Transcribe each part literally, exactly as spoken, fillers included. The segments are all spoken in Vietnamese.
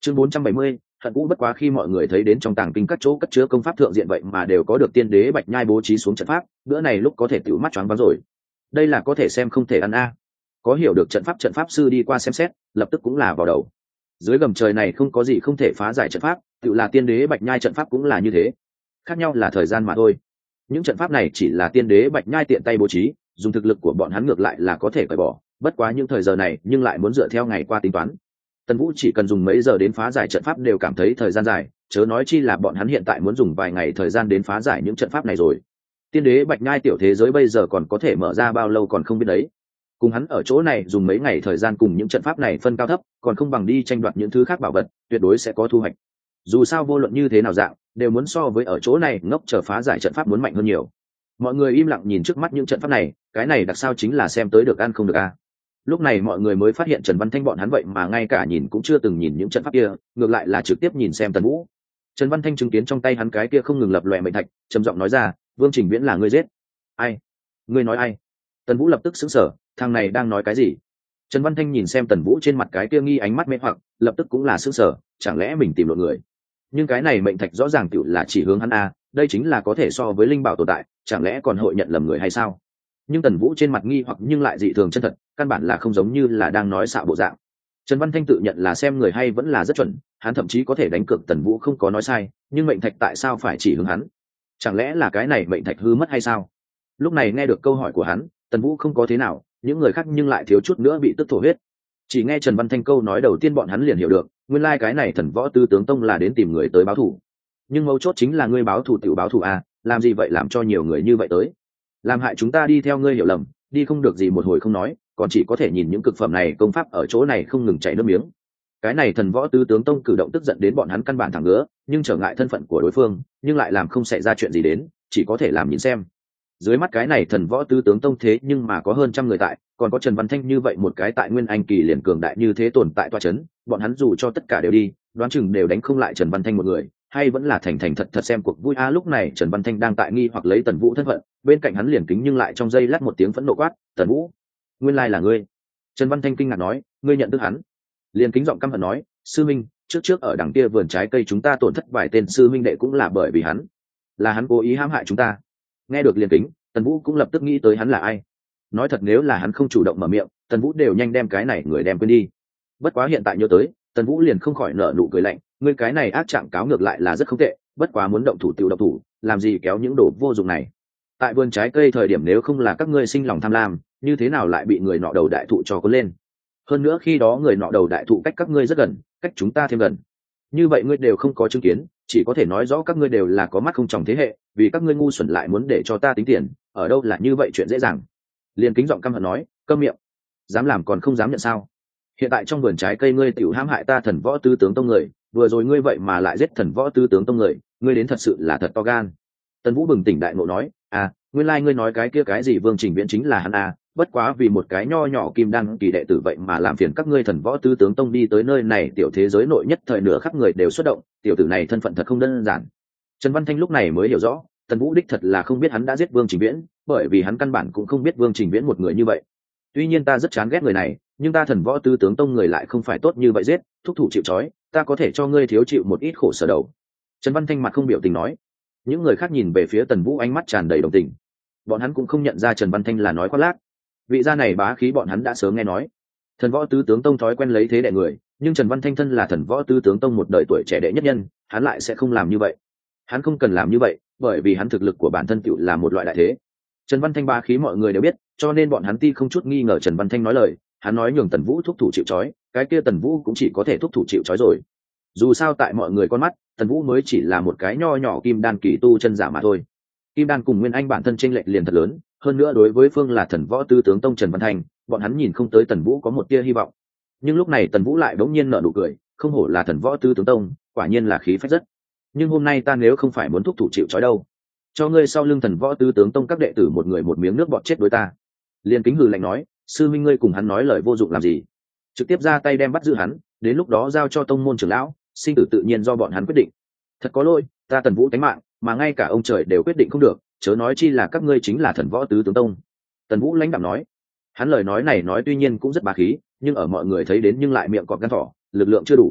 Chương bốn trăm bảy mươi, hận cũ bất quá. Khi mọi người thấy đến trong tàng kinh các chỗ cất chứa công pháp thượng diện vậy mà đều có được tiên đế Bạch Nhai bố trí xuống trận pháp, bữa này lúc có thể tiểu mắt choáng váng rồi. Đây là có thể xem không thể ăn a. Có hiểu được trận pháp trận pháp sư đi qua xem xét, lập tức cũng là vào đầu. Dưới gầm trời này không có gì không thể phá giải trận pháp, tự là tiên đế Bạch Nhai trận pháp cũng là như thế. Khác nhau là thời gian mà thôi. Những trận pháp này chỉ là tiên đế Bạch Nhai tiện tay bố trí, dùng thực lực của bọn hắn ngược lại là có thể cởi bỏ, bất quá những thời giờ này nhưng lại muốn dựa theo ngày qua tính toán. Tần Vũ chỉ cần dùng mấy giờ đến phá giải trận pháp đều cảm thấy thời gian dài, chớ nói chi là bọn hắn hiện tại muốn dùng vài ngày thời gian đến phá giải những trận pháp này rồi. Tiên đế Bạch Nhai tiểu thế giới bây giờ còn có thể mở ra bao lâu còn không biết đấy. Cùng hắn ở chỗ này dùng mấy ngày thời gian cùng những trận pháp này phân cao thấp, còn không bằng đi tranh đoạt những thứ khác bảo vật, tuyệt đối sẽ có thu hoạch. Dù sao vô luận như thế nào dạng, đều muốn so với ở chỗ này ngốc chờ phá giải trận pháp muốn mạnh hơn nhiều. Mọi người im lặng nhìn trước mắt những trận pháp này, cái này đặc sao chính là xem tới được ăn không được a. Lúc này mọi người mới phát hiện Trần Văn Thanh bọn hắn vậy mà ngay cả nhìn cũng chưa từng nhìn những trận pháp kia, ngược lại là trực tiếp nhìn xem Tần Vũ. Trần Văn Thanh chứng kiến trong tay hắn cái kia không ngừng lập lòe mệnh thạch, trầm giọng nói ra, Vương Trình Viễn là ngươi giết. Ai? Ngươi nói ai? Tần Vũ lập tức sững sờ, thằng này đang nói cái gì? Trần Văn Thanh nhìn xem Tần Vũ trên mặt cái kia nghi ánh mắt mê hoặc, lập tức cũng là sững sờ, chẳng lẽ mình tìm lộn người? Nhưng cái này mệnh thạch rõ ràng tựu là chỉ hướng hắn a, đây chính là có thể so với linh bảo tồn tại, chẳng lẽ còn hội nhận lầm người hay sao? Nhưng Tần Vũ trên mặt nghi hoặc nhưng lại dị thường chân thật, căn bản là không giống như là đang nói xạo bộ dạng. Trần Văn Thanh tự nhận là xem người hay vẫn là rất chuẩn, hắn thậm chí có thể đánh cược Tần Vũ không có nói sai, nhưng mệnh thạch tại sao phải chỉ hướng hắn? Chẳng lẽ là cái này mệnh thạch hư mất hay sao? Lúc này nghe được câu hỏi của hắn, Tần Vũ không có thế nào, những người khác nhưng lại thiếu chút nữa bị tức thổ huyết. Chỉ nghe Trần Văn Thanh câu nói đầu tiên bọn hắn liền hiểu được, nguyên lai like cái này Thần Võ Tứ Tướng Tông là đến tìm người tới báo thù. Nhưng mấu chốt chính là ngươi báo thù tiểu báo thù à, làm gì vậy làm cho nhiều người như vậy tới? Làm hại chúng ta đi theo ngươi hiểu lầm, đi không được gì một hồi không nói, còn chỉ có thể nhìn những cực phẩm này công pháp ở chỗ này không ngừng chảy nước miếng. Cái này Thần Võ Tứ Tướng Tông cử động tức giận đến bọn hắn căn bản thẳng ngứa, nhưng trở ngại thân phận của đối phương, nhưng lại làm không xảy ra chuyện gì đến, chỉ có thể làm nhìn xem. Dưới mắt cái này Thần Võ Tứ Tướng Tông thế nhưng mà có hơn trăm người tại, còn có Trần Văn Thanh như vậy một cái tại Nguyên Anh kỳ liền cường đại như thế tồn tại tọa chấn, bọn hắn dù cho tất cả đều đi, đoán chừng đều đánh không lại Trần Văn Thanh một người, hay vẫn là thành thành thật thật xem cuộc vui a. À, lúc này Trần Văn Thanh đang tại nghi hoặc lấy Tần Vũ thân phận, bên cạnh hắn liền kính nhưng lại trong giây lát một tiếng phẫn nộ quát, Tần Vũ, nguyên lai là ngươi. Trần Văn Thanh kinh ngạc nói, ngươi nhận thức hắn? Liền kính giọng căm hận nói, sư minh, trước trước ở đằng kia vườn trái cây chúng ta tổn thất vài tên sư minh đệ cũng là bởi vì hắn, là hắn cố ý hãm hại chúng ta. Nghe được liền kính, Tần Vũ cũng lập tức nghĩ tới hắn là ai. Nói thật nếu là hắn không chủ động mở miệng, Tần Vũ đều nhanh đem cái này người đem quên đi. Bất quá hiện tại nhớ tới, Tần Vũ liền không khỏi nở nụ cười lạnh, ngươi cái này ác trạng cáo ngược lại là rất không tệ, bất quá muốn động thủ tiểu động thủ, làm gì kéo những đồ vô dụng này. Tại vườn trái cây thời điểm nếu không là các ngươi sinh lòng tham lam, như thế nào lại bị người nọ đầu đại thụ cho cuốn lên? Hơn nữa khi đó người nọ đầu đại thụ cách các ngươi rất gần, cách chúng ta thêm gần. Như vậy ngươi đều không có chứng kiến, chỉ có thể nói rõ các ngươi đều là có mắt không tròng thế hệ, vì các ngươi ngu xuẩn lại muốn để cho ta tính tiền, ở đâu là như vậy chuyện dễ dàng. Liền kính giọng căm hận nói, câm miệng, dám làm còn không dám nhận sao? Hiện tại trong vườn trái cây ngươi tiểu hãm hại ta Thần Võ Tứ Tướng Tông người, vừa rồi ngươi vậy mà lại giết Thần Võ Tứ Tướng Tông người, ngươi đến thật sự là thật to gan. Tần Vũ bừng tỉnh đại ngộ nói, à, nguyên lai like ngươi nói cái kia cái gì Vương Trình Viễn chính là hắn à, bất quá vì một cái nho nhỏ kim đan kỳ đệ tử vậy mà làm phiền các ngươi Thần Võ Tứ Tướng Tông đi tới nơi này, tiểu thế giới nội nhất thời nửa khắp người đều xuất động, tiểu tử này thân phận thật không đơn giản. Trần Văn Thanh lúc này mới hiểu rõ, Tần Vũ đích thật là không biết hắn đã giết Vương Trình Viễn, bởi vì hắn căn bản cũng không biết Vương Trình Viễn một người như vậy. Tuy nhiên ta rất chán ghét người này, nhưng ta Thần Võ Tứ Tướng Tông người lại không phải tốt như vậy giết, thúc thủ chịu trói, ta có thể cho ngươi thiếu chịu một ít khổ sở đầu. Trần Văn Thanh mặt không biểu tình nói. Những người khác nhìn về phía Tần Vũ ánh mắt tràn đầy đồng tình. Bọn hắn cũng không nhận ra Trần Văn Thanh là nói khoác lác. Vị gia này bá khí bọn hắn đã sớm nghe nói. Thần Võ Tứ Tướng Tông thói quen lấy thế đệ người, nhưng Trần Văn Thanh thân là Thần Võ Tứ Tướng Tông một đời tuổi trẻ đệ nhất nhân, hắn lại sẽ không làm như vậy. Hắn không cần làm như vậy, bởi vì hắn thực lực của bản thân tựu là một loại đại thế. Trần Văn Thanh bá khí mọi người đều biết, cho nên bọn hắn ti không chút nghi ngờ Trần Văn Thanh nói lời, hắn nói nhường Tần Vũ thúc thủ chịu trói, cái kia Tần Vũ cũng chỉ có thể thúc thủ chịu trói rồi. Dù sao tại mọi người con mắt, Tần Vũ mới chỉ là một cái nho nhỏ kim đan kỳ tu chân giả mà thôi. Kim đan cùng Nguyên Anh bản thân chênh lệch liền thật lớn, hơn nữa đối với phương là Thần Võ Tứ Tướng Tông Trần Văn Thanh, bọn hắn nhìn không tới Tần Vũ có một tia hy vọng. Nhưng lúc này Tần Vũ lại bỗng nhiên nở nụ cười, không hổ là Thần Võ Tứ Tướng Tông, quả nhiên là khí phách rất. Nhưng hôm nay ta nếu không phải muốn thúc thủ chịu trói đâu, cho ngươi sau lưng Thần Võ Tứ Tướng Tông các đệ tử một người một miếng nước bọt chết đối ta. Liên Kính hừ lạnh nói, sư minh ngươi cùng hắn nói lời vô dụng làm gì? Trực tiếp ra tay đem bắt giữ hắn, đến lúc đó giao cho tông môn trưởng lão, sinh tử tự nhiên do bọn hắn quyết định. Thật có lỗi, ta Tần Vũ tánh mạng, mà ngay cả ông trời đều quyết định không được, chớ nói chi là các ngươi chính là Thần Võ Tứ Tướng Tông. Tần Vũ lãnh đạm nói. Hắn lời nói này nói tuy nhiên cũng rất bá khí, nhưng ở mọi người thấy đến nhưng lại miệng cọp gan thỏ, lực lượng chưa đủ.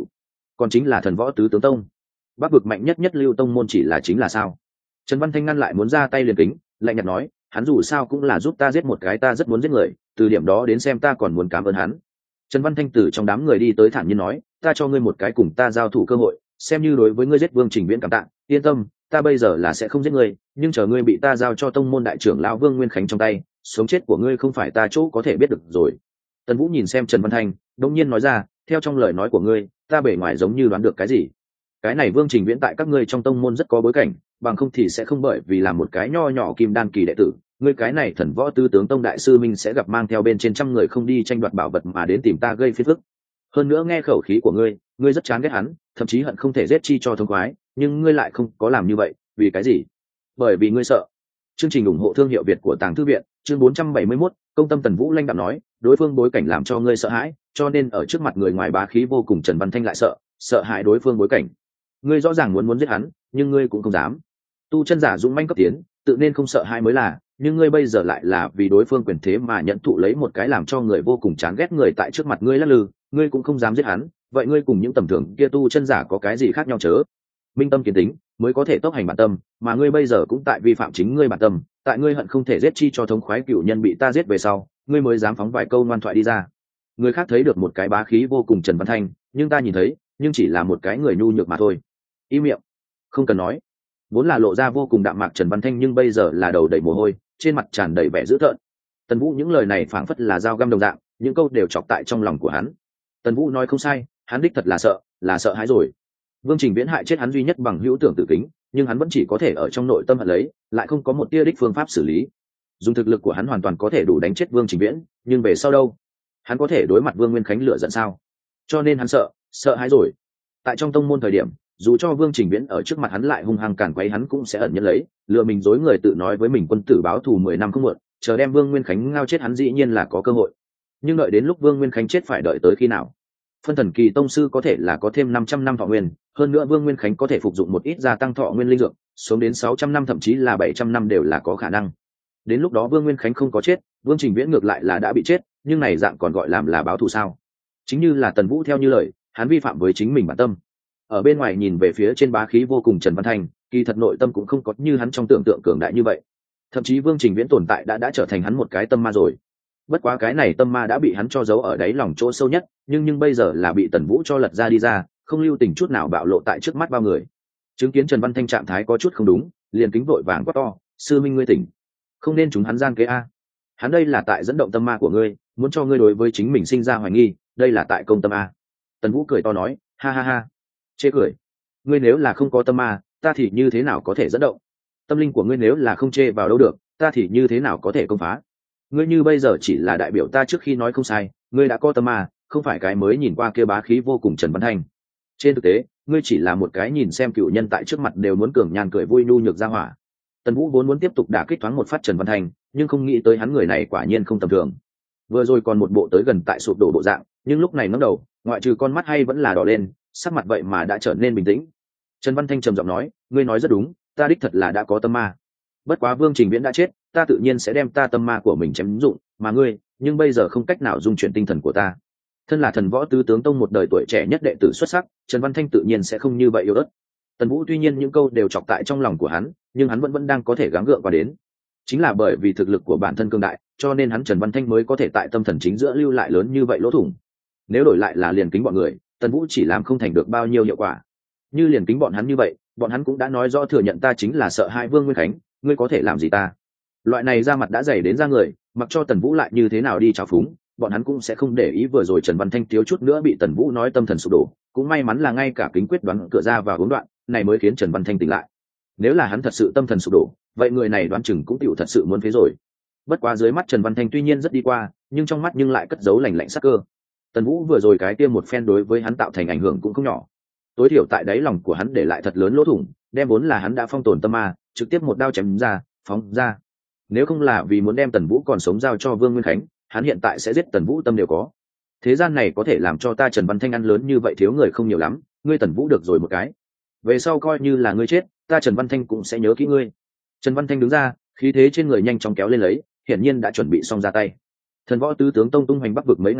còn chính là thần võ tứ tướng tông. Bắc vực mạnh nhất nhất lưu tông môn chỉ là chính là sao? Trần Văn Thanh ngăn lại muốn ra tay liền kính, lạnh nhạt nói, hắn dù sao cũng là giúp ta giết một cái ta rất muốn giết người, từ điểm đó đến xem ta còn muốn cảm ơn hắn. Trần Văn Thanh từ trong đám người đi tới thản nhiên nói, ta cho ngươi một cái cùng ta giao thủ cơ hội, xem như đối với ngươi giết Vương Trình Viễn cảm tạ, yên tâm, ta bây giờ là sẽ không giết ngươi, nhưng chờ ngươi bị ta giao cho tông môn đại trưởng lão Vương Nguyên Khánh trong tay, sống chết của ngươi không phải ta chỗ có thể biết được rồi. Tần Vũ nhìn xem Trần Văn Thanh, đột nhiên nói ra, theo trong lời nói của ngươi, ta bề ngoài giống như đoán được cái gì. Cái này Vương Trình Viễn tại các ngươi trong tông môn rất có bối cảnh, bằng không thì sẽ không bởi vì làm một cái nho nhỏ kim đan kỳ đệ tử, ngươi cái này thần võ tứ tướng tông đại sư minh sẽ gặp mang theo bên trên trăm người không đi tranh đoạt bảo vật mà đến tìm ta gây phiền phức. Hơn nữa nghe khẩu khí của ngươi, ngươi rất chán ghét hắn, thậm chí hận không thể giết chi cho thông khoái, nhưng ngươi lại không có làm như vậy, vì cái gì? Bởi vì ngươi sợ. Chương trình ủng hộ thương hiệu Việt của Tàng Thư viện, chương bốn trăm bảy mươi mốt, công tâm Tần Vũ lãnh đạm nói, đối phương bối cảnh làm cho ngươi sợ hãi, cho nên ở trước mặt người ngoài bá khí vô cùng Trần Văn Thanh lại sợ, sợ hãi đối phương bối cảnh. Ngươi rõ ràng muốn muốn giết hắn, nhưng ngươi cũng không dám. Tu chân giả dũng mãnh cấp tiến, tự nên không sợ hãi mới là, nhưng ngươi bây giờ lại là vì đối phương quyền thế mà nhận thụ lấy một cái làm cho người vô cùng chán ghét người tại trước mặt ngươi lắc lư, ngươi cũng không dám giết hắn, vậy ngươi cùng những tầm thường kia tu chân giả có cái gì khác nhau chớ? Minh tâm kiến tính mới có thể tốc hành bản tâm, mà ngươi bây giờ cũng tại vi phạm chính ngươi bản tâm, tại ngươi hận không thể giết chi cho thống khoái cựu nhân bị ta giết về sau, ngươi mới dám phóng vài câu ngoan thoại đi ra. Người khác thấy được một cái bá khí vô cùng Trần Văn Thanh, nhưng ta nhìn thấy, nhưng chỉ là một cái người nhu nhược mà thôi. Im miệng, không cần nói. Vốn là lộ ra vô cùng đạm mạc Trần Văn Thanh nhưng bây giờ là đầu đầy mồ hôi, trên mặt tràn đầy vẻ dữ tợn. Tần Vũ những lời này phảng phất là dao găm đồng dạng, những câu đều chọc tại trong lòng của hắn. Tần Vũ nói không sai, hắn đích thật là sợ, là sợ hãi rồi. Vương Trình Viễn hại chết hắn duy nhất bằng hữu tưởng tự kính, nhưng hắn vẫn chỉ có thể ở trong nội tâm hận lấy, lại không có một tia đích phương pháp xử lý. Dùng thực lực của hắn hoàn toàn có thể đủ đánh chết Vương Trình Viễn, nhưng về sau đâu? Hắn có thể đối mặt Vương Nguyên Khánh lựa giận sao? Cho nên hắn sợ, sợ hãi rồi. Tại trong tông môn thời điểm, dù cho Vương Trình Viễn ở trước mặt hắn lại hung hăng cản quấy hắn cũng sẽ ẩn nhẫn lấy, lừa mình dối người tự nói với mình quân tử báo thù mười năm không muộn, chờ đem Vương Nguyên Khánh ngao chết hắn dĩ nhiên là có cơ hội. Nhưng đợi đến lúc Vương Nguyên Khánh chết phải đợi tới khi nào? Phân thần kỳ tông sư có thể là có thêm năm trăm năm thọ nguyên, hơn nữa Vương Nguyên Khánh có thể phục dụng một ít gia tăng thọ nguyên linh dược, sống đến sáu trăm năm thậm chí là bảy trăm năm đều là có khả năng. Đến lúc đó Vương Nguyên Khánh không có chết, Vương Trình Viễn ngược lại là đã bị chết, nhưng này dạng còn gọi làm là báo thù sao? Chính như là Tần Vũ theo như lời, hắn vi phạm với chính mình bản tâm. Ở bên ngoài nhìn về phía trên bá khí vô cùng Trần Văn Thanh, kỳ thật nội tâm cũng không có như hắn trong tưởng tượng cường đại như vậy. Thậm chí Vương Trình Viễn tồn tại đã đã trở thành hắn một cái tâm ma rồi. Bất quá cái này tâm ma đã bị hắn cho giấu ở đáy lòng chỗ sâu nhất, nhưng nhưng bây giờ là bị Tần Vũ cho lật ra đi ra, không lưu tình chút nào bạo lộ tại trước mắt bao người. Chứng kiến Trần Văn Thanh trạng thái có chút không đúng, liền kính vội vàng quát to, sư minh ngươi tỉnh, không nên chúng hắn gian kế a. Hắn đây là tại dẫn động tâm ma của ngươi, muốn cho ngươi đối với chính mình sinh ra hoài nghi, đây là tại công tâm a. Tần Vũ cười to nói, ha ha ha, chê cười. Ngươi nếu là không có tâm ma, ta thì như thế nào có thể dẫn động? Tâm linh của ngươi nếu là không chê vào đâu được, ta thì như thế nào có thể công phá? Ngươi như bây giờ chỉ là đại biểu ta trước khi nói không sai, ngươi đã có tâm ma, không phải cái mới nhìn qua kia bá khí vô cùng Trần Văn Thanh. Trên thực tế, ngươi chỉ là một cái nhìn xem cựu nhân tại trước mặt đều muốn cường nhàn cười vui nhu nhược ra hỏa. Tần Vũ vốn muốn tiếp tục đả kích thoáng một phát Trần Văn Thanh, nhưng không nghĩ tới hắn người này quả nhiên không tầm thường. Vừa rồi còn một bộ tới gần tại sụp đổ bộ dạng, nhưng lúc này ngẩng đầu, ngoại trừ con mắt hay vẫn là đỏ lên, sắc mặt vậy mà đã trở nên bình tĩnh. Trần Văn Thanh trầm giọng nói, ngươi nói rất đúng, ta đích thật là đã có tâm ma. Bất quá Vương Trình Viễn đã chết, ta tự nhiên sẽ đem ta tâm ma của mình chém dụng, mà ngươi, nhưng bây giờ không cách nào dung chuyển tinh thần của ta. Thân là thần võ tứ tướng tông một đời tuổi trẻ nhất đệ tử xuất sắc, Trần Văn Thanh tự nhiên sẽ không như vậy yếu ớt. Tần Vũ tuy nhiên những câu đều chọc tại trong lòng của hắn, nhưng hắn vẫn vẫn đang có thể gắng gượng qua đến. Chính là bởi vì thực lực của bản thân cường đại, cho nên hắn Trần Văn Thanh mới có thể tại tâm thần chính giữa lưu lại lớn như vậy lỗ thủng. Nếu đổi lại là liền kính bọn người, Tần Vũ chỉ làm không thành được bao nhiêu hiệu quả. Như liền kính bọn hắn như vậy, bọn hắn cũng đã nói rõ thừa nhận ta chính là sợ hai Vương Nguyên Khánh, ngươi có thể làm gì ta? Loại này ra mặt đã dày đến ra người, mặc cho Tần Vũ lại như thế nào đi trào phúng, bọn hắn cũng sẽ không để ý. Vừa rồi Trần Văn Thanh thiếu chút nữa bị Tần Vũ nói tâm thần sụp đổ, cũng may mắn là ngay cả kính quyết đoán cửa ra và hướng đoạn, này mới khiến Trần Văn Thanh tỉnh lại. Nếu là hắn thật sự tâm thần sụp đổ, vậy người này đoán chừng cũng tựu thật sự muốn phế rồi. Bất quá dưới mắt Trần Văn Thanh tuy nhiên rất đi qua, nhưng trong mắt nhưng lại cất giấu lạnh lạnh sắc cơ. Tần Vũ vừa rồi cái kia một phen đối với hắn tạo thành ảnh hưởng cũng không nhỏ. Tối thiểu tại đáy lòng của hắn để lại thật lớn lỗ thủng, đem vốn là hắn đã phong tồn tâm ma, trực tiếp một đao chém ra, phóng ra. Nếu không là vì muốn đem Tần Vũ còn sống giao cho Vương Nguyên Khánh, hắn hiện tại sẽ giết Tần Vũ tâm đều có. Thế gian này có thể làm cho ta Trần Văn Thanh ăn lớn như vậy thiếu người không nhiều lắm, ngươi Tần Vũ được rồi một cái. Về sau coi như là ngươi chết, ta Trần Văn Thanh cũng sẽ nhớ kỹ ngươi. Trần Văn Thanh đứng ra, khí thế trên người nhanh chóng kéo lên lấy, hiển nhiên đã chuẩn bị xong ra tay. Thần võ tứ tướng tông tung hoành bắc vực mấy ngàn năm,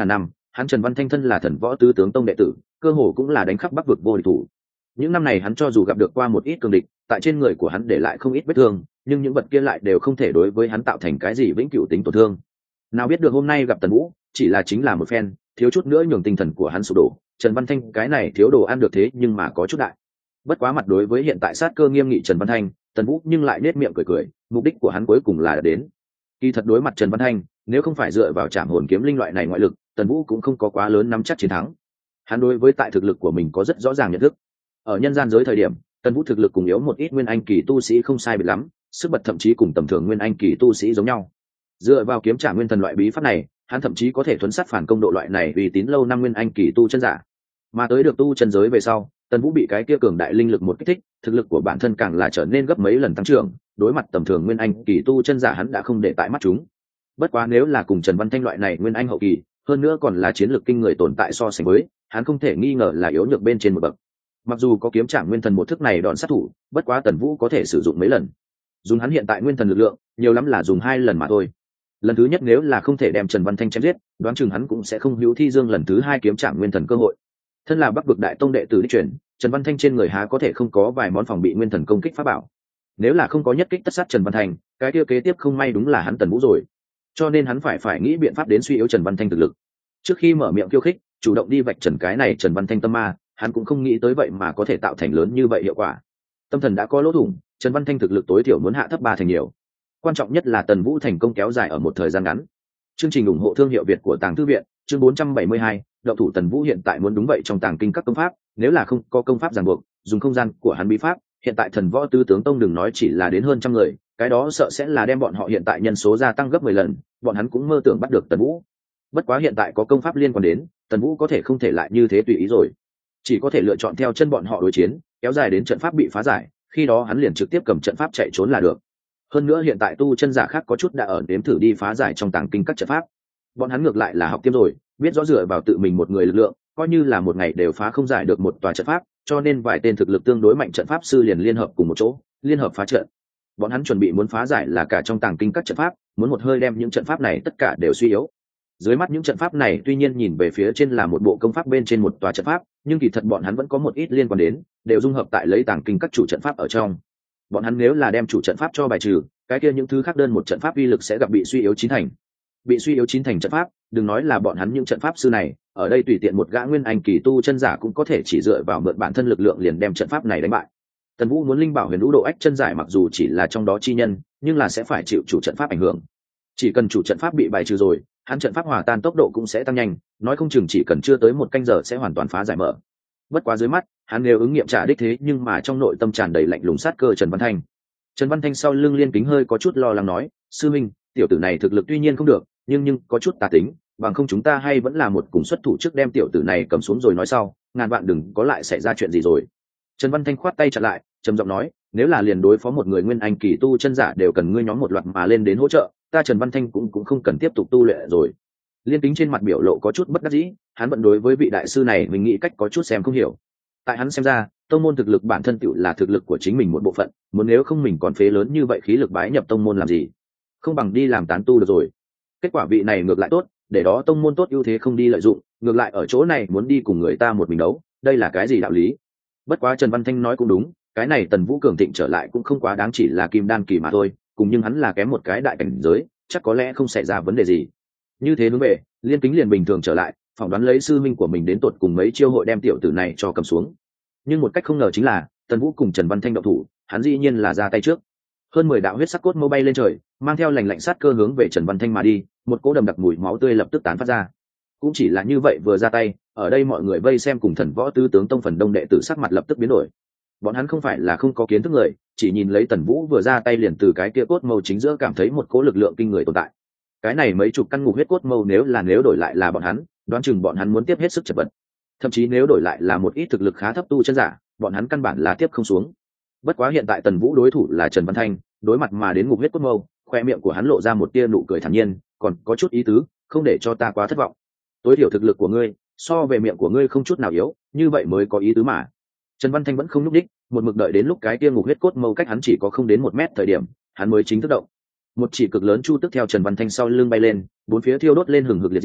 hắn Trần Văn Thanh thân là thần võ tứ tướng tông đệ tử, cơ hồ cũng là đánh khắp bắc vực vô địch thủ. Những năm này hắn cho dù gặp được qua một ít cường địch, tại trên người của hắn để lại không ít vết thương, nhưng những vật kia lại đều không thể đối với hắn tạo thành cái gì vĩnh cửu tính tổn thương. Nào biết được hôm nay gặp Tần Vũ, chỉ là chính là một phen, thiếu chút nữa nhường tinh thần của hắn sụp đổ. Trần Văn Thanh cái này thiếu đồ ăn được thế nhưng mà có chút đại. Bất quá mặt đối với hiện tại sát cơ nghiêm nghị Trần Văn Thanh, Tần Vũ nhưng lại nết miệng cười cười, mục đích của hắn cuối cùng là đến. Kỳ thật đối mặt Trần Văn Thanh, nếu không phải dựa vào Trảm Hồn Kiếm Linh loại này ngoại lực, Tần Vũ cũng không có quá lớn nắm chắc chiến thắng. Hắn đối với tại thực lực của mình có rất rõ ràng nhận thức. Ở nhân gian giới thời điểm, Tần Vũ thực lực cùng yếu một ít nguyên anh kỳ tu sĩ không sai biệt lắm, sức bật thậm chí cùng tầm thường nguyên anh kỳ tu sĩ giống nhau. Dựa vào kiếm trả nguyên thần loại bí pháp này, hắn thậm chí có thể thuấn sát phản công độ loại này uy tín lâu năm nguyên anh kỳ tu chân giả. Mà tới được tu chân giới về sau, Tần Vũ bị cái kia cường đại linh lực một kích thích, thực lực của bản thân càng là trở nên gấp mấy lần tăng trưởng, đối mặt tầm thường nguyên anh kỳ tu chân giả hắn đã không để tại mắt chúng. Bất quá nếu là cùng Trần Văn Thanh loại này nguyên anh hậu kỳ, hơn nữa còn là chiến lược kinh người tồn tại so sánh với, hắn không thể nghi ngờ là yếu nhược bên trên một bậc. Mặc dù có kiếm trả nguyên thần một thức này đòn sát thủ, bất quá Tần Vũ có thể sử dụng mấy lần. Dùng hắn hiện tại nguyên thần lực lượng, nhiều lắm là dùng hai lần mà thôi. Lần thứ nhất nếu là không thể đem Trần Văn Thanh chém giết, đoán chừng hắn cũng sẽ không hữu thi dương lần thứ hai kiếm trả nguyên thần cơ hội. Thân là Bắc vực đại tông đệ tử đi truyền, Trần Văn Thanh trên người há có thể không có vài món phòng bị nguyên thần công kích pháp bảo. Nếu là không có nhất kích tất sát Trần Văn Thanh, cái kia kế tiếp không may đúng là hắn Tần Vũ rồi. Cho nên hắn phải phải nghĩ biện pháp đến suy yếu Trần Văn Thanh thực lực. Trước khi mở miệng khiêu khích, chủ động đi vạch trần cái này Trần Văn Thanh tâm ma, hắn cũng không nghĩ tới vậy mà có thể tạo thành lớn như vậy hiệu quả. Tâm thần đã có lỗ thủng, Trần Văn Thanh thực lực tối thiểu muốn hạ thấp ba thành nhiều. Quan trọng nhất là Tần Vũ thành công kéo dài ở một thời gian ngắn. Chương trình ủng hộ thương hiệu Việt của Tàng Thư viện, chương bốn trăm bảy mươi hai, động thủ Tần Vũ hiện tại muốn đúng vậy trong tàng kinh các công pháp, nếu là không có công pháp ràng buộc, dùng không gian của hắn bí pháp, hiện tại thần võ tứ tướng tông đừng nói chỉ là đến hơn trăm người, cái đó sợ sẽ là đem bọn họ hiện tại nhân số gia tăng gấp mười lần, bọn hắn cũng mơ tưởng bắt được Tần Vũ. Bất quá hiện tại có công pháp liên quan đến, Tần Vũ có thể không thể lại như thế tùy ý rồi, chỉ có thể lựa chọn theo chân bọn họ đối chiến, kéo dài đến trận pháp bị phá giải, khi đó hắn liền trực tiếp cầm trận pháp chạy trốn là được. Hơn nữa hiện tại tu chân giả khác có chút đã ở đếm thử đi phá giải trong tàng kinh các trận pháp, bọn hắn ngược lại là học tiếp rồi, biết rõ dựa vào tự mình một người lực lượng, coi như là một ngày đều phá không giải được một tòa trận pháp, cho nên vài tên thực lực tương đối mạnh trận pháp sư liền liên hợp cùng một chỗ, liên hợp phá trận. Bọn hắn chuẩn bị muốn phá giải là cả trong tàng kinh các trận pháp, muốn một hơi đem những trận pháp này tất cả đều suy yếu. Dưới mắt những trận pháp này tuy nhiên nhìn về phía trên là một bộ công pháp bên trên một tòa trận pháp, nhưng kỳ thật bọn hắn vẫn có một ít liên quan đến, đều dung hợp tại lấy tàng kinh các chủ trận pháp ở trong. Bọn hắn nếu là đem chủ trận pháp cho bài trừ, cái kia những thứ khác đơn một trận pháp uy lực sẽ gặp bị suy yếu chín thành. Bị suy yếu chín thành trận pháp, đừng nói là bọn hắn những trận pháp sư này, ở đây tùy tiện một gã nguyên anh kỳ tu chân giả cũng có thể chỉ dựa vào mượn bản thân lực lượng liền đem trận pháp này đánh bại. Tần Vũ muốn linh bảo huyền vũ độ ách chân giải mặc dù chỉ là trong đó chi nhân, nhưng là sẽ phải chịu chủ trận pháp ảnh hưởng. Chỉ cần chủ trận pháp bị bài trừ rồi, hắn trận pháp hòa tan tốc độ cũng sẽ tăng nhanh, nói không chừng chỉ cần chưa tới một canh giờ sẽ hoàn toàn phá giải mở. Bất quá dưới mắt, hắn đều ứng nghiệm trả đích thế nhưng mà trong nội tâm tràn đầy lạnh lùng sát cơ Trần Văn Thanh. Trần Văn Thanh sau lưng Liên Kính hơi có chút lo lắng nói, sư minh, tiểu tử này thực lực tuy nhiên không được, nhưng nhưng có chút tà tính, bằng không chúng ta hay vẫn là một cùng xuất thủ trước đem tiểu tử này cầm xuống rồi nói sau, ngàn vạn đừng có lại xảy ra chuyện gì rồi. Trần Văn Thanh khoát tay chặn lại, trầm giọng nói, nếu là liền đối phó một người nguyên anh kỳ tu chân giả đều cần ngươi nhóm một loạt mà lên đến hỗ trợ, ta Trần Văn Thanh cũng cũng không cần tiếp tục tu luyện rồi. Liên Kính trên mặt biểu lộ có chút bất đắc dĩ, hắn vẫn đối với vị đại sư này mình nghĩ cách có chút xem không hiểu. Tại hắn xem ra, tông môn thực lực bản thân tựu là thực lực của chính mình một bộ phận, muốn nếu không mình còn phế lớn như vậy khí lực bái nhập tông môn làm gì, không bằng đi làm tán tu được rồi. Kết quả vị này ngược lại tốt, để đó tông môn tốt ưu thế không đi lợi dụng, ngược lại ở chỗ này muốn đi cùng người ta một mình đấu, đây là cái gì đạo lý? Bất quá Trần Văn Thanh nói cũng đúng, cái này Tần Vũ cường thịnh trở lại cũng không quá đáng, chỉ là kim đan kỳ mà thôi, cùng nhưng hắn là kém một cái đại cảnh giới, chắc có lẽ không xảy ra vấn đề gì. Như thế hướng về, Liên Kính liền bình thường trở lại, phỏng đoán lấy sư minh của mình đến tột cùng mấy chiêu hội đem tiểu tử này cho cầm xuống. Nhưng một cách không ngờ chính là, Tần Vũ cùng Trần Văn Thanh động thủ, hắn dĩ nhiên là ra tay trước. Hơn mười đạo huyết sắc cốt mâu bay lên trời, mang theo lành lạnh sát cơ hướng về Trần Văn Thanh mà đi, một cỗ đầm đặc mùi máu tươi lập tức tán phát ra. Cũng chỉ là như vậy vừa ra tay, ở đây mọi người vây xem cùng thần võ tứ tướng tông phần đông đệ tử sắc mặt lập tức biến đổi. Bọn hắn không phải là không có kiến thức người, chỉ nhìn lấy Tần Vũ vừa ra tay liền từ cái kia cốt mâu chính giữa cảm thấy một cỗ lực lượng kinh người tồn tại. Cái này mấy chục căn ngục huyết cốt mâu nếu là nếu đổi lại là bọn hắn, đoán chừng bọn hắn muốn tiếp hết sức chật vật. Thậm chí nếu đổi lại là một ít thực lực khá thấp tu chân giả, bọn hắn căn bản là tiếp không xuống. Bất quá hiện tại Tần Vũ đối thủ là Trần Văn Thanh, đối mặt mà đến ngục huyết cốt mâu, khoe miệng của hắn lộ ra một tia nụ cười thản nhiên, còn có chút ý tứ, không để cho ta quá thất vọng. Tối thiểu thực lực của ngươi, so về miệng của ngươi không chút nào yếu, như vậy mới có ý tứ mà. Trần Văn Thanh vẫn không nhúc đích, một mực đợi đến lúc cái tia ngục huyết cốt mâu cách hắn chỉ có không đến một mét thời điểm, hắn mới chính thức động. Một chỉ cực lớn chu tức theo Trần Văn Thanh sau lưng bay lên, bốn phía thiêu đốt lên hừng hực liệt diễm,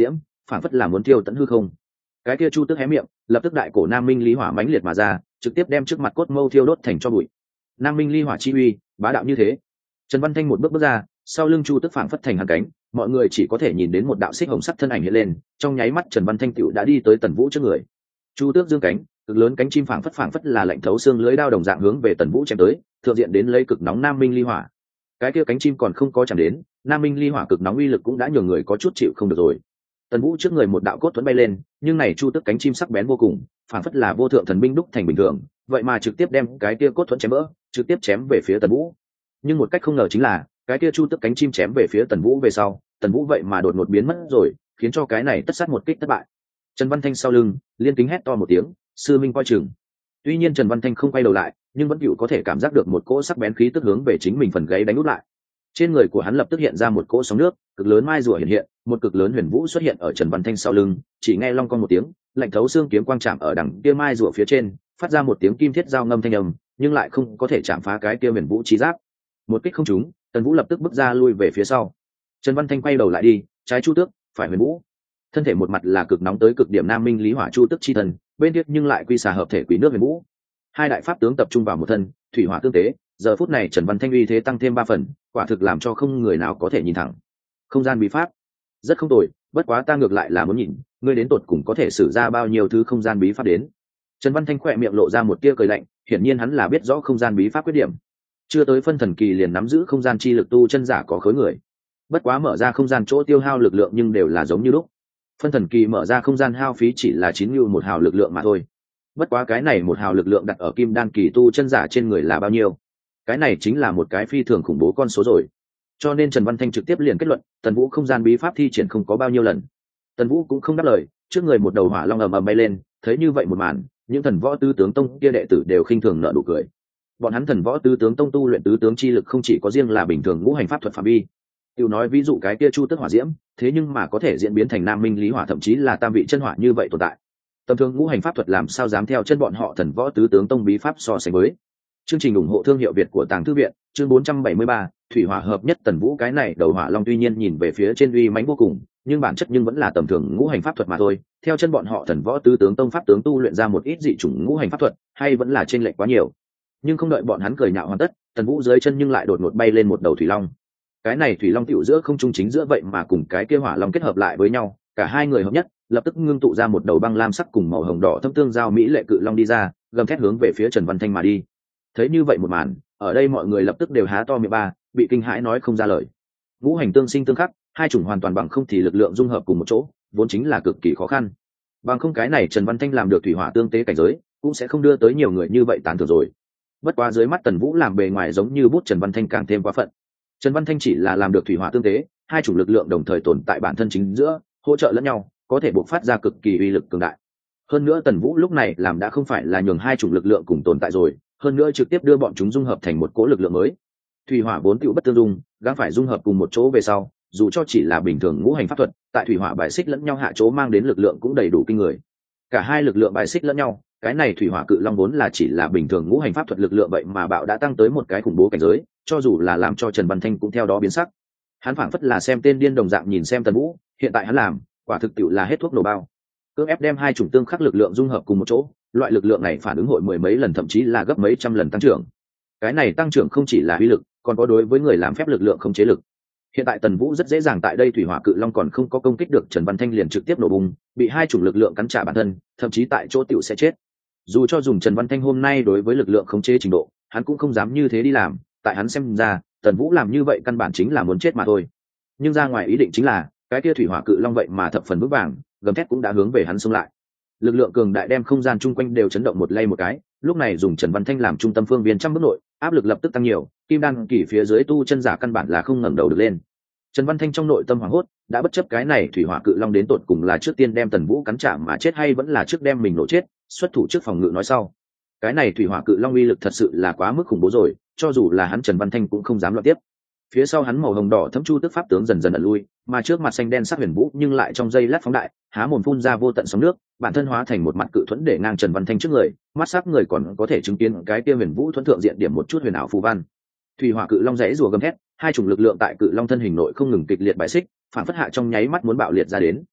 phản phất là muốn tiêu tận hư không. Cái kia chu tước hé miệng, lập tức đại cổ nam minh lý hỏa mãnh liệt mà ra, trực tiếp đem trước mặt cốt mâu thiêu đốt thành cho bụi. Nam minh ly hỏa chi uy bá đạo như thế. Trần Văn Thanh một bước bước ra, sau lưng chu tước phảng phất thành hàn cánh, mọi người chỉ có thể nhìn đến một đạo xích hồng sắc thân ảnh hiện lên, trong nháy mắt Trần Văn Thanh tựu đã đi tới Tần Vũ trước người. Chu tước dương cánh, cực lớn cánh chim phảng phất phảng phất là lạnh thấu xương lưới đao đồng dạng hướng về Tần Vũ chém tới, thượng diện đến lấy cực nóng nam minh ly hỏa. Cái kia cánh chim còn không có chạm đến, nam minh ly hỏa cực nóng uy lực cũng đã nhường người có chút chịu không được rồi. Tần Vũ trước người một đạo cốt thuẫn bay lên, nhưng này chu tước cánh chim sắc bén vô cùng, phảng phất là vô thượng thần binh đúc thành bình thường, vậy mà trực tiếp đem cái kia cốt thuẫn chém vỡ, trực tiếp chém về phía Tần Vũ. Nhưng một cách không ngờ chính là, cái kia chu tước cánh chim chém về phía Tần Vũ về sau, Tần Vũ vậy mà đột ngột biến mất rồi, khiến cho cái này tất sát một kích thất bại. Trần Văn Thanh sau lưng, liên kính hét to một tiếng, sư minh coi chừng. Tuy nhiên Trần Văn Thanh không quay đầu lại, nhưng vẫn hữu có thể cảm giác được một cỗ sắc bén khí tức hướng về chính mình phần gáy đánh úp lại. Trên người của hắn lập tức hiện ra một cỗ sóng nước, cực lớn mai rùa hiện hiện, một cực lớn huyền vũ xuất hiện ở Trần Văn Thanh sau lưng, chỉ nghe long cong một tiếng, lạnh thấu xương kiếm quang chạm ở đằng kia mai rùa phía trên, phát ra một tiếng kim thiết giao ngâm thanh âm, nhưng lại không có thể chạm phá cái kia huyền vũ chi giáp. Một kích không trúng, Tần Vũ lập tức bước ra lui về phía sau. Trần Văn Thanh quay đầu lại đi, trái chu tước, phải huyền vũ. Thân thể một mặt là cực nóng tới cực điểm nam minh lý hỏa chu tước chi thần, bên kia nhưng lại quy xà hợp thể quỷ nước huyền vũ. Hai đại pháp tướng tập trung vào một thân, thủy hỏa tương tế, giờ phút này Trần Văn Thanh uy thế tăng thêm ba phần, quả thực làm cho không người nào có thể nhìn thẳng. Không gian bí pháp, rất không tồi, bất quá ta ngược lại là muốn nhìn, ngươi đến tột cùng có thể sử ra bao nhiêu thứ không gian bí pháp đến. Trần Văn Thanh khỏe miệng lộ ra một tia cười lạnh, hiển nhiên hắn là biết rõ không gian bí pháp quyết điểm. Chưa tới phân thần kỳ liền nắm giữ không gian chi lực tu chân giả có khối người. Bất quá mở ra không gian chỗ tiêu hao lực lượng nhưng đều là giống như lúc. Phân thần kỳ mở ra không gian hao phí chỉ là chín như một hào lực lượng mà thôi. Bất quá cái này một hào lực lượng đặt ở kim đan kỳ tu chân giả trên người là bao nhiêu? Cái này chính là một cái phi thường khủng bố con số rồi. Cho nên Trần Văn Thanh trực tiếp liền kết luận, Tần Vũ không gian bí pháp thi triển không có bao nhiêu lần. Tần Vũ cũng không đáp lời, trước người một đầu hỏa long ầm ầm bay lên, thấy như vậy một màn, những thần võ tứ tướng tông kia đệ tử đều khinh thường nở nụ cười. Bọn hắn thần võ tứ tướng tông tu luyện tứ tướng chi lực không chỉ có riêng là bình thường ngũ hành pháp thuật phạm vi. Tiểu nói ví dụ cái kia chu tước hỏa diễm, thế nhưng mà có thể diễn biến thành nam minh lý hỏa thậm chí là tam vị chân hỏa như vậy tồn tại. Tầm thường ngũ hành pháp thuật làm sao dám theo chân bọn họ thần võ tứ tướng tông bí pháp so sánh với. Chương trình ủng hộ thương hiệu Việt của Tàng Thư viện, chương bốn trăm bảy mươi ba, thủy hỏa hợp nhất. Tần Vũ cái này đầu hỏa long tuy nhiên nhìn về phía trên uy mãnh vô cùng, nhưng bản chất nhưng vẫn là tầm thường ngũ hành pháp thuật mà thôi. Theo chân bọn họ thần võ tứ tướng tông pháp tướng tu luyện ra một ít dị chủng ngũ hành pháp thuật, hay vẫn là chênh lệch quá nhiều. Nhưng không đợi bọn hắn cười nhạo hoàn tất, Tần Vũ dưới chân nhưng lại đột ngột bay lên một đầu thủy long. Cái này thủy long tiểu giữa không trung chính giữa vậy mà cùng cái kia hỏa long kết hợp lại với nhau, cả hai người hợp nhất, lập tức ngưng tụ ra một đầu băng lam sắc cùng màu hồng đỏ thâm tương giao mỹ lệ cự long đi ra, gầm thét hướng về phía Trần Văn Thanh mà đi. Thấy như vậy một màn, ở đây mọi người lập tức đều há to miệng ba, bị kinh hãi nói không ra lời. Ngũ hành tương sinh tương khắc, hai chủng hoàn toàn bằng không thì lực lượng dung hợp cùng một chỗ, vốn chính là cực kỳ khó khăn. Bằng không cái này Trần Văn Thanh làm được thủy hỏa tương tế cảnh giới, cũng sẽ không đưa tới nhiều người như vậy tán thưởng rồi. Bất quá dưới mắt Tần Vũ làm bề ngoài giống như bút Trần Văn Thanh càng thêm quá phận. Trần Văn Thanh chỉ là làm được thủy hỏa tương tế, hai chủng lực lượng đồng thời tồn tại bản thân chính giữa, hỗ trợ lẫn nhau, có thể bộc phát ra cực kỳ uy lực cường đại. Hơn nữa Tần Vũ lúc này làm đã không phải là nhường hai chủng lực lượng cùng tồn tại rồi, hơn nữa trực tiếp đưa bọn chúng dung hợp thành một cỗ lực lượng mới. Thủy hỏa vốn tựu bất tương dung, gắng phải dung hợp cùng một chỗ về sau, dù cho chỉ là bình thường ngũ hành pháp thuật, tại thủy hỏa bài xích lẫn nhau hạ chỗ mang đến lực lượng cũng đầy đủ kinh người. Cả hai lực lượng bài xích lẫn nhau, cái này thủy hỏa cự long vốn là chỉ là bình thường ngũ hành pháp thuật lực lượng, vậy mà bạo đã tăng tới một cái khủng bố cảnh giới, cho dù là làm cho Trần Văn Thanh cũng theo đó biến sắc. Hắn phảng phất là xem tên điên đồng dạng nhìn xem Tần Vũ, hiện tại hắn làm, quả thực tiệu là hết thuốc nổ bao. Cưỡng ép đem hai chủng tương khắc lực lượng dung hợp cùng một chỗ, loại lực lượng này phản ứng hội mười mấy lần thậm chí là gấp mấy trăm lần tăng trưởng. Cái này tăng trưởng không chỉ là uy lực, còn có đối với người làm phép lực lượng không chế lực. Hiện tại Tần Vũ rất dễ dàng tại đây thủy hỏa cự long còn không có công kích được Trần Văn Thanh liền trực tiếp nổ bùng, bị hai chủng lực lượng cắn trả bản thân, thậm chí tại chỗ tiểu sẽ chết. Dù cho dùng Trần Văn Thanh hôm nay đối với lực lượng khống chế trình độ, hắn cũng không dám như thế đi làm, tại hắn xem ra, Tần Vũ làm như vậy căn bản chính là muốn chết mà thôi. Nhưng ra ngoài ý định chính là, cái kia thủy hỏa cự long vậy mà thập phần vững vàng, gầm thét cũng đã hướng về hắn xông lại. Lực lượng cường đại đem không gian chung quanh đều chấn động một lay một cái, lúc này dùng Trần Văn Thanh làm trung tâm phương viên trăm bước nội, áp lực lập tức tăng nhiều, kim đan kỳ phía dưới tu chân giả căn bản là không ngẩng đầu được lên. Trần Văn Thanh trong nội tâm hoảng hốt, đã bất chấp cái này thủy hỏa cự long đến tột cùng là trước tiên đem Tần Vũ cắn trả mà chết hay vẫn là trước đem mình nổ chết, xuất thủ trước phòng ngự nói sau. Cái này thủy hỏa cự long uy lực thật sự là quá mức khủng bố rồi, cho dù là hắn Trần Văn Thanh cũng không dám loạn tiếp. Phía sau hắn màu hồng đỏ thấm chu tức pháp tướng dần dần ẩn lui, mà trước mặt xanh đen sắc huyền vũ nhưng lại trong giây lát phóng đại, há mồm phun ra vô tận sóng nước, bản thân hóa thành một mặt cự thuẫn để ngang Trần Văn Thanh trước người, mắt sắc người còn có thể chứng kiến cái kia huyền vũ thuẫn thượng diện điểm một chút huyền ảo phù văn. Thủy hỏa cự long rẽ rùa gầm thét, hai chủng lực lượng tại cự long thân hình nội không ngừng kịch liệt bại xích, phản phất hạ trong nháy mắt muốn bạo liệt ra đến.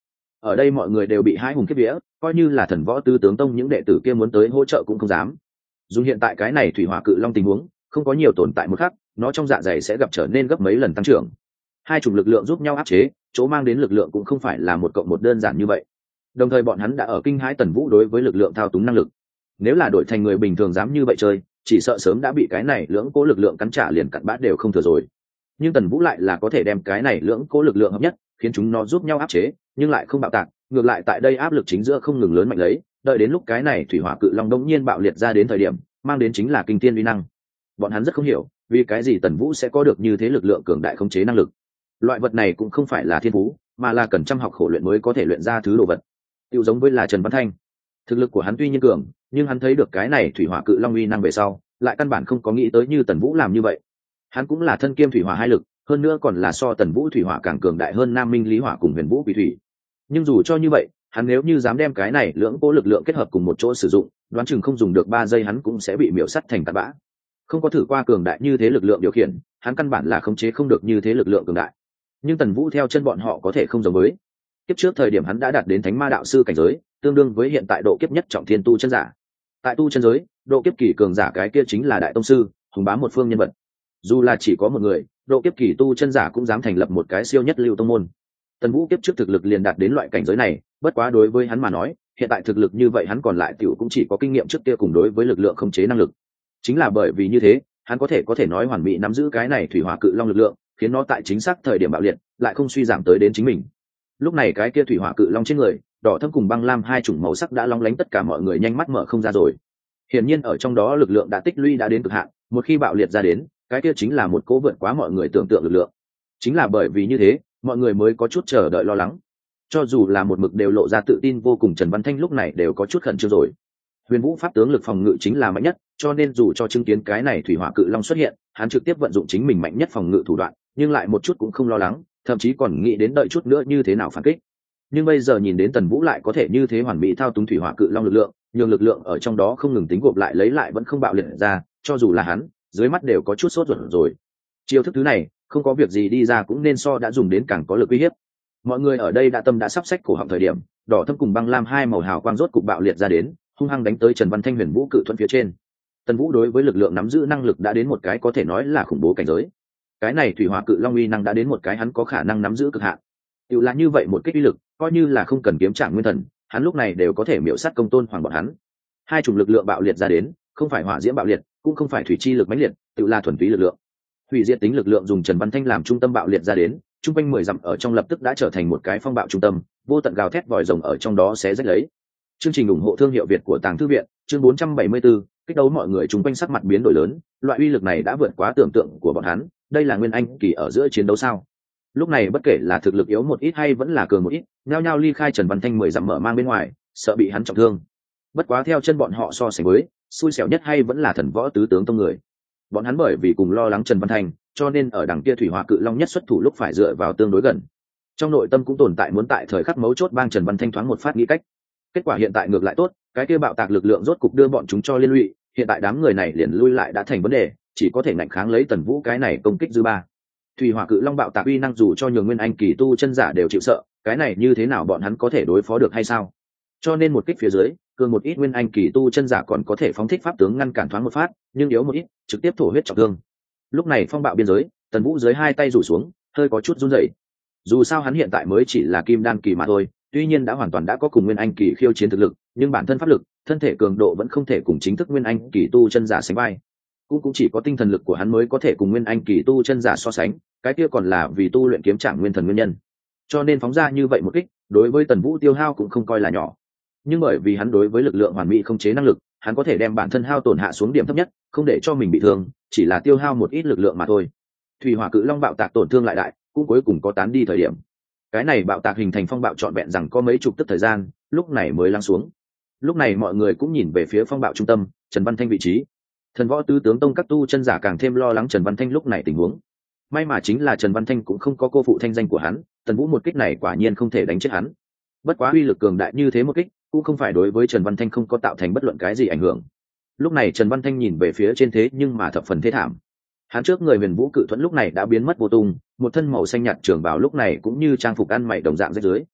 Ở đây mọi người đều bị hai hùng kiếp vía, coi như là thần võ tứ tướng tông những đệ tử kia muốn tới hỗ trợ cũng không dám. Dù hiện tại cái này thủy hỏa cự long tình huống không có nhiều tồn tại một khắc, nó trong dạ dày sẽ gặp trở nên gấp mấy lần tăng trưởng. Hai chủng lực lượng giúp nhau áp chế, chỗ mang đến lực lượng cũng không phải là một cộng một đơn giản như vậy. Đồng thời bọn hắn đã ở kinh hãi Tần Vũ đối với lực lượng thao túng năng lực. Nếu là đổi thành người bình thường dám như vậy chơi, chỉ sợ sớm đã bị cái này lưỡng cố lực lượng cắn trả liền cặn bát đều không thừa rồi. Nhưng Tần Vũ lại là có thể đem cái này lưỡng cố lực lượng hợp nhất, khiến chúng nó giúp nhau áp chế, nhưng lại không bạo tạc, ngược lại tại đây áp lực chính giữa không ngừng lớn mạnh lấy, đợi đến lúc cái này thủy hỏa cự long đống nhiên bạo liệt ra đến thời điểm, mang đến chính là kinh thiên uy năng. Bọn hắn rất không hiểu, vì cái gì Tần Vũ sẽ có được như thế lực lượng cường đại khống chế năng lực. Loại vật này cũng không phải là thiên phú, mà là cần chăm học khổ luyện mới có thể luyện ra thứ đồ vật. Tiêu giống với là Trần Văn Thanh, thực lực của hắn tuy nhiên cường, nhưng hắn thấy được cái này thủy hỏa cự long uy năng về sau, lại căn bản không có nghĩ tới như Tần Vũ làm như vậy. Hắn cũng là thân kiêm thủy hỏa hai lực, hơn nữa còn là so Tần Vũ thủy hỏa càng cường đại hơn Nam Minh Lý Hỏa cùng Huyền Vũ Quỷ Thủy. Nhưng dù cho như vậy, hắn nếu như dám đem cái này lưỡng cố lực lượng kết hợp cùng một chỗ sử dụng, đoán chừng không dùng được ba giây hắn cũng sẽ bị miểu sắt thành tạt bã. Không có thử qua cường đại như thế lực lượng điều khiển, hắn căn bản là khống chế không được như thế lực lượng cường đại. Nhưng Tần Vũ theo chân bọn họ có thể không giống với. Kiếp trước thời điểm hắn đã đạt đến Thánh Ma đạo sư cảnh giới, tương đương với hiện tại độ kiếp nhất trọng thiên tu chân giả. Tại tu chân giới, độ kiếp kỳ cường giả cái kia chính là đại tông sư, hùng bá một phương nhân vật. Dù là chỉ có một người, độ kiếp kỳ tu chân giả cũng dám thành lập một cái siêu nhất lưu tông môn. Tần Vũ kiếp trước thực lực liền đạt đến loại cảnh giới này, bất quá đối với hắn mà nói, hiện tại thực lực như vậy hắn còn lại tiểu cũng chỉ có kinh nghiệm trước kia cùng đối với lực lượng khống chế năng lực. Chính là bởi vì như thế, hắn có thể có thể nói hoàn mỹ nắm giữ cái này thủy hỏa cự long lực lượng, khiến nó tại chính xác thời điểm bạo liệt, lại không suy giảm tới đến chính mình. Lúc này cái kia thủy hỏa cự long trên người, đỏ thẫm cùng băng lam hai chủng màu sắc đã long lánh tất cả mọi người nhanh mắt mở không ra rồi. Hiển nhiên ở trong đó lực lượng đã tích lũy đã đến cực hạn, một khi bạo liệt ra đến, cái kia chính là một cỗ vượt quá mọi người tưởng tượng lực lượng. Chính là bởi vì như thế, mọi người mới có chút chờ đợi lo lắng. Cho dù là một mực đều lộ ra tự tin vô cùng Trần Văn Thanh lúc này đều có chút khẩn trương rồi. Huyền Vũ pháp tướng lực phòng ngự chính là mạnh nhất, cho nên dù cho chứng kiến cái này thủy hỏa cự long xuất hiện, hắn trực tiếp vận dụng chính mình mạnh nhất phòng ngự thủ đoạn, nhưng lại một chút cũng không lo lắng, thậm chí còn nghĩ đến đợi chút nữa như thế nào phản kích. Nhưng bây giờ nhìn đến Tần Vũ lại có thể như thế hoàn mỹ thao túng thủy hỏa cự long lực lượng, nhường lực lượng ở trong đó không ngừng tính gộp lại lấy lại vẫn không bạo liệt ra, cho dù là hắn, dưới mắt đều có chút sốt ruột rồi. Chiêu thức thứ này, không có việc gì đi ra cũng nên so đã dùng đến càng có lực uy hiếp. Mọi người ở đây đã tâm đã sắp xách cổ họng thời điểm, đỏ thâm cùng băng lam hai màu hào quang rốt cục bạo liệt ra đến, hung hăng đánh tới Trần Văn Thanh Huyền Vũ cự thuẫn phía trên. Tần Vũ đối với lực lượng nắm giữ năng lực đã đến một cái có thể nói là khủng bố cảnh giới. Cái này thủy hỏa cự long uy năng đã đến một cái hắn có khả năng nắm giữ cực hạn. Tiểu là như vậy một kích uy lực, coi như là không cần kiếm trạng nguyên thần, hắn lúc này đều có thể miểu sát công tôn hoàng bọn hắn. Hai chủng lực lượng bạo liệt ra đến, không phải hỏa diễm bạo liệt, cũng không phải thủy chi lực mãnh liệt, tự là thuần túy lực lượng. Hủy diệt tính lực lượng dùng Trần Văn Thanh làm trung tâm bạo liệt ra đến, trung quanh mười dặm ở trong lập tức đã trở thành một cái phong bạo trung tâm, vô tận gào thét vòi rồng ở trong đó xé rách lấy. Chương trình ủng hộ thương hiệu Việt của Tàng Thư viện, chương bốn trăm bảy mươi tư, kích đấu mọi người chung quanh sắc mặt biến đổi lớn, loại uy lực này đã vượt quá tưởng tượng của bọn hắn, đây là nguyên anh kỳ ở giữa chiến đấu sao? Lúc này bất kể là thực lực yếu một ít hay vẫn là cường một ít, nhao nhao ly khai Trần Văn Thanh mười dặm mở mang bên ngoài, sợ bị hắn trọng thương. Bất quá theo chân bọn họ so sánh với, xui xẻo nhất hay vẫn là thần võ tứ tướng tông người. Bọn hắn bởi vì cùng lo lắng Trần Văn Thanh, cho nên ở đằng kia thủy hỏa cự long nhất xuất thủ lúc phải dựa vào tương đối gần. Trong nội tâm cũng tồn tại muốn tại thời khắc mấu chốt bang Trần Văn Thanh thoáng một phát nghĩ cách. Kết quả hiện tại ngược lại tốt, cái kia bạo tạc lực lượng rốt cục đưa bọn chúng cho liên lụy, hiện tại đám người này liền lui lại đã thành vấn đề, chỉ có thể ngạnh kháng lấy Tần Vũ cái này công kích dư ba. Thủy hỏa cự long bạo tạc uy năng dù cho nhường nguyên anh kỳ tu chân giả đều chịu sợ, cái này như thế nào bọn hắn có thể đối phó được hay sao? Cho nên một kích phía dưới, cường một ít nguyên anh kỳ tu chân giả còn có thể phóng thích pháp tướng ngăn cản thoáng một phát, nhưng yếu một ít, trực tiếp thổ huyết trọng thương. Lúc này phong bạo biên giới, Tần Vũ dưới hai tay rủ xuống, hơi có chút run rẩy. Dù sao hắn hiện tại mới chỉ là kim đan kỳ mà thôi, tuy nhiên đã hoàn toàn đã có cùng nguyên anh kỳ khiêu chiến thực lực, nhưng bản thân pháp lực, thân thể cường độ vẫn không thể cùng chính thức nguyên anh kỳ tu chân giả sánh vai. Cũng cũng chỉ có tinh thần lực của hắn mới có thể cùng nguyên anh kỳ tu chân giả so sánh, cái kia còn là vì tu luyện kiếm trạng nguyên thần nguyên nhân. Cho nên phóng ra như vậy một kích, đối với Tần Vũ tiêu hao cũng không coi là nhỏ. Nhưng bởi vì hắn đối với lực lượng hoàn mỹ không chế năng lực, hắn có thể đem bản thân hao tổn hạ xuống điểm thấp nhất, không để cho mình bị thương, chỉ là tiêu hao một ít lực lượng mà thôi. Thủy hỏa cự long bạo tạc tổn thương lại đại, cũng cuối cùng có tán đi thời điểm. Cái này bạo tạc hình thành phong bạo trọn vẹn rằng có mấy chục tức thời gian, lúc này mới lắng xuống. Lúc này mọi người cũng nhìn về phía phong bạo trung tâm, Trần Văn Thanh vị trí. Thần võ tứ tướng tông các tu chân giả càng thêm lo lắng Trần Văn Thanh lúc này tình huống. May mà chính là Trần Văn Thanh cũng không có cô phụ thanh danh của hắn, Tần Vũ một kích này quả nhiên không thể đánh chết hắn. Bất quá uy lực cường đại như thế một kích, cũng không phải đối với Trần Văn Thanh không có tạo thành bất luận cái gì ảnh hưởng. Lúc này Trần Văn Thanh nhìn về phía trên thế nhưng mà thập phần thê thảm. Hắn trước người Huyền Vũ cự thuẫn lúc này đã biến mất vô tung, một thân màu xanh nhạt trường bào lúc này cũng như trang phục ăn mày đồng dạng rách dưới.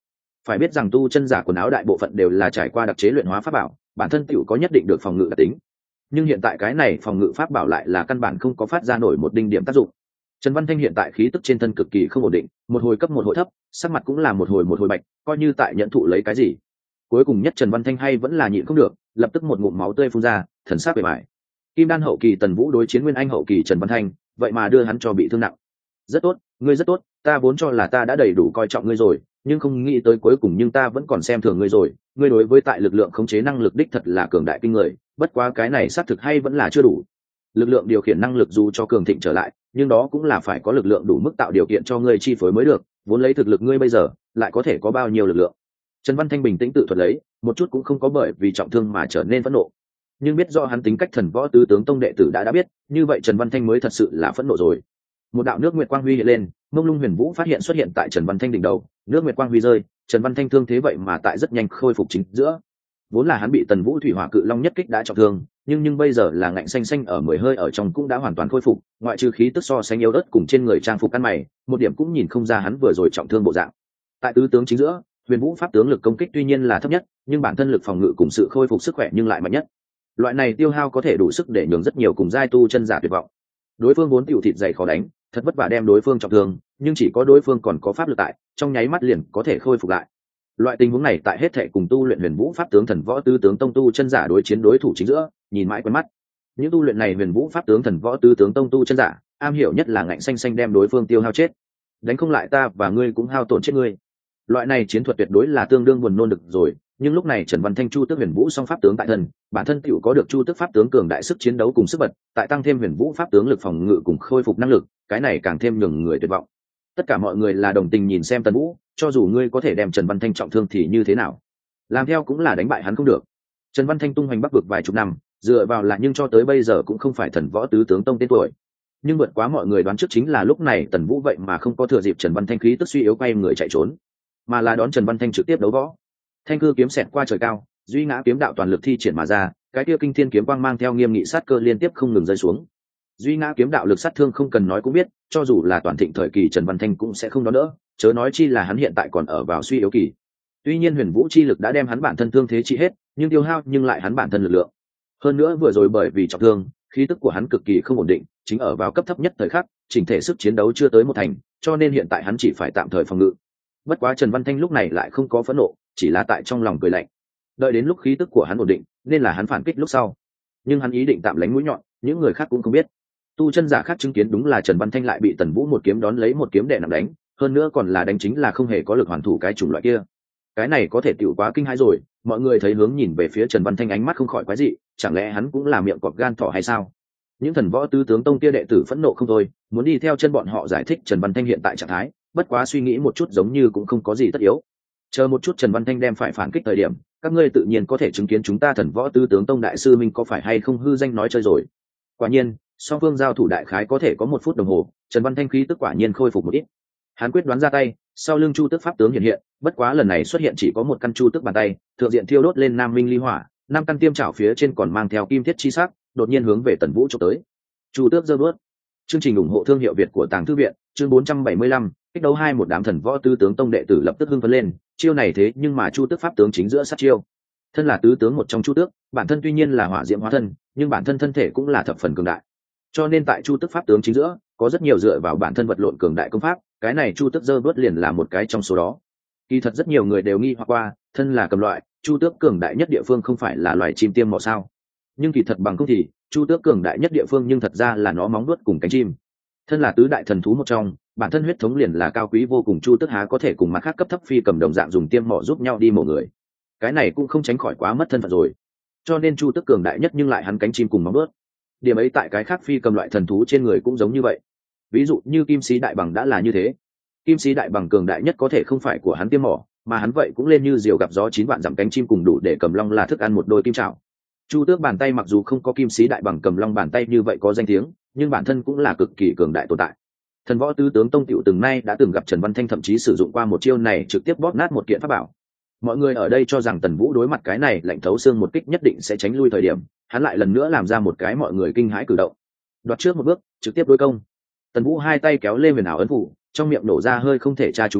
phải biết rằng tu chân giả quần áo đại bộ phận đều là trải qua đặc chế luyện hóa pháp bảo, bản thân tựu có nhất định được phòng ngự đặc tính, nhưng hiện tại cái này phòng ngự pháp bảo lại là căn bản không có phát ra nổi một đinh điểm tác dụng. Trần Văn Thanh hiện tại khí tức trên thân cực kỳ không ổn định, một hồi cấp một hồi thấp, sắc mặt cũng là một hồi một hồi bạch, coi như tại nhận thụ lấy cái gì. Cuối cùng nhất Trần Văn Thanh hay vẫn là nhịn không được, lập tức một ngụm máu tươi phun ra, thần sắc bề bại. Kim đan hậu kỳ Tần Vũ đối chiến Nguyên Anh hậu kỳ Trần Văn Thanh, vậy mà đưa hắn cho bị thương nặng. Rất tốt, ngươi rất tốt, ta vốn cho là ta đã đầy đủ coi trọng ngươi rồi, nhưng không nghĩ tới cuối cùng nhưng ta vẫn còn xem thường ngươi rồi. Ngươi đối với tại lực lượng khống chế năng lực đích thật là cường đại kinh người, bất quá cái này xác thực hay vẫn là chưa đủ. Lực lượng điều khiển năng lực dù cho cường thịnh trở lại, nhưng đó cũng là phải có lực lượng đủ mức tạo điều kiện cho ngươi chi phối mới được, vốn lấy thực lực ngươi bây giờ lại có thể có bao nhiêu lực lượng. Trần Văn Thanh bình tĩnh tự thuật lấy, một chút cũng không có bởi vì trọng thương mà trở nên phẫn nộ, nhưng biết do hắn tính cách thần võ tứ tướng tông đệ tử đã đã biết, như vậy Trần Văn Thanh mới thật sự là phẫn nộ rồi. Một đạo nước nguyệt quang huy hiện lên, mông lung huyền vũ phát hiện xuất hiện tại Trần Văn Thanh đỉnh đầu, nước nguyệt quang huy rơi, Trần Văn Thanh thương thế vậy mà tại rất nhanh khôi phục chính giữa. Vốn là hắn bị Tần Vũ thủy hỏa cự long nhất kích đã trọng thương, nhưng nhưng bây giờ là ngạnh xanh xanh ở mười hơi ở trong cũng đã hoàn toàn khôi phục, ngoại trừ khí tức so sánh yếu ớt cùng trên người trang phục ăn mày, một điểm cũng nhìn không ra hắn vừa rồi trọng thương bộ dạng. Tại tứ tướng chính giữa, huyền vũ pháp tướng lực công kích tuy nhiên là thấp nhất, nhưng bản thân lực phòng ngự cùng sự khôi phục sức khỏe nhưng lại mạnh nhất. Loại này tiêu hao có thể đủ sức để nhường rất nhiều cùng giai tu chân giả tuyệt vọng. Đối phương vốn tiểu thịt dày khó đánh, thật vất vả đem đối phương trọng thương, nhưng chỉ có đối phương còn có pháp lực tại, trong nháy mắt liền có thể khôi phục lại. Loại tình huống này tại hết thệ cùng tu luyện huyền vũ pháp tướng thần võ tứ tướng tông tu chân giả đối chiến đối thủ chính giữa, nhìn mãi quen mắt. Những tu luyện này huyền vũ pháp tướng thần võ tứ tướng tông tu chân giả, am hiểu nhất là ngạnh xanh xanh đem đối phương tiêu hao chết. Đánh không lại ta và ngươi cũng hao tổn chết ngươi. Loại này chiến thuật tuyệt đối là tương đương buồn nôn được rồi, nhưng lúc này Trần Văn Thanh chu tước huyền vũ song pháp tướng tại thân, bản thân tiểu có được chu tước pháp tướng cường đại sức chiến đấu cùng sức bật, tại tăng thêm huyền vũ pháp tướng lực phòng ngự cùng khôi phục năng lực, cái này càng thêm nhường người tuyệt vọng. Tất cả mọi người là đồng tình nhìn xem Tần Vũ, cho dù ngươi có thể đem Trần Văn Thanh trọng thương thì như thế nào, làm theo cũng là đánh bại hắn không được. Trần Văn Thanh tung hoành bắc vực vài chục năm, dựa vào là nhưng cho tới bây giờ cũng không phải thần võ tứ tướng tông tên tuổi. Nhưng vượt quá mọi người đoán trước chính là lúc này Tần Vũ vậy mà không có thừa dịp Trần Văn Thanh khí tức suy yếu quay người chạy trốn, mà là đón Trần Văn Thanh trực tiếp đấu võ. Thanh cư kiếm xẹt qua trời cao, duy ngã kiếm đạo toàn lực thi triển mà ra, cái kia kinh thiên kiếm quang mang theo nghiêm nghị sát cơ liên tiếp không ngừng rơi xuống. Duy ngã kiếm đạo lực sát thương không cần nói cũng biết, cho dù là toàn thịnh thời kỳ Trần Văn Thanh cũng sẽ không đón đỡ, chớ nói chi là hắn hiện tại còn ở vào suy yếu kỳ. Tuy nhiên huyền vũ chi lực đã đem hắn bản thân thương thế trị hết, nhưng tiêu hao nhưng lại hắn bản thân lực lượng. Hơn nữa vừa rồi bởi vì trọng thương, khí tức của hắn cực kỳ không ổn định, chính ở vào cấp thấp nhất thời khắc, chỉnh thể sức chiến đấu chưa tới một thành, cho nên hiện tại hắn chỉ phải tạm thời phòng ngự. Bất quá Trần Văn Thanh lúc này lại không có phẫn nộ, chỉ là tại trong lòng cười lạnh. Đợi đến lúc khí tức của hắn ổn định, nên là hắn phản kích lúc sau. Nhưng hắn ý định tạm lánh mũi nhọn, những người khác cũng không biết. Tu chân giả khác chứng kiến đúng là Trần Văn Thanh lại bị Tần Vũ một kiếm đón lấy một kiếm đè nặng đánh, hơn nữa còn là đánh chính là không hề có lực hoàn thủ cái chủng loại kia. Cái này có thể tiểu quá kinh hãi rồi, mọi người thấy hướng nhìn về phía Trần Văn Thanh ánh mắt không khỏi quái dị, chẳng lẽ hắn cũng là miệng cọp gan thỏ hay sao? Những thần võ tứ tướng tông kia đệ tử phẫn nộ không thôi, muốn đi theo chân bọn họ giải thích Trần Văn Thanh hiện tại trạng thái, bất quá suy nghĩ một chút giống như cũng không có gì tất yếu. Chờ một chút Trần Văn Thanh đem phải phản kích thời điểm, các ngươi tự nhiên có thể chứng kiến chúng ta thần võ tứ tướng tông đại sư minh có phải hay không hư danh nói chơi rồi. Quả nhiên, song phương giao thủ đại khái có thể có một phút đồng hồ, Trần Văn Thanh khí tức quả nhiên khôi phục một ít. Hắn quyết đoán ra tay, sau lưng chu tước pháp tướng hiện hiện, bất quá lần này xuất hiện chỉ có một căn chu tước bàn tay, thượng diện thiêu đốt lên nam minh ly hỏa, năm căn tiêm chảo phía trên còn mang theo kim thiết chi sắc, đột nhiên hướng về Tần Vũ chụp tới. Chu tước giơ bước. Chương trình ủng hộ thương hiệu Việt của Tàng Thư viện, chương bốn trăm bảy mươi lăm, kích đấu hai một đám thần võ tứ tướng tông đệ tử lập tức hưng phấn lên, chiêu này thế nhưng mà chu tước pháp tướng chính giữa sát chiêu. Thân là tứ tướng một trong chu tước, bản thân tuy nhiên là hỏa diễm hóa thân, nhưng bản thân thân thể cũng là thập phần cường đại. Cho nên tại chu tước pháp tướng chính giữa, có rất nhiều dựa vào bản thân vật lộn cường đại công pháp, cái này chu tước giơ bước liền là một cái trong số đó. Kỳ thật rất nhiều người đều nghi hoặc qua, thân là cầm loại, chu tước cường đại nhất địa phương không phải là loài chim tiêm mỏ sao? Nhưng kỳ thật bằng không thì, chu tước cường đại nhất địa phương nhưng thật ra là nó móng vuốt cùng cánh chim. Thân là tứ đại thần thú một trong, bản thân huyết thống liền là cao quý vô cùng, chu tước há có thể cùng mặt khác cấp thấp phi cầm đồng dạng dùng tiêm mỏ giúp nhau đi mổ người. Cái này cũng không tránh khỏi quá mất thân phận rồi. Cho nên chu tước cường đại nhất nhưng lại hắn cánh chim cùng móng vuốt. Điểm ấy tại cái khác phi cầm loại thần thú trên người cũng giống như vậy. Ví dụ như kim sĩ đại bằng đã là như thế. Kim sĩ đại bằng cường đại nhất có thể không phải của hắn tiêm mỏ, mà hắn vậy cũng lên như diều gặp gió chín vạn dặm cánh chim cùng đủ để cầm long là thức ăn một đôi kim trảo. Chu tước bàn tay mặc dù không có kim sĩ đại bằng cầm long bàn tay như vậy có danh tiếng, nhưng bản thân cũng là cực kỳ cường đại tồn tại. Thần võ tứ tướng tông tiểu từng nay đã từng gặp Trần Văn Thanh thậm chí sử dụng qua một chiêu này trực tiếp bóp nát một kiện pháp bảo. Mọi người ở đây cho rằng Tần Vũ đối mặt cái này lạnh thấu xương một kích nhất định sẽ tránh lui thời điểm, hắn lại lần nữa làm ra một cái mọi người kinh hãi cử động. Đoạt trước một bước, trực tiếp đối công. Tần Vũ hai tay kéo lên huyền ảo ấn phủ, trong miệng nổ ra hơi không thể tra chú ngữ,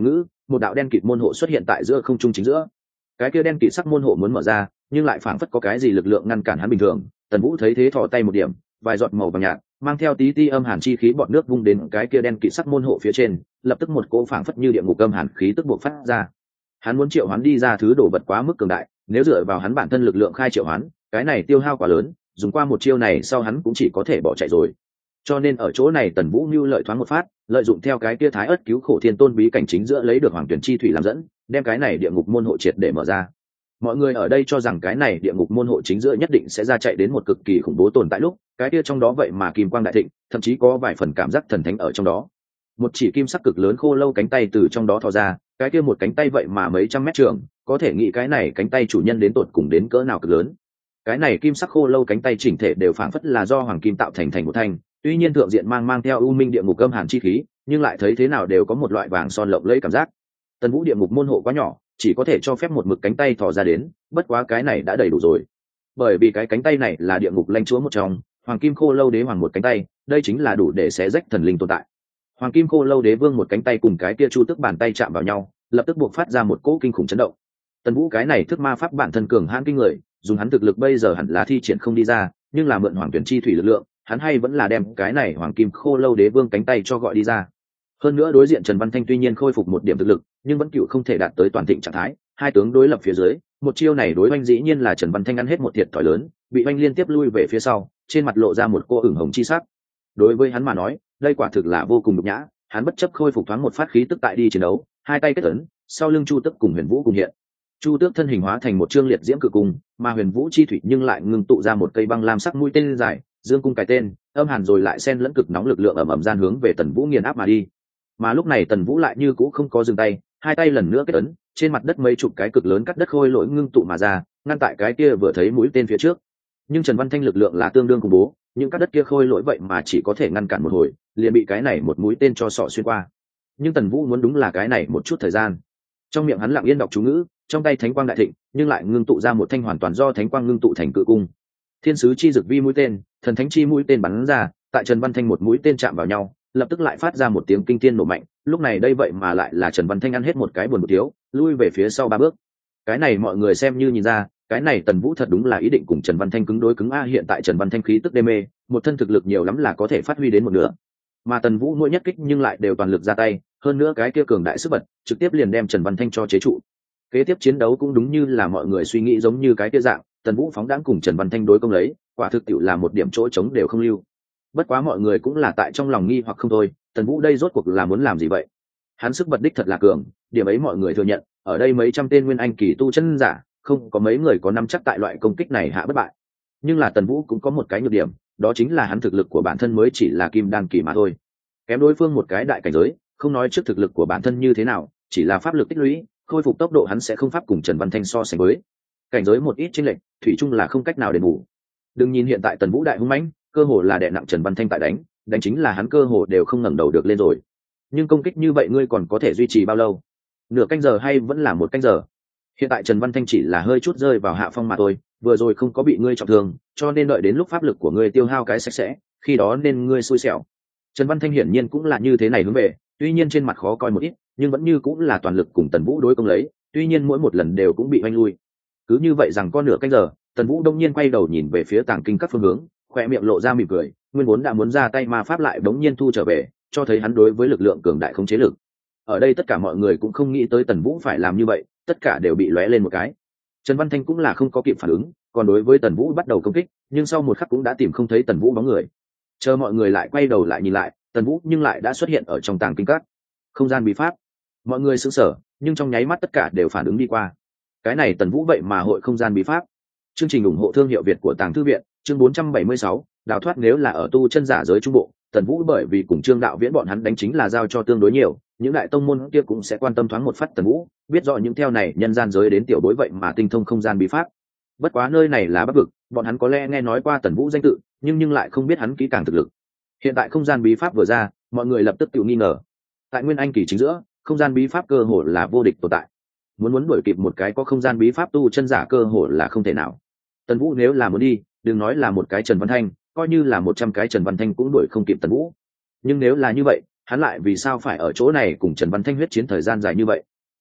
một đạo đen kịt môn hộ xuất hiện tại giữa không trung chính giữa. Cái kia đen kịt sắc môn hộ muốn mở ra, nhưng lại phảng phất có cái gì lực lượng ngăn cản hắn bình thường. Tần Vũ thấy thế thò tay một điểm, vài giọt màu vàng nhạt mang theo tí ti âm hàn chi khí bọt nước vung đến cái kia đen kịt sắc môn hộ phía trên, lập tức một cỗ phảng phất như địa ngục âm hàn khí tức bộc phát ra. Hắn muốn triệu hoán đi ra thứ đồ vật quá mức cường đại, nếu dựa vào hắn bản thân lực lượng khai triệu hoán, cái này tiêu hao quá lớn, dùng qua một chiêu này sau hắn cũng chỉ có thể bỏ chạy rồi. Cho nên ở chỗ này Tần Vũ mưu lợi thoáng một phát, lợi dụng theo cái kia thái ớt cứu khổ thiên tôn bí cảnh chính giữa lấy được hoàng tuyển chi thủy làm dẫn, đem cái này địa ngục môn hộ triệt để mở ra. Mọi người ở đây cho rằng cái này địa ngục môn hộ chính giữa nhất định sẽ ra chạy đến một cực kỳ khủng bố tồn tại lúc, cái kia trong đó vậy mà kim quang đại thịnh, thậm chí có vài phần cảm giác thần thánh ở trong đó. Một chỉ kim sắc cực lớn khô lâu cánh tay từ trong đó thò ra, cái kia một cánh tay vậy mà mấy trăm mét trường, có thể nghĩ cái này cánh tay chủ nhân đến tột cùng đến cỡ nào cực lớn. Cái này kim sắc khô lâu cánh tay chỉnh thể đều phảng phất là do hoàng kim tạo thành thành một thanh, tuy nhiên thượng diện mang mang theo u minh địa ngục âm hàn chi khí, nhưng lại thấy thế nào đều có một loại vàng son lộng lẫy cảm giác. Tần Vũ địa ngục môn hộ quá nhỏ, chỉ có thể cho phép một mực cánh tay thò ra đến, bất quá cái này đã đầy đủ rồi. Bởi vì cái cánh tay này là địa ngục lãnh chúa một trong, hoàng kim khô lâu đế hoàng một cánh tay, đây chính là đủ để xé rách thần linh tồn tại. Hoàng kim khô lâu đế vương một cánh tay cùng cái kia chu tức bàn tay chạm vào nhau, lập tức buộc phát ra một cỗ kinh khủng chấn động. Tần Vũ cái này thức ma pháp bản thân cường hãn kinh người, dùng hắn thực lực bây giờ hẳn là thi triển không đi ra, nhưng là mượn hoàng tuyển chi thủy lực lượng, hắn hay vẫn là đem cái này hoàng kim khô lâu đế vương cánh tay cho gọi đi ra. Hơn nữa đối diện Trần Văn Thanh tuy nhiên khôi phục một điểm thực lực, nhưng vẫn cựu không thể đạt tới toàn thịnh trạng thái, hai tướng đối lập phía dưới, một chiêu này đối oanh dĩ nhiên là Trần Văn Thanh ăn hết một thiệt thòi lớn, bị oanh liên tiếp lui về phía sau, trên mặt lộ ra một cô ửng hồng chi sắc. Đối với hắn mà nói, đây quả thực là vô cùng nhục nhã, hắn bất chấp khôi phục thoáng một phát khí tức tại đi chiến đấu, hai tay kết ấn, sau lưng Chu Tức cùng Huyền Vũ cùng hiện. Chu Tước thân hình hóa thành một trương liệt diễm cự cung, mà Huyền Vũ chi thủy nhưng lại ngưng tụ ra một cây băng lam sắc mũi tên dài, dương cung cái tên, âm hàn rồi lại xen lẫn cực nóng lực lượng ầm ầm gian hướng về Tần Vũ nghiền áp mà đi. Mà lúc này Tần Vũ lại như cũ không có dừng tay, hai tay lần nữa kết ấn, trên mặt đất mấy chục cái cực lớn cắt đất khôi lỗi ngưng tụ mà ra, ngăn tại cái kia vừa thấy mũi tên phía trước. Nhưng Trần Văn Thanh lực lượng là tương đương khủng bố, những cắt đất kia khôi lỗi vậy mà chỉ có thể ngăn cản một hồi, liền bị cái này một mũi tên cho sọ xuyên qua. Nhưng Tần Vũ muốn đúng là cái này một chút thời gian. Trong miệng hắn lặng yên đọc chú ngữ, trong tay thánh quang đại thịnh, nhưng lại ngưng tụ ra một thanh hoàn toàn do thánh quang ngưng tụ thành cự cung. Thiên sứ chi dực vi mũi tên, thần thánh chi mũi tên bắn ra, tại Trần Văn Thanh một mũi tên chạm vào nhau, lập tức lại phát ra một tiếng kinh thiên nổ mạnh. Lúc này đây vậy mà lại là Trần Văn Thanh ăn hết một cái buồn một thiếu, lui về phía sau ba bước. Cái này mọi người xem như nhìn ra, cái này Tần Vũ thật đúng là ý định cùng Trần Văn Thanh cứng đối cứng a. Hiện tại Trần Văn Thanh khí tức đê mê, một thân thực lực nhiều lắm là có thể phát huy đến một nửa, mà Tần Vũ mỗi nhất kích nhưng lại đều toàn lực ra tay, hơn nữa cái kia cường đại sức bật, trực tiếp liền đem Trần Văn Thanh cho chế trụ. Kế tiếp chiến đấu cũng đúng như là mọi người suy nghĩ giống như cái kia dạng, Tần Vũ phóng đãng cùng Trần Văn Thanh đối công lấy, quả thực tiệu là một điểm chỗ trống đều không lưu. Bất quá mọi người cũng là tại trong lòng nghi hoặc không thôi, Tần Vũ đây rốt cuộc là muốn làm gì vậy? Hắn sức bật đích thật là cường, điểm ấy mọi người thừa nhận, ở đây mấy trăm tên nguyên anh kỳ tu chân giả, không có mấy người có nắm chắc tại loại công kích này hạ bất bại. Nhưng là Tần Vũ cũng có một cái nhược điểm, đó chính là hắn thực lực của bản thân mới chỉ là kim đan kỳ mà thôi, kém đối phương một cái đại cảnh giới, không nói trước thực lực của bản thân như thế nào, chỉ là pháp lực tích lũy, khôi phục tốc độ hắn sẽ không pháp cùng Trần Văn Thanh so sánh với. Cảnh giới một ít chênh lệch, thủy chung là không cách nào đền bù. Đừng nhìn hiện tại Tần Vũ đại hung mãnh, cơ hồ là đè nặng Trần Văn Thanh tại đánh, đánh chính là hắn cơ hồ đều không ngẩng đầu được lên rồi. Nhưng công kích như vậy ngươi còn có thể duy trì bao lâu? Nửa canh giờ hay vẫn là một canh giờ? Hiện tại Trần Văn Thanh chỉ là hơi chút rơi vào hạ phong mà thôi, vừa rồi không có bị ngươi trọng thương, cho nên đợi đến lúc pháp lực của ngươi tiêu hao cái sạch sẽ, khi đó nên ngươi xui xẻo. Trần Văn Thanh hiển nhiên cũng là như thế này hướng về, tuy nhiên trên mặt khó coi một ít, nhưng vẫn như cũng là toàn lực cùng Tần Vũ đối công lấy, tuy nhiên mỗi một lần đều cũng bị oanh lui. Cứ như vậy rằng có nửa canh giờ, Tần Vũ đông nhiên quay đầu nhìn về phía tàng kinh các phương hướng, khoe miệng lộ ra mỉm cười, nguyên vốn đã muốn ra tay ma pháp lại bỗng nhiên thu trở về, cho thấy hắn đối với lực lượng cường đại không chế lực. Ở đây tất cả mọi người cũng không nghĩ tới Tần Vũ phải làm như vậy, tất cả đều bị lóe lên một cái. Trần Văn Thanh cũng là không có kịp phản ứng, còn đối với Tần Vũ bắt đầu công kích, nhưng sau một khắc cũng đã tìm không thấy Tần Vũ bóng người. Chờ mọi người lại quay đầu lại nhìn lại, Tần Vũ nhưng lại đã xuất hiện ở trong tàng kinh các. Không gian bí pháp. Mọi người sững sờ, nhưng trong nháy mắt tất cả đều phản ứng đi qua. Cái này Tần Vũ vậy mà hội không gian bí pháp. Chương trình ủng hộ thương hiệu Việt của Tàng Thư viện, chương bốn trăm bảy mươi sáu, đào thoát. Nếu là ở tu chân giả giới trung bộ, Tần Vũ bởi vì cùng Trương Đạo Viễn bọn hắn đánh chính là giao cho tương đối nhiều, những đại tông môn kia cũng sẽ quan tâm thoáng một phát Tần Vũ, biết rõ những theo này nhân gian giới đến tiểu bối vậy mà tinh thông không gian bí pháp. Bất quá nơi này là Bắc vực, bọn hắn có lẽ nghe nói qua Tần Vũ danh tự, nhưng nhưng lại không biết hắn kỹ càng thực lực. Hiện tại không gian bí pháp vừa ra, mọi người lập tức tự nghi ngờ. Tại Nguyên Anh kỳ chính giữa, không gian bí pháp cơ hồ là vô địch tồn tại. Muốn muốn đuổi kịp một cái có không gian bí pháp tu chân giả cơ hồ là không thể nào. Tần Vũ nếu là muốn đi, đừng nói là một cái Trần Văn Thanh, coi như là một trăm cái Trần Văn Thanh cũng đuổi không kịp Tần Vũ. Nhưng nếu là như vậy, hắn lại vì sao phải ở chỗ này cùng Trần Văn Thanh huyết chiến thời gian dài như vậy?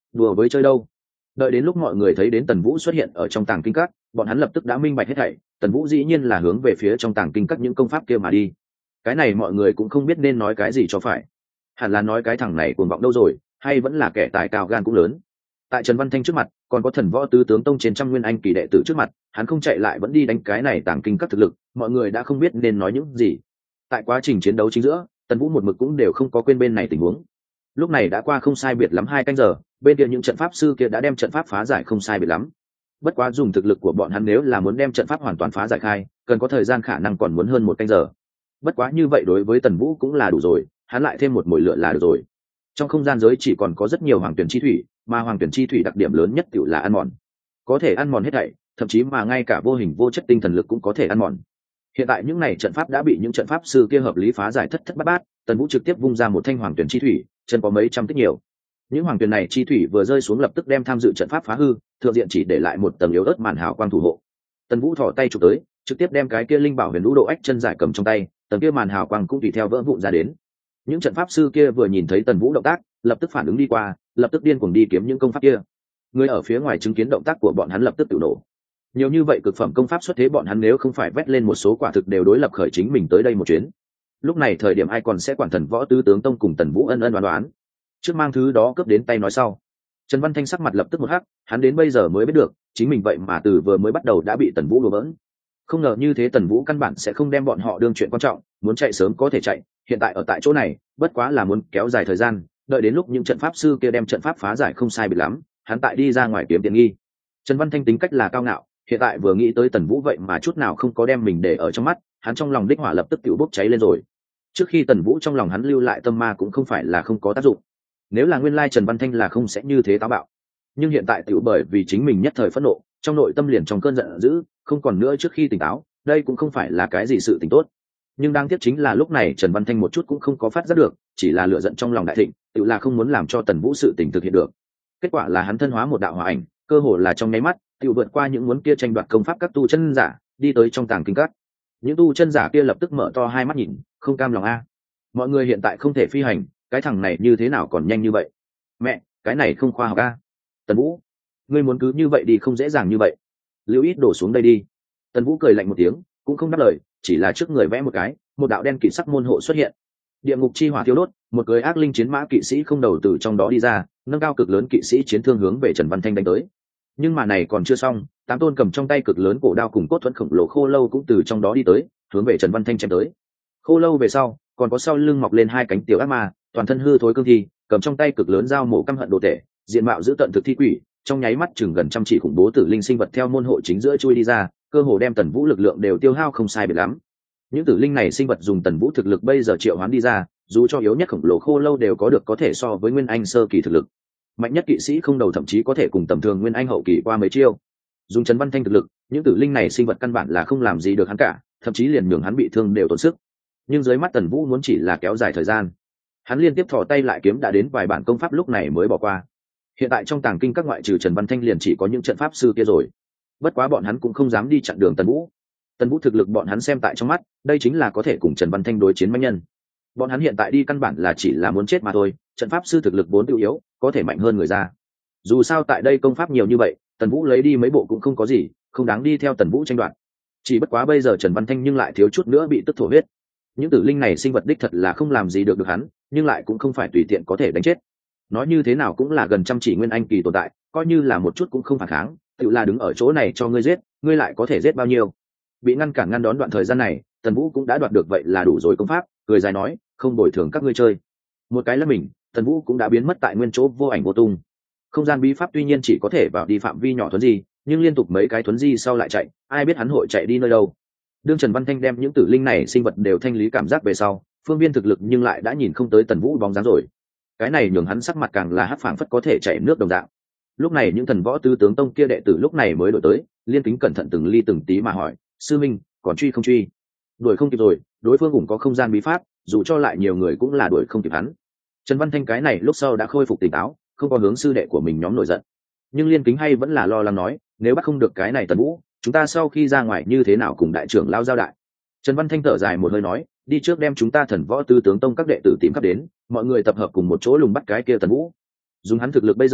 đùa với chơi đâu. Đợi đến lúc mọi người thấy đến Tần Vũ xuất hiện ở trong tàng kinh các, bọn hắn lập tức đã minh bạch hết thảy. Tần Vũ dĩ nhiên là hướng về phía trong tàng kinh các những công pháp kia mà đi. Cái này mọi người cũng không biết nên nói cái gì cho phải. Hẳn là nói cái thằng này cuồng vọng đâu rồi, hay vẫn là kẻ tài cao gan cũng lớn. Tại Trần Văn Thanh trước mặt, còn có Thần Võ Tứ Tướng Tông trên trăm nguyên anh kỳ đệ tử trước mặt, hắn không chạy lại vẫn đi đánh cái này tàng kinh các thực lực, mọi người đã không biết nên nói những gì. Tại quá trình chiến đấu chính giữa, Tần Vũ một mực cũng đều không có quên bên này tình huống. Lúc này đã qua không sai biệt lắm hai canh giờ, bên kia những trận pháp sư kia đã đem trận pháp phá giải không sai biệt lắm. Bất quá dùng thực lực của bọn hắn nếu là muốn đem trận pháp hoàn toàn phá giải khai, cần có thời gian khả năng còn muốn hơn một canh giờ. Bất quá như vậy đối với Tần Vũ cũng là đủ rồi, hắn lại thêm một mồi lửa là được rồi. Trong không gian giới chỉ còn có rất nhiều hoàng tuyển chi thủy, mà hoàng tuyển chi thủy đặc điểm lớn nhất tự là ăn mòn, có thể ăn mòn hết thảy, thậm chí mà ngay cả vô hình vô chất tinh thần lực cũng có thể ăn mòn. Hiện tại những này trận pháp đã bị những trận pháp sư kia hợp lý phá giải thất thất bát bát, Tần Vũ trực tiếp vung ra một thanh hoàng tuyển chi thủy, chân có mấy trăm tích nhiều. Những hoàng tuyển này chi thủy vừa rơi xuống lập tức đem tham dự trận pháp phá hư, thượng diện chỉ để lại một tầng yếu ớt màn hào quang thủ hộ. Tần Vũ thò tay chụp tới, trực tiếp đem cái kia linh bảo huyền lũ độ ách chân giải cầm trong tay, tầng kia màn hào quang cũng tùy theo vỡ vụn ra đến. Những trận pháp sư kia vừa nhìn thấy Tần Vũ động tác, lập tức phản ứng đi qua, lập tức điên cuồng đi kiếm những công pháp kia. Người ở phía ngoài chứng kiến động tác của bọn hắn lập tức tự nổ. Nhiều như vậy cực phẩm công pháp xuất thế, bọn hắn nếu không phải vét lên một số quả thực đều đối lập khởi chính mình tới đây một chuyến. Lúc này thời điểm ai còn sẽ quản Thần Võ Tứ Tướng Tông cùng Tần Vũ ân ân đoán đoán. Trước mang thứ đó cướp đến tay nói sau. Trần Văn Thanh sắc mặt lập tức một hắc, hắn đến bây giờ mới biết được, chính mình vậy mà từ vừa mới bắt đầu đã bị Tần Vũ đùa bỡn. Không ngờ như thế Tần Vũ căn bản sẽ không đem bọn họ đương chuyện quan trọng, muốn chạy sớm có thể chạy, hiện tại ở tại chỗ này, bất quá là muốn kéo dài thời gian, đợi đến lúc những trận pháp sư kia đem trận pháp phá giải không sai biệt lắm, hắn tại đi ra ngoài kiếm tiện nghi. Trần Văn Thanh tính cách là cao ngạo, hiện tại vừa nghĩ tới Tần Vũ vậy mà chút nào không có đem mình để ở trong mắt, hắn trong lòng đích hỏa lập tức tự bốc cháy lên rồi. Trước khi Tần Vũ trong lòng hắn lưu lại tâm ma cũng không phải là không có tác dụng. Nếu là nguyên lai Trần Văn Thanh là không sẽ như thế táo bạo, nhưng hiện tại tự bởi vì chính mình nhất thời phẫn nộ, trong nội tâm liền trong cơn giận dữ, không còn nữa trước khi tỉnh táo, đây cũng không phải là cái gì sự tình tốt. Nhưng đáng tiếc chính là lúc này Trần Văn Thanh một chút cũng không có phát giác được, chỉ là lửa giận trong lòng đại thịnh, tự là không muốn làm cho Tần Vũ sự tình thực hiện được. Kết quả là hắn thân hóa một đạo hỏa ảnh, cơ hồ là trong nháy mắt, tự vượt qua những muốn kia tranh đoạt công pháp các tu chân giả, đi tới trong tàng kinh các. Những tu chân giả kia lập tức mở to hai mắt nhìn, không cam lòng a. Mọi người hiện tại không thể phi hành, cái thằng này như thế nào còn nhanh như vậy? Mẹ, cái này không khoa học a. Tần Vũ, ngươi muốn cứ như vậy đi không dễ dàng như vậy. Lưu ít đổ xuống đây đi. Tần Vũ cười lạnh một tiếng, cũng không đáp lời, chỉ là trước người vẽ một cái, một đạo đen kỵ sắc môn hộ xuất hiện. Địa ngục chi hỏa thiêu đốt, một cưới ác linh chiến mã kỵ sĩ không đầu từ trong đó đi ra, nâng cao cực lớn kỵ sĩ chiến thương hướng về Trần Văn Thanh đánh tới. Nhưng mà này còn chưa xong, tám tôn cầm trong tay cực lớn cổ đao cùng cốt thuẫn khổng lồ khô lâu cũng từ trong đó đi tới, hướng về Trần Văn Thanh chém tới. Khô lâu về sau, còn có sau lưng mọc lên hai cánh tiểu ác ma, toàn thân hư thối cương thi, cầm trong tay cực lớn dao mổ căm hận đồ tể, diện mạo dữ tợn thực thi quỷ, trong nháy mắt chừng gần trăm chỉ khủng bố tử linh sinh vật theo môn hộ chính giữa chui đi ra, cơ hồ đem Tần Vũ lực lượng đều tiêu hao không sai biệt lắm. Những tử linh này sinh vật dùng Tần Vũ thực lực bây giờ triệu hoán đi ra, dù cho yếu nhất khổng lồ khô lâu đều có được có thể so với nguyên anh sơ kỳ thực lực. Mạnh nhất kỵ sĩ không đầu thậm chí có thể cùng tầm thường nguyên anh hậu kỳ qua mấy chiêu. Dùng Trần Văn Thanh thực lực, những tử linh này sinh vật căn bản là không làm gì được hắn cả, thậm chí liền nhường hắn bị thương đều tổn sức. Nhưng dưới mắt Tần Vũ muốn chỉ là kéo dài thời gian. Hắn liên tiếp thò tay lại kiếm đã đến vài bản công pháp lúc này mới bỏ qua. Hiện tại trong tàng kinh các ngoại trừ Trần Văn Thanh liền chỉ có những trận pháp sư kia rồi. Bất quá bọn hắn cũng không dám đi chặn đường Tần Vũ. Tần Vũ thực lực bọn hắn xem tại trong mắt, đây chính là có thể cùng Trần Văn Thanh đối chiến mãnh nhân. Bọn hắn hiện tại đi căn bản là chỉ là muốn chết mà thôi, trận pháp sư thực lực vốn tự yếu, có thể mạnh hơn người ra. Dù sao tại đây công pháp nhiều như vậy, Tần Vũ lấy đi mấy bộ cũng không có gì, không đáng đi theo Tần Vũ tranh đoạt. Chỉ bất quá bây giờ Trần Văn Thanh nhưng lại thiếu chút nữa bị tức thổ huyết. Những tử linh này sinh vật đích thật là không làm gì được được hắn, nhưng lại cũng không phải tùy tiện có thể đánh chết. Nói như thế nào cũng là gần trăm chỉ nguyên anh kỳ tồn tại, coi như là một chút cũng không phản kháng, tự là đứng ở chỗ này cho ngươi giết, ngươi lại có thể giết bao nhiêu? Bị ngăn cản ngăn đón đoạn thời gian này, Tần Vũ cũng đã đoạt được vậy là đủ rồi công pháp, cười dài nói, không bồi thường các ngươi chơi. Một cái là mình, Tần Vũ cũng đã biến mất tại nguyên chỗ vô ảnh vô tung. Không gian bí pháp tuy nhiên chỉ có thể vào đi phạm vi nhỏ thuấn di, nhưng liên tục mấy cái thuấn di sau lại chạy, ai biết hắn hội chạy đi nơi đâu. Đương Trần Văn Thanh đem những tử linh này sinh vật đều thanh lý cảm giác về sau, phương viên thực lực nhưng lại đã nhìn không tới Tần Vũ bóng dáng rồi. Cái này nhường hắn sắc mặt càng là hắc phảng phất có thể chảy nước đồng dạng. Lúc này những thần võ tứ tướng tông kia đệ tử lúc này mới đổi tới, liên kính cẩn thận từng ly từng tí mà hỏi, sư minh, còn truy không truy? Đuổi không kịp rồi, đối phương cũng có không gian bí pháp, dù cho lại nhiều người cũng là đuổi không kịp hắn. Trần Văn Thanh cái này lúc sau đã khôi phục tỉnh táo, không có hướng sư đệ của mình nhóm nổi giận. Nhưng liên kính hay vẫn là lo lắng nói, nếu bắt không được cái này Tần Vũ, chúng ta sau khi ra ngoài như thế nào cùng đại trưởng lao giao đại? Trần Văn Thanh thở dài một hơi nói, đi trước đem chúng ta thần võ tứ tướng tông các đệ tử tìm khắp đến, mọi người tập hợp cùng một chỗ lùng bắt cái kia Tần Vũ. Dùng hắn thực lực bây giờ,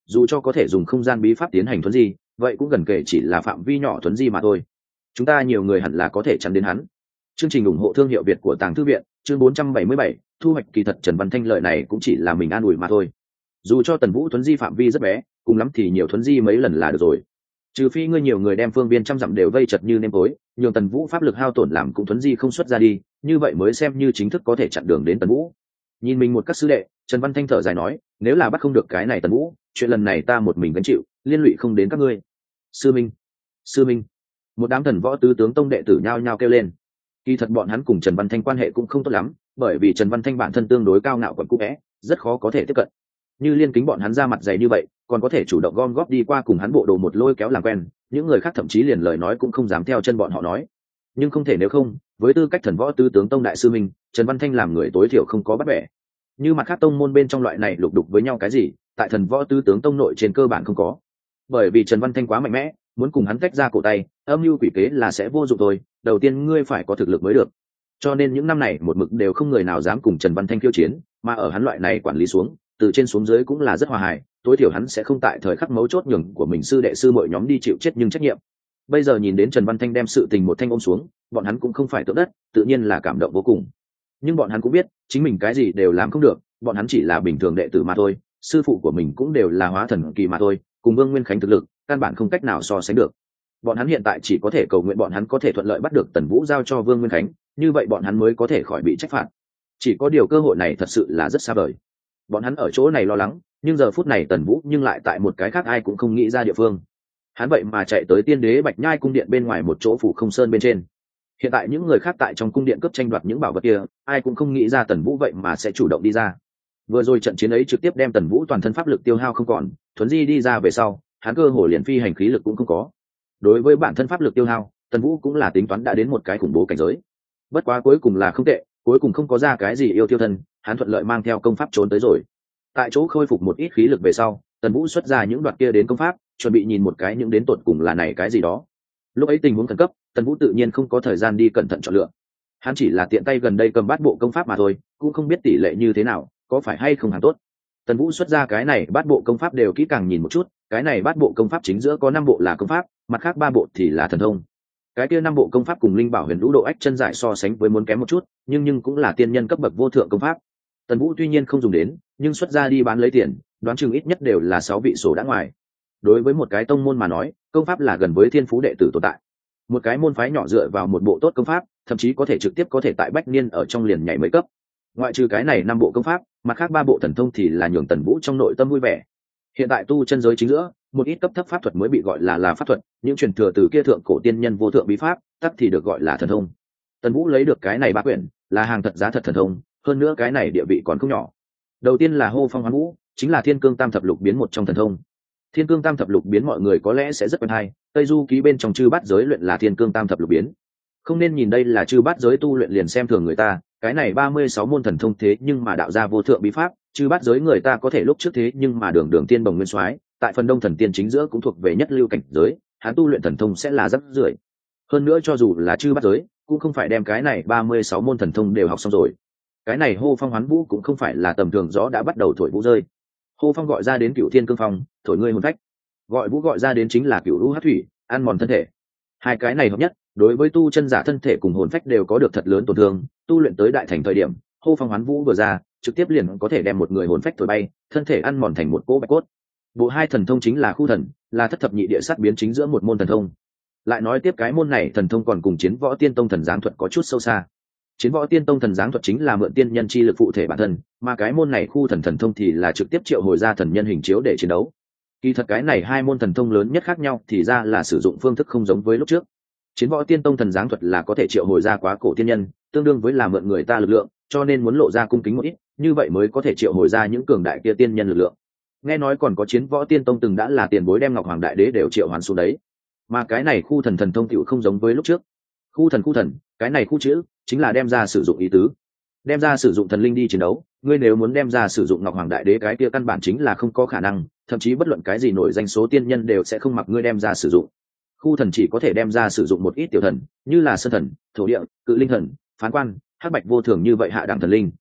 dù cho có thể dùng không gian bí pháp tiến hành thuấn di, vậy cũng gần kể chỉ là phạm vi nhỏ thuấn di mà thôi. Chúng ta nhiều người hẳn là có thể chắn đến hắn. Chương trình ủng hộ thương hiệu Việt của Tàng Thư viện, chương bốn trăm bảy mươi bảy, thu hoạch. Kỳ thật Trần Văn Thanh lợi này cũng chỉ là mình an ủi mà thôi. Dù cho Tần Vũ thuấn di phạm vi rất bé, cùng lắm thì nhiều thuấn di mấy lần là được rồi. Trừ phi ngươi nhiều người đem phương viên trăm dặm đều vây chật như nêm tối, nhường Tần Vũ pháp lực hao tổn làm cũng thuấn di không xuất ra đi, như vậy mới xem như chính thức có thể chặn đường đến Tần Vũ. Nhìn mình một các sư đệ, Trần Văn Thanh thở dài nói, nếu là bắt không được cái này Tần Vũ, chuyện lần này ta một mình gánh chịu, liên lụy không đến các ngươi. Sư minh, sư minh. Một đám thần võ tứ tướng tông đệ tử nhao nhao kêu lên. Kỳ thật bọn hắn cùng Trần Văn Thanh quan hệ cũng không tốt lắm, bởi vì Trần Văn Thanh bản thân tương đối cao ngạo quẩn cũ é, rất khó có thể tiếp cận. Như Liên Kính bọn hắn ra mặt dày như vậy, còn có thể chủ động gom góp đi qua cùng hắn bộ đồ một lôi kéo làm quen, những người khác thậm chí liền lời nói cũng không dám theo chân bọn họ nói. Nhưng không thể nếu không, với tư cách thần võ tứ tướng tông đại sư minh, Trần Văn Thanh làm người tối thiểu không có bắt bẻ. Như mặt khác tông môn bên trong loại này lục đục với nhau cái gì, tại thần võ tứ tướng tông nội trên cơ bản không có. Bởi vì Trần Văn Thanh quá mạnh mẽ, muốn cùng hắn tách ra cổ tay, âm mưu quỷ kế là sẽ vô dụng thôi, đầu tiên ngươi phải có thực lực mới được. Cho nên những năm này một mực đều không người nào dám cùng Trần Văn Thanh khiêu chiến, mà ở hắn loại này quản lý xuống, từ trên xuống dưới cũng là rất hòa hài, tối thiểu hắn sẽ không tại thời khắc mấu chốt nhường của mình sư đệ sư mọi nhóm đi chịu chết nhưng trách nhiệm. Bây giờ nhìn đến Trần Văn Thanh đem sự tình một thanh ôm xuống, bọn hắn cũng không phải tượng đất, tự nhiên là cảm động vô cùng. Nhưng bọn hắn cũng biết, chính mình cái gì đều làm không được, bọn hắn chỉ là bình thường đệ tử mà thôi, sư phụ của mình cũng đều là hóa thần kỳ mà thôi, cùng Vương Nguyên Khánh thực lực, căn bản không cách nào so sánh được. Bọn hắn hiện tại chỉ có thể cầu nguyện bọn hắn có thể thuận lợi bắt được Tần Vũ giao cho Vương Nguyên Khánh, như vậy bọn hắn mới có thể khỏi bị trách phạt. Chỉ có điều cơ hội này thật sự là rất xa vời. Bọn hắn ở chỗ này lo lắng, nhưng giờ phút này Tần Vũ nhưng lại tại một cái khác ai cũng không nghĩ ra địa phương. Hắn vậy mà chạy tới Tiên Đế Bạch Nhai cung điện bên ngoài một chỗ phủ không sơn bên trên. Hiện tại những người khác tại trong cung điện cướp tranh đoạt những bảo vật kia, ai cũng không nghĩ ra Tần Vũ vậy mà sẽ chủ động đi ra. Vừa rồi trận chiến ấy trực tiếp đem Tần Vũ toàn thân pháp lực tiêu hao không còn, thuấn di đi ra về sau, hắn cơ hồ liền phi hành khí lực cũng không có. Đối với bản thân pháp lực tiêu hao, Tần Vũ cũng là tính toán đã đến một cái khủng bố cảnh giới. Bất quá cuối cùng là không tệ, cuối cùng không có ra cái gì yêu tiêu thân, hắn thuận lợi mang theo công pháp trốn tới rồi. Tại chỗ khôi phục một ít khí lực về sau, Tần Vũ xuất ra những đoạn kia đến công pháp, chuẩn bị nhìn một cái những đến tột cùng là này cái gì đó. Lúc ấy tình huống khẩn cấp, Tần Vũ tự nhiên không có thời gian đi cẩn thận chọn lựa. Hắn chỉ là tiện tay gần đây cầm bát bộ công pháp mà thôi, cũng không biết tỷ lệ như thế nào, có phải hay không hẳn tốt. Tần Vũ xuất ra cái này bát bộ công pháp đều kỹ càng nhìn một chút, cái này bát bộ công pháp chính giữa có năm bộ là công pháp, mặt khác ba bộ thì là thần thông. Cái kia năm bộ công pháp cùng Linh Bảo Huyền Lũ Độ Ách chân giải so sánh với muốn kém một chút, nhưng nhưng cũng là tiên nhân cấp bậc vô thượng công pháp. Tần Vũ tuy nhiên không dùng đến, nhưng xuất ra đi bán lấy tiền, đoán chừng ít nhất đều là sáu vị sổ đã ngoài. Đối với một cái tông môn mà nói, công pháp là gần với thiên phú đệ tử tồn tại. Một cái môn phái nhỏ dựa vào một bộ tốt công pháp, thậm chí có thể trực tiếp có thể tại bách niên ở trong liền nhảy mấy cấp. Ngoại trừ cái này năm bộ công pháp, mặt khác ba bộ thần thông thì là nhường Tần Vũ trong nội tâm vui vẻ. Hiện tại tu chân giới chính giữa, một ít cấp thấp pháp thuật mới bị gọi là là pháp thuật, những truyền thừa từ kia thượng cổ tiên nhân vô thượng bí pháp, tắc thì được gọi là thần thông. Tần Vũ lấy được cái này ba quyển, là hàng thật giá thật thần thông, hơn nữa cái này địa vị còn không nhỏ. Đầu tiên là hô phong hoán vũ, chính là Thiên Cương Tam Thập Lục biến một trong thần thông. Thiên Cương Tam Thập Lục biến mọi người có lẽ sẽ rất quen hay, Tây Du ký bên trong chư bát giới luyện là Thiên Cương Tam Thập Lục biến. Không nên nhìn đây là chư bát giới tu luyện liền xem thường người ta, cái này ba mươi sáu môn thần thông thế nhưng mà đạo ra vô thượng bí pháp, chư bát giới người ta có thể lúc trước thế nhưng mà đường đường tiên bồng nguyên soái, tại phần đông thần tiên chính giữa cũng thuộc về nhất lưu cảnh giới, hắn tu luyện thần thông sẽ là rất rưởi. Hơn nữa cho dù là chư bát giới, cũng không phải đem cái này ba mươi sáu môn thần thông đều học xong rồi. Cái này hô phong hoán vũ cũng không phải là tầm thường gió đã bắt đầu thổi vũ rơi. Hô phong gọi ra đến cựu thiên cương phong, thổi ngươi hồn phách. Gọi vũ gọi ra đến chính là cựu lũ hát thủy, ăn mòn thân thể. Hai cái này hợp nhất, đối với tu chân giả thân thể cùng hồn phách đều có được thật lớn tổn thương, tu luyện tới đại thành thời điểm, hô phong hoán vũ vừa ra, trực tiếp liền có thể đem một người hồn phách thổi bay, thân thể ăn mòn thành một cỗ bạch cốt. Bộ hai thần thông chính là khu thần, là thất thập nhị địa sát biến chính giữa một môn thần thông. Lại nói tiếp cái môn này thần thông còn cùng chiến võ tiên tông thần giáng thuật có chút sâu xa. Chiến võ tiên tông thần giáng thuật chính là mượn tiên nhân chi lực phụ thể bản thân, mà cái môn này khu thần thần thông thì là trực tiếp triệu hồi ra thần nhân hình chiếu để chiến đấu. Kỳ thật cái này hai môn thần thông lớn nhất khác nhau thì ra là sử dụng phương thức không giống với lúc trước. Chiến võ tiên tông thần giáng thuật là có thể triệu hồi ra quá cổ tiên nhân, tương đương với là mượn người ta lực lượng, cho nên muốn lộ ra cung kính một ít, như vậy mới có thể triệu hồi ra những cường đại kia tiên nhân lực lượng. Nghe nói còn có chiến võ tiên tông từng đã là tiền bối đem Ngọc Hoàng Đại Đế đều triệu hoán xuống đấy. Mà cái này khu thần thần thông tựu không giống với lúc trước. Khu thần khu thần, cái này khu chữ chính là đem ra sử dụng ý tứ, đem ra sử dụng thần linh đi chiến đấu. Ngươi nếu muốn đem ra sử dụng Ngọc Hoàng Đại Đế cái kia căn bản chính là không có khả năng, thậm chí bất luận cái gì nổi danh số tiên nhân đều sẽ không mặc ngươi đem ra sử dụng. Khu thần chỉ có thể đem ra sử dụng một ít tiểu thần, như là sơn thần, thổ địa, cự linh thần, phán quan, hắc bạch vô thường như vậy hạ đẳng thần linh.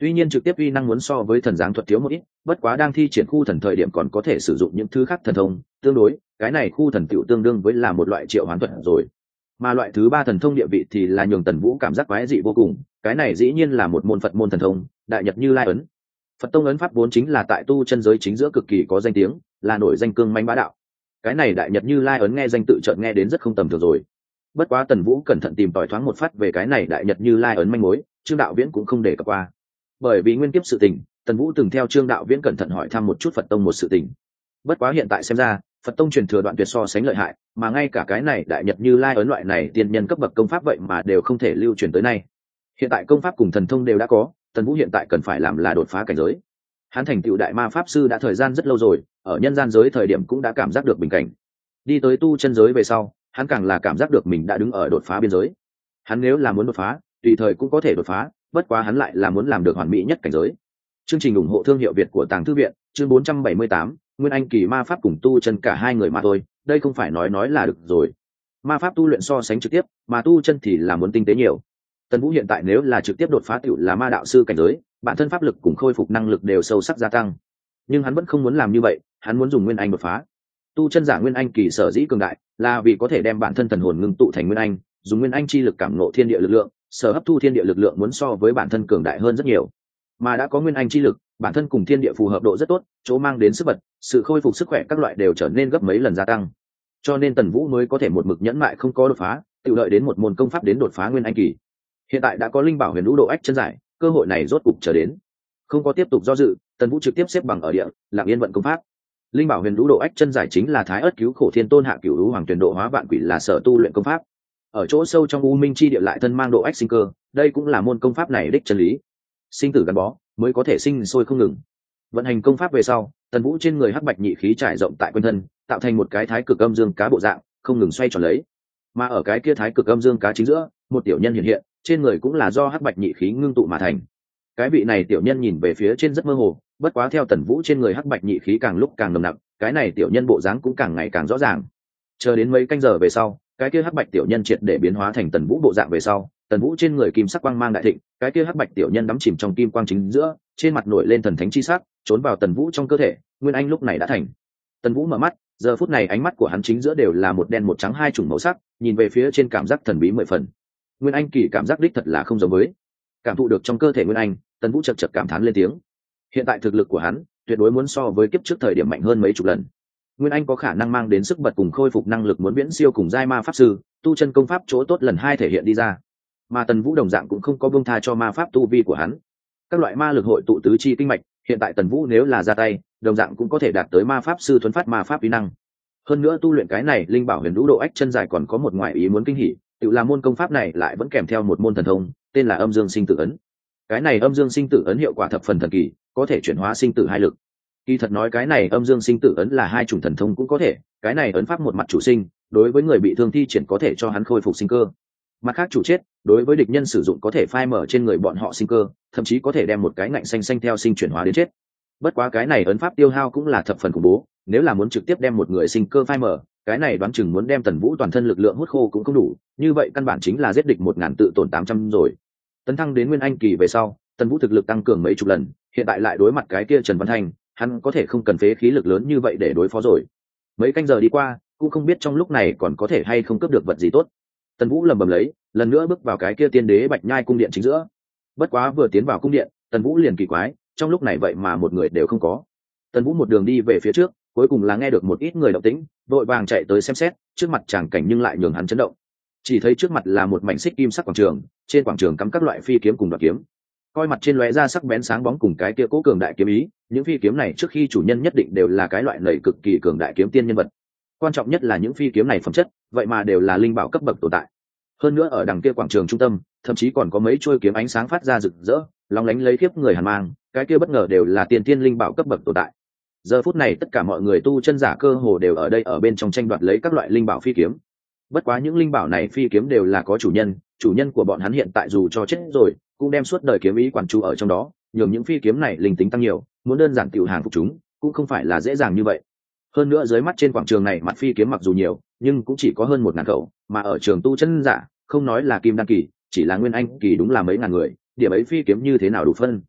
Tuy nhiên trực tiếp uy năng muốn so với thần giáng thuật thiếu một ít, bất quá đang thi triển khu thần thời điểm còn có thể sử dụng những thứ khác thần thông, tương đối, cái này khu thần tiểu tương đương với là một loại triệu hoán thuật rồi. Mà loại thứ ba thần thông địa vị thì là nhường Tần Vũ cảm giác quái dị vô cùng, cái này dĩ nhiên là một môn Phật môn thần thông, Đại Nhật Như Lai ấn. Phật tông ấn pháp vốn chính là tại tu chân giới chính giữa cực kỳ có danh tiếng, là nổi danh cương mãnh bá đạo. Cái này Đại Nhật Như Lai ấn nghe danh tự chợt nghe đến rất không tầm thường rồi. Bất quá Tần Vũ cẩn thận tìm tòi thoáng một phát về cái này Đại Nhật Như Lai ấn manh mối, Trương Đạo Viễn cũng không để cập qua. Bởi vì nguyên kiếp sự tình, Tần Vũ từng theo Trương Đạo Viễn cẩn thận hỏi thăm một chút Phật tông một sự tình. Bất quá hiện tại xem ra, Phật tông truyền thừa đoạn tuyệt so sánh lợi hại, mà ngay cả cái này Đại Nhật Như Lai ấn loại này tiên nhân cấp bậc công pháp vậy mà đều không thể lưu truyền tới nay. Hiện tại công pháp cùng thần thông đều đã có, Tần Vũ hiện tại cần phải làm là đột phá cảnh giới. Hắn thành tựu đại ma pháp sư đã thời gian rất lâu rồi, ở nhân gian giới thời điểm cũng đã cảm giác được bình cảnh. Đi tới tu chân giới về sau, hắn càng là cảm giác được mình đã đứng ở đột phá biên giới. Hắn nếu là muốn đột phá, tùy thời cũng có thể đột phá, bất quá hắn lại là muốn làm được hoàn mỹ nhất cảnh giới. Chương trình ủng hộ thương hiệu Việt của Tàng Thư viện, chương bốn trăm bảy mươi tám, Nguyên Anh kỳ ma pháp cùng tu chân cả hai người mà thôi, đây không phải nói nói là được rồi. Ma pháp tu luyện so sánh trực tiếp, mà tu chân thì là muốn tinh tế nhiều. Tần Vũ hiện tại nếu là trực tiếp đột phá tiểu là ma đạo sư cảnh giới, bản thân pháp lực cùng khôi phục năng lực đều sâu sắc gia tăng. Nhưng hắn vẫn không muốn làm như vậy, hắn muốn dùng Nguyên Anh đột phá. Tu chân giả Nguyên Anh kỳ sở dĩ cường đại, là vì có thể đem bản thân thần hồn ngưng tụ thành Nguyên Anh, dùng Nguyên Anh chi lực cảm ngộ thiên địa lực lượng, sở hấp thu thiên địa lực lượng muốn so với bản thân cường đại hơn rất nhiều. Mà đã có Nguyên Anh chi lực, bản thân cùng thiên địa phù hợp độ rất tốt, chỗ mang đến sức bật, sự khôi phục sức khỏe các loại đều trở nên gấp mấy lần gia tăng. Cho nên Tần Vũ mới có thể một mực nhẫn mại không có đột phá, tự đợi đến một môn công pháp đến đột phá Nguyên Anh kỳ. Hiện tại đã có linh bảo huyền lũ độ ách chân giải, cơ hội này rốt cục chờ đến. Không có tiếp tục do dự, Tần Vũ trực tiếp xếp bằng ở địa, lặng yên vận công pháp. Linh bảo huyền lũ độ ách chân giải chính là Thái Ức cứu khổ thiên tôn hạ cửu lũ hoàng tuyển độ hóa vạn quỷ là sở tu luyện công pháp. Ở chỗ sâu trong u minh chi địa lại thân mang độ ách sinh cơ, đây cũng là môn công pháp này đích chân lý. Sinh tử gắn bó, mới có thể sinh sôi không ngừng. Vận hành công pháp về sau, Tần Vũ trên người hắc bạch nhị khí trải rộng tại quanh thân, tạo thành một cái thái cực âm dương cá bộ dạng, không ngừng xoay tròn lấy. Mà ở cái kia thái cực âm dương cá chính giữa, một tiểu nhân hiện hiện, trên người cũng là do hắc bạch nhị khí ngưng tụ mà thành. Cái vị này tiểu nhân nhìn về phía trên rất mơ hồ, bất quá theo Tần Vũ trên người hắc bạch nhị khí càng lúc càng nồng nặc, cái này tiểu nhân bộ dáng cũng càng ngày càng rõ ràng. Chờ đến mấy canh giờ về sau, cái kia hắc bạch tiểu nhân triệt để biến hóa thành Tần Vũ bộ dạng về sau, Tần Vũ trên người kim sắc quang mang đại thịnh, cái kia hắc bạch tiểu nhân đắm chìm trong kim quang chính giữa, trên mặt nổi lên thần thánh chi sắc, trốn vào Tần Vũ trong cơ thể, Nguyên Anh lúc này đã thành. Tần Vũ mở mắt, giờ phút này ánh mắt của hắn chính giữa đều là một đen một trắng hai chủng màu sắc, nhìn về phía trên cảm giác thần bí mười phần. Nguyên Anh kỳ cảm giác đích thật là không giống với. Cảm thụ được trong cơ thể Nguyên Anh, Tần Vũ chậc chậc cảm thán lên tiếng. Hiện tại thực lực của hắn, tuyệt đối muốn so với kiếp trước thời điểm mạnh hơn mấy chục lần. Nguyên Anh có khả năng mang đến sức bật cùng khôi phục năng lực muốn viễn siêu cùng giai ma pháp sư, tu chân công pháp chỗ tốt lần hai thể hiện đi ra. Mà Tần Vũ đồng dạng cũng không có buông tha cho ma pháp tu vi của hắn. Các loại ma lực hội tụ tứ chi kinh mạch, hiện tại Tần Vũ nếu là ra tay, đồng dạng cũng có thể đạt tới ma pháp sư thuần phát ma pháp uy năng. Hơn nữa tu luyện cái này linh bảo huyền lũ độ ách chân dài còn có một ngoại ý muốn kinh hỉ, tự là môn công pháp này lại vẫn kèm theo một môn thần thông, tên là Âm Dương Sinh Tử ấn. Cái này Âm Dương Sinh Tử ấn hiệu quả thập phần thần kỳ, có thể chuyển hóa sinh tử hai lực. Kỳ thật nói cái này Âm Dương Sinh Tử ấn là hai chủng thần thông cũng có thể, cái này ấn pháp một mặt chủ sinh, đối với người bị thương thi triển có thể cho hắn khôi phục sinh cơ. Mặt khác chủ chết, đối với địch nhân sử dụng có thể phai mở trên người bọn họ sinh cơ, thậm chí có thể đem một cái ngạnh xanh xanh theo sinh chuyển hóa đến chết. Bất quá cái này ấn pháp tiêu hao cũng là thập phần khủng bố, nếu là muốn trực tiếp đem một người sinh cơ phai mở, cái này đoán chừng muốn đem Tần Vũ toàn thân lực lượng hút khô cũng không đủ, như vậy căn bản chính là giết địch một ngàn tự tổn tám trăm rồi. Tấn thăng đến Nguyên Anh kỳ về sau, Tần Vũ thực lực tăng cường mấy chục lần, hiện tại lại đối mặt cái kia Trần Văn Thanh, hắn có thể không cần phế khí lực lớn như vậy để đối phó rồi. Mấy canh giờ đi qua, cũng không biết trong lúc này còn có thể hay không cướp được vật gì tốt. Tần Vũ lầm bầm lấy, lần nữa bước vào cái kia tiên đế Bạch Nhai cung điện chính giữa. Bất quá vừa tiến vào cung điện, Tần Vũ liền kỳ quái, trong lúc này vậy mà một người đều không có. Tần Vũ một đường đi về phía trước, cuối cùng là nghe được một ít người động tĩnh, vội vàng chạy tới xem xét, trước mặt tràng cảnh nhưng lại nhường hắn chấn động. Chỉ thấy trước mặt là một mảnh xích kim sắc quảng trường, trên quảng trường cắm các loại phi kiếm cùng đoạt kiếm. Coi mặt trên lóe ra sắc bén sáng bóng cùng cái kia cố cường đại kiếm ý, những phi kiếm này trước khi chủ nhân nhất định đều là cái loại lầy cực kỳ cường đại kiếm tiên nhân vật. Quan trọng nhất là những phi kiếm này phẩm chất, vậy mà đều là linh bảo cấp bậc tồn tại. Hơn nữa ở đằng kia quảng trường trung tâm, thậm chí còn có mấy chuôi kiếm ánh sáng phát ra rực rỡ, lóng lánh lấy khiếp người hàn mang, cái kia bất ngờ đều là tiền tiên linh bảo cấp bậc tồn tại. Giờ phút này tất cả mọi người tu chân giả cơ hồ đều ở đây ở bên trong tranh đoạt lấy các loại linh bảo phi kiếm. Bất quá những linh bảo này phi kiếm đều là có chủ nhân, chủ nhân của bọn hắn hiện tại dù cho chết rồi, cũng đem suốt đời kiếm ý quản chú ở trong đó, nhường những phi kiếm này linh tính tăng nhiều, muốn đơn giản tiểu hàng phục chúng, cũng không phải là dễ dàng như vậy. Hơn nữa dưới mắt trên quảng trường này mặt phi kiếm mặc dù nhiều, nhưng cũng chỉ có hơn một ngàn khẩu, mà ở trường tu chân giả, không nói là kim đan kỳ, chỉ là nguyên anh kỳ đúng là mấy ngàn người, điểm ấy phi kiếm như thế nào đủ phân.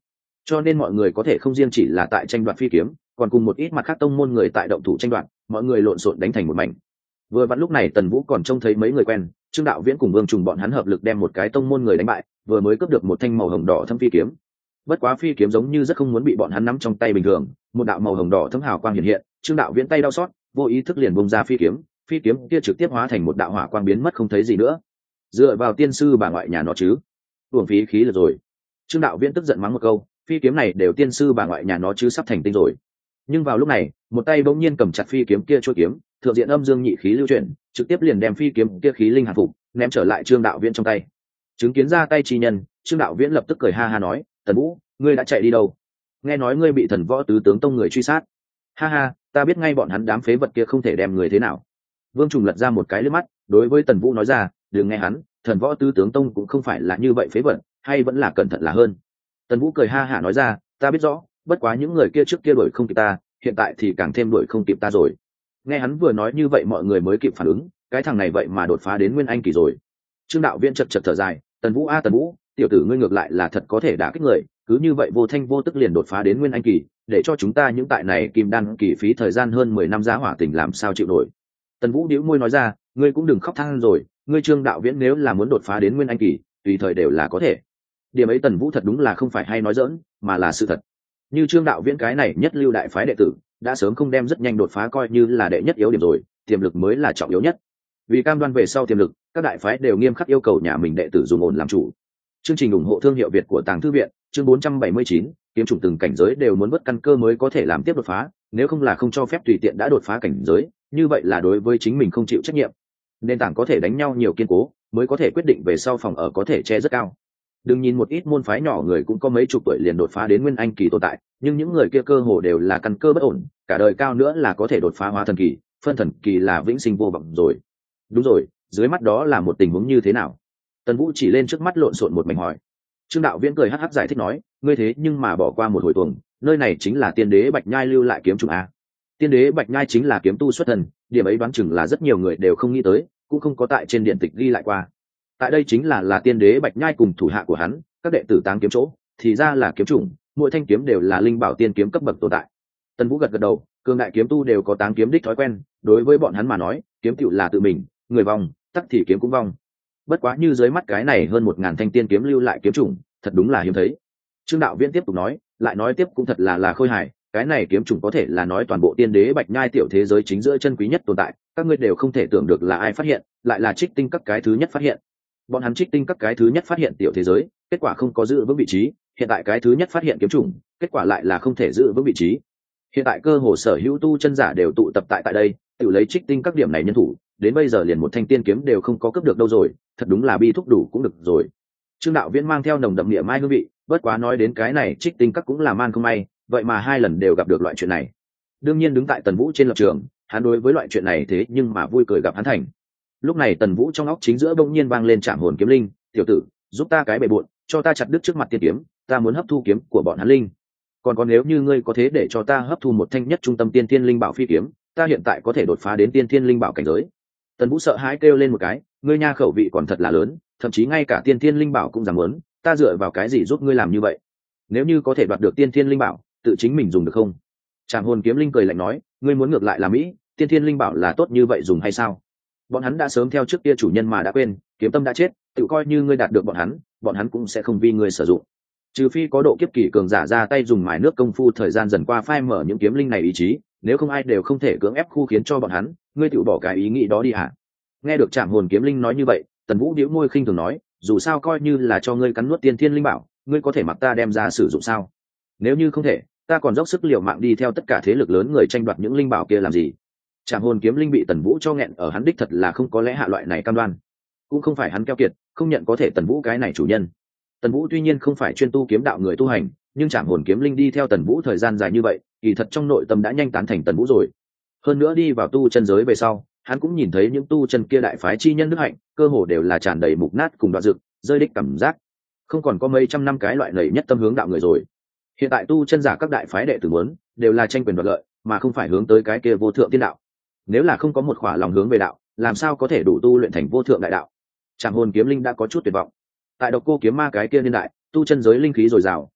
cho nên mọi người có thể không riêng chỉ là tại tranh đoạt phi kiếm, còn cùng một ít mặt khác tông môn người tại động thủ tranh đoạt, mọi người lộn xộn đánh thành một mảnh. Vừa vặn lúc này Tần Vũ còn trông thấy mấy người quen, Trương Đạo Viễn cùng Vương Trùng bọn hắn hợp lực đem một cái tông môn người đánh bại, vừa mới cướp được một thanh màu hồng đỏ thâm phi kiếm. Bất quá phi kiếm giống như rất không muốn bị bọn hắn nắm trong tay bình thường, một đạo màu hồng đỏ thâm hào quang hiện hiện, Trương Đạo Viễn tay đau xót, vô ý thức liền bung ra phi kiếm, phi kiếm kia trực tiếp hóa thành một đạo hỏa quang biến mất không thấy gì nữa. Dựa vào tiên sư bà ngoại nhà nó chứ, uổng phí khí lực rồi. Trương Đạo Viễn tức giận mắng một câu, phi kiếm này đều tiên sư bà ngoại nhà nó chứ sắp thành tinh rồi. Nhưng vào lúc này, một tay bỗng nhiên cầm chặt phi kiếm kia chuôi kiếm, thượng diện âm dương nhị khí lưu chuyển, trực tiếp liền đem phi kiếm kia khí linh hàn phục, ném trở lại Trương Đạo Viễn trong tay. Chứng kiến ra tay chi nhân, Trương Đạo Viễn lập tức cười ha ha nói, Tần Vũ, ngươi đã chạy đi đâu? Nghe nói ngươi bị Thần Võ Tứ Tướng Tông người truy sát. Ha ha, ta biết ngay bọn hắn đám phế vật kia không thể đem người thế nào. Vương Trùng lật ra một cái liếc mắt, đối với Tần Vũ nói ra, đừng nghe hắn, Thần Võ Tứ Tướng Tông cũng không phải là như vậy phế vật, hay vẫn là cẩn thận là hơn. Tần Vũ cười ha ha nói ra, ta biết rõ, bất quá những người kia trước kia đuổi không kịp ta, hiện tại thì càng thêm đuổi không kịp ta rồi. Nghe hắn vừa nói như vậy mọi người mới kịp phản ứng, cái thằng này vậy mà đột phá đến Nguyên Anh kỳ rồi. Trương Đạo Viễn chật chật thở dài, Tần Vũ a Tần Vũ, tiểu tử ngươi ngược lại là thật có thể đả kích người, cứ như vậy vô thanh vô tức liền đột phá đến Nguyên Anh kỳ, để cho chúng ta những tại này kim đan kỳ phí thời gian hơn mười năm giá hỏa tình làm sao chịu nổi. Tần Vũ bĩu môi nói ra, ngươi cũng đừng khóc than rồi, ngươi Trương Đạo Viễn nếu là muốn đột phá đến Nguyên Anh kỳ, tùy thời đều là có thể. Điểm ấy Tần Vũ thật đúng là không phải hay nói dỡn, mà là sự thật. Như Trương Đạo Viễn cái này nhất lưu đại phái đệ tử, đã sớm không đem rất nhanh đột phá coi như là đệ nhất yếu điểm rồi, tiềm lực mới là trọng yếu nhất. Vì cam đoan về sau tiềm lực, các đại phái đều nghiêm khắc yêu cầu nhà mình đệ tử dùng ổn làm chủ. Chương trình ủng hộ thương hiệu Việt của Tàng Thư viện, chương bốn trăm bảy mươi chín, kiếm chủng từng cảnh giới đều muốn vớt căn cơ mới có thể làm tiếp đột phá, nếu không là không cho phép tùy tiện đã đột phá cảnh giới, như vậy là đối với chính mình không chịu trách nhiệm. Nền tảng có thể đánh nhau nhiều kiên cố, mới có thể quyết định về sau phòng ở có thể che rất cao. Đừng nhìn một ít môn phái nhỏ người cũng có mấy chục tuổi liền đột phá đến Nguyên Anh kỳ tồn tại, nhưng những người kia cơ hồ đều là căn cơ bất ổn, cả đời cao nữa là có thể đột phá hóa thần kỳ, phân thần kỳ là vĩnh sinh vô vọng rồi. Đúng rồi, dưới mắt đó là một tình huống như thế nào? Tần Vũ chỉ lên trước mắt lộn xộn một mảnh hỏi. Trương Đạo Viễn cười hắc hắc giải thích nói, ngươi thế nhưng mà bỏ qua một hồi tuồng, nơi này chính là tiên đế Bạch Nhai lưu lại kiếm chủng a. Tiên đế Bạch Nhai chính là kiếm tu xuất thần, điểm ấy đoán chừng là rất nhiều người đều không nghĩ tới, cũng không có tại trên điện tịch ghi lại qua. Tại đây chính là là tiên đế Bạch Nhai cùng thủ hạ của hắn, các đệ tử táng kiếm chỗ, thì ra là kiếm chủng, mỗi thanh kiếm đều là linh bảo tiên kiếm cấp bậc tồn tại. Tần Vũ gật gật đầu, cường đại kiếm tu đều có táng kiếm đích thói quen, đối với bọn hắn mà nói, kiếm tựu là tự mình, người vong, tắc thì kiếm cũng vong. Bất quá như dưới mắt cái này hơn một ngàn thanh tiên kiếm lưu lại kiếm chủng, thật đúng là hiếm thấy. Trương Đạo Viễn tiếp tục nói, lại nói tiếp cũng thật là là khôi hài, cái này kiếm chủng có thể là nói toàn bộ tiên đế Bạch Nhai tiểu thế giới chính giữa chân quý nhất tồn tại, các ngươi đều không thể tưởng được là ai phát hiện, lại là Trích Tinh các cái thứ nhất phát hiện. Bọn hắn Trích Tinh các cái thứ nhất phát hiện tiểu thế giới, kết quả không có giữ vững vị trí, hiện tại cái thứ nhất phát hiện kiếm chủng, kết quả lại là không thể giữ vững vị trí. Hiện tại cơ hồ sở hữu tu chân giả đều tụ tập tại tại đây, tự lấy Trích Tinh các điểm này nhân thủ, đến bây giờ liền một thanh tiên kiếm đều không có cướp được đâu rồi, thật đúng là bi thúc đủ cũng được rồi. Trương Đạo Viễn mang theo nồng đậm địa mai hương vị, bất quá nói đến cái này Trích Tinh các cũng là man không may, vậy mà hai lần đều gặp được loại chuyện này. Đương nhiên đứng tại Tần Vũ trên lập trường, hắn đối với loại chuyện này thế nhưng mà vui cười gặp hắn thành. Lúc này Tần Vũ trong óc chính giữa bỗng nhiên vang lên Trảm Hồn Kiếm Linh, "Tiểu tử, giúp ta cái bệ bội, cho ta chặt đứt trước mặt tiên kiếm, ta muốn hấp thu kiếm của bọn hắn linh. Còn có nếu như ngươi có thế để cho ta hấp thu một thanh nhất trung tâm tiên thiên linh bảo phi kiếm, ta hiện tại có thể đột phá đến tiên thiên linh bảo cảnh giới." Tần Vũ sợ hãi kêu lên một cái, "Ngươi nha khẩu vị còn thật là lớn, thậm chí ngay cả tiên thiên linh bảo cũng dám muốn, ta dựa vào cái gì giúp ngươi làm như vậy? Nếu như có thể đoạt được tiên thiên linh bảo, tự chính mình dùng được không?" Trảm Hồn Kiếm Linh cười lạnh nói, "Ngươi muốn ngược lại là mỹ, tiên thiên linh bảo là tốt như vậy dùng hay sao? Bọn hắn đã sớm theo trước kia chủ nhân mà đã quên, kiếm tâm đã chết, tự coi như ngươi đạt được bọn hắn, bọn hắn cũng sẽ không vì ngươi sử dụng. Trừ phi có độ kiếp kỳ cường giả ra tay dùng mài nước công phu thời gian dần qua phai mở những kiếm linh này ý chí, nếu không ai đều không thể cưỡng ép khu khiến cho bọn hắn, ngươi tự bỏ cái ý nghĩ đó đi hả?" Nghe được Trảm Hồn Kiếm Linh nói như vậy, Tần Vũ nhíu môi khinh thường nói, "Dù sao coi như là cho ngươi cắn nuốt tiên thiên linh bảo, ngươi có thể mặc ta đem ra sử dụng sao? Nếu như không thể, ta còn dốc sức liều mạng đi theo tất cả thế lực lớn người tranh đoạt những linh bảo kia làm gì?" Trảm Hồn Kiếm Linh bị Tần Vũ cho nghẹn ở hắn đích thật là không có lẽ hạ loại này cam đoan, cũng không phải hắn keo kiệt, không nhận có thể Tần Vũ cái này chủ nhân. Tần Vũ tuy nhiên không phải chuyên tu kiếm đạo người tu hành, nhưng Trảm Hồn Kiếm Linh đi theo Tần Vũ thời gian dài như vậy, kỳ thật trong nội tâm đã nhanh tán thành Tần Vũ rồi. Hơn nữa đi vào tu chân giới về sau, hắn cũng nhìn thấy những tu chân kia đại phái chi nhân đức hạnh, cơ hồ đều là tràn đầy mục nát cùng đoạn dực, rơi đích cảm giác, không còn có mấy trăm năm cái loại lầy nhất tâm hướng đạo người rồi. Hiện tại tu chân giả các đại phái đệ tử muốn đều là tranh quyền đoạt lợi, mà không phải hướng tới cái kia vô thượng tiên đạo. Nếu là không có một khỏa lòng hướng về đạo, làm sao có thể đủ tu luyện thành vô thượng đại đạo? Trảm Hồn Kiếm Linh đã có chút tuyệt vọng. Tại Độc Cô Kiếm Ma cái kia niên đại, tu chân giới linh khí dồi dào,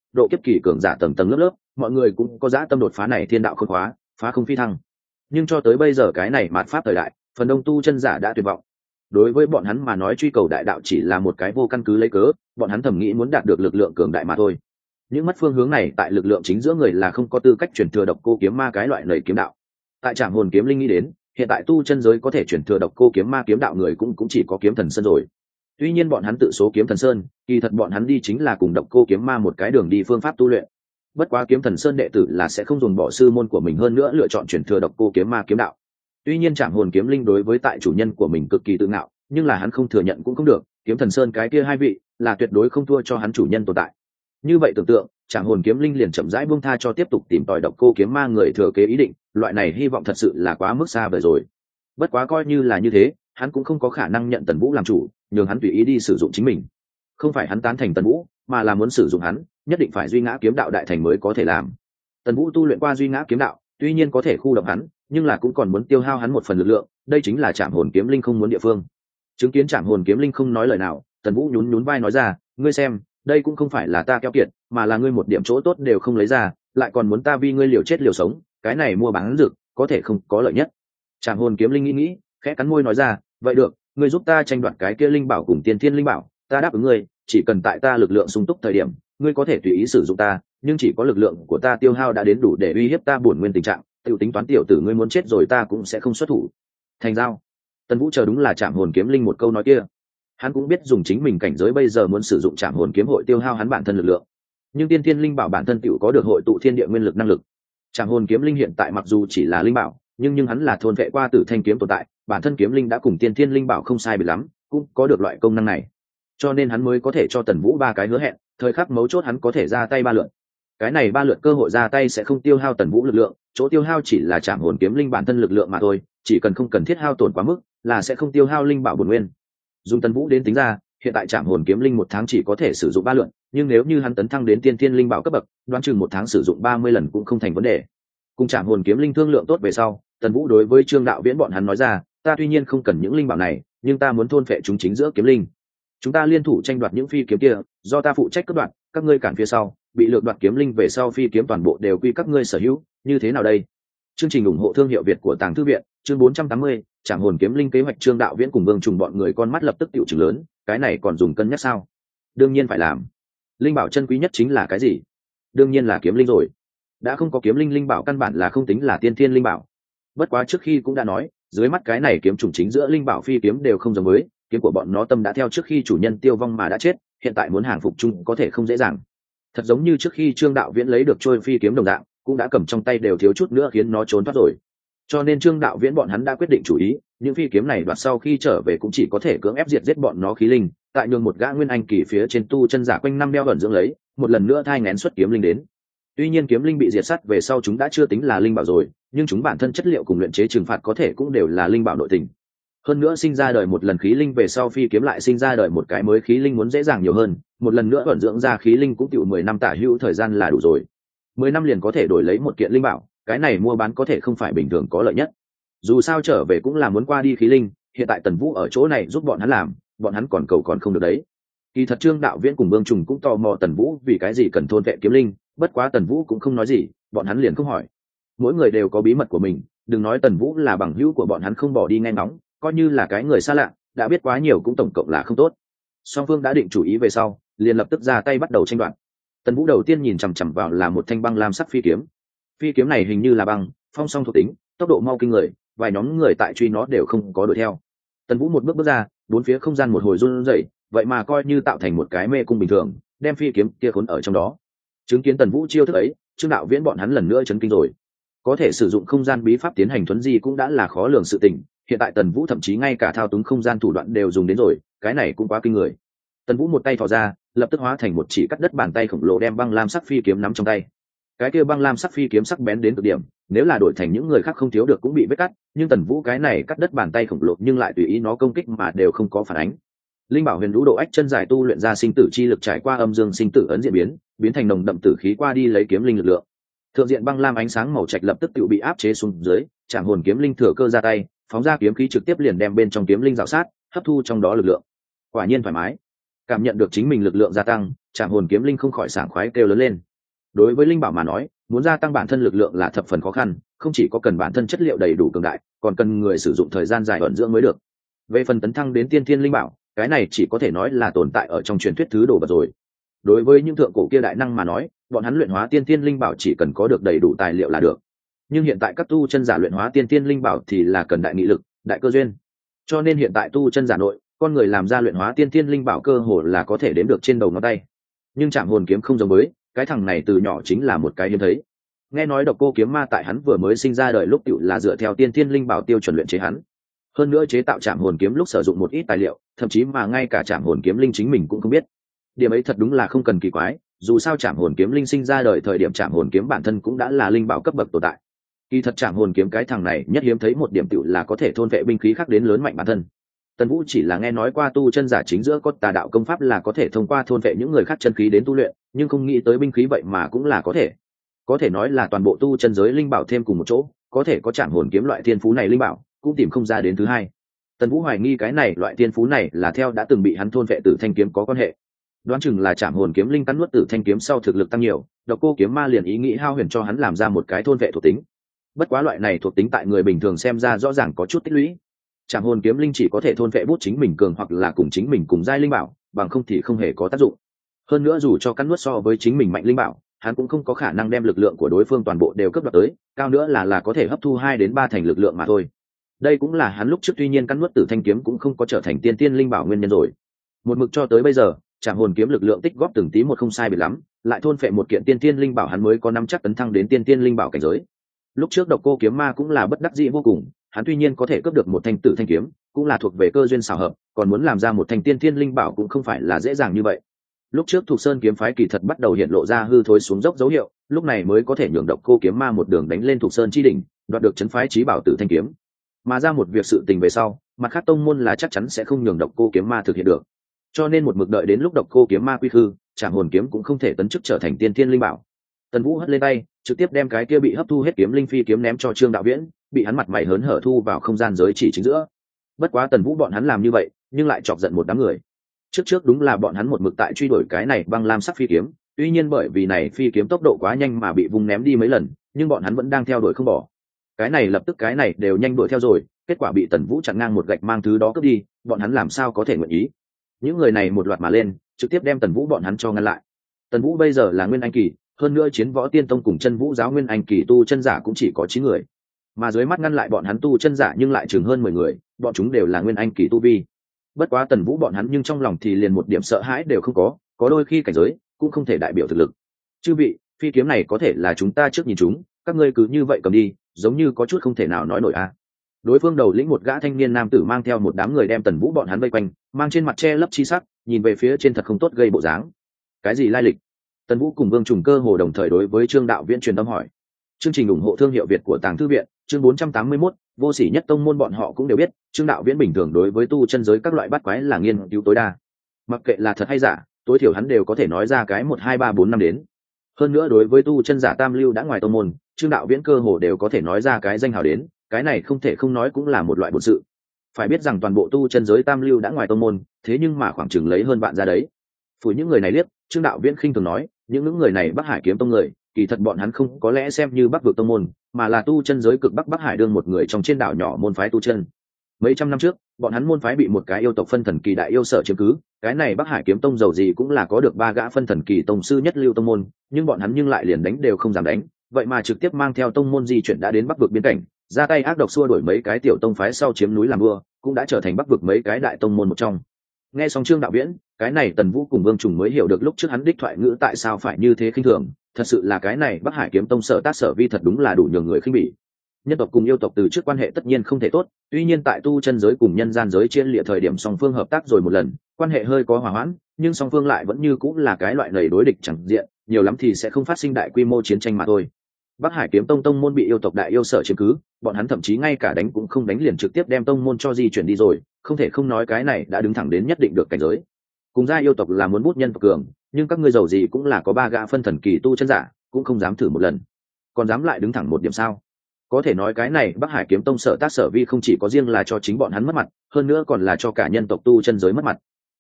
độ kiếp kỳ cường giả tầng tầng lớp lớp, mọi người cũng có dã tâm đột phá này thiên đạo khôn khóa, phá không phi thăng. Nhưng cho tới bây giờ cái này mạt pháp thời đại, phần đông tu chân giả đã tuyệt vọng. Đối với bọn hắn mà nói truy cầu đại đạo chỉ là một cái vô căn cứ lấy cớ, bọn hắn thầm nghĩ muốn đạt được lực lượng cường đại mà thôi. Những mất phương hướng này tại lực lượng chính giữa người là không có tư cách truyền thừa độc cô kiếm ma cái loại lầy kiếm đạo. Tại Trảm Hồn Kiếm Linh nghĩ đến, hiện tại tu chân giới có thể truyền thừa độc cô kiếm ma kiếm đạo người cũng cũng chỉ có Kiếm Thần Sơn rồi. Tuy nhiên bọn hắn tự số Kiếm Thần Sơn, kỳ thật bọn hắn đi chính là cùng độc cô kiếm ma một cái đường đi phương pháp tu luyện. Bất quá Kiếm Thần Sơn đệ tử là sẽ không dùng bỏ sư môn của mình, hơn nữa lựa chọn truyền thừa độc cô kiếm ma kiếm đạo. Tuy nhiên Trảm Hồn Kiếm Linh đối với tại chủ nhân của mình cực kỳ tự ngạo, nhưng là hắn không thừa nhận cũng không được, Kiếm Thần Sơn cái kia hai vị là tuyệt đối không thua cho hắn chủ nhân tồn tại. Như vậy tưởng tượng, Trảm Hồn Kiếm Linh liền chậm rãi buông tha cho tiếp tục tìm tòi độc cô kiếm ma người thừa kế ý định, loại này hy vọng thật sự là quá mức xa vời rồi. Bất quá coi như là như thế, hắn cũng không có khả năng nhận Tần Vũ làm chủ, nhường hắn tùy ý đi sử dụng chính mình. Không phải hắn tán thành Tần Vũ, mà là muốn sử dụng hắn, nhất định phải duy ngã kiếm đạo đại thành mới có thể làm. Tần Vũ tu luyện qua duy ngã kiếm đạo, tuy nhiên có thể khu động hắn, nhưng là cũng còn muốn tiêu hao hắn một phần lực lượng, đây chính là Trảm Hồn Kiếm Linh không muốn địa phương. Chứng kiến Trảm Hồn Kiếm Linh không nói lời nào, Tần Vũ nhún nhún vai nói ra, ngươi xem, đây cũng không phải là ta keo kiệt, mà là ngươi một điểm chỗ tốt đều không lấy ra, lại còn muốn ta vì ngươi liều chết liều sống, cái này mua bán dược có thể không có lợi nhất. Trảm Hồn Kiếm Linh nghĩ nghĩ, khẽ cắn môi nói ra, vậy được, ngươi giúp ta tranh đoạt cái kia linh bảo cùng tiên thiên linh bảo, ta đáp ứng ngươi, chỉ cần tại ta lực lượng sung túc thời điểm, ngươi có thể tùy ý sử dụng ta, nhưng chỉ có lực lượng của ta tiêu hao đã đến đủ để uy hiếp ta bổn nguyên tình trạng, tiêu tính toán tiểu tử ngươi muốn chết rồi ta cũng sẽ không xuất thủ. Thành giao. Tần Vũ chờ đúng là Trảm Hồn Kiếm Linh một câu nói kia. Hắn cũng biết dùng chính mình cảnh giới bây giờ muốn sử dụng Trảm Hồn Kiếm hội tiêu hao hắn bản thân lực lượng, nhưng tiên thiên linh bảo bản thân tựu có được hội tụ thiên địa nguyên lực năng lực. Trảm Hồn Kiếm Linh hiện tại mặc dù chỉ là linh bảo, nhưng nhưng hắn là thôn vệ qua Tử Thanh kiếm tồn tại, bản thân kiếm linh đã cùng tiên thiên linh bảo không sai biệt lắm, cũng có được loại công năng này, cho nên hắn mới có thể cho Tần Vũ ba cái hứa hẹn, thời khắc mấu chốt hắn có thể ra tay ba lượt. Cái này ba lượt cơ hội ra tay sẽ không tiêu hao Tần Vũ lực lượng, chỗ tiêu hao chỉ là Trảm Hồn Kiếm Linh bản thân lực lượng mà thôi, chỉ cần không cần thiết hao tổn quá mức, là sẽ không tiêu hao linh bảo bổn nguyên. Dùng Tần Vũ đến tính ra, hiện tại Trảm Hồn Kiếm Linh một tháng chỉ có thể sử dụng ba lượt, nhưng nếu như hắn tấn thăng đến tiên thiên linh bảo cấp bậc, đoán chừng một tháng sử dụng ba mươi lần cũng không thành vấn đề. Cùng Trảm Hồn Kiếm Linh thương lượng tốt về sau, Tần Vũ đối với Trương Đạo Viễn bọn hắn nói ra, ta tuy nhiên không cần những linh bảo này, nhưng ta muốn thôn phệ chúng chính giữa kiếm linh. Chúng ta liên thủ tranh đoạt những phi kiếm kia, do ta phụ trách cướp đoạt, các ngươi cản phía sau, bị lược đoạt kiếm linh về sau phi kiếm toàn bộ đều quy các ngươi sở hữu, như thế nào đây? Chương trình ủng hộ thương hiệu Việt của Tàng Thư viện, chương bốn trăm tám mươi, Trảm Hồn Kiếm Linh kế hoạch. Trương Đạo Viễn cùng Vương Trùng bọn người con mắt lập tức tiểu trừng lớn, cái này còn dùng cân nhắc sao? Đương nhiên phải làm. Linh bảo chân quý nhất chính là cái gì? Đương nhiên là kiếm linh rồi. Đã không có kiếm linh, linh bảo căn bản là không tính là tiên thiên linh bảo. Bất quá trước khi cũng đã nói, dưới mắt cái này kiếm trùng chính giữa linh bảo phi kiếm đều không giống với, kiếm của bọn nó tâm đã theo trước khi chủ nhân tiêu vong mà đã chết, hiện tại muốn hàng phục chung có thể không dễ dàng. Thật giống như trước khi Trương Đạo Viễn lấy được trôi phi kiếm đồng dạng, cũng đã cầm trong tay đều thiếu chút nữa khiến nó trốn thoát rồi. Cho nên Trương Đạo Viễn bọn hắn đã quyết định chủ ý, những phi kiếm này đoạt sau khi trở về cũng chỉ có thể cưỡng ép diệt giết bọn nó khí linh, tại nhường một gã nguyên anh kỳ phía trên tu chân giả quanh năm đeo ẩn dưỡng lấy, một lần nữa thai nghén xuất kiếm linh đến. Tuy nhiên kiếm linh bị diệt sát về sau chúng đã chưa tính là linh bảo rồi, nhưng chúng bản thân chất liệu cùng luyện chế trừng phạt có thể cũng đều là linh bảo nội tình. Hơn nữa sinh ra đời một lần khí linh về sau phi kiếm lại sinh ra đời một cái mới khí linh muốn dễ dàng nhiều hơn, một lần nữa ẩn dưỡng ra khí linh cũng tiểu mười năm tả hữu thời gian là đủ rồi. Mười năm liền có thể đổi lấy một kiện linh bảo, cái này mua bán có thể không phải bình thường có lợi nhất. Dù sao trở về cũng là muốn qua đi khí linh, hiện tại Tần Vũ ở chỗ này giúp bọn hắn làm, bọn hắn còn cầu còn không được đấy. Kỳ thật Trương Đạo Viễn cùng Vương Trùng cũng tò mò Tần Vũ vì cái gì cần thôn vệ kiếm linh, bất quá Tần Vũ cũng không nói gì, bọn hắn liền không hỏi. Mỗi người đều có bí mật của mình, đừng nói Tần Vũ là bằng hữu của bọn hắn không bỏ đi nghe ngóng, coi như là cái người xa lạ, đã biết quá nhiều cũng tổng cộng là không tốt. Song phương đã định chủ ý về sau, liền lập tức ra tay bắt đầu tranh đoạt. Tần Vũ đầu tiên nhìn chằm chằm vào là một thanh băng lam sắc phi kiếm. Phi kiếm này hình như là băng, phong song thuộc tính, tốc độ mau kinh người, vài nhóm người tại truy nó đều không có đuổi theo. Tần Vũ một bước bước ra, bốn phía không gian một hồi run rẩy, vậy mà coi như tạo thành một cái mê cung bình thường, đem phi kiếm kia khốn ở trong đó. Chứng kiến Tần Vũ chiêu thức ấy, Trương Đạo Viễn bọn hắn lần nữa chấn kinh rồi. Có thể sử dụng không gian bí pháp tiến hành thuấn di cũng đã là khó lường sự tình, hiện tại Tần Vũ thậm chí ngay cả thao túng không gian thủ đoạn đều dùng đến rồi, cái này cũng quá kinh người. Tần Vũ một tay thò ra, lập tức hóa thành một chỉ cắt đất bàn tay khổng lồ đem băng lam sắc phi kiếm nắm trong tay. Cái kia băng lam sắc phi kiếm sắc bén đến cực điểm, nếu là đổi thành những người khác không thiếu được cũng bị vết cắt, nhưng Tần Vũ cái này cắt đất bàn tay khổng lồ nhưng lại tùy ý nó công kích mà đều không có phản ánh. Linh bảo huyền lũ độ ách chân giải tu luyện ra sinh tử chi lực trải qua âm dương sinh tử ấn diễn biến, biến thành nồng đậm tử khí qua đi lấy kiếm linh lực lượng. Thượng diện băng lam ánh sáng màu trạch lập tức tự bị áp chế xuống dưới, Trảm Hồn Kiếm Linh thừa cơ ra tay, phóng ra kiếm khí trực tiếp liền đem bên trong kiếm linh rào sát, hấp thu trong đó lực lượng. Quả nhiên thoải mái. Cảm nhận được chính mình lực lượng gia tăng, Trảm hồn kiếm linh không khỏi sảng khoái kêu lớn lên. Đối với linh bảo mà nói, muốn gia tăng bản thân lực lượng là thập phần khó khăn, không chỉ có cần bản thân chất liệu đầy đủ cường đại, còn cần người sử dụng thời gian dài ẩn dưỡng mới được. Về phần tấn thăng đến tiên thiên linh bảo, cái này chỉ có thể nói là tồn tại ở trong truyền thuyết thứ đồ vật rồi. Đối với những thượng cổ kia đại năng mà nói, bọn hắn luyện hóa tiên thiên linh bảo chỉ cần có được đầy đủ tài liệu là được. Nhưng hiện tại các tu chân giả luyện hóa tiên thiên linh bảo thì là cần đại nghị lực, đại cơ duyên. Cho nên hiện tại tu chân giả nội, con người làm ra luyện hóa tiên thiên linh bảo cơ hồ là có thể đếm được trên đầu ngón tay. Nhưng Trảm hồn kiếm không giống với, cái thằng này từ nhỏ chính là một cái hiếm thấy. Nghe nói Độc Cô Kiếm Ma tại hắn vừa mới sinh ra đời lúc tựu là dựa theo tiên thiên linh bảo tiêu chuẩn luyện chế hắn. Hơn nữa chế tạo Trảm hồn kiếm lúc sử dụng một ít tài liệu, thậm chí mà ngay cả Trảm hồn kiếm linh chính mình cũng không biết. Điểm ấy thật đúng là không cần kỳ quái, dù sao Trảm hồn kiếm linh sinh ra đời thời điểm Trảm hồn kiếm bản thân cũng đã là linh bảo cấp bậc tồn tại. Kỳ thật Trảm hồn kiếm cái thằng này nhất hiếm thấy một điểm tựu là có thể thôn vệ binh khí khác đến lớn mạnh bản thân. Tần Vũ chỉ là nghe nói qua tu chân giả chính giữa có tà đạo công pháp là có thể thông qua thôn vệ những người khác chân khí đến tu luyện, nhưng không nghĩ tới binh khí vậy mà cũng là có thể. Có thể nói là toàn bộ tu chân giới linh bảo thêm cùng một chỗ, có thể có Trảm hồn kiếm loại thiên phú này linh bảo, cũng tìm không ra đến thứ hai. Tần Vũ hoài nghi cái này loại thiên phú này là theo đã từng bị hắn thôn vệ Tử Thanh kiếm có quan hệ. Đoán chừng là Trảm hồn kiếm linh cắn nuốt Tử Thanh kiếm sau thực lực tăng nhiều, Độc Cô Kiếm Ma liền ý nghĩ hao huyền cho hắn làm ra một cái thôn vệ thuộc tính. Bất quá loại này thuộc tính tại người bình thường xem ra rõ ràng có chút tích lũy. Trảm hồn kiếm linh chỉ có thể thôn vệ bút chính mình cường hoặc là cùng chính mình cùng giai linh bảo, bằng không thì không hề có tác dụng. Hơn nữa dù cho cắn nuốt so với chính mình mạnh linh bảo, hắn cũng không có khả năng đem lực lượng của đối phương toàn bộ đều cấp đoạt tới, cao nữa là là có thể hấp thu hai đến ba thành lực lượng mà thôi. Đây cũng là hắn lúc trước tuy nhiên cắn nuốt Tử Thanh kiếm cũng không có trở thành tiên tiên linh bảo nguyên nhân rồi. Một mực cho tới bây giờ, Trảm hồn kiếm lực lượng tích góp từng tí một không sai biệt lắm, lại thôn phệ một kiện tiên tiên linh bảo hắn mới có năm chắc tấn thăng đến tiên tiên linh bảo cảnh giới. Lúc trước Độc Cô Kiếm Ma cũng là bất đắc dĩ vô cùng, hắn tuy nhiên có thể cướp được một thanh Tử Thanh kiếm, cũng là thuộc về cơ duyên xảo hợp, còn muốn làm ra một thanh tiên thiên linh bảo cũng không phải là dễ dàng như vậy. Lúc trước Thục Sơn kiếm phái kỳ thật bắt đầu hiện lộ ra hư thối xuống dốc dấu hiệu, lúc này mới có thể nhường Độc Cô Kiếm Ma một đường đánh lên Thục Sơn chi đỉnh, đoạt được trấn phái chí bảo Tử Thanh kiếm. Mà ra một việc sự tình về sau, mặt khác tông môn là chắc chắn sẽ không nhường Độc Cô Kiếm Ma thực hiện được. Cho nên một mực đợi đến lúc Độc Cô Kiếm Ma quy khư, Trảm hồn kiếm cũng không thể tấn chức trở thành tiên thiên linh bảo. Tần Vũ hất lên tay, trực tiếp đem cái kia bị hấp thu hết kiếm linh phi kiếm ném cho Trương Đạo Viễn, bị hắn mặt mày hớn hở thu vào không gian giới chỉ chính giữa. Bất quá Tần Vũ bọn hắn làm như vậy, nhưng lại chọc giận một đám người. Trước trước đúng là bọn hắn một mực tại truy đuổi cái này băng lam sắc phi kiếm, tuy nhiên bởi vì này phi kiếm tốc độ quá nhanh mà bị vung ném đi mấy lần, nhưng bọn hắn vẫn đang theo đuổi không bỏ. Cái này lập tức cái này đều nhanh đuổi theo rồi, kết quả bị Tần Vũ chặn ngang một gạch mang thứ đó cướp đi, bọn hắn làm sao có thể nguyện ý? Những người này một loạt mà lên, trực tiếp đem Tần Vũ bọn hắn cho ngăn lại. Tần Vũ bây giờ là nguyên anh kỳ, hơn nữa chiến võ tiên tông cùng chân vũ giáo nguyên anh kỳ tu chân giả cũng chỉ có chín người, mà dưới mắt ngăn lại bọn hắn tu chân giả nhưng lại chừng hơn mười người, bọn chúng đều là nguyên anh kỳ tu vi. Bất quá Tần Vũ bọn hắn nhưng trong lòng thì liền một điểm sợ hãi đều không có, có đôi khi cảnh giới cũng không thể đại biểu thực lực. Chư vị, phi kiếm này có thể là chúng ta trước nhìn chúng, các ngươi cứ như vậy cầm đi, giống như có chút không thể nào nói nổi a. À. Đối phương đầu lĩnh một gã thanh niên nam tử mang theo một đám người đem Tần Vũ bọn hắn vây quanh, mang trên mặt che lấp chi sắc, nhìn về phía trên thật không tốt gây bộ dáng. Cái gì lai lịch? Tần Vũ cùng Vương Trùng Cơ hồ đồng thời đối với Trương Đạo Viễn truyền âm hỏi. Chương trình ủng hộ thương hiệu Việt của Tàng Thư viện, chương bốn trăm tám mươi mốt, vô sỉ nhất tông môn bọn họ cũng đều biết, Trương Đạo Viễn bình thường đối với tu chân giới các loại bắt quái là nghiên cứu tối đa. Mặc kệ là thật hay giả, tối thiểu hắn đều có thể nói ra cái một hai ba bốn năm đến. Hơn nữa đối với tu chân giả tam lưu đã ngoài tông môn, Trương Đạo Viễn cơ hồ đều có thể nói ra cái danh hào đến, cái này không thể không nói cũng là một loại bổn sự. Phải biết rằng toàn bộ tu chân giới tam lưu đã ngoài tông môn, thế nhưng mà khoảng chừng lấy hơn bạn ra đấy. Phủ những người này liếc, Trương Đạo Viễn khinh thường nói, những những người này Bắc Hải kiếm tông người, kỳ thật bọn hắn không có lẽ xem như Bắc vực tông môn, mà là tu chân giới cực Bắc Bắc Hải đương một người trong trên đảo nhỏ môn phái tu chân. Mấy trăm năm trước, bọn hắn môn phái bị một cái yêu tộc phân thần kỳ đại yêu sở chiếm cứ, cái này Bắc Hải kiếm tông giàu gì cũng là có được ba gã phân thần kỳ tông sư nhất lưu tông môn, nhưng bọn hắn nhưng lại liền đánh đều không dám đánh, vậy mà trực tiếp mang theo tông môn di chuyển đã đến Bắc vực biên cảnh, ra tay ác độc xua đuổi mấy cái tiểu tông phái sau chiếm núi làm vua, cũng đã trở thành Bắc vực mấy cái đại tông môn một trong. Nghe xong Trương Đạo Viễn, cái này Tần Vũ cùng Vương Trùng mới hiểu được lúc trước hắn đích thoại ngữ tại sao phải như thế khinh thường, thật sự là cái này Bắc Hải kiếm tông sở tác sở vi thật đúng là đủ nhường người khinh bỉ. Nhân tộc cùng yêu tộc từ trước quan hệ tất nhiên không thể tốt, tuy nhiên tại tu chân giới cùng nhân gian giới chia lịa thời điểm song phương hợp tác rồi một lần, quan hệ hơi có hòa hoãn, nhưng song phương lại vẫn như cũng là cái loại lầy đối địch chẳng diện, nhiều lắm thì sẽ không phát sinh đại quy mô chiến tranh mà thôi. Bắc Hải kiếm tông tông môn bị yêu tộc đại yêu sở chiếm cứ, bọn hắn thậm chí ngay cả đánh cũng không đánh liền trực tiếp đem tông môn cho di chuyển đi rồi, không thể không nói cái này đã đứng thẳng đến nhất định được cảnh giới. Cùng gia yêu tộc là muốn bút nhân tộc cường, nhưng các ngươi giàu gì cũng là có ba gã phân thần kỳ tu chân giả, cũng không dám thử một lần, còn dám lại đứng thẳng một điểm sao? Có thể nói cái này Bắc Hải kiếm tông sở tác sở vi không chỉ có riêng là cho chính bọn hắn mất mặt, hơn nữa còn là cho cả nhân tộc tu chân giới mất mặt.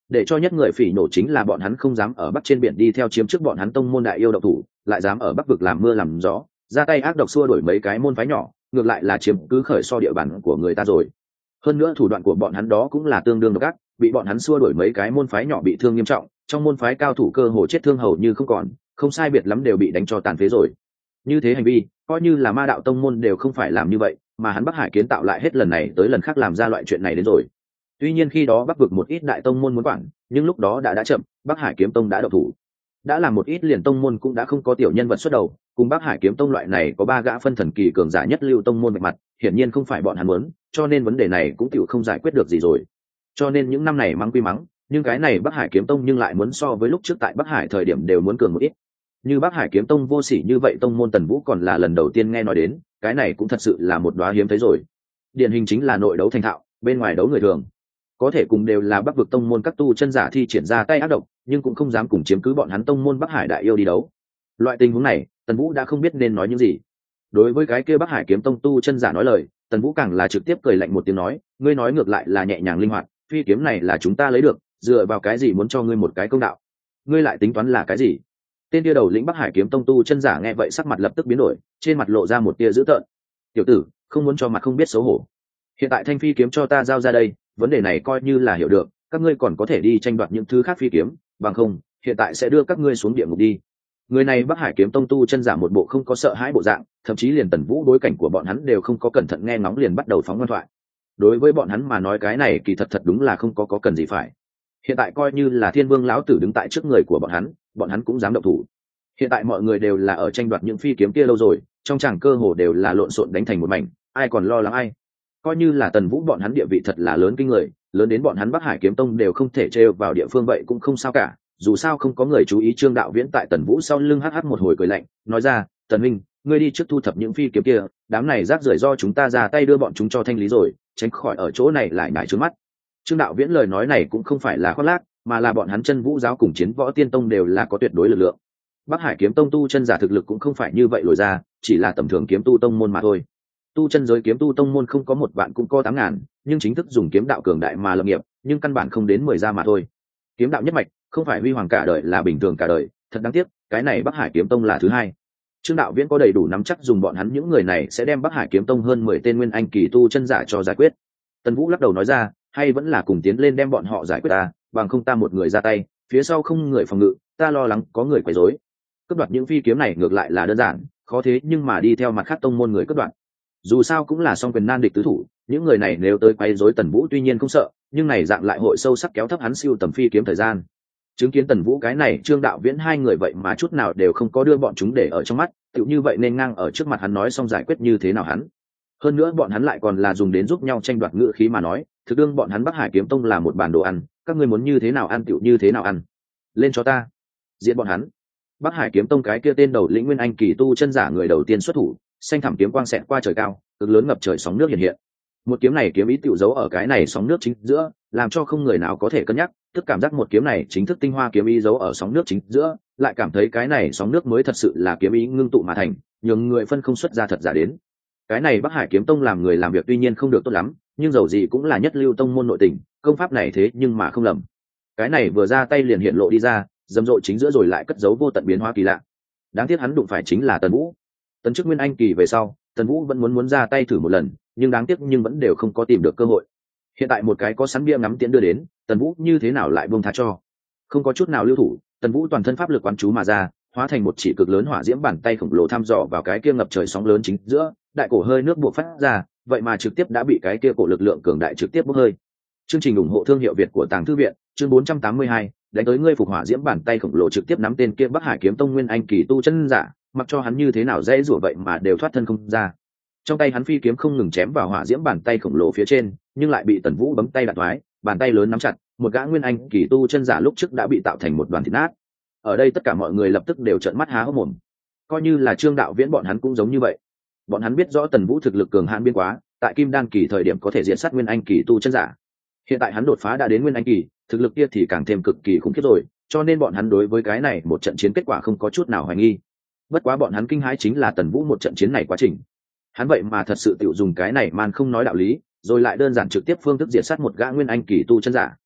để cho nhất người phỉ nổ chính là bọn hắn không dám ở bắc trên biển đi theo chiếm trước bọn hắn tông môn đại yêu độc thủ, lại dám ở bắc vực làm mưa làm gió, ra tay ác độc xua đuổi mấy cái môn phái nhỏ, ngược lại là chiếm cứ khởi so địa bàn của người ta rồi. Hơn nữa thủ đoạn của bọn hắn đó cũng là tương đương độc ác, bị bọn hắn xua đuổi mấy cái môn phái nhỏ bị thương nghiêm trọng, trong môn phái cao thủ cơ hồ chết thương hầu như không còn, không sai biệt lắm đều bị đánh cho tàn phế rồi. Như thế hành vi, coi như là ma đạo tông môn đều không phải làm như vậy, mà hắn Bắc Hải kiến tạo lại hết lần này tới lần khác làm ra loại chuyện này đến rồi. Tuy nhiên khi đó Bắc vực một ít đại tông môn muốn quản, nhưng lúc đó đã đã chậm, Bắc Hải kiếm tông đã độc thủ. Đã làm một ít liền tông môn cũng đã không có tiểu nhân vật xuất đầu, cùng Bắc Hải kiếm tông loại này có ba gã phân thần kỳ cường giả nhất lưu tông môn bạch mặt, hiển nhiên không phải bọn hắn muốn, cho nên vấn đề này cũng tiểu không giải quyết được gì rồi. Cho nên những năm này mắng quy mắng, nhưng cái này Bắc Hải kiếm tông nhưng lại muốn so với lúc trước tại Bắc Hải thời điểm đều muốn cường một ít. Như Bắc Hải kiếm tông vô sỉ như vậy tông môn Tần Vũ còn là lần đầu tiên nghe nói đến, cái này cũng thật sự là một đóa hiếm thấy rồi. Điển hình chính là nội đấu thành thạo, bên ngoài đấu người thường. Có thể cùng đều là Bắc vực tông môn các tu chân giả thi triển ra tay ác độc, nhưng cũng không dám cùng chiếm cứ bọn hắn tông môn Bắc Hải đại yêu đi đấu. Loại tình huống này, Tần Vũ đã không biết nên nói những gì. Đối với cái kia Bắc Hải kiếm tông tu chân giả nói lời, Tần Vũ càng là trực tiếp cười lạnh một tiếng nói, ngươi nói ngược lại là nhẹ nhàng linh hoạt, phi kiếm này là chúng ta lấy được, dựa vào cái gì muốn cho ngươi một cái công đạo? Ngươi lại tính toán là cái gì? Tên kia đầu lĩnh Bắc Hải kiếm tông tu chân giả nghe vậy sắc mặt lập tức biến đổi, trên mặt lộ ra một tia dữ tợn. Tiểu tử, không muốn cho mặt không biết xấu hổ. Hiện tại thanh phi kiếm cho ta giao ra đây, vấn đề này coi như là hiểu được, các ngươi còn có thể đi tranh đoạt những thứ khác phi kiếm, bằng không, hiện tại sẽ đưa các ngươi xuống địa ngục đi. Người này Bắc Hải kiếm tông tu chân giả một bộ không có sợ hãi bộ dạng, thậm chí liền Tần Vũ đối cảnh của bọn hắn đều không có cẩn thận nghe ngóng liền bắt đầu phóng ngoan thoại. Đối với bọn hắn mà nói cái này kỳ thật thật đúng là không có có cần gì phải. Hiện tại coi như là Thiên Vương lão tử đứng tại trước người của bọn hắn, bọn hắn cũng dám động thủ. Hiện tại mọi người đều là ở tranh đoạt những phi kiếm kia lâu rồi, trong tràng cơ hồ đều là lộn xộn đánh thành một mảnh, ai còn lo lắng ai. Coi như là Tần Vũ bọn hắn địa vị thật là lớn kinh người, lớn đến bọn hắn Bắc Hải kiếm tông đều không thể trêu vào địa phương vậy cũng không sao cả, dù sao không có người chú ý. Trương Đạo Viễn tại Tần Vũ sau lưng hắc hắc một hồi cười lạnh, nói ra, Tần huynh, ngươi đi trước thu thập những phi kiếm kia, đám này rác rưởi do chúng ta ra tay đưa bọn chúng cho thanh lý rồi, tránh khỏi ở chỗ này lại nhảy trướng mắt. Trương Đạo Viễn lời nói này cũng không phải là khoác lác, mà là bọn hắn Chân Vũ giáo cùng Chiến Võ Tiên tông đều là có tuyệt đối lực lượng. Bắc Hải kiếm tông tu chân giả thực lực cũng không phải như vậy lồi ra, chỉ là tầm thường kiếm tu tông môn mà thôi. Tu chân giới kiếm tu tông môn không có một vạn cũng có tám ngàn, nhưng chính thức dùng kiếm đạo cường đại mà lập nghiệp, nhưng căn bản không đến mười gia mà thôi. Kiếm đạo nhất mạch, không phải huy hoàng cả đời là bình thường cả đời, thật đáng tiếc, cái này Bắc Hải kiếm tông là thứ hai. Trương Đạo Viễn có đầy đủ nắm chắc dùng bọn hắn những người này sẽ đem Bắc Hải kiếm tông hơn mười tên nguyên anh kỳ tu chân giả cho giải quyết. Tần Vũ lắc đầu nói ra, hay vẫn là cùng tiến lên đem bọn họ giải quyết ta, bằng không ta một người ra tay, phía sau không người phòng ngự, ta lo lắng có người quấy rối. Cướp đoạt những phi kiếm này ngược lại là đơn giản, khó thế nhưng mà đi theo mặt khác tông môn người cướp đoạt, dù sao cũng là song quyền nan địch tứ thủ, những người này nếu tới quấy rối Tần Vũ tuy nhiên không sợ, nhưng này dạng lại hội sâu sắc kéo thấp hắn siêu tầm phi kiếm thời gian. Chứng kiến Tần Vũ cái này Trương Đạo Viễn hai người vậy mà chút nào đều không có đưa bọn chúng để ở trong mắt, tựu như vậy nên ngang ở trước mặt hắn nói xong giải quyết như thế nào hắn. Hơn nữa bọn hắn lại còn là dùng đến giúp nhau tranh đoạt ngữ khí mà nói, thực đương bọn hắn Bắc Hải kiếm tông là một bản đồ ăn, các ngươi muốn như thế nào ăn tựu như thế nào ăn. Lên cho ta. Diễn bọn hắn. Bắc Hải kiếm tông cái kia tên đầu lĩnh nguyên anh kỳ tu chân giả người đầu tiên xuất thủ, xanh thẳm kiếm quang xẹt qua trời cao, cực lớn ngập trời sóng nước hiện hiện. Một kiếm này kiếm ý tựu giấu ở cái này sóng nước chính giữa, làm cho không người nào có thể cân nhắc, tức cảm giác một kiếm này chính thức tinh hoa kiếm ý giấu ở sóng nước chính giữa, lại cảm thấy cái này sóng nước mới thật sự là kiếm ý ngưng tụ mà thành, nhường người phân không xuất ra thật giả đến. Cái này Bắc Hải kiếm tông làm người làm việc tuy nhiên không được tốt lắm, nhưng dầu gì cũng là nhất lưu tông môn nội tình, công pháp này thế nhưng mà không lầm. Cái này vừa ra tay liền hiện lộ đi ra, rầm rộ chính giữa rồi lại cất giấu vô tận biến hóa kỳ lạ. Đáng tiếc hắn đụng phải chính là Tần Vũ. Tấn chức nguyên anh kỳ về sau, Tần Vũ vẫn muốn muốn ra tay thử một lần, nhưng đáng tiếc nhưng vẫn đều không có tìm được cơ hội. Hiện tại một cái có sẵn bia ngắm tiễn đưa đến, Tần Vũ như thế nào lại buông tha cho? Không có chút nào lưu thủ, Tần Vũ toàn thân pháp lực quán chú mà ra, hóa thành một chỉ cực lớn hỏa diễm bàn tay khổng lồ thăm dò vào cái kia ngập trời sóng lớn chính giữa, đại cổ hơi nước buộc phát ra, vậy mà trực tiếp đã bị cái kia cổ lực lượng cường đại trực tiếp bốc hơi. Chương trình ủng hộ thương hiệu Việt của Tàng Thư viện, chương bốn trăm tám mươi hai, đánh tới ngươi phục hỏa diễm bàn tay khổng lồ trực tiếp nắm tên kia Bắc Hải kiếm tông nguyên anh kỳ tu chân giả, mặc cho hắn như thế nào dễ rủa vậy mà đều thoát thân không ra. Trong tay hắn phi kiếm không ngừng chém vào hỏa diễm bàn tay khổng lồ phía trên, nhưng lại bị Tần Vũ bấm tay đạn thoái, bàn tay lớn nắm chặt, một gã nguyên anh kỳ tu chân giả lúc trước đã bị tạo thành một đoàn thịt nát. Ở đây tất cả mọi người lập tức đều trợn mắt há hốc mồm. Coi như là Trương Đạo Viễn bọn hắn cũng giống như vậy. Bọn hắn biết rõ Tần Vũ thực lực cường hãn biên quá, tại Kim Đan kỳ thời điểm có thể diện sát nguyên anh kỳ tu chân giả. Hiện tại hắn đột phá đã đến nguyên anh kỳ, thực lực kia thì càng thêm cực kỳ khủng khiếp rồi, cho nên bọn hắn đối với cái này một trận chiến kết quả không có chút nào hoài nghi. Bất quá bọn hắn kinh hãi chính là Tần Vũ một trận chiến này quá trình. Hắn vậy mà thật sự tự dùng cái này man không nói đạo lý, rồi lại đơn giản trực tiếp phương thức diệt sát một gã nguyên anh kỳ tu chân giả.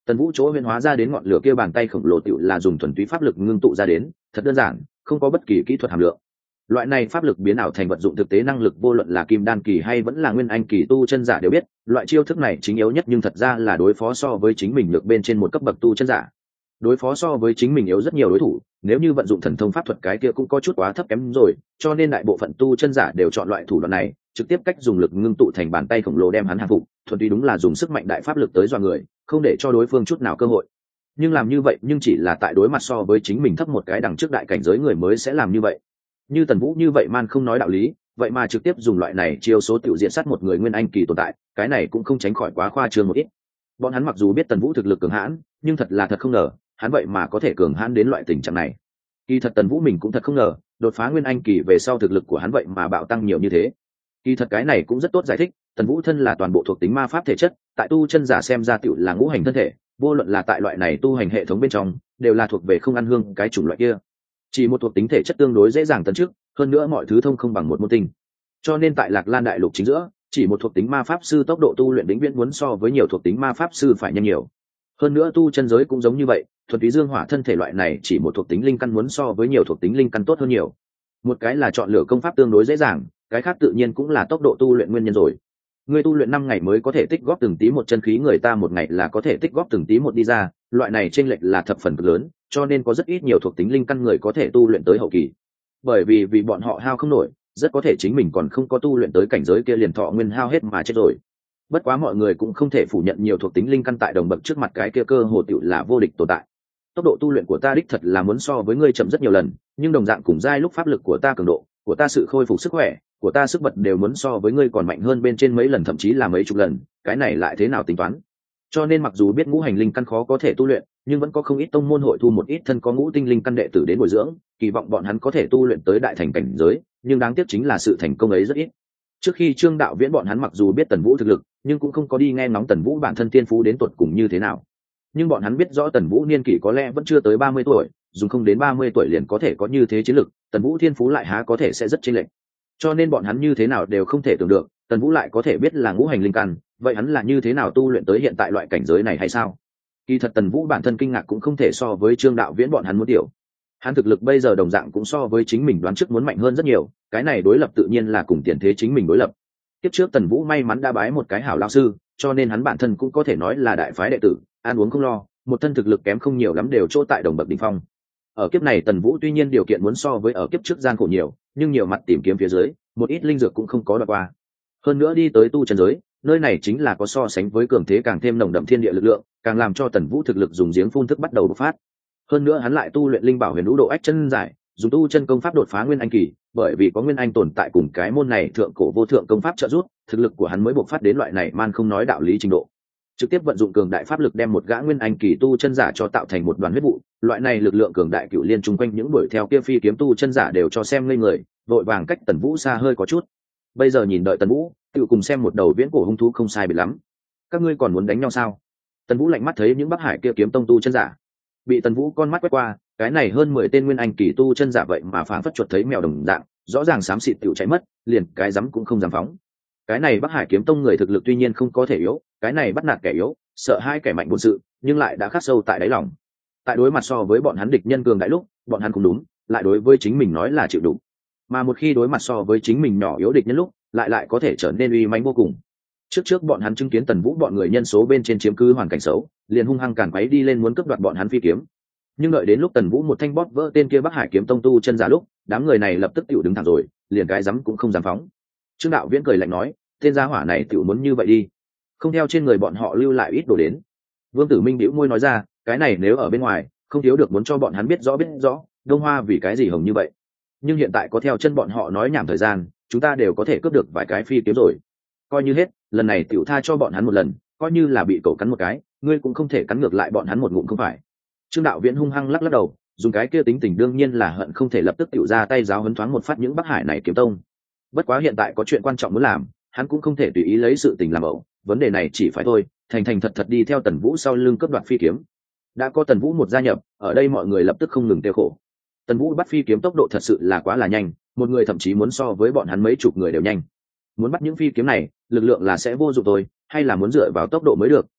Tần Vũ chỗ huyễn hóa ra đến ngọn lửa kia bàn tay khổng lồ tựu là dùng thuần túy pháp lực ngưng tụ ra đến, thật đơn giản, không có bất kỳ kỹ thuật hàm lượng. Loại này pháp lực biến ảo thành vật dụng thực tế năng lực, vô luận là kim đan kỳ hay vẫn là nguyên anh kỳ tu chân giả đều biết, loại chiêu thức này chính yếu nhất, nhưng thật ra là đối phó so với chính mình được bên trên một cấp bậc tu chân giả. Đối phó so với chính mình yếu rất nhiều đối thủ, nếu như vận dụng thần thông pháp thuật cái kia cũng có chút quá thấp kém rồi, cho nên đại bộ phận tu chân giả đều chọn loại thủ đoạn này, trực tiếp cách dùng lực ngưng tụ thành bàn tay khổng lồ đem hắn hàng phục, thuần túy đúng là dùng sức mạnh đại pháp lực tới dọa người, không để cho đối phương chút nào cơ hội. Nhưng làm như vậy nhưng chỉ là tại đối mặt so với chính mình thấp một cái đằng trước đại cảnh giới người mới sẽ làm như vậy. Như Tần Vũ như vậy man không nói đạo lý, vậy mà trực tiếp dùng loại này chiêu số tiểu diện sát một người nguyên anh kỳ tồn tại, cái này cũng không tránh khỏi quá khoa trương một ít. Bọn hắn mặc dù biết Tần Vũ thực lực cường hãn, nhưng thật là thật không ngờ, hắn vậy mà có thể cường hãn đến loại tình trạng này. Kỳ thật Tần Vũ mình cũng thật không ngờ, đột phá nguyên anh kỳ về sau thực lực của hắn vậy mà bạo tăng nhiều như thế. Kỳ thật cái này cũng rất tốt giải thích, Tần Vũ thân là toàn bộ thuộc tính ma pháp thể chất, tại tu chân giả xem ra tiểu là ngũ hành thân thể, vô luận là tại loại này tu hành hệ thống bên trong, đều là thuộc về không ăn hương cái chủng loại kia. Chỉ một thuộc tính thể chất tương đối dễ dàng tấn trước, hơn nữa mọi thứ thông không bằng một môn tinh. Cho nên tại Lạc Lan đại lục chính giữa, chỉ một thuộc tính ma pháp sư tốc độ tu luyện vĩnh viễn muốn so với nhiều thuộc tính ma pháp sư phải nhanh nhiều. Hơn nữa tu chân giới cũng giống như vậy, thuần túy dương hỏa thân thể loại này chỉ một thuộc tính linh căn muốn so với nhiều thuộc tính linh căn tốt hơn nhiều. Một cái là chọn lựa công pháp tương đối dễ dàng, cái khác tự nhiên cũng là tốc độ tu luyện nguyên nhân rồi. Người tu luyện năm ngày mới có thể tích góp từng tí một chân khí, người ta một ngày là có thể tích góp từng tí một đi ra, loại này chênh lệch là thập phần cực lớn, cho nên có rất ít nhiều thuộc tính linh căn người có thể tu luyện tới hậu kỳ. Bởi vì vì bọn họ hao không nổi, rất có thể chính mình còn không có tu luyện tới cảnh giới kia liền thọ nguyên hao hết mà chết rồi. Bất quá mọi người cũng không thể phủ nhận nhiều thuộc tính linh căn tại đồng bậc trước mặt cái kia cơ hồ tiểu là vô địch tồn tại. Tốc độ tu luyện của ta đích thật là muốn so với ngươi chậm rất nhiều lần, nhưng đồng dạng cùng giai lúc pháp lực của ta cường độ, của ta sự khôi phục sức khỏe, của ta sức bật đều muốn so với ngươi còn mạnh hơn bên trên mấy lần, thậm chí là mấy chục lần, cái này lại thế nào tính toán? Cho nên mặc dù biết ngũ hành linh căn khó có thể tu luyện, nhưng vẫn có không ít tông môn hội thu một ít thân có ngũ tinh linh căn đệ tử đến bồi dưỡng, kỳ vọng bọn hắn có thể tu luyện tới đại thành cảnh giới, nhưng đáng tiếc chính là sự thành công ấy rất ít. Trước khi Trương Đạo Viễn bọn hắn mặc dù biết Tần Vũ thực lực, nhưng cũng không có đi nghe ngóng Tần Vũ bản thân tiên phú đến tuột cùng như thế nào. Nhưng bọn hắn biết rõ Tần Vũ niên kỷ có lẽ vẫn chưa tới ba mươi tuổi, dùng không đến ba mươi tuổi liền có thể có như thế chiến lực, Tần Vũ thiên phú lại há có thể sẽ rất chênh lệch. Cho nên bọn hắn như thế nào đều không thể tưởng được, Tần Vũ lại có thể biết là ngũ hành linh căn, vậy hắn là như thế nào tu luyện tới hiện tại loại cảnh giới này hay sao? Kỳ thật Tần Vũ bản thân kinh ngạc cũng không thể so với Trương Đạo Viễn bọn hắn muốn tiểu. Hắn thực lực bây giờ đồng dạng cũng so với chính mình đoán trước muốn mạnh hơn rất nhiều, cái này đối lập tự nhiên là cùng tiền thế chính mình đối lập. Tiếp trước Tần Vũ may mắn đã bái một cái hảo lão sư, cho nên hắn bản thân cũng có thể nói là đại phái đệ tử, ăn uống không lo, một thân thực lực kém không nhiều lắm đều chỗ tại đồng bậc đỉnh phong. Ở kiếp này Tần Vũ tuy nhiên điều kiện muốn so với ở kiếp trước gian khổ nhiều, nhưng nhiều mặt tìm kiếm phía dưới, một ít linh dược cũng không có đoạt qua. Hơn nữa đi tới tu chân giới, nơi này chính là có so sánh với cường thế càng thêm nồng đậm thiên địa lực lượng, càng làm cho Tần Vũ thực lực dùng giếng phun thức bắt đầu bộc phát. Hơn nữa hắn lại tu luyện linh bảo huyền vũ độ ách chân giải, dùng tu chân công pháp đột phá nguyên anh kỳ, bởi vì có nguyên anh tồn tại cùng cái môn này thượng cổ vô thượng công pháp trợ giúp, thực lực của hắn mới bộc phát đến loại này man không nói đạo lý trình độ. Trực tiếp vận dụng cường đại pháp lực đem một gã nguyên anh kỳ tu chân giả cho tạo thành một đoàn huyết vụ, loại này lực lượng cường đại cựu liên chung quanh những đuổi theo kia phi kiếm tu chân giả đều cho xem ngây người, vội vàng cách Tần Vũ xa hơi có chút. Bây giờ nhìn đợi Tần Vũ, tự cùng xem một đầu viễn cổ hung thú không sai biệt lắm. Các ngươi còn muốn đánh nhau sao? Tần Vũ lạnh mắt thấy những Bắc Hải kia kiếm tông tu chân giả, bị Tần Vũ con mắt quét qua, cái này hơn mười tên nguyên anh kỳ tu chân giả vậy mà phảng phất chuột thấy mèo đồng dạng, rõ ràng xám xịt tiểu chạy mất, liền cái dám cũng không dám phóng. Cái này Bắc Hải kiếm tông người thực lực tuy nhiên không có thể yếu, cái này bắt nạt kẻ yếu, sợ hai kẻ mạnh buồn sự, nhưng lại đã khắc sâu tại đáy lòng. Tại đối mặt so với bọn hắn địch nhân cường đại lúc, bọn hắn cũng đúng, lại đối với chính mình nói là chịu đủ. Mà một khi đối mặt so với chính mình nhỏ yếu địch nhân lúc, lại lại có thể trở nên uy mãnh vô cùng. Trước trước bọn hắn chứng kiến Tần Vũ bọn người nhân số bên trên chiếm cứ hoàn cảnh xấu, liền hung hăng càn quấy đi lên muốn cướp đoạt bọn hắn phi kiếm. Nhưng đợi đến lúc Tần Vũ một thanh bóp vỡ tên kia Bắc Hải kiếm tông tu chân giả lúc, đám người này lập tức tiểu đứng thẳng rồi, liền cái dám cũng không dám phóng. Trương Đạo Viễn cười lạnh nói, tên gia hỏa này tiểu muốn như vậy đi, không theo trên người bọn họ lưu lại ít đồ đến. Vương Tử Minh bĩu môi nói ra, cái này nếu ở bên ngoài, không thiếu được muốn cho bọn hắn biết rõ biết rõ, Đông Hoa vì cái gì hồng như vậy. Nhưng hiện tại có theo chân bọn họ nói nhảm thời gian, chúng ta đều có thể cướp được vài cái phi kiếm rồi. Coi như hết, lần này tiểu tha cho bọn hắn một lần, coi như là bị cậu cắn một cái, ngươi cũng không thể cắn ngược lại bọn hắn một ngụm không phải. Trương Đạo Viễn hung hăng lắc lắc đầu, dùng cái kia tính tình đương nhiên là hận không thể lập tức tiểu ra tay giáo huấn thoáng một phát những Bắc Hải này kiếm tông. Bất quá hiện tại có chuyện quan trọng muốn làm, hắn cũng không thể tùy ý lấy sự tình làm ẩu, vấn đề này chỉ phải thôi, thành thành thật thật đi theo Tần Vũ sau lưng cướp đoạt phi kiếm. Đã có Tần Vũ một gia nhập, ở đây mọi người lập tức không ngừng tiêu khổ. Tần Vũ bắt phi kiếm tốc độ thật sự là quá là nhanh, một người thậm chí muốn so với bọn hắn mấy chục người đều nhanh. Muốn bắt những phi kiếm này, lực lượng là sẽ vô dụng thôi, hay là muốn dựa vào tốc độ mới được,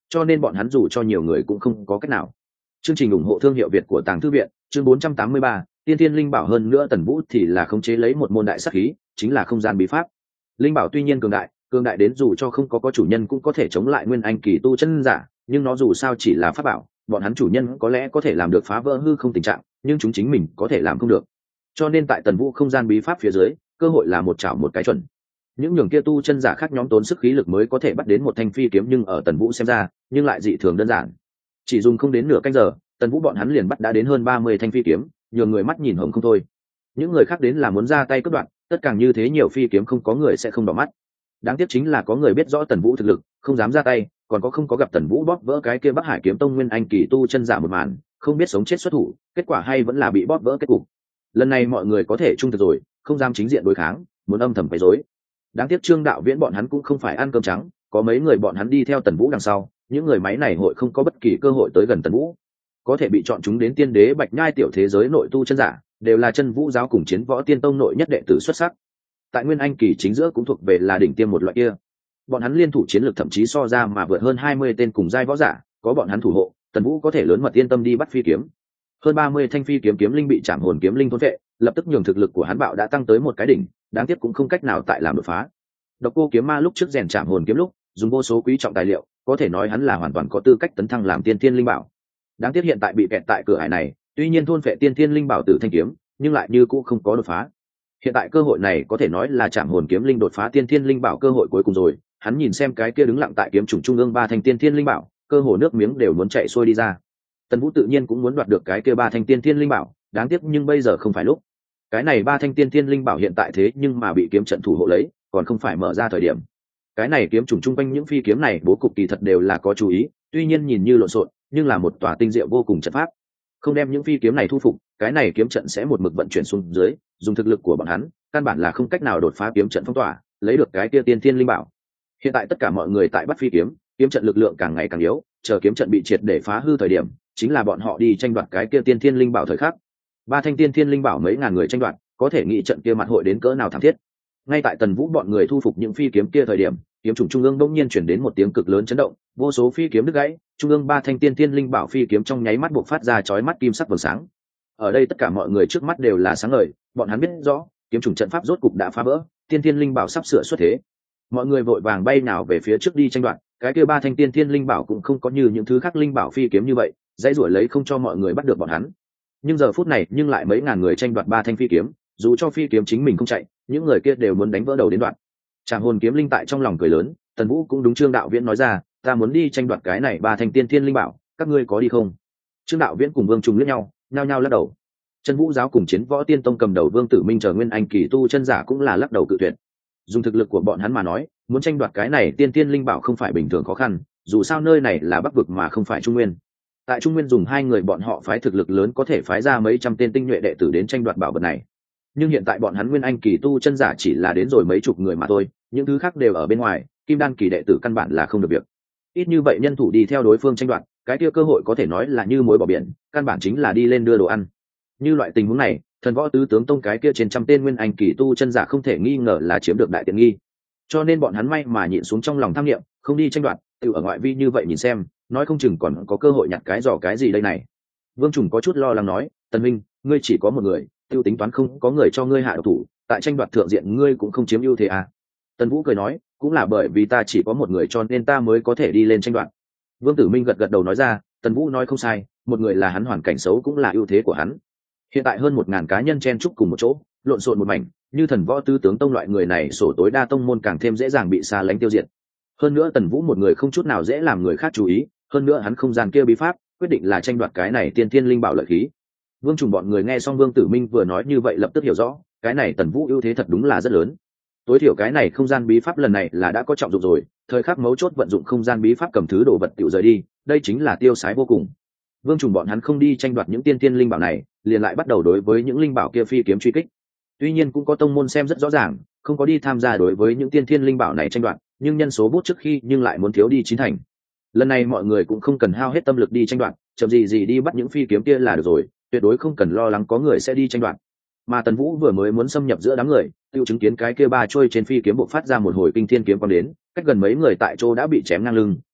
cho nên bọn hắn dù cho nhiều người cũng không có cách nào. Chương trình ủng hộ thương hiệu Việt của Tàng Thư viện, chương bốn trăm tám mươi ba, Tiên Thiên Linh Bảo. Hơn nữa Tần Vũ thì là khống chế lấy một môn đại sát khí, chính là không gian bí pháp. Linh bảo tuy nhiên cường đại, cường đại đến dù cho không có có chủ nhân cũng có thể chống lại nguyên anh kỳ tu chân giả, nhưng nó dù sao chỉ là pháp bảo, bọn hắn chủ nhân có lẽ có thể làm được phá vỡ hư không tình trạng, nhưng chúng chính mình có thể làm không được. Cho nên tại Tần Vũ không gian bí pháp phía dưới, cơ hội là một chảo một cái chuẩn. Những nhường kia tu chân giả khác nhóm tốn sức khí lực mới có thể bắt đến một thanh phi kiếm, nhưng ở Tần Vũ xem ra, nhưng lại dị thường đơn giản. Chỉ dùng không đến nửa canh giờ, Tần Vũ bọn hắn liền bắt đã đến hơn ba mươi thanh phi kiếm, nhường người mắt nhìn hồng không thôi. Những người khác đến là muốn ra tay cướp đoạt, tất cả như thế nhiều phi kiếm không có người sẽ không đỏ mắt. Đáng tiếc chính là có người biết rõ Tần Vũ thực lực, không dám ra tay, còn có không có gặp Tần Vũ bóp vỡ cái kia Bắc Hải kiếm tông nguyên anh kỳ tu chân giả một màn, không biết sống chết xuất thủ, kết quả hay vẫn là bị bóp vỡ kết cục. Lần này mọi người có thể trung thực rồi, không dám chính diện đối kháng, muốn âm thầm quấy rối. Đáng tiếc Trương Đạo Viễn bọn hắn cũng không phải ăn cơm trắng, có mấy người bọn hắn đi theo Tần Vũ đằng sau, những người máy này hội không có bất kỳ cơ hội tới gần Tần Vũ. Có thể bị chọn chúng đến tiên đế Bạch Nhai tiểu thế giới nội tu chân giả, đều là chân vũ giáo cùng chiến võ tiên tông nội nhất đệ tử xuất sắc. Tại nguyên anh kỳ chính giữa cũng thuộc về là đỉnh tiêm một loại kia. Bọn hắn liên thủ chiến lược thậm chí so ra mà vượt hơn hai mươi tên cùng giai võ giả, có bọn hắn thủ hộ, Tần Vũ có thể lớn mật yên tâm đi bắt phi kiếm. Hơn ba mươi thanh phi kiếm kiếm linh bị Trảm Hồn kiếm linh thôn vệ, lập tức nhường thực lực của hắn bạo đã tăng tới một cái đỉnh, đáng tiếc cũng không cách nào tại làm đột phá. Độc Cô Kiếm Ma lúc trước rèn Trảm Hồn kiếm lúc, dùng vô số quý trọng tài liệu, có thể nói hắn là hoàn toàn có tư cách tấn thăng làm tiên thiên linh bảo. Đáng tiếc hiện tại bị kẹt tại cửa hải này, tuy nhiên thôn vệ tiên thiên linh bảo tử thanh kiếm, nhưng lại như cũ không có đột phá. Hiện tại cơ hội này có thể nói là Trảm Hồn kiếm linh đột phá tiên thiên linh bảo cơ hội cuối cùng rồi. Hắn nhìn xem cái kia đứng lặng tại kiếm trùng trung ương ba thanh tiên thiên linh bảo, cơ hồ nước miếng đều muốn chạy xuôi đi ra. Tần Vũ tự nhiên cũng muốn đoạt được cái kia ba thanh tiên thiên linh bảo, đáng tiếc nhưng bây giờ không phải lúc. Cái này ba thanh tiên thiên linh bảo hiện tại thế nhưng mà bị kiếm trận thủ hộ lấy, còn không phải mở ra thời điểm. Cái này kiếm trùng trung quanh những phi kiếm này bố cục kỳ thật đều là có chú ý, tuy nhiên nhìn như lộn xộn, nhưng là một tòa tinh diệu vô cùng trận pháp. Không đem những phi kiếm này thu phục, cái này kiếm trận sẽ một mực vận chuyển xuống dưới, dùng thực lực của bọn hắn, căn bản là không cách nào đột phá kiếm trận phong tỏa, lấy được cái kia tiên thiên linh bảo. Hiện tại tất cả mọi người tại bắt phi kiếm, kiếm trận lực lượng càng ngày càng yếu, chờ kiếm trận bị triệt để phá hư thời điểm, chính là bọn họ đi tranh đoạt cái kia tiên thiên linh bảo thời khắc. Ba thanh tiên thiên linh bảo mấy ngàn người tranh đoạt, có thể nghĩ trận kia mặt hội đến cỡ nào thảm thiết. Ngay tại Tần Vũ bọn người thu phục những phi kiếm kia thời điểm, kiếm trùng trung ương bỗng nhiên chuyển đến một tiếng cực lớn chấn động, vô số phi kiếm đứt gãy, trung ương ba thanh tiên thiên linh bảo phi kiếm trong nháy mắt bộc phát ra chói mắt kim sắc vầng sáng. Ở đây tất cả mọi người trước mắt đều là sáng ngời, bọn hắn biết rõ, kiếm trùng trận pháp rốt cục đã phá vỡ, tiên thiên linh bảo sắp sửa xuất thế. Mọi người vội vàng bay nào về phía trước đi tranh đoạt, cái kia ba thanh tiên thiên linh bảo cũng không có như những thứ khác linh bảo phi kiếm như vậy, dãy đuổi lấy không cho mọi người bắt được bọn hắn. Nhưng giờ phút này, nhưng lại mấy ngàn người tranh đoạt ba thanh phi kiếm, dù cho phi kiếm chính mình không chạy, những người kia đều muốn đánh vỡ đầu đến đoạn. Trảm Hồn kiếm linh tại trong lòng cười lớn, Tần Vũ cũng đúng Trương Đạo Viễn nói ra, ta muốn đi tranh đoạt cái này ba thanh tiên thiên linh bảo, các ngươi có đi không? Trương Đạo Viễn cùng Vương Trùng liếc nhau, nhao nhao lắc đầu. Chân Vũ giáo cùng chiến võ tiên tông cầm đầu Vương Tử Minh chờ nguyên anh kỳ tu chân giả cũng là lắc đầu cự tuyệt. Dùng thực lực của bọn hắn mà nói, muốn tranh đoạt cái này tiên thiên linh bảo không phải bình thường khó khăn, dù sao nơi này là Bắc vực mà không phải Trung Nguyên. Tại Trung Nguyên dùng hai người bọn họ phái thực lực lớn có thể phái ra mấy trăm tên tinh nhuệ đệ tử đến tranh đoạt bảo vật này. Nhưng hiện tại bọn hắn nguyên anh kỳ tu chân giả chỉ là đến rồi mấy chục người mà thôi, những thứ khác đều ở bên ngoài, kim đan kỳ đệ tử căn bản là không được việc. Ít như vậy nhân thủ đi theo đối phương tranh đoạt, cái kia cơ hội có thể nói là như muối bỏ biển, căn bản chính là đi lên đưa đồ ăn. Như loại tình huống này, thần võ tứ tướng tông cái kia trên trăm tên nguyên anh kỳ tu chân giả không thể nghi ngờ là chiếm được đại tiện nghi. Cho nên bọn hắn may mà nhịn xuống trong lòng tham niệm, không đi tranh đoạt, tự ở ngoại vi như vậy nhìn xem, nói không chừng còn có cơ hội nhặt cái giỏ cái gì đây này. Vương Trùng có chút lo lắng nói, Tần Minh, ngươi chỉ có một người, tiêu tính toán không có người cho ngươi hạ độc thủ, tại tranh đoạt thượng diện ngươi cũng không chiếm ưu thế à? Tần Vũ cười nói, cũng là bởi vì ta chỉ có một người cho nên ta mới có thể đi lên tranh đoạt. Vương Tử Minh gật gật đầu nói ra, Tần Vũ nói không sai, một người là hắn hoàn cảnh xấu cũng là ưu thế của hắn. Hiện tại hơn một ngàn cá nhân chen chúc cùng một chỗ, lộn xộn một mảnh, như thần võ tứ tướng tông loại người này sổ tối đa tông môn càng thêm dễ dàng bị xa lánh tiêu diệt. Hơn nữa Tần Vũ một người không chút nào dễ làm người khác chú ý, hơn nữa hắn không gian kia bí pháp, quyết định là tranh đoạt cái này tiên thiên linh bảo lợi khí. Vương Trùng bọn người nghe xong Vương Tử Minh vừa nói như vậy lập tức hiểu rõ, cái này Tần Vũ ưu thế thật đúng là rất lớn. Tối thiểu cái này không gian bí pháp lần này là đã có trọng dụng rồi, thời khắc mấu chốt vận dụng không gian bí pháp cầm thứ đồ vật tiểu rời đi, đây chính là tiêu sái vô cùng. Vương Trùng bọn hắn không đi tranh đoạt những tiên thiên linh bảo này, liền lại bắt đầu đối với những linh bảo kia phi kiếm truy kích. Tuy nhiên cũng có tông môn xem rất rõ ràng, không có đi tham gia đối với những tiên thiên linh bảo này tranh đoạt, nhưng nhân số bút trước khi nhưng lại muốn thiếu đi chín thành. Lần này mọi người cũng không cần hao hết tâm lực đi tranh đoạt, chậm gì gì đi bắt những phi kiếm kia là được rồi, tuyệt đối không cần lo lắng có người sẽ đi tranh đoạt. Mà Tần Vũ vừa mới muốn xâm nhập giữa đám người, tiêu chứng kiến cái kia ba trôi trên phi kiếm bộc phát ra một hồi kinh thiên kiếm quang đến, cách gần mấy người tại chỗ đã bị chém ngang lưng,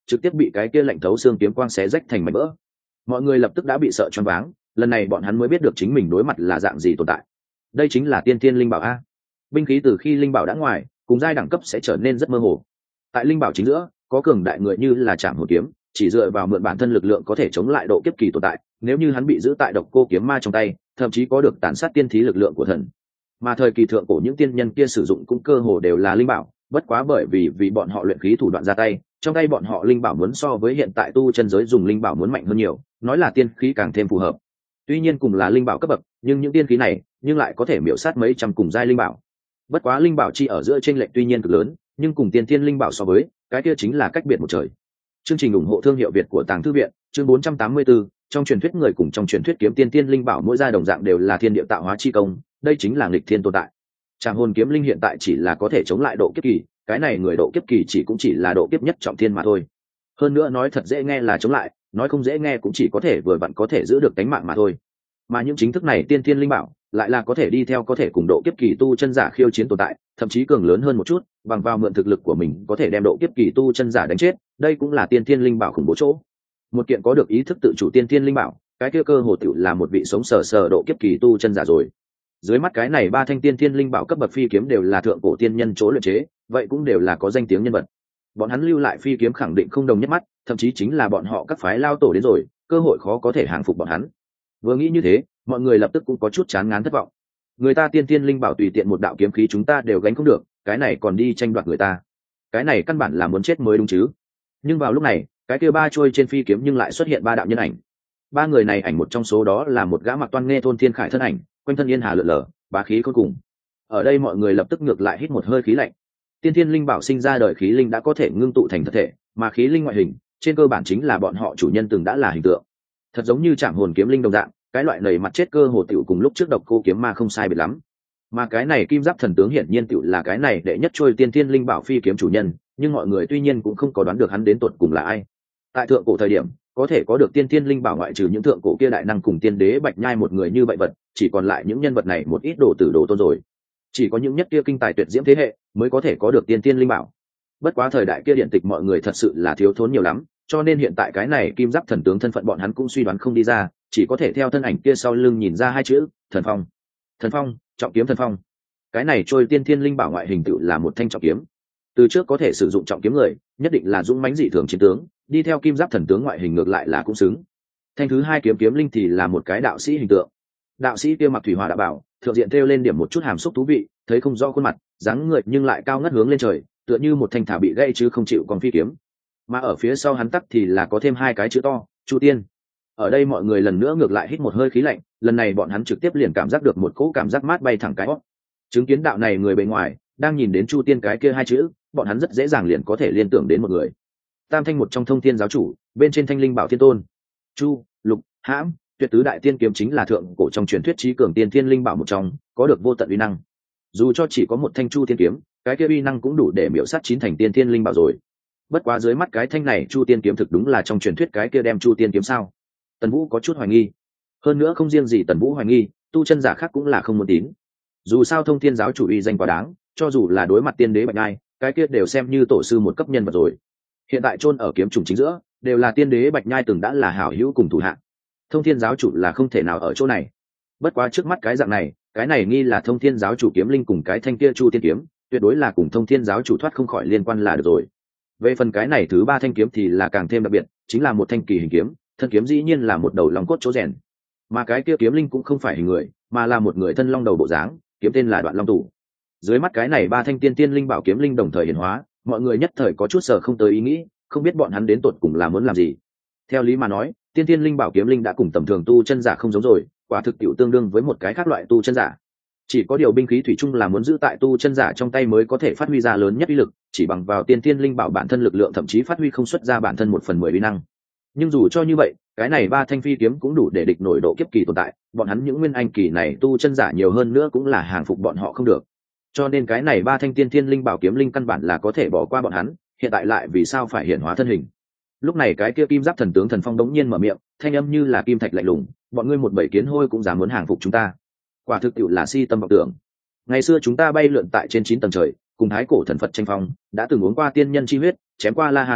trực tiếp bị cái kia lạnh thấu xương kiếm quang xé rách thành mảnh vỡ. Mọi người lập tức đã bị sợ choáng váng, lần này bọn hắn mới biết được chính mình đối mặt là dạng gì tồn tại. Đây chính là tiên thiên linh bảo a. Binh khí từ khi linh bảo đã ngoài, cùng giai đẳng cấp sẽ trở nên rất mơ hồ. Tại linh bảo chính giữa, có cường đại người như là Trảm Hồn kiếm, chỉ dựa vào mượn bản thân lực lượng có thể chống lại độ kiếp kỳ tồn tại, nếu như hắn bị giữ tại Độc Cô kiếm ma trong tay, thậm chí có được tàn sát tiên thí lực lượng của thần. Mà thời kỳ thượng cổ những tiên nhân kia sử dụng cũng cơ hồ đều là linh bảo, bất quá bởi vì vì bọn họ luyện khí thủ đoạn ra tay, trong tay bọn họ linh bảo muốn so với hiện tại tu chân giới dùng linh bảo muốn mạnh hơn nhiều, nói là tiên khí càng thêm phù hợp. Tuy nhiên cùng là linh bảo cấp bậc, nhưng những tiên khí này nhưng lại có thể miểu sát mấy trăm cùng giai linh bảo. Bất quá linh bảo chi ở giữa chênh lệch tuy nhiên cực lớn, nhưng cùng tiên tiên linh bảo so với, cái kia chính là cách biệt một trời. Chương trình ủng hộ thương hiệu Việt của Tàng Thư viện, chương bốn trăm tám mươi tư, trong truyền thuyết người cùng trong truyền thuyết kiếm tiên tiên linh bảo mỗi gia đồng dạng đều là thiên địa tạo hóa chi công, đây chính là nghịch thiên tồn tại. Trảm Hồn kiếm linh hiện tại chỉ là có thể chống lại độ kiếp kỳ, cái này người độ kiếp kỳ chỉ cũng chỉ là độ kiếp nhất trọng thiên mà thôi. Hơn nữa nói thật dễ nghe là chống lại, nói không dễ nghe cũng chỉ có thể vừa vặn có thể giữ được tính mạng mà thôi. Mà những chính thức này tiên thiên linh bảo lại là có thể đi theo có thể cùng độ kiếp kỳ tu chân giả khiêu chiến tồn tại, thậm chí cường lớn hơn một chút, bằng vào mượn thực lực của mình có thể đem độ kiếp kỳ tu chân giả đánh chết, đây cũng là tiên thiên linh bảo khủng bố chỗ. Một kiện có được ý thức tự chủ tiên thiên linh bảo, cái kia cơ hồ tiểu là một vị sống sờ sờ độ kiếp kỳ tu chân giả rồi. Dưới mắt cái này ba thanh tiên thiên linh bảo cấp bậc phi kiếm đều là thượng cổ tiên nhân chỗ luyện chế, vậy cũng đều là có danh tiếng nhân vật. Bọn hắn lưu lại phi kiếm khẳng định không đồng nhất mắt, thậm chí chính là bọn họ các phái lao tổ đến rồi, cơ hội khó có thể hàng phục bọn hắn. Vừa nghĩ như thế, mọi người lập tức cũng có chút chán ngán thất vọng. Người ta tiên thiên linh bảo tùy tiện một đạo kiếm khí chúng ta đều gánh không được, cái này còn đi tranh đoạt người ta, cái này căn bản là muốn chết mới đúng chứ. Nhưng vào lúc này, cái kia ba trôi trên phi kiếm nhưng lại xuất hiện ba đạo nhân ảnh. Ba người này ảnh một trong số đó là một gã mặc toan nghe thôn thiên khải thân ảnh, quanh thân yên hà lượn lờ, bá khí khôn cùng. Ở đây mọi người lập tức ngược lại hít một hơi khí lạnh. Tiên thiên linh bảo sinh ra đời khí linh đã có thể ngưng tụ thành thật thể, mà khí linh ngoại hình trên cơ bản chính là bọn họ chủ nhân từng đã là hình tượng, thật giống như Trảm Hồn kiếm linh đồng dạng, cái loại nầy mặt chết cơ hồ tiểu cùng lúc trước Độc Cô kiếm ma không sai biệt lắm. Mà cái này kim giáp thần tướng hiển nhiên tiểu là cái này đệ nhất trôi tiên thiên linh bảo phi kiếm chủ nhân, nhưng mọi người tuy nhiên cũng không có đoán được hắn đến tột cùng là ai. Tại thượng cổ thời điểm, có thể có được tiên thiên linh bảo ngoại trừ những thượng cổ kia đại năng cùng tiên đế Bạch Nhai một người như vậy vật, chỉ còn lại những nhân vật này một ít đồ tử đồ tôn rồi. Chỉ có những nhất kia kinh tài tuyệt diễm thế hệ mới có thể có được tiên thiên linh bảo. Bất quá thời đại kia điện tịch mọi người thật sự là thiếu thốn nhiều lắm, cho nên hiện tại cái này kim giáp thần tướng thân phận bọn hắn cũng suy đoán không đi ra, chỉ có thể theo thân ảnh kia sau lưng nhìn ra hai chữ thần phong. Thần phong, trọng kiếm thần phong. Cái này trôi tiên thiên linh bảo ngoại hình tự là một thanh trọng kiếm. Từ trước có thể sử dụng trọng kiếm người nhất định là dũng mãnh dị thường chiến tướng, đi theo kim giáp thần tướng ngoại hình ngược lại là cũng xứng. Thanh thứ hai kiếm kiếm linh thì là một cái đạo sĩ hình tượng. Đạo sĩ kia mặc thủy hỏa đã bảo, thượng diện thêu lên điểm một chút hàm xúc thú vị, thấy không rõ khuôn mặt, dáng người nhưng lại cao ngất hướng lên trời, tựa như một thanh thả bị gãy chứ không chịu còn phi kiếm. Mà ở phía sau hắn tắc thì là có thêm hai cái chữ to, Chu Tiên. Ở đây mọi người lần nữa ngược lại hít một hơi khí lạnh, lần này bọn hắn trực tiếp liền cảm giác được một cỗ cảm giác mát bay thẳng cái hót. Chứng kiến đạo này người bề ngoài, đang nhìn đến Chu Tiên cái kia hai chữ, bọn hắn rất dễ dàng liền có thể liên tưởng đến một người. Tam thanh một trong Thông Thiên giáo chủ, bên trên thanh linh bảo thiên tôn. Chu, Lục, Hãm, Tuyệt tứ đại tiên kiếm chính là thượng cổ trong truyền thuyết trí cường tiên thiên linh bảo một trong, có được vô tận uy năng. Dù cho chỉ có một thanh Chu Tiên kiếm, cái kia uy năng cũng đủ để miểu sát chín thành tiên thiên linh bảo rồi. Bất quá dưới mắt cái thanh này Chu Tiên kiếm thực đúng là trong truyền thuyết cái kia đem Chu Tiên kiếm sao? Tần Vũ có chút hoài nghi. Hơn nữa không riêng gì Tần Vũ hoài nghi, tu chân giả khác cũng là không muốn tín. Dù sao Thông Thiên giáo chủ uy danh quá đáng, cho dù là đối mặt tiên đế Bạch Nhai, cái kia đều xem như tổ sư một cấp nhân vật rồi. Hiện tại chôn ở kiếm trùng chính giữa, đều là tiên đế Bạch Nhai từng đã là hảo hữu cùng thủ hạ. Thông Thiên giáo chủ là không thể nào ở chỗ này. Bất quá trước mắt cái dạng này, cái này nghi là Thông Thiên giáo chủ kiếm linh cùng cái thanh kia Chu Tiên kiếm, tuyệt đối là cùng Thông Thiên giáo chủ thoát không khỏi liên quan là được rồi. Về phần cái này thứ ba thanh kiếm thì là càng thêm đặc biệt, chính là một thanh kỳ hình kiếm, thân kiếm dĩ nhiên là một đầu long cốt chỗ rèn. Mà cái kia kiếm linh cũng không phải hình người, mà là một người thân long đầu bộ dáng, kiếm tên là Đoạn Long Tủ. Dưới mắt cái này ba thanh tiên tiên linh bảo kiếm linh đồng thời hiển hóa, mọi người nhất thời có chút sợ không tới ý nghĩ, không biết bọn hắn đến tột cùng là muốn làm gì. Theo lý mà nói, tiên tiên linh bảo kiếm linh đã cùng tầm thường tu chân giả không giống rồi, quả thực tiểu tương đương với một cái khác loại tu chân giả. Chỉ có điều binh khí thủy chung là muốn giữ tại tu chân giả trong tay mới có thể phát huy ra lớn nhất uy lực, chỉ bằng vào tiên tiên linh bảo bản thân lực lượng thậm chí phát huy không xuất ra bản thân một phần mười uy năng. Nhưng dù cho như vậy, cái này ba thanh phi kiếm cũng đủ để địch nổi độ kiếp kỳ tồn tại, bọn hắn những nguyên anh kỳ này tu chân giả nhiều hơn nữa cũng là hàng phục bọn họ không được. Cho nên cái này ba thanh tiên tiên linh bảo kiếm linh căn bản là có thể bỏ qua bọn hắn, hiện tại lại vì sao phải hiển hóa thân hình. Lúc này cái kia kim giáp thần tướng Thần Phong đống nhiên mở miệng, thanh âm như là kim thạch lạnh lùng, bọn ngươi một bầy kiến hôi cũng dám muốn hàng phục chúng ta, quả thực tiệu là si tâm vọng tưởng. Ngày xưa chúng ta bay lượn tại trên chín tầng trời, cùng thái cổ thần Phật tranh phong, đã từng uống qua tiên nhân chi huyết, chém qua La Hán Bồ Tát,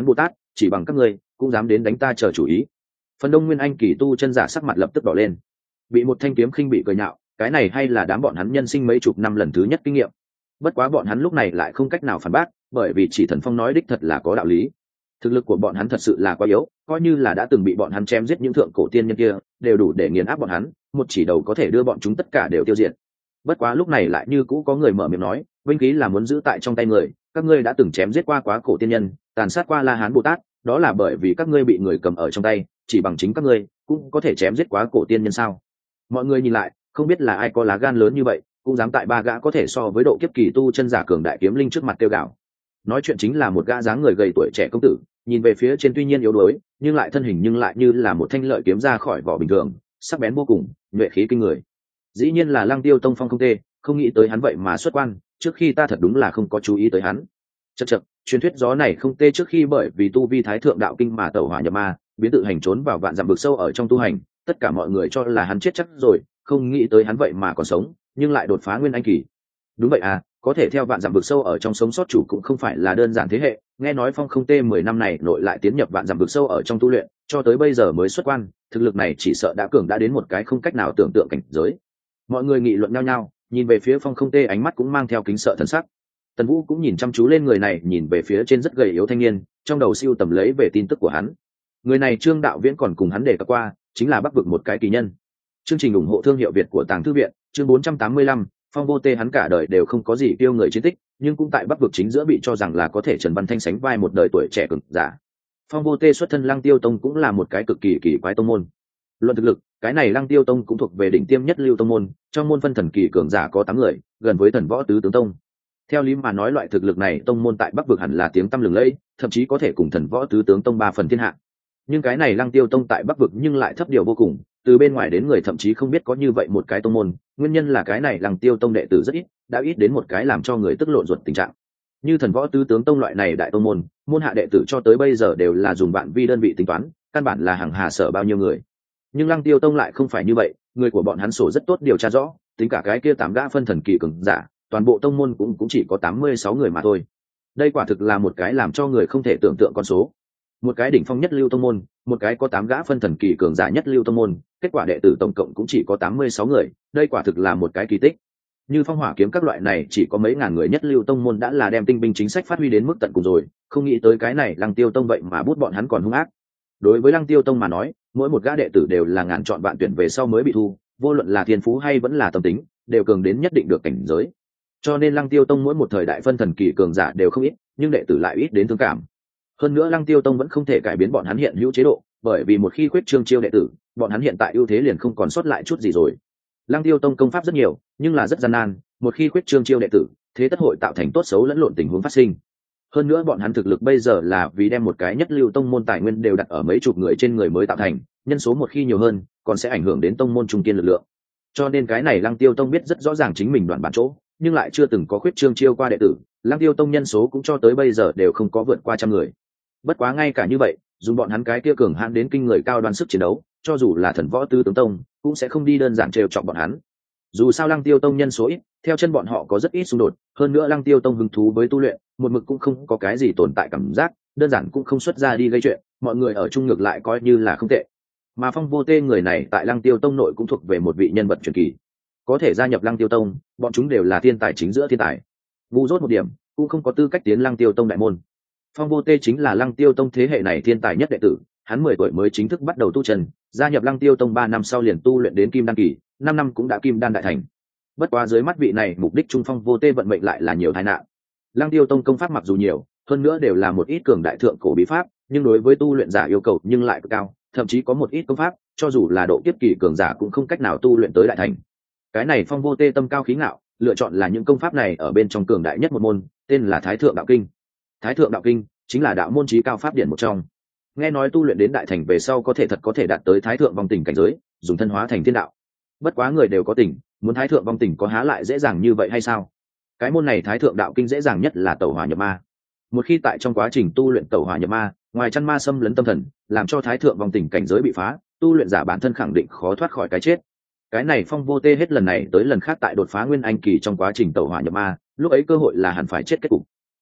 chỉ bằng các ngươi cũng dám đến đánh ta chờ chủ ý. Phần đông nguyên anh kỳ tu chân giả sắc mặt lập tức đỏ lên, bị một thanh kiếm khinh bị cười nhạo, cái này hay là đám bọn hắn nhân sinh mấy chục năm lần thứ nhất kinh nghiệm. Bất quá bọn hắn lúc này lại không cách nào phản bác, bởi vì chỉ Thần Phong nói đích thật là có đạo lý. Thực lực của bọn hắn thật sự là quá yếu, coi như là đã từng bị bọn hắn chém giết những thượng cổ tiên nhân kia đều đủ để nghiền áp bọn hắn, một chỉ đầu có thể đưa bọn chúng tất cả đều tiêu diệt. Bất quá lúc này lại như cũ có người mở miệng nói, binh khí là muốn giữ tại trong tay người, các ngươi đã từng chém giết qua quá cổ tiên nhân, tàn sát qua La Hán Bồ Tát, đó là bởi vì các ngươi bị người cầm ở trong tay, chỉ bằng chính các ngươi cũng có thể chém giết quá cổ tiên nhân sao? Mọi người nhìn lại, không biết là ai có lá gan lớn như vậy, cũng dám tại ba gã có thể so với độ kiếp kỳ tu chân giả cường đại kiếm linh trước mặt tiêu gạo. Nói chuyện chính là một gã dáng người gầy tuổi trẻ công tử, nhìn về phía trên tuy nhiên yếu đuối, nhưng lại thân hình nhưng lại như là một thanh lợi kiếm ra khỏi vỏ bình thường, sắc bén vô cùng, nhuệ khí kinh người. Dĩ nhiên là Lăng Tiêu Tông Phong Không Tê, không nghĩ tới hắn vậy mà xuất quan, trước khi ta thật đúng là không có chú ý tới hắn. Chậc chậc, truyền thuyết gió này Không Tê trước khi bởi vì tu vi thái thượng đạo kinh mà tẩu hỏa nhập ma, biến tự hành trốn vào vạn dặm vực sâu ở trong tu hành, tất cả mọi người cho là hắn chết chắc rồi, không nghĩ tới hắn vậy mà còn sống, nhưng lại đột phá nguyên anh kỳ. Đúng vậy à, có thể theo vạn dặm vực sâu ở trong sống sót chủ cũng không phải là đơn giản thế hệ, nghe nói Phong Không Tê mười năm này nội lại tiến nhập vạn dặm vực sâu ở trong tu luyện, cho tới bây giờ mới xuất quan, thực lực này chỉ sợ đã cường đã đến một cái không cách nào tưởng tượng cảnh giới. Mọi người nghị luận nhau nhau, nhìn về phía Phong Không Tê ánh mắt cũng mang theo kính sợ thần sắc. Tần Vũ cũng nhìn chăm chú lên người này, nhìn về phía trên rất gầy yếu thanh niên, trong đầu siêu tầm lấy về tin tức của hắn. Người này Trương Đạo Viễn còn cùng hắn đề cập qua, chính là Bắc vực một cái kỳ nhân. Chương trình ủng hộ thương hiệu Việt của Tàng Thư viện, chương bốn trăm tám mươi lăm, Phong Vô Tê hắn cả đời đều không có gì tiêu người chiến tích, nhưng cũng tại Bắc vực chính giữa bị cho rằng là có thể Trần Văn Thanh sánh vai một đời tuổi trẻ cường giả. Phong Vô Tê xuất thân Lăng Tiêu Tông cũng là một cái cực kỳ kỳ quái tông môn. Luận thực lực, cái này Lăng Tiêu Tông cũng thuộc về đỉnh tiêm nhất lưu tông môn, trong môn phân thần kỳ cường giả có tám người, gần với thần võ tứ tướng tông. Theo lý mà nói loại thực lực này tông môn tại Bắc vực hẳn là tiếng tăm lừng lẫy, thậm chí có thể cùng thần võ tứ tướng tông ba phần thiên hạ. Nhưng cái này Lăng Tiêu Tông tại Bắc vực nhưng lại thấp điều vô cùng, từ bên ngoài đến người thậm chí không biết có như vậy một cái tông môn, nguyên nhân là cái này Lăng Tiêu Tông đệ tử rất ít, đã ít đến một cái làm cho người tức lộn ruột tình trạng. Như thần võ tứ tướng tông loại này đại tông môn, môn hạ đệ tử cho tới bây giờ đều là dùng vạn vi đơn vị tính toán, căn bản là hàng hà sở bao nhiêu người. Nhưng Lăng Tiêu Tông lại không phải như vậy, người của bọn hắn sổ rất tốt điều tra rõ, tính cả cái kia tám gã phân thần kỳ cường giả, toàn bộ tông môn cũng cũng chỉ có tám mươi sáu người mà thôi. Đây quả thực là một cái làm cho người không thể tưởng tượng con số. Một cái đỉnh phong nhất lưu tông môn, một cái có tám gã phân thần kỳ cường giả nhất lưu tông môn, kết quả đệ tử tổng cộng cũng chỉ có tám mươi sáu người, đây quả thực là một cái kỳ tích. Như Phong Hỏa Kiếm các loại này chỉ có mấy ngàn người nhất lưu tông môn đã là đem tinh binh chính sách phát huy đến mức tận cùng rồi, không nghĩ tới cái này Lăng Tiêu Tông vậy mà bút bọn hắn còn hung ác. Đối với Lăng Tiêu Tông mà nói, mỗi một gã đệ tử đều là ngàn chọn vạn tuyển về sau mới bị thu, vô luận là thiên phú hay vẫn là tâm tính, đều cường đến nhất định được cảnh giới. Cho nên Lăng Tiêu Tông mỗi một thời đại phân thần kỳ cường giả đều không ít, nhưng đệ tử lại ít đến thương cảm. Hơn nữa Lăng Tiêu Tông vẫn không thể cải biến bọn hắn hiện hữu chế độ, bởi vì một khi khuyết trương chiêu đệ tử, bọn hắn hiện tại ưu thế liền không còn sót lại chút gì rồi. Lăng Tiêu Tông công pháp rất nhiều, nhưng là rất gian nan, một khi khuyết trương chiêu đệ tử, thế tất hội tạo thành tốt xấu lẫn lộn tình huống phát sinh. Hơn nữa bọn hắn thực lực bây giờ là vì đem một cái nhất lưu tông môn tài nguyên đều đặt ở mấy chục người trên người mới tạo thành, nhân số một khi nhiều hơn, còn sẽ ảnh hưởng đến tông môn trung kiên lực lượng. Cho nên cái này Lăng Tiêu Tông biết rất rõ ràng chính mình đoạn bản chỗ, nhưng lại chưa từng có khuyết trương chiêu qua đệ tử, Lăng Tiêu Tông nhân số cũng cho tới bây giờ đều không có vượt qua trăm người. Bất quá ngay cả như vậy, dùng bọn hắn cái kia cường hãn đến kinh người cao đoan sức chiến đấu, cho dù là thần võ tứ tướng tông, cũng sẽ không đi đơn giản trêu chọc bọn hắn. Dù sao Lăng Tiêu Tông nhân số ít, theo chân bọn họ có rất ít xung đột, hơn nữa Lăng Tiêu Tông hứng thú với tu luyện, một mực cũng không có cái gì tồn tại cảm giác, đơn giản cũng không xuất ra đi gây chuyện, mọi người ở chung ngược lại coi như là không tệ. Mà Phong Vô Tê người này tại Lăng Tiêu Tông nội cũng thuộc về một vị nhân vật truyền kỳ, có thể gia nhập Lăng Tiêu Tông, bọn chúng đều là thiên tài chính giữa thiên tài. Ngu dốt một điểm, cũng không có tư cách tiến Lăng Tiêu Tông đại môn. Phong Vô Tê chính là Lăng Tiêu Tông thế hệ này thiên tài nhất đệ tử, hắn mười tuổi mới chính thức bắt đầu tu chân, gia nhập Lăng Tiêu Tông ba năm sau liền tu luyện đến Kim Đan kỳ, năm năm cũng đã Kim Đan đại thành. Bất quá dưới mắt vị này mục đích trung Phong Vô Tê vận mệnh lại là nhiều tai nạn. Lăng Tiêu Tông công pháp mặc dù nhiều, hơn nữa đều là một ít cường đại thượng cổ bí pháp, nhưng đối với tu luyện giả yêu cầu nhưng lại cực cao, thậm chí có một ít công pháp, cho dù là độ kiếp kỳ cường giả cũng không cách nào tu luyện tới đại thành. Cái này Phong Vô Tê tâm cao khí ngạo, lựa chọn là những công pháp này ở bên trong cường đại nhất một môn, tên là Thái Thượng Đạo Kinh. Thái Thượng Đạo Kinh chính là đạo môn chí cao pháp điển một trong. Nghe nói tu luyện đến đại thành về sau có thể thật có thể đạt tới Thái Thượng vong tình cảnh giới, dùng thân hóa thành thiên đạo. Bất quá người đều có tình, muốn Thái Thượng vong tình có há lại dễ dàng như vậy hay sao? Cái môn này Thái Thượng Đạo Kinh dễ dàng nhất là tẩu hỏa nhập ma. Một khi tại trong quá trình tu luyện tẩu hỏa nhập ma, ngoài chăn ma xâm lấn tâm thần, làm cho Thái Thượng vong tình cảnh giới bị phá, tu luyện giả bản thân khẳng định khó thoát khỏi cái chết. Cái này Phong Vô Tê hết lần này tới lần khác tại đột phá nguyên anh kỳ trong quá trình tẩu hỏa nhập ma, lúc ấy cơ hội là hẳn phải chết kết cục.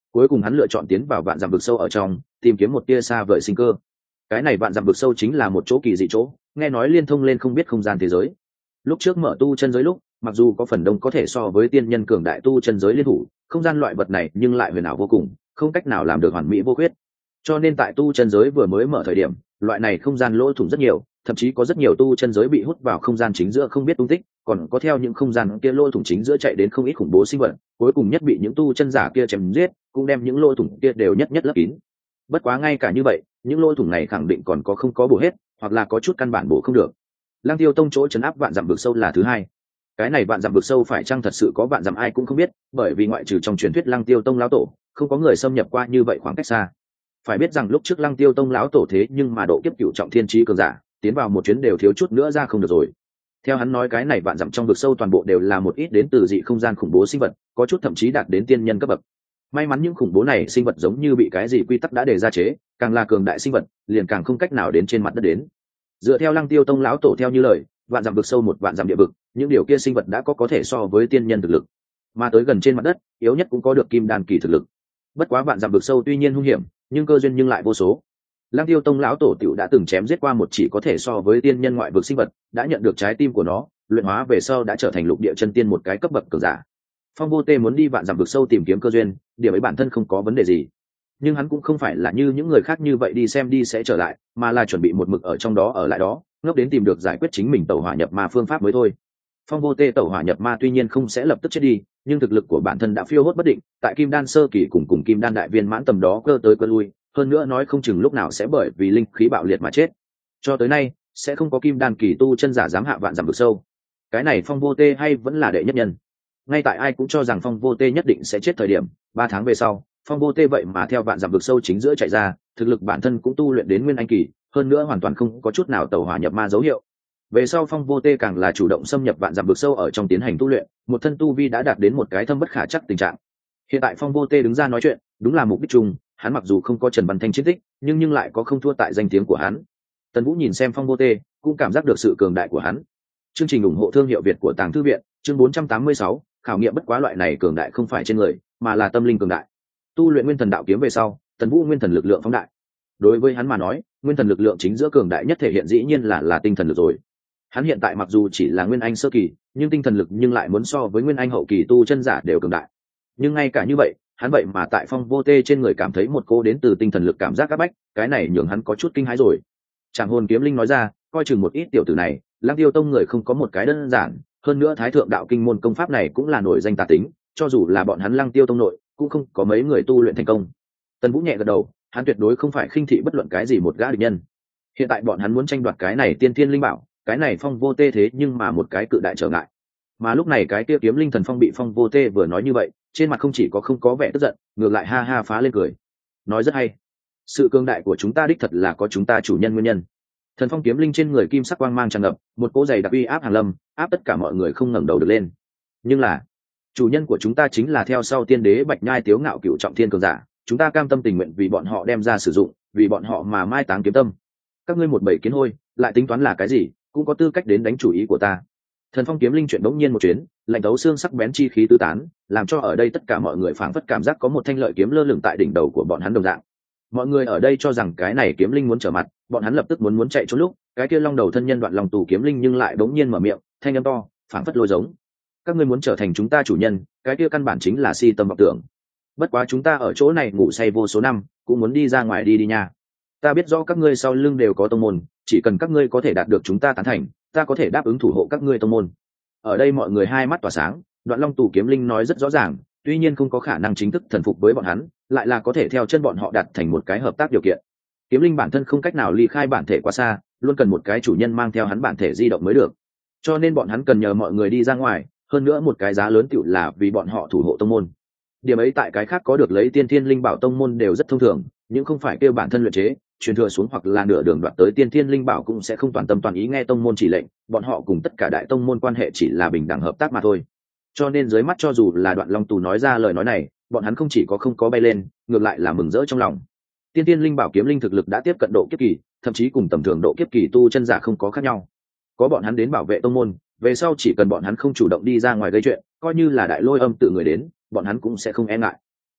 cuối cùng hắn lựa chọn tiến vào vạn dặm vực sâu ở trong tìm kiếm một tia xa vời sinh cơ. Cái này vạn dặm vực sâu chính là một chỗ kỳ dị chỗ, nghe nói liên thông lên không biết không gian thế giới. Lúc trước mở tu chân giới lúc, mặc dù có phần đông có thể so với tiên nhân cường đại tu chân giới liên thủ, không gian loại vật này nhưng lại huyền ảo vô cùng, không cách nào làm được hoàn mỹ vô khuyết. Cho nên tại tu chân giới vừa mới mở thời điểm, loại này không gian lỗ thủng rất nhiều, thậm chí có rất nhiều tu chân giới bị hút vào không gian chính giữa không biết tung tích, còn có theo những không gian kia lỗ thủng chính giữa chạy đến không ít khủng bố sinh vật, cuối cùng nhất bị những tu chân giả kia chém giết, cũng đem những lỗ thủng kia đều nhất nhất lấp kín. Bất quá ngay cả như vậy, những lỗ thủng này khẳng định còn có không có bổ hết, hoặc là có chút căn bản bổ không được. Lăng Tiêu Tông chỗ trấn áp vạn dặm vực sâu là thứ hai. Cái này vạn dặm vực sâu phải chăng thật sự có vạn dặm ai cũng không biết, bởi vì ngoại trừ trong truyền thuyết Lăng Tiêu Tông lão tổ, không có người xâm nhập qua như vậy khoảng cách xa. Phải biết rằng lúc trước Lăng Tiêu Tông lão tổ thế nhưng mà độ kiếp cửu trọng thiên chí cường giả, tiến vào một chuyến đều thiếu chút nữa ra không được rồi. Theo hắn nói cái này vạn dặm trong vực sâu toàn bộ đều là một ít đến từ dị không gian khủng bố sinh vật, có chút thậm chí đạt đến tiên nhân cấp bậc. May mắn những khủng bố này sinh vật giống như bị cái gì quy tắc đã đề ra chế, càng là cường đại sinh vật, liền càng không cách nào đến trên mặt đất đến. Dựa theo Lăng Tiêu Tông lão tổ theo như lời, vạn dặm vực sâu một vạn dặm địa vực, những điều kia sinh vật đã có có thể so với tiên nhân thực lực, mà tới gần trên mặt đất, yếu nhất cũng có được kim đan kỳ thực lực. Bất quá vạn dặm vực sâu tuy nhiên hung hiểm, nhưng cơ duyên nhưng lại vô số. Lăng Tiêu Tông lão tổ tiểu đã từng chém giết qua một chỉ có thể so với tiên nhân ngoại vực sinh vật, đã nhận được trái tim của nó, luyện hóa về sau đã trở thành lục địa chân tiên một cái cấp bậc cường giả. Phong Vô Tê muốn đi vạn dặm vực sâu tìm kiếm cơ duyên, điểm ấy bản thân không có vấn đề gì. Nhưng hắn cũng không phải là như những người khác như vậy đi xem đi sẽ trở lại, mà là chuẩn bị một mực ở trong đó ở lại đó, ngốc đến tìm được giải quyết chính mình tẩu hỏa nhập ma phương pháp mới thôi. Phong Vô Tê tẩu hỏa nhập ma tuy nhiên không sẽ lập tức chết đi, nhưng thực lực của bản thân đã phiêu hốt bất định, tại Kim Đan sơ kỳ cùng cùng Kim Đan đại viên mãn tầm đó cơ tới cơ lui, hơn nữa nói không chừng lúc nào sẽ bởi vì linh khí bạo liệt mà chết. Cho tới nay, sẽ không có Kim Đan kỳ tu chân giả dám hạ vạn dặm vực sâu. Cái này Phong Vô Tê hay vẫn là đệ nhất nhân. Ngay tại ai cũng cho rằng Phong Vô Tê nhất định sẽ chết thời điểm, ba tháng về sau, Phong Vô Tê vậy mà theo vạn dặm vực sâu chính giữa chạy ra, thực lực bản thân cũng tu luyện đến nguyên anh kỳ, hơn nữa hoàn toàn không có chút nào tẩu hỏa nhập ma dấu hiệu. Về sau Phong Vô Tê càng là chủ động xâm nhập vạn dặm vực sâu ở trong tiến hành tu luyện, một thân tu vi đã đạt đến một cái thâm bất khả chắc tình trạng. Hiện tại Phong Vô Tê đứng ra nói chuyện, đúng là mục đích chung, hắn mặc dù không có Trần Văn Thanh chiến tích, nhưng nhưng lại có không thua tại danh tiếng của hắn. Tần Vũ nhìn xem Phong Vô Tê, cũng cảm giác được sự cường đại của hắn. Chương trình ủng hộ thương hiệu Việt của Tàng Thư viện, chương bốn trăm tám mươi sáu, khảo nghiệm bất quá loại này cường đại không phải trên người, mà là tâm linh cường đại. Tu luyện Nguyên Thần Đạo Kiếm về sau, Tần Vũ nguyên thần lực lượng phóng đại. Đối với hắn mà nói, nguyên thần lực lượng chính giữa cường đại nhất thể hiện dĩ nhiên là là tinh thần lực rồi. Hắn hiện tại mặc dù chỉ là nguyên anh sơ kỳ, nhưng tinh thần lực nhưng lại muốn so với nguyên anh hậu kỳ tu chân giả đều cường đại. Nhưng ngay cả như vậy, hắn vậy mà tại Phong Vô Tê trên người cảm thấy một cô đến từ tinh thần lực cảm giác áp bách, cái này nhường hắn có chút kinh hãi rồi. Trảm Hồn Kiếm Linh nói ra, coi chừng một ít tiểu tử này, Lăng Tiêu Tông người không có một cái đơn giản, hơn nữa Thái Thượng Đạo Kinh môn công pháp này cũng là nổi danh tà tính, cho dù là bọn hắn Lăng Tiêu Tông nội, cũng không có mấy người tu luyện thành công. Tần Vũ nhẹ gật đầu, hắn tuyệt đối không phải khinh thị bất luận cái gì một gã địch nhân. Hiện tại bọn hắn muốn tranh đoạt cái này tiên thiên linh bảo, cái này Phong Vô Tê thế nhưng mà một cái cự đại trở ngại. Mà lúc này cái kia Kiếm Linh Thần Phong bị Phong Vô Tê vừa nói như vậy, trên mặt không chỉ có không có vẻ tức giận, ngược lại ha ha phá lên cười. Nói rất hay. Sự cường đại của chúng ta đích thật là có chúng ta chủ nhân nguyên nhân. Thần Phong Kiếm Linh trên người kim sắc quang mang tràn ngập, một cỗ dày đặc uy áp hàng lâm, áp tất cả mọi người không ngẩng đầu được lên. Nhưng là, chủ nhân của chúng ta chính là theo sau tiên đế Bạch Nhai Tiếu Ngạo cựu trọng thiên cường giả, chúng ta cam tâm tình nguyện vì bọn họ đem ra sử dụng, vì bọn họ mà mai táng kiếm tâm. Các ngươi một bầy kiến hôi, lại tính toán là cái gì, cũng có tư cách đến đánh chủ ý của ta. Thần Phong Kiếm Linh chuyển đống nhiên một chuyến, lạnh thấu xương sắc bén chi khí tứ tán, làm cho ở đây tất cả mọi người phảng phất cảm giác có một thanh lợi kiếm lơ lửng tại đỉnh đầu của bọn hắn đồng dạng. Mọi người ở đây cho rằng cái này kiếm linh muốn trở mặt, bọn hắn lập tức muốn muốn chạy trốn lúc, cái kia long đầu thân nhân Đoạn Long Tù Kiếm Linh nhưng lại đống nhiên mở miệng, thanh âm to, phảng phất lôi giống. Các ngươi muốn trở thành chúng ta chủ nhân, cái kia căn bản chính là si tâm vọng tưởng. Bất quá chúng ta ở chỗ này ngủ say vô số năm, cũng muốn đi ra ngoài đi đi nha. Ta biết rõ các ngươi sau lưng đều có tông môn, chỉ cần các ngươi có thể đạt được chúng ta tán thành, ta có thể đáp ứng thủ hộ các ngươi tông môn. Ở đây mọi người hai mắt tỏa sáng, Đoạn Long Tù Kiếm Linh nói rất rõ ràng, tuy nhiên không có khả năng chính thức thần phục với bọn hắn, lại là có thể theo chân bọn họ đạt thành một cái hợp tác điều kiện. Kiếm Linh bản thân không cách nào ly khai bản thể quá xa, luôn cần một cái chủ nhân mang theo hắn bản thể di động mới được. Cho nên bọn hắn cần nhờ mọi người đi ra ngoài, hơn nữa một cái giá lớn tựu là vì bọn họ thủ hộ tông môn. Điểm ấy tại cái khác có được lấy tiên thiên linh bảo tông môn đều rất thông thường, nhưng không phải kêu bản thân luyện chế, truyền thừa xuống hoặc là nửa đường đoạt tới tiên thiên linh bảo cũng sẽ không toàn tâm toàn ý nghe tông môn chỉ lệnh, bọn họ cùng tất cả đại tông môn quan hệ chỉ là bình đẳng hợp tác mà thôi. Cho nên dưới mắt cho dù là Đoạn Long Tù nói ra lời nói này, bọn hắn không chỉ có không có bay lên, ngược lại là mừng rỡ trong lòng. Tiên thiên linh bảo kiếm linh thực lực đã tiếp cận độ kiếp kỳ, thậm chí cùng tầm thường độ kiếp kỳ tu chân giả không có khác nhau. Có bọn hắn đến bảo vệ tông môn, về sau chỉ cần bọn hắn không chủ động đi ra ngoài gây chuyện, coi như là Đại Lôi Âm tự người đến, bọn hắn cũng sẽ không e ngại.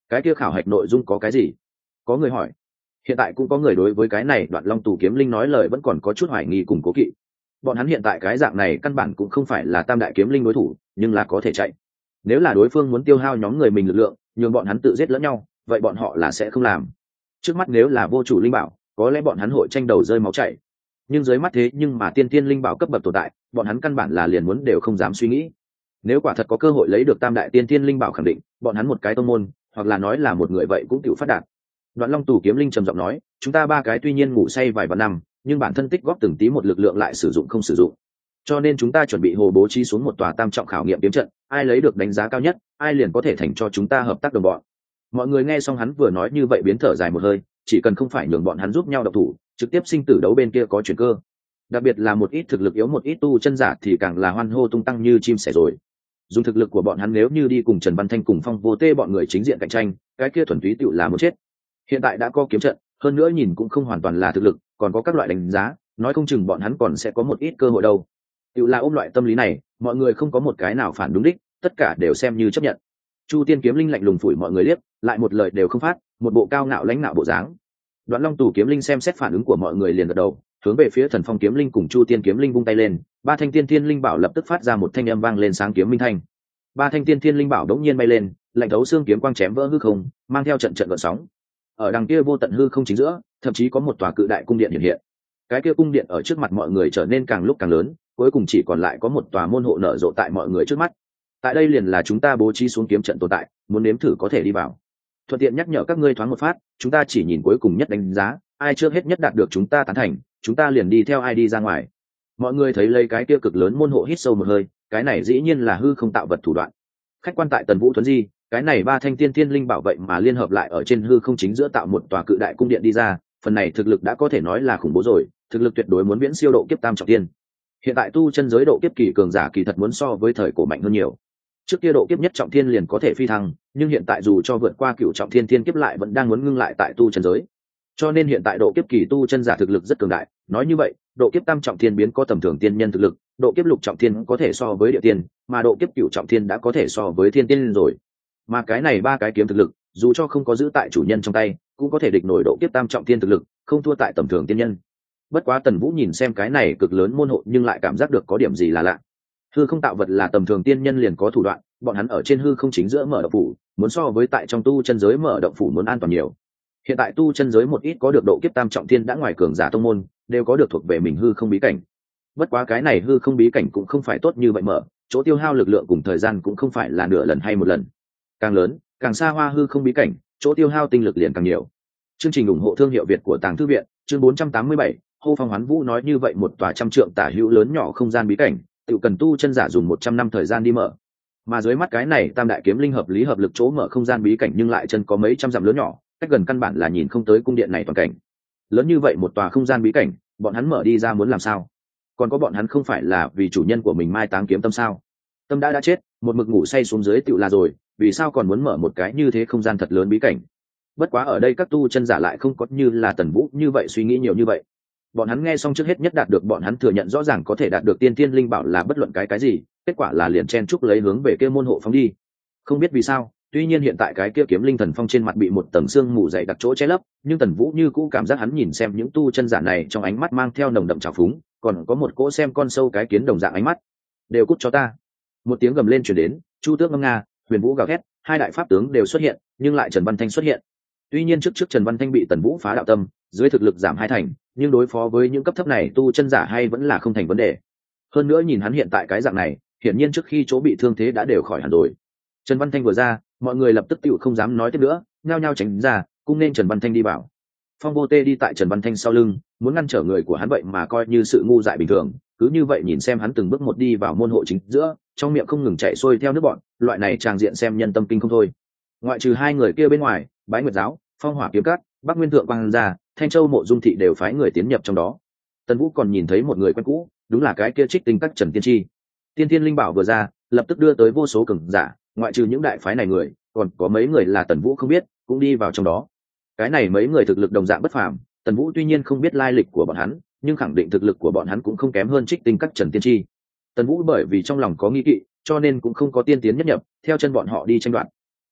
Cái kia khảo hạch nội dung có cái gì? Có người hỏi. Hiện tại cũng có người đối với cái này Đoạn Long Tù Kiếm Linh nói lời vẫn còn có chút hoài nghi cùng cố kỵ. Bọn hắn hiện tại cái dạng này căn bản cũng không phải là Tam Đại Kiếm Linh đối thủ, nhưng là có thể chạy. Nếu là đối phương muốn tiêu hao nhóm người mình lực lượng, nhường bọn hắn tự giết lẫn nhau, vậy bọn họ là sẽ không làm. Trước mắt nếu là vô chủ linh bảo, có lẽ bọn hắn hội tranh đầu rơi máu chảy. Nhưng dưới mắt thế nhưng mà tiên tiên linh bảo cấp bậc tồn tại, bọn hắn căn bản là liền muốn đều không dám suy nghĩ. Nếu quả thật có cơ hội lấy được Tam Đại tiên tiên linh bảo khẳng định, bọn hắn một cái tông môn, hoặc là nói là một người vậy cũng tiểu phát đạt. Đoạn Long Tù Kiếm Linh trầm giọng nói, chúng ta ba cái tuy nhiên ngủ say vài vạn năm, nhưng bản thân tích góp từng tí một lực lượng lại sử dụng không sử dụng. Cho nên chúng ta chuẩn bị hồ bố trí xuống một tòa tam trọng khảo nghiệm kiếm trận, ai lấy được đánh giá cao nhất, ai liền có thể thành cho chúng ta hợp tác đồng bọn. Mọi người nghe xong hắn vừa nói như vậy biến thở dài một hơi, chỉ cần không phải nhường bọn hắn giúp nhau độc thủ, trực tiếp sinh tử đấu bên kia có chuyển cơ. Đặc biệt là một ít thực lực yếu một ít tu chân giả thì càng là hoan hô tung tăng như chim sẻ rồi. Dùng thực lực của bọn hắn nếu như đi cùng Trần Văn Thanh cùng Phong Vô Tê bọn người chính diện cạnh tranh, cái kia thuần túy tựu là muốn chết. Hiện tại đã có kiếm trận, hơn nữa nhìn cũng không hoàn toàn là thực lực, còn có các loại đánh giá, nói không chừng bọn hắn còn sẽ có một ít cơ hội đâu. Tựu là ôm loại tâm lý này, mọi người không có một cái nào phản đúng đích, tất cả đều xem như chấp nhận. Chu Tiên Kiếm Linh lạnh lùng phủi mọi người liếc, lại một lời đều không phát, một bộ cao ngạo lãnh ngạo bộ dáng. Đoạn Long Tù Kiếm Linh xem xét phản ứng của mọi người liền gật đầu, hướng về phía Thần Phong Kiếm Linh cùng Chu Tiên Kiếm Linh vung tay lên, ba thanh tiên thiên linh bảo lập tức phát ra một thanh âm vang lên sáng kiếm minh thanh. Ba thanh tiên thiên linh bảo đống nhiên bay lên, lạnh thấu xương kiếm quang chém vỡ hư không, mang theo trận trận gợn sóng. Ở đằng kia vô tận hư không chính giữa, thậm chí có một tòa cự đại cung điện hiện hiện. Cái kia cung điện ở trước mặt mọi người trở nên càng lúc càng lớn, cuối cùng chỉ còn lại có một tòa môn hộ nở rộ tại mọi người trước mắt. Tại đây liền là chúng ta bố trí xuống kiếm trận tồn tại, muốn nếm thử có thể đi vào. Thuận tiện nhắc nhở các ngươi thoáng một phát, chúng ta chỉ nhìn cuối cùng nhất đánh giá, ai trước hết nhất đạt được chúng ta tán thành, chúng ta liền đi theo ai đi ra ngoài. Mọi người thấy lấy cái kia cực lớn môn hộ hít sâu một hơi, cái này dĩ nhiên là hư không tạo vật thủ đoạn. Khách quan tại Tần Vũ Thuấn Di, cái này ba thanh tiên tiên linh bảo vậy mà liên hợp lại ở trên hư không chính giữa tạo một tòa cự đại cung điện đi ra, phần này thực lực đã có thể nói là khủng bố rồi, thực lực tuyệt đối muốn viễn siêu độ kiếp tam trọng tiên. Hiện tại tu chân giới độ kiếp kỳ cường giả kỳ thật muốn so với thời cổ mạnh hơn nhiều. Trước kia độ kiếp nhất trọng thiên liền có thể phi thăng, nhưng hiện tại dù cho vượt qua cửu trọng thiên thiên kiếp lại vẫn đang muốn ngưng lại tại tu chân giới. Cho nên hiện tại độ kiếp kỳ tu chân giả thực lực rất cường đại, nói như vậy, độ kiếp tam trọng thiên biến có tầm thường tiên nhân thực lực, độ kiếp lục trọng thiên có thể so với địa tiên, mà độ kiếp cửu trọng thiên đã có thể so với thiên tiên rồi. Mà cái này ba cái kiếm thực lực, dù cho không có giữ tại chủ nhân trong tay, cũng có thể địch nổi độ kiếp tam trọng thiên thực lực, không thua tại tầm thường tiên nhân. Bất quá Tần Vũ nhìn xem cái này cực lớn môn hộ nhưng lại cảm giác được có điểm gì là lạ. Hư không tạo vật là tầm thường tiên nhân liền có thủ đoạn, bọn hắn ở trên hư không chính giữa mở động phủ, muốn so với tại trong tu chân giới mở động phủ muốn an toàn nhiều. Hiện tại tu chân giới một ít có được độ kiếp tam trọng thiên đã ngoài cường giả tông môn, đều có được thuộc về mình hư không bí cảnh. Bất quá cái này hư không bí cảnh cũng không phải tốt như vậy mở, chỗ tiêu hao lực lượng cùng thời gian cũng không phải là nửa lần hay một lần. Càng lớn, càng xa hoa hư không bí cảnh, chỗ tiêu hao tinh lực liền càng nhiều. Chương trình ủng hộ thương hiệu Việt của Tàng Thư viện, chương bốn trăm tám mươi bảy, Hô Phong Hoán Vũ nói như vậy một tòa trăm trượng tả hữu lớn nhỏ không gian bí cảnh, tự cần tu chân giả dùng một trăm năm thời gian đi mở. Mà dưới mắt cái này Tam Đại Kiếm Linh hợp lý hợp lực chỗ mở không gian bí cảnh nhưng lại chân có mấy trăm dặm lớn nhỏ, cách gần căn bản là nhìn không tới cung điện này toàn cảnh. Lớn như vậy một tòa không gian bí cảnh, bọn hắn mở đi ra muốn làm sao? Còn có bọn hắn không phải là vì chủ nhân của mình mai táng kiếm tâm sao? Tâm đã đã chết, một mực ngủ say xuống dưới tựu là rồi, vì sao còn muốn mở một cái như thế không gian thật lớn bí cảnh? Bất quá ở đây các tu chân giả lại không có như là Tần Vũ như vậy suy nghĩ nhiều như vậy. Bọn hắn nghe xong trước hết nhất đạt được bọn hắn thừa nhận rõ ràng có thể đạt được tiên tiên linh bảo là bất luận cái cái gì, kết quả là liền chen chúc lấy hướng về kia môn hộ phóng đi. Không biết vì sao, tuy nhiên hiện tại cái kia kiếm linh thần phong trên mặt bị một tầng xương mù dày đặc chỗ che lấp, nhưng Tần Vũ như cũ cảm giác hắn nhìn xem những tu chân giả này trong ánh mắt mang theo nồng đậm trào phúng, còn có một cỗ xem con sâu cái kiến đồng dạng ánh mắt. Đều cút cho ta! Một tiếng gầm lên truyền đến, Chu Tước ngâm nga, Huyền Vũ gào thét, hai đại pháp tướng đều xuất hiện, nhưng lại Trần Văn Thanh xuất hiện. Tuy nhiên trước trước Trần Văn Thanh bị Tần Vũ phá đạo tâm, dưới thực lực giảm hai thành, nhưng đối phó với những cấp thấp này tu chân giả hay vẫn là không thành vấn đề. Hơn nữa nhìn hắn hiện tại cái dạng này, hiển nhiên trước khi chỗ bị thương thế đã đều khỏi hẳn rồi. Trần Văn Thanh vừa ra, mọi người lập tức tựu không dám nói tiếp nữa, nhao nhao tránh ra, cũng nên Trần Văn Thanh đi vào. Phong Vô Tê đi tại Trần Văn Thanh sau lưng, muốn ngăn trở người của hắn vậy mà coi như sự ngu dại bình thường, cứ như vậy nhìn xem hắn từng bước một đi vào môn hộ chính giữa, trong miệng không ngừng chạy xuôi theo nước bọn, loại này tràng diện xem nhân tâm kinh không thôi. Ngoại trừ hai người kia bên ngoài, Bái Nguyệt Giáo, Phong Hỏa Kiếm Cát, Bắc Nguyên Thượng Quang Gia, Thanh Châu Mộ Dung Thị đều phái người tiến nhập trong đó. Tần Vũ còn nhìn thấy một người quen cũ, đúng là cái kia Trích Tinh Các Trần Tiên Tri. Tiên Thiên Linh Bảo vừa ra, lập tức đưa tới vô số cường giả, ngoại trừ những đại phái này người, còn có mấy người là Tần Vũ không biết, cũng đi vào trong đó. Cái này mấy người thực lực đồng dạng bất phàm, Tần Vũ tuy nhiên không biết lai lịch của bọn hắn, nhưng khẳng định thực lực của bọn hắn cũng không kém hơn Trích Tinh Các Trần Tiên Tri. Tần Vũ bởi vì trong lòng có nghi kỵ, cho nên cũng không có tiên tiến nhất nhập, theo chân bọn họ đi tranh đoạt.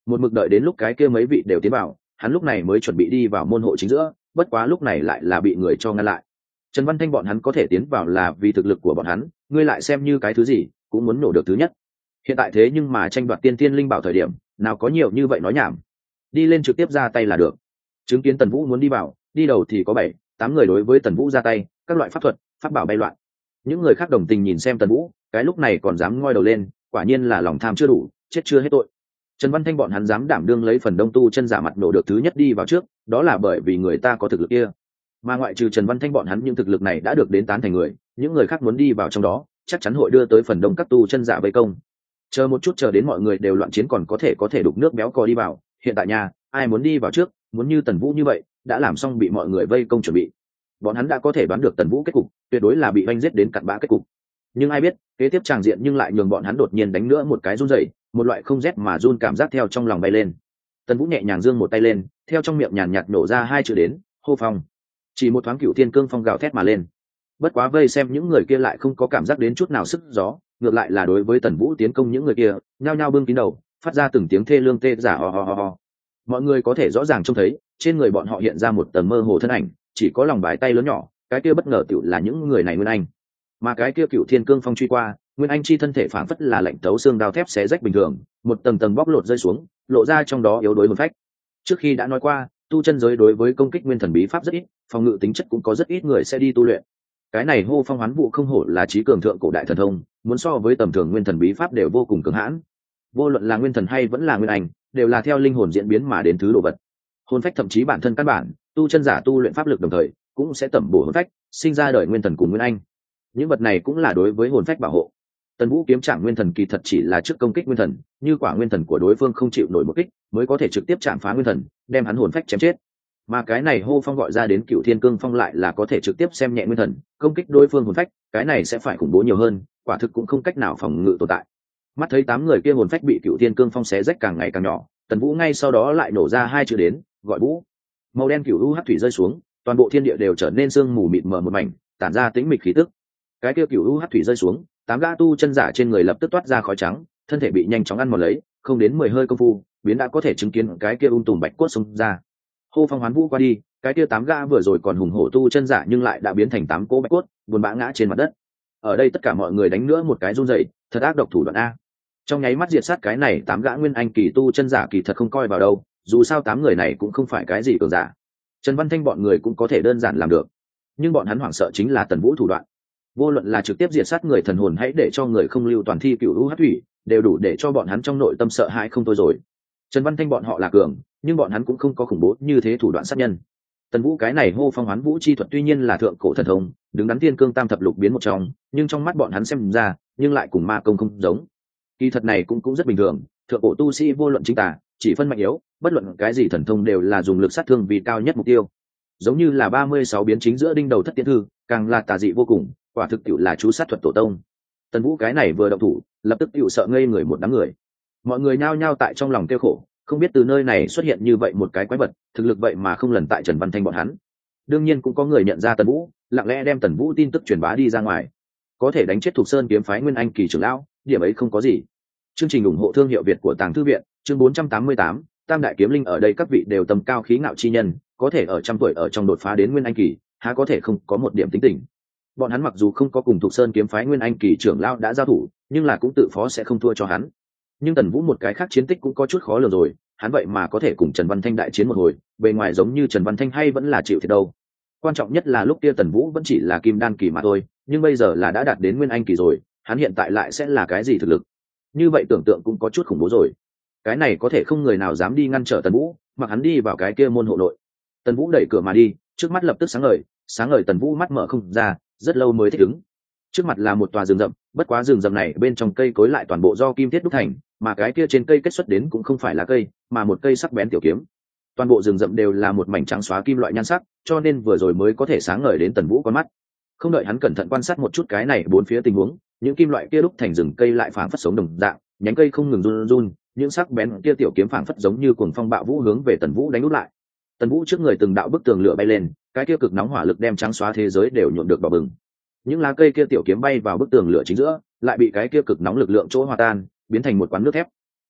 một mực đợi đến lúc cái kia mấy vị đều tiến vào, hắn lúc này mới chuẩn bị đi vào môn hộ chính giữa, bất quá lúc này lại là bị người cho ngăn lại. Trần Văn Thanh bọn hắn có thể tiến vào là vì thực lực của bọn hắn, ngươi lại xem như cái thứ gì cũng muốn nổ được thứ nhất. Hiện tại thế nhưng mà tranh đoạt tiên tiên linh bảo thời điểm, nào có nhiều như vậy nói nhảm, đi lên trực tiếp ra tay là được. Chứng kiến Tần Vũ muốn đi vào, đi đầu thì có bảy tám người đối với Tần Vũ ra tay, các loại pháp thuật pháp bảo bay loạn. Những người khác đồng tình nhìn xem Tần Vũ, cái lúc này còn dám ngoi đầu lên, quả nhiên là lòng tham chưa đủ, chết chưa hết tội. Trần Văn Thanh bọn hắn dám đảm đương lấy phần đông tu chân giả mặt nổ được thứ nhất đi vào trước, đó là bởi vì người ta có thực lực kia. Mà ngoại trừ Trần Văn Thanh bọn hắn những thực lực này đã được đến tán thành người, những người khác muốn đi vào trong đó, chắc chắn hội đưa tới phần đông các tu chân giả vây công. Chờ một chút, chờ đến mọi người đều loạn chiến còn có thể có thể đục nước béo cò đi vào, hiện tại nhà, ai muốn đi vào trước, muốn như Tần Vũ như vậy, đã làm xong bị mọi người vây công chuẩn bị. Bọn hắn đã có thể đoán được Tần Vũ kết cục, tuyệt đối là bị oanh giết đến cặn bã kết cục. Nhưng ai biết, kế tiếp tràng diện nhưng lại nhường bọn hắn đột nhiên đánh nữa một cái run rẩy, một loại không rét mà run cảm giác theo trong lòng bay lên. Tần Vũ nhẹ nhàng giương một tay lên, theo trong miệng nhàn nhạt nổ ra hai chữ đến, hô phong. Chỉ một thoáng cửu thiên cương phong gào thét mà lên. Bất quá vây xem những người kia lại không có cảm giác đến chút nào sức gió, ngược lại là đối với Tần Vũ tiến công những người kia, nhao nhao bưng kín đầu, phát ra từng tiếng thê lương tê giả ho ho ho ho. Mọi người có thể rõ ràng trông thấy, trên người bọn họ hiện ra một tầng mơ hồ thân ảnh, chỉ có lòng bài tay lớn nhỏ, cái kia bất ngờ tiểu là những người này Nguyên Anh. Mà cái kia cửu thiên cương phong truy qua, Nguyên Anh chi thân thể phảng phất là lạnh tấu xương đao thép xé rách bình thường, một tầng tầng bóc lột rơi xuống, lộ ra trong đó yếu đuối hồn phách. Trước khi đã nói qua, tu chân giới đối với công kích nguyên thần bí pháp rất ít, phòng ngự tính chất cũng có rất ít người sẽ đi tu luyện. Cái này hô phong hoán vũ không hổ là trí cường thượng cổ đại thần thông, muốn so với tầm thường nguyên thần bí pháp đều vô cùng cường hãn. Vô luận là nguyên thần hay vẫn là nguyên anh, đều là theo linh hồn diễn biến mà đến thứ đồ vật. Hồn phách thậm chí bản thân căn bản, tu chân giả tu luyện pháp lực đồng thời, cũng sẽ tẩm bổ hồn phách, sinh ra đời nguyên thần cùng nguyên anh. Những vật này cũng là đối với hồn phách bảo hộ. Tần Vũ kiếm chạm nguyên thần kỳ thật chỉ là trước công kích nguyên thần, như quả nguyên thần của đối phương không chịu nổi một kích, mới có thể trực tiếp chạm phá nguyên thần, đem hắn hồn phách chém chết. Mà cái này hô phong gọi ra đến cựu thiên cương phong lại là có thể trực tiếp xem nhẹ nguyên thần, công kích đối phương hồn phách, cái này sẽ phải khủng bố nhiều hơn, quả thực cũng không cách nào phòng ngự tồn tại. Mắt thấy tám người kia hồn phách bị cựu thiên cương phong xé rách càng ngày càng nhỏ, Tần Vũ ngay sau đó lại nổ ra hai chữ đến, gọi vũ. Màu đen cựu u hắc thủy rơi xuống, toàn bộ thiên địa đều trở nên sương mù mịt mờ một mảnh, tản ra tĩnh mịch khí tức. Cái kia cựu u hắc thủy rơi xuống, tám gã tu chân giả trên người lập tức toát ra khói trắng, thân thể bị nhanh chóng ăn mòn lấy, không đến mười hơi công phu, biến đã có thể chứng kiến cái kia ung tùm bạch cốt xông ra. Hô phong hoán vũ qua đi, cái kia tám gã vừa rồi còn hùng hổ tu chân giả nhưng lại đã biến thành tám cỗ bạch cốt, buồn bã ngã trên mặt đất. Ở đây tất cả mọi người đánh nữa một cái run rẩy, thật ác độc thủ đoạn a. Trong nháy mắt diệt sát cái này tám gã nguyên anh kỳ tu chân giả kỳ thật không coi vào đâu, dù sao tám người này cũng không phải cái gì cường giả. Trần Văn Thanh bọn người cũng có thể đơn giản làm được, nhưng bọn hắn hoảng sợ chính là Tần Vũ thủ đoạn. Vô luận là trực tiếp diệt sát người thần hồn hãy để cho người không lưu toàn thi cựu u hắc thủy, đều đủ để cho bọn hắn trong nội tâm sợ hãi không thôi rồi. Trần Văn Thanh bọn họ là cường, nhưng bọn hắn cũng không có khủng bố như thế thủ đoạn sát nhân. Tần Vũ cái này hô phong hoán vũ chi thuật tuy nhiên là thượng cổ thần thông, đứng đắn tiên cương tam thập lục biến một trong, nhưng trong mắt bọn hắn xem ra, nhưng lại cùng ma công không giống. Kỳ thật này cũng cũng rất bình thường, thượng cổ tu sĩ vô luận chính tà, chỉ phân mạnh yếu, bất luận cái gì thần thông đều là dùng lực sát thương vì cao nhất mục tiêu. Giống như là ba mươi sáu biến chính giữa đinh đầu thất tiên thư, càng là tà dị vô cùng, quả thực tiệu là chú sát thuật tổ tông. Tần Vũ cái này vừa động thủ, lập tức tiệu sợ ngây người một đám người. Mọi người nhao nhao tại trong lòng kêu khổ, không biết từ nơi này xuất hiện như vậy một cái quái vật, thực lực vậy mà không lần tại Trần Văn Thanh bọn hắn. Đương nhiên cũng có người nhận ra Tần Vũ, lặng lẽ đem Tần Vũ tin tức truyền bá đi ra ngoài. Có thể đánh chết Thục Sơn kiếm phái Nguyên Anh kỳ trưởng lão, điểm ấy không có gì. Chương trình ủng hộ thương hiệu Việt của Tàng Thư viện, chương bốn trăm tám mươi tám, Tam đại kiếm linh ở đây các vị đều tầm cao khí ngạo chi nhân, có thể ở trăm tuổi ở trong đột phá đến Nguyên Anh kỳ, há có thể không có một điểm tính tình. Bọn hắn mặc dù không có cùng Thục Sơn kiếm phái Nguyên Anh kỳ trưởng lão đã giao thủ, nhưng là cũng tự phó sẽ không thua cho hắn. Nhưng Tần Vũ một cái khác chiến tích cũng có chút khó lường rồi, hắn vậy mà có thể cùng Trần Văn Thanh đại chiến một hồi, bề ngoài giống như Trần Văn Thanh hay vẫn là chịu thiệt đâu. Quan trọng nhất là lúc kia Tần Vũ vẫn chỉ là kim đan kỳ mà thôi, nhưng bây giờ là đã đạt đến Nguyên Anh kỳ rồi, hắn hiện tại lại sẽ là cái gì thực lực? Như vậy tưởng tượng cũng có chút khủng bố rồi. Cái này có thể không người nào dám đi ngăn trở Tần Vũ, mặc hắn đi vào cái kia môn hộ nội. Tần Vũ đẩy cửa mà đi, trước mắt lập tức sáng ngời, sáng ngời Tần Vũ mắt mở không ra, rất lâu mới thích ứng. Trước mặt là một tòa rừng rậm, bất quá rừng rậm này bên trong cây cối lại toàn bộ do kim thiết đúc thành, mà cái kia trên cây kết xuất đến cũng không phải là cây, mà một cây sắc bén tiểu kiếm. Toàn bộ rừng rậm đều là một mảnh trắng xóa kim loại nhan sắc, cho nên vừa rồi mới có thể sáng ngời đến Tần Vũ con mắt. Không đợi hắn cẩn thận quan sát một chút cái này bốn phía tình huống, những kim loại kia đúc thành rừng cây lại phảng phất sống đồng dạng, nhánh cây không ngừng run run, những sắc bén kia tiểu kiếm phảng phất giống như cuồng phong bạo vũ hướng về Tần Vũ đánh úp lại. Tần Vũ trước người từng đạo bức tường lửa bay lên, cái kia cực nóng hỏa lực đem trắng xóa thế giới đều nhuộm được đỏ bừng. Những lá cây kia tiểu kiếm bay vào bức tường lửa chính giữa, lại bị cái kia cực nóng lực lượng chỗ hòa tan, biến thành một quán nước thép.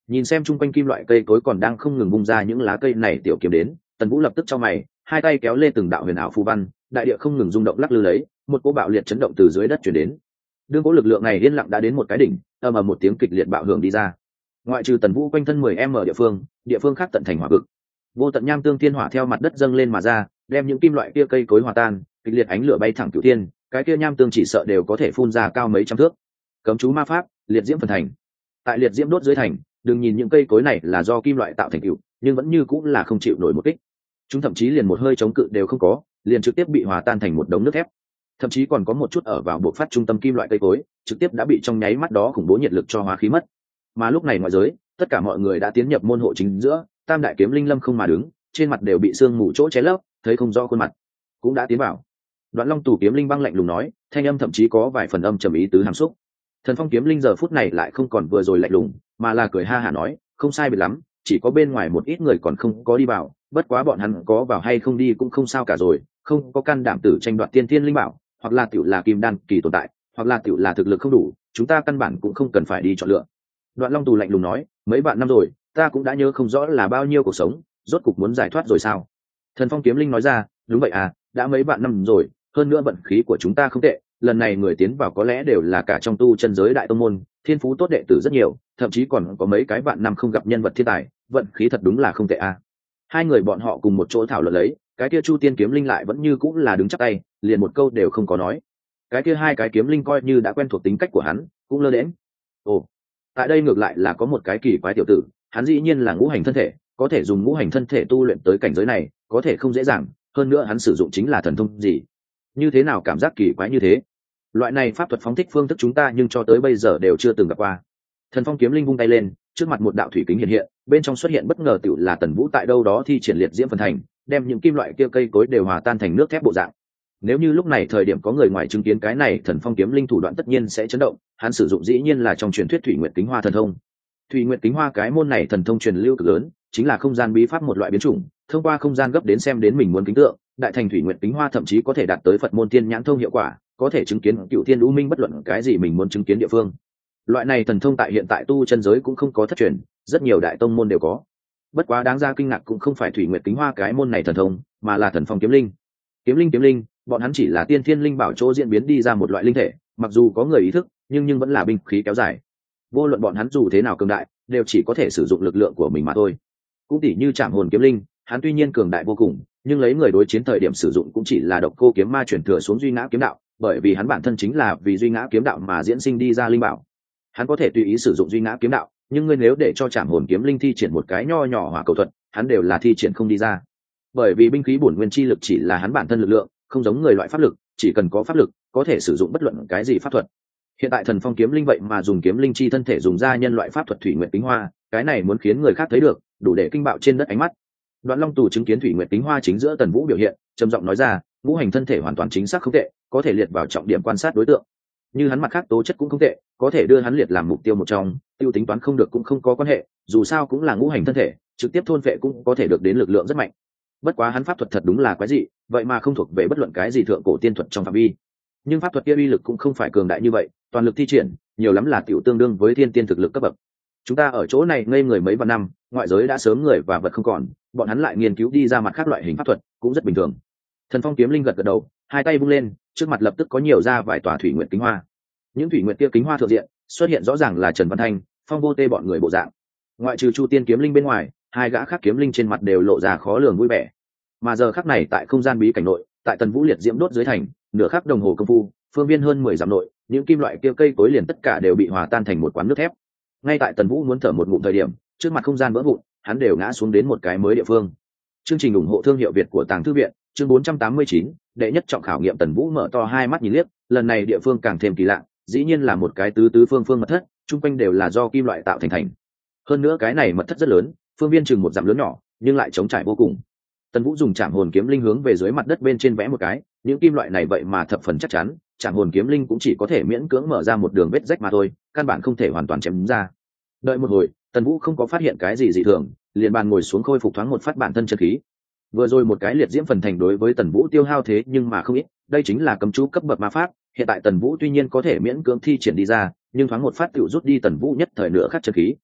Nhìn xem chung quanh kim loại cây cối còn đang không ngừng bung ra những lá cây này tiểu kiếm đến, Tần Vũ lập tức cho mày, hai tay kéo lên từng đạo huyền ảo phù văn, đại địa không ngừng rung động lắc lư lấy, một cỗ bạo liệt chấn động từ dưới đất chuyển đến. Đương cỗ lực lượng này yên lặng đã đến một cái đỉnh, ầm ầm một tiếng kịch liệt bạo hưởng đi ra. Ngoại trừ Tần Vũ quanh thân mười em ở địa phương, địa phương khác tận thành hỏa vực. Vô tận nham tương thiên hỏa theo mặt đất dâng lên mà ra, đem những kim loại kia cây cối hòa tan, kịch liệt ánh lửa bay thẳng cửu thiên, cái kia nham tương chỉ sợ đều có thể phun ra cao mấy trăm thước. Cấm chú ma pháp, liệt diễm phần thành. Tại liệt diễm đốt dưới thành, đừng nhìn những cây cối này là do kim loại tạo thành cựu, nhưng vẫn như cũng là không chịu nổi một kích. Chúng thậm chí liền một hơi chống cự đều không có, liền trực tiếp bị hòa tan thành một đống nước thép. Thậm chí còn có một chút ở vào bộ phát trung tâm kim loại cây cối, trực tiếp đã bị trong nháy mắt đó khủng bố nhiệt lực cho hóa khí mất. Mà lúc này ngoại giới, tất cả mọi người đã tiến nhập môn hộ chính giữa, tam đại kiếm linh lâm không mà đứng, trên mặt đều bị sương mù chỗ che lấp, thấy không rõ khuôn mặt. Cũng đã tiến vào. Đoạn Long Tù kiếm linh băng lạnh lùng nói, thanh âm thậm chí có vài phần âm trầm ý tứ hàm xúc. Thần Phong kiếm linh giờ phút này lại không còn vừa rồi lạnh lùng, mà là cười ha hả nói, không sai biệt lắm, chỉ có bên ngoài một ít người còn không có đi vào, bất quá bọn hắn có vào hay không đi cũng không sao cả rồi, không có can đảm tử tranh đoạt tiên thiên linh bảo, hoặc là tiểu là kim đan kỳ tồn tại, hoặc là tiểu là thực lực không đủ, chúng ta căn bản cũng không cần phải đi chọn lựa. Đoạn Long Tù lạnh lùng nói, mấy vạn năm rồi, ta cũng đã nhớ không rõ là bao nhiêu cuộc sống, rốt cục muốn giải thoát rồi sao? Thần Phong kiếm linh nói ra, đúng vậy à, đã mấy vạn năm rồi, hơn nữa vận khí của chúng ta không tệ, lần này người tiến vào có lẽ đều là cả trong tu chân giới đại tông môn, thiên phú tốt đệ tử rất nhiều, thậm chí còn có mấy cái vạn năm không gặp nhân vật thiên tài, vận khí thật đúng là không tệ à. Hai người bọn họ cùng một chỗ thảo luận lấy, cái kia Chu Tiên kiếm linh lại vẫn như cũng là đứng chắc tay, liền một câu đều không có nói. Cái kia hai cái kiếm linh coi như đã quen thuộc tính cách của hắn, cũng lơ đễnh. Ồ, tại đây ngược lại là có một cái kỳ quái tiểu tử, hắn dĩ nhiên là ngũ hành thân thể, có thể dùng ngũ hành thân thể tu luyện tới cảnh giới này, có thể không dễ dàng, hơn nữa hắn sử dụng chính là thần thông gì? Như thế nào cảm giác kỳ quái như thế? Loại này pháp thuật phóng thích phương thức chúng ta nhưng cho tới bây giờ đều chưa từng gặp qua. Thần Phong kiếm linh vung tay lên, trước mặt một đạo thủy kính hiện hiện, bên trong xuất hiện bất ngờ tiểu là Tần Vũ tại đâu đó thi triển liệt diễm phần thành, đem những kim loại kia cây cối đều hòa tan thành nước thép bộ dạng. Nếu như lúc này thời điểm có người ngoài chứng kiến cái này Thần Phong kiếm linh thủ đoạn tất nhiên sẽ chấn động, hắn sử dụng dĩ nhiên là trong truyền thuyết Thủy Nguyệt Kính Hoa thần thông. Thủy Nguyệt Kính Hoa cái môn này thần thông truyền lưu cực lớn, chính là không gian bí pháp một loại biến chủng, thông qua không gian gấp đến xem đến mình muốn kính tượng, đại thành Thủy Nguyệt Kính Hoa thậm chí có thể đạt tới Phật môn tiên nhãn thông hiệu quả, có thể chứng kiến cựu thiên u minh bất luận cái gì mình muốn chứng kiến địa phương. Loại này thần thông tại hiện tại tu chân giới cũng không có thất truyền, rất nhiều đại tông môn đều có. Bất quá đáng ra kinh ngạc cũng không phải Thủy Nguyệt Kính Hoa cái môn này thần thông, mà là Thần Phong kiếm linh. Kiếm linh kiếm linh, bọn hắn chỉ là tiên thiên linh bảo chỗ diễn biến đi ra một loại linh thể, mặc dù có người ý thức, nhưng nhưng vẫn là binh khí kéo dài. Vô luận bọn hắn dù thế nào cường đại, đều chỉ có thể sử dụng lực lượng của mình mà thôi. Cũng tỉ như Trảm Hồn kiếm linh, hắn tuy nhiên cường đại vô cùng, nhưng lấy người đối chiến thời điểm sử dụng cũng chỉ là độc cô kiếm ma chuyển thừa xuống duy ngã kiếm đạo, bởi vì hắn bản thân chính là vì duy ngã kiếm đạo mà diễn sinh đi ra linh bảo. Hắn có thể tùy ý sử dụng duy ngã kiếm đạo, nhưng ngươi nếu để cho Trảm Hồn kiếm linh thi triển một cái nho nhỏ hỏa cầu thuật, hắn đều là thi triển không đi ra. Bởi vì binh khí bổn nguyên chi lực chỉ là hắn bản thân lực lượng, không giống người loại pháp lực, chỉ cần có pháp lực, có thể sử dụng bất luận cái gì pháp thuật. Hiện tại Thần Phong kiếm linh vậy mà dùng kiếm linh chi thân thể dùng ra nhân loại pháp thuật Thủy Nguyệt Kính Hoa, cái này muốn khiến người khác thấy được, đủ để kinh bạo trên đất ánh mắt. Đoạn Long Tù chứng kiến Thủy Nguyệt Kính Hoa chính giữa Tần Vũ biểu hiện, trầm giọng nói ra, ngũ hành thân thể hoàn toàn chính xác không tệ, có thể liệt vào trọng điểm quan sát đối tượng. Như hắn mặt khác tố chất cũng không tệ, có thể đưa hắn liệt làm mục tiêu một trong, tiêu tính toán không được cũng không có quan hệ, dù sao cũng là ngũ hành thân thể, trực tiếp thôn phệ cũng có thể được đến lực lượng rất mạnh. Bất quá hắn pháp thuật thật đúng là quái dị, vậy mà không thuộc về bất luận cái gì thượng cổ tiên thuật trong phạm vi. Nhưng pháp thuật kia uy lực cũng không phải cường đại như vậy, toàn lực thi triển, nhiều lắm là tiểu tương đương với thiên tiên thực lực cấp bậc. Chúng ta ở chỗ này ngây người mấy vạn năm, ngoại giới đã sớm người và vật không còn, bọn hắn lại nghiên cứu đi ra mặt khác loại hình pháp thuật, cũng rất bình thường. Thần Phong kiếm linh gật gật đầu, hai tay vung lên, trước mặt lập tức có nhiều ra vài tòa thủy nguyệt kính hoa. Những thủy nguyệt kia kính hoa thượng diện, xuất hiện rõ ràng là Trần Văn Thanh, Phong Vô Tê bọn người bộ dạng. Ngoại trừ Chu Tiên kiếm linh bên ngoài, hai gã khác kiếm linh trên mặt đều lộ ra khó lường vui vẻ. Mà giờ khắc này tại không gian bí cảnh nội, tại Tần Vũ liệt diễm đốt dưới thành, nửa khắc đồng hồ công phu, phương viên hơn mười dặm nội, những kim loại kia cây cối liền tất cả đều bị hòa tan thành một quán nước thép. Ngay tại Tần Vũ muốn thở một ngụm thời điểm, trước mặt không gian vỡ vụn, hắn đều ngã xuống đến một cái mới địa phương. Chương trình ủng hộ thương hiệu Việt của Tàng Thư viện, chương bốn trăm tám mươi chín, đệ nhất trọng khảo nghiệm. Tần Vũ mở to hai mắt nhìn liếc, lần này địa phương càng thêm kỳ lạ, dĩ nhiên là một cái tứ tứ phương phương mật thất, chung quanh đều là do kim loại tạo thành thành. Hơn nữa cái này mật thất rất lớn, phương viên chừng một dặm lớn nhỏ, nhưng lại trống trải vô cùng. Tần Vũ dùng Trảm Hồn kiếm linh hướng về dưới mặt đất bên trên vẽ một cái, những kim loại này vậy mà thập phần chắc chắn, Trảm Hồn kiếm linh cũng chỉ có thể miễn cưỡng mở ra một đường vết rách mà thôi, căn bản không thể hoàn toàn chém ra. Đợi một hồi, Tần Vũ không có phát hiện cái gì dị thường, liền bàn ngồi xuống khôi phục thoáng một phát bản thân chân khí. Vừa rồi một cái liệt diễm phần thành đối với Tần Vũ tiêu hao thế nhưng mà không ít, đây chính là cấm chú cấp bậc ma pháp, hiện tại Tần Vũ tuy nhiên có thể miễn cưỡng thi triển đi ra, nhưng thoáng một phát tiểu rút đi Tần Vũ nhất thời nữa khắc chân khí.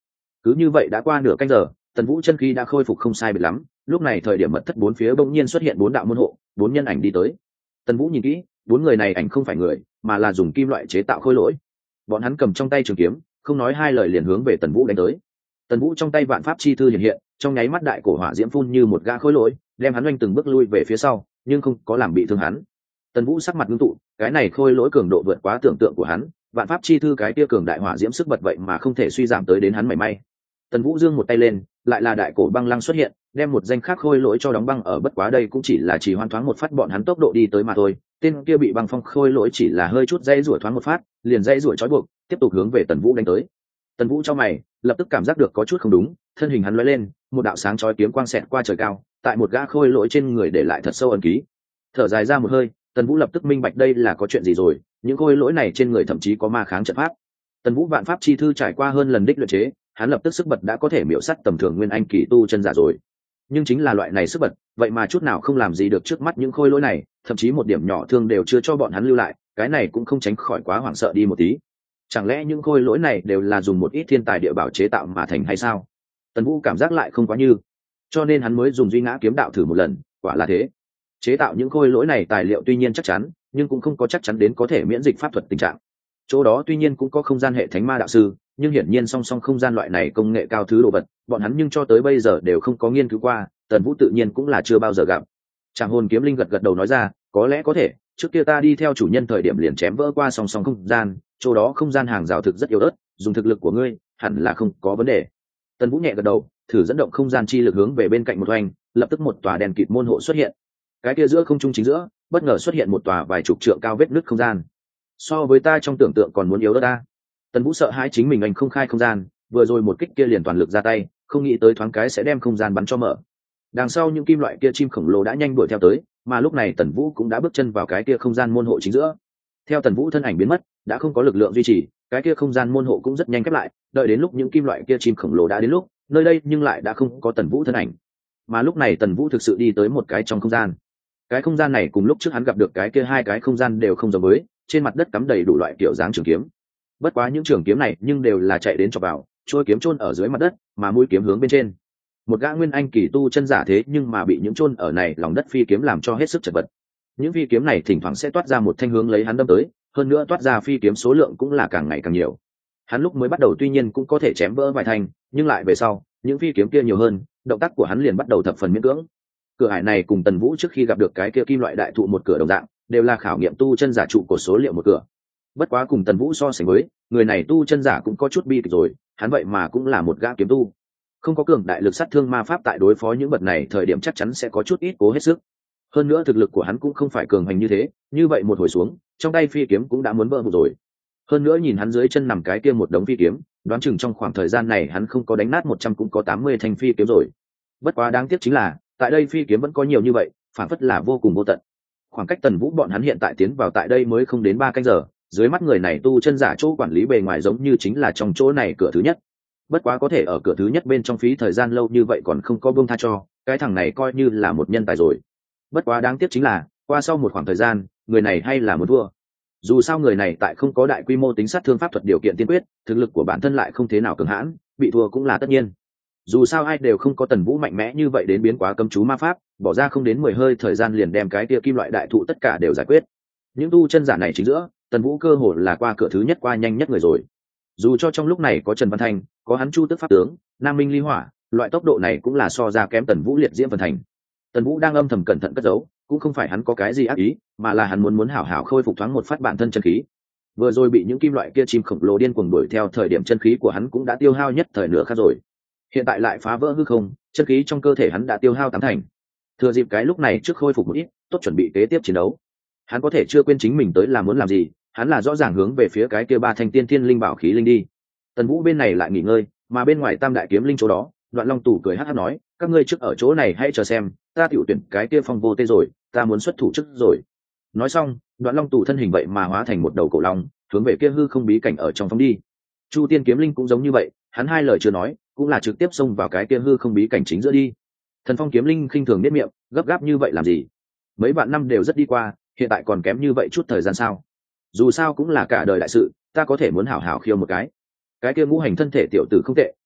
Cứ như vậy đã qua nửa canh giờ, Tần Vũ chân khí đã khôi phục không sai biệt lắm, lúc này thời điểm mật thất bốn phía bỗng nhiên xuất hiện bốn đạo môn hộ, bốn nhân ảnh đi tới. Tần Vũ nhìn kỹ, bốn người này ảnh không phải người, mà là dùng kim loại chế tạo khôi lỗi. Bọn hắn cầm trong tay trường kiếm, không nói hai lời liền hướng về Tần Vũ đánh tới. Tần Vũ trong tay vạn pháp chi thư hiện hiện, trong nháy mắt đại cổ hỏa diễm phun như một gã khôi lỗi, đem hắn oanh từng bước lui về phía sau, nhưng không có làm bị thương hắn. Tần Vũ sắc mặt ngưng tụ, cái này khôi lỗi cường độ vượt quá tưởng tượng của hắn, vạn pháp chi thư cái kia cường đại hỏa diễm sức bật vậy mà không thể suy giảm tới đến hắn mảy may. Tần Vũ giương một tay lên, lại là đại cổ băng lăng xuất hiện, đem một danh khác khôi lỗi cho đóng băng ở, bất quá đây cũng chỉ là chỉ hoan thoáng một phát bọn hắn tốc độ đi tới mà thôi. Tên kia bị băng phong khôi lỗi chỉ là hơi chút dây rủa thoáng một phát, liền dây rủa trói buộc, tiếp tục hướng về Tần Vũ đánh tới. Tần Vũ trong mày, lập tức cảm giác được có chút không đúng, thân hình hắn lóe lên, một đạo sáng chói kiếm quang xẹt qua trời cao, tại một gã khôi lỗi trên người để lại thật sâu ấn ký. Thở dài ra một hơi, Tần Vũ lập tức minh bạch đây là có chuyện gì rồi, những khôi lỗi này trên người thậm chí có ma kháng trận pháp. Tần Vũ vạn pháp chi thư trải qua hơn lần đích luyện chế, hắn lập tức sức bật đã có thể miểu sát tầm thường nguyên anh kỳ tu chân giả rồi. Nhưng chính là loại này sức bật, vậy mà chút nào không làm gì được trước mắt những khôi lỗi này, thậm chí một điểm nhỏ thương đều chưa cho bọn hắn lưu lại, cái này cũng không tránh khỏi quá hoảng sợ đi một tí. Chẳng lẽ những khôi lỗi này đều là dùng một ít thiên tài địa bảo chế tạo mà thành hay sao? Tần Vũ cảm giác lại không quá như, cho nên hắn mới dùng duy ngã kiếm đạo thử một lần, quả là thế. Chế tạo những khôi lỗi này tài liệu tuy nhiên chắc chắn, nhưng cũng không có chắc chắn đến có thể miễn dịch pháp thuật tình trạng. Chỗ đó tuy nhiên cũng có không gian hệ thánh ma đạo sư, nhưng hiển nhiên song song không gian loại này công nghệ cao thứ đồ vật, bọn hắn nhưng cho tới bây giờ đều không có nghiên cứu qua, Tần Vũ tự nhiên cũng là chưa bao giờ gặp. Trảm Hồn Kiếm Linh gật gật đầu nói ra, có lẽ có thể, trước kia ta đi theo chủ nhân thời điểm liền chém vỡ qua song song không gian, chỗ đó không gian hàng rào thực rất yếu ớt, dùng thực lực của ngươi, hẳn là không có vấn đề. Tần Vũ nhẹ gật đầu, thử dẫn động không gian chi lực hướng về bên cạnh một oanh, lập tức một tòa đèn kịt môn hộ xuất hiện. Cái kia giữa không trung chính giữa, bất ngờ xuất hiện một tòa vài chục trượng cao vết nứt không gian. So với ta trong tưởng tượng còn muốn yếu ớt ta. Tần Vũ sợ hãi chính mình anh không khai không gian, vừa rồi một kích kia liền toàn lực ra tay, không nghĩ tới thoáng cái sẽ đem không gian bắn cho mở. Đằng sau những kim loại kia chim khổng lồ đã nhanh đuổi theo tới, mà lúc này Tần Vũ cũng đã bước chân vào cái kia không gian môn hộ chính giữa. Theo Tần Vũ thân ảnh biến mất, đã không có lực lượng duy trì, cái kia không gian môn hộ cũng rất nhanh khép lại, đợi đến lúc những kim loại kia chim khổng lồ đã đến lúc, nơi đây nhưng lại đã không có Tần Vũ thân ảnh. Mà lúc này Tần Vũ thực sự đi tới một cái trong không gian. Cái không gian này cùng lúc trước hắn gặp được cái kia hai cái không gian đều không giống với, trên mặt đất cắm đầy đủ loại kiểu dáng trường kiếm. Bất quá những trường kiếm này nhưng đều là chạy đến chọc vào, trôi kiếm chôn ở dưới mặt đất, mà mũi kiếm hướng bên trên. Một gã nguyên anh kỳ tu chân giả thế nhưng mà bị những chôn ở này lòng đất phi kiếm làm cho hết sức chật vật. Những phi kiếm này thỉnh thoảng sẽ toát ra một thanh hướng lấy hắn đâm tới, hơn nữa toát ra phi kiếm số lượng cũng là càng ngày càng nhiều. Hắn lúc mới bắt đầu tuy nhiên cũng có thể chém vỡ vài thanh, nhưng lại về sau, những phi kiếm kia nhiều hơn, động tác của hắn liền bắt đầu thập phần miễn cưỡng. Cửa ải này cùng Tần Vũ trước khi gặp được cái kia kim loại đại thụ một cửa đồng dạng, đều là khảo nghiệm tu chân giả trụ của số liệu một cửa. Bất quá cùng Tần Vũ so sánh với, người này tu chân giả cũng có chút bi kịch rồi, hắn vậy mà cũng là một gã kiếm tu. Không có cường đại lực sát thương ma pháp tại đối phó những vật này thời điểm chắc chắn sẽ có chút ít cố hết sức. Hơn nữa thực lực của hắn cũng không phải cường hành như thế, như vậy một hồi xuống, trong tay phi kiếm cũng đã muốn vỡ vụn rồi. Hơn nữa nhìn hắn dưới chân nằm cái kia một đống phi kiếm, đoán chừng trong khoảng thời gian này hắn không có đánh nát một trăm cũng có tám mươi thanh phi kiếm rồi. Bất quá đáng tiếc chính là, tại đây phi kiếm vẫn có nhiều như vậy, phản phất là vô cùng vô tận. Khoảng cách Tần Vũ bọn hắn hiện tại tiến vào tại đây mới không đến ba canh giờ, dưới mắt người này tu chân giả chỗ quản lý bề ngoài giống như chính là trong chỗ này cửa thứ nhất. Bất quá có thể ở cửa thứ nhất bên trong phí thời gian lâu như vậy còn không có buông tha cho, cái thằng này coi như là một nhân tài rồi. Bất quá đáng tiếc chính là, qua sau một khoảng thời gian, người này hay là muốn thua. Dù sao người này tại không có đại quy mô tính sát thương pháp thuật điều kiện tiên quyết, thực lực của bản thân lại không thế nào cường hãn, bị thua cũng là tất nhiên. Dù sao ai đều không có Tần Vũ mạnh mẽ như vậy đến biến quá cấm chú ma pháp, bỏ ra không đến mười hơi thời gian liền đem cái kia kim loại đại thụ tất cả đều giải quyết. Những tu chân giả này chính giữa, Tần Vũ cơ hồ là qua cửa thứ nhất qua nhanh nhất người rồi. Dù cho trong lúc này có Trần Văn Thanh, có hắn Chu Tức pháp tướng, Nam Minh Ly Hỏa, loại tốc độ này cũng là so ra kém Tần Vũ liệt diễm phần thành. Tần Vũ đang âm thầm cẩn thận cất giấu, cũng không phải hắn có cái gì ác ý, mà là hắn muốn muốn hảo hảo khôi phục thoáng một phát bản thân chân khí. Vừa rồi bị những kim loại kia chim khổng lồ điên cuồng đuổi theo, thời điểm chân khí của hắn cũng đã tiêu hao nhất thời nửa khác rồi. Hiện tại lại phá vỡ hư không, chân khí trong cơ thể hắn đã tiêu hao tám thành. Thừa dịp cái lúc này trước khôi phục một ít, tốt chuẩn bị kế tiếp chiến đấu. Hắn có thể chưa quên chính mình tới là muốn làm gì, hắn là rõ ràng hướng về phía cái kia ba thanh tiên thiên linh bảo khí linh đi. Tần Vũ bên này lại nghỉ ngơi, mà bên ngoài Tam đại kiếm linh chỗ đó, Đoạn Long Tủ cười hắc hắc nói, các ngươi trước ở chỗ này hãy chờ xem, ta tiểu tuyển cái kia phong vô tê rồi, ta muốn xuất thủ trước rồi. Nói xong, Đoạn Long Tủ thân hình vậy mà hóa thành một đầu cổ long, hướng về kia hư không bí cảnh ở trong phóng đi. Chu Tiên kiếm linh cũng giống như vậy, hắn hai lời chưa nói, cũng là trực tiếp xông vào cái kia hư không bí cảnh chính giữa đi. Thần Phong kiếm linh khinh thường biết miệng, gấp gáp như vậy làm gì? Mấy vạn năm đều rất đi qua, hiện tại còn kém như vậy chút thời gian sao? Dù sao cũng là cả đời đại sự, ta có thể muốn hảo hảo khiêu một cái. Cái kia ngũ hành thân thể tiểu tử không tệ,